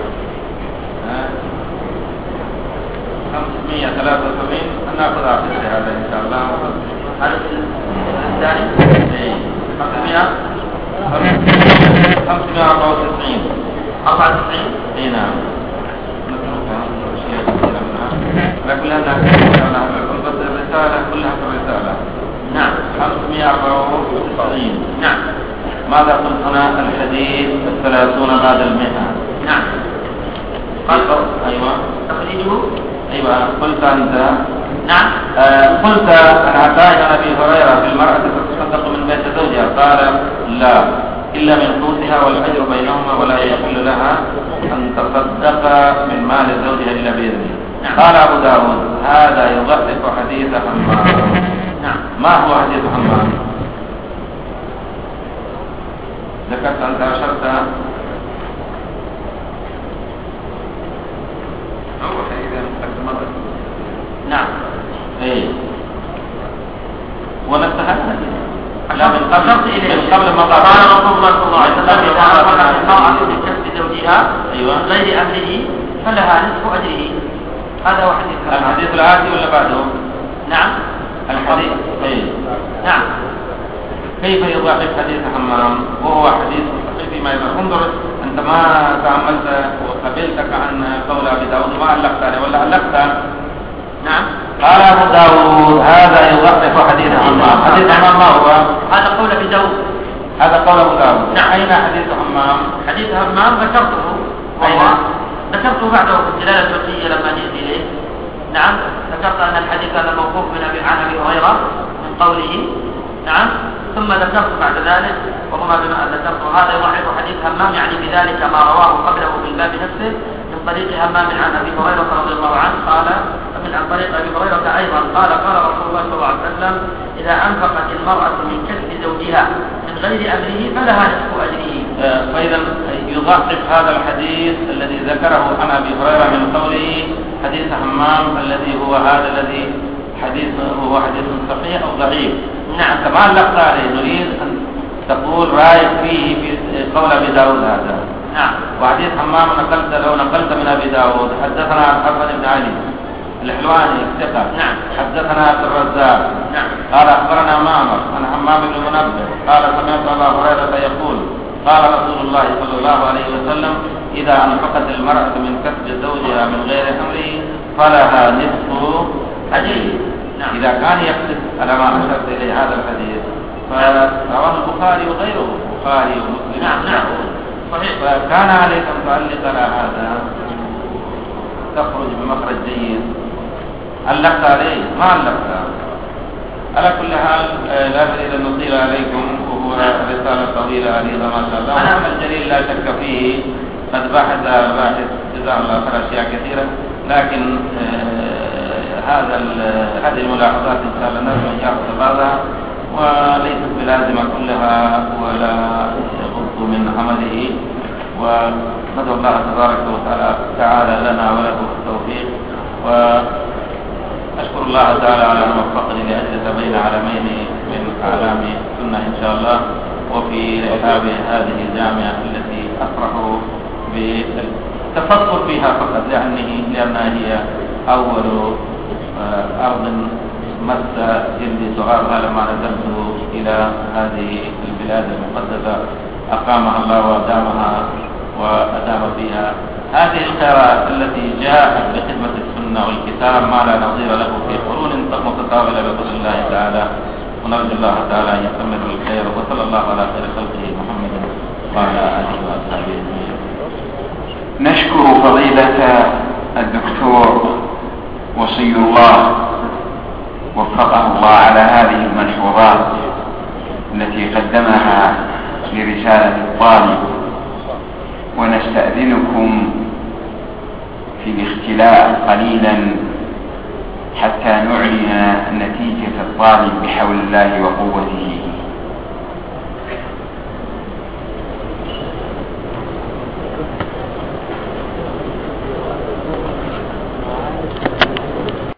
573 نأخذها في هذا إن شاء الله. هذا الثاني 594. اي نعم. لكن هذا بس الرسالة كلها في الرسالة. نعم. 594. نعم. ماذا قلت هنا؟ الحديث 30 بعد 100. نعم. أيوة. تخريجه. أيوة. قلت أنت. نعم. قلت عن عطاء أبي هريرة في المرأة تتصدق من بيت زوجها قال لا إلا من قوتها والأجر بينهما ولا يحل لها أن تصدق من مال زوجها إلا بإذنه. نعم. قال أبو داود هذا يضعف حديث حمام. نعم. ما هو حديث حمام؟ ذكرت أنت أشرت أول حديث مرة. نعم. إيه ونفسها لا من قبل ما قال رسول الله صلى الله عليه وسلم إذا أراد المرأة بكسب زوجها أيوة. غير أهله فلها نصف أجره. هذا هو حديث همام. الحديث الآتي ولا بعده؟ نعم الحديث نعم. كيف يضاعف حديث همام وهو حديث صحيح فيما يظهر؟ انظر انت ما تأملت وقبلتك عن قول ابي داود ما علقت عليه ولا علقت؟ نعم. قال ابو داود هذا يضاعف حديث همام. حديث همام ما هو؟ هذا قول ابي داود. هذا قول ابو داود. نعم. اين حديث همام؟ حديث همام ذكرته. أين؟ ذكرته بعده في الدلالة الفقهية لما جئت إليه. نعم. ذكرت أن الحديث كان موقوف عن أبي هريرة من قوله. نعم. ثم ذكرت بعد ذلك وهما بما ذكرت هذا يضعف حديث همام يعني بذلك ما رواه قبله في الباب نفسه من طريق همام عن أبي هريرة رضي الله عنه قال عن طريق أبي هريرة أيضا قال رسول الله صلى الله عليه وسلم إذا أنفقت المرأة من كسب زوجها من غير أمره فلها نصف أجره. فإذا يضعف هذا الحديث الذي ذكره عن أبي هريرة من قوله حديث همام الذي هو هذا الذي هو حديث صحيح أو ضعيف. نعم. كما علقت عليه نريد أن تقول رأيك فيه في قول أبي داود هذا. نعم. وحديث همام لو نقلت من أبي داود حدثنا حسن بن علي الحلواني الثقة. نعم. حدثنا عبد الرزاق. نعم. قال أخبرنا معمر عن حمام بن منبه قال سمعت أبا هريرة يقول قال رسول الله صلى الله عليه وسلم إذا أنفقت المرأة من كسب زوجها من غير أمره فلها نصف أجره. نعم. إذا كان يقصد على ما أشرت إليه هذا الحديث فرواه البخاري وغيره البخاري ومسلم. نعم. نعم. صحيح. فكان عليك أن تعلق على هذا تخرج بمخرج جيد. علقت عليه ما علقت. على كل حال لا دليل أن نطيل عليكم وهو رسالة طويلة عريضة ما شاء الله. نعم. الجليل لا شك فيه قد بحث باحث جزاه الله خير أشياء كثيرة لكن هذه الملاحظات إن شاء الله نرجو أن يأخذ بعضها وليست بلازمة كلها ولا يغض من عمله وندعو الله تبارك وتعالى لنا وله التوفيق وأشكر الله تعالى على أن وفقني لأجلس بين علمين من أعلام السنة إن شاء الله وفي رحاب هذه الجامعة التي أفرح بالتفضل فيها فقط لأنها هي أول أرض مس جلدي صغارها لما نزلت إلى هذه البلاد المقدسة أقامها الله وأدامها وأدام فيها هذه الخيرات التي جاءت بخدمة السنة والكتاب ما لا نظير له في قرون متطاولة بفضل الله تعالى ونرجو الله تعالى أن يكمل الخير وصلى الله على خير خلقه محمد وعلى آله وأصحابه أجمعين. نشكر فضيلة الدكتور وصي الله وفقه الله على هذه الملحوظات التي قدمها لرسالة الطالب ونستأذنكم في الاختلاء قليلا حتى نعلن نتيجة الطالب بحول الله وقوته.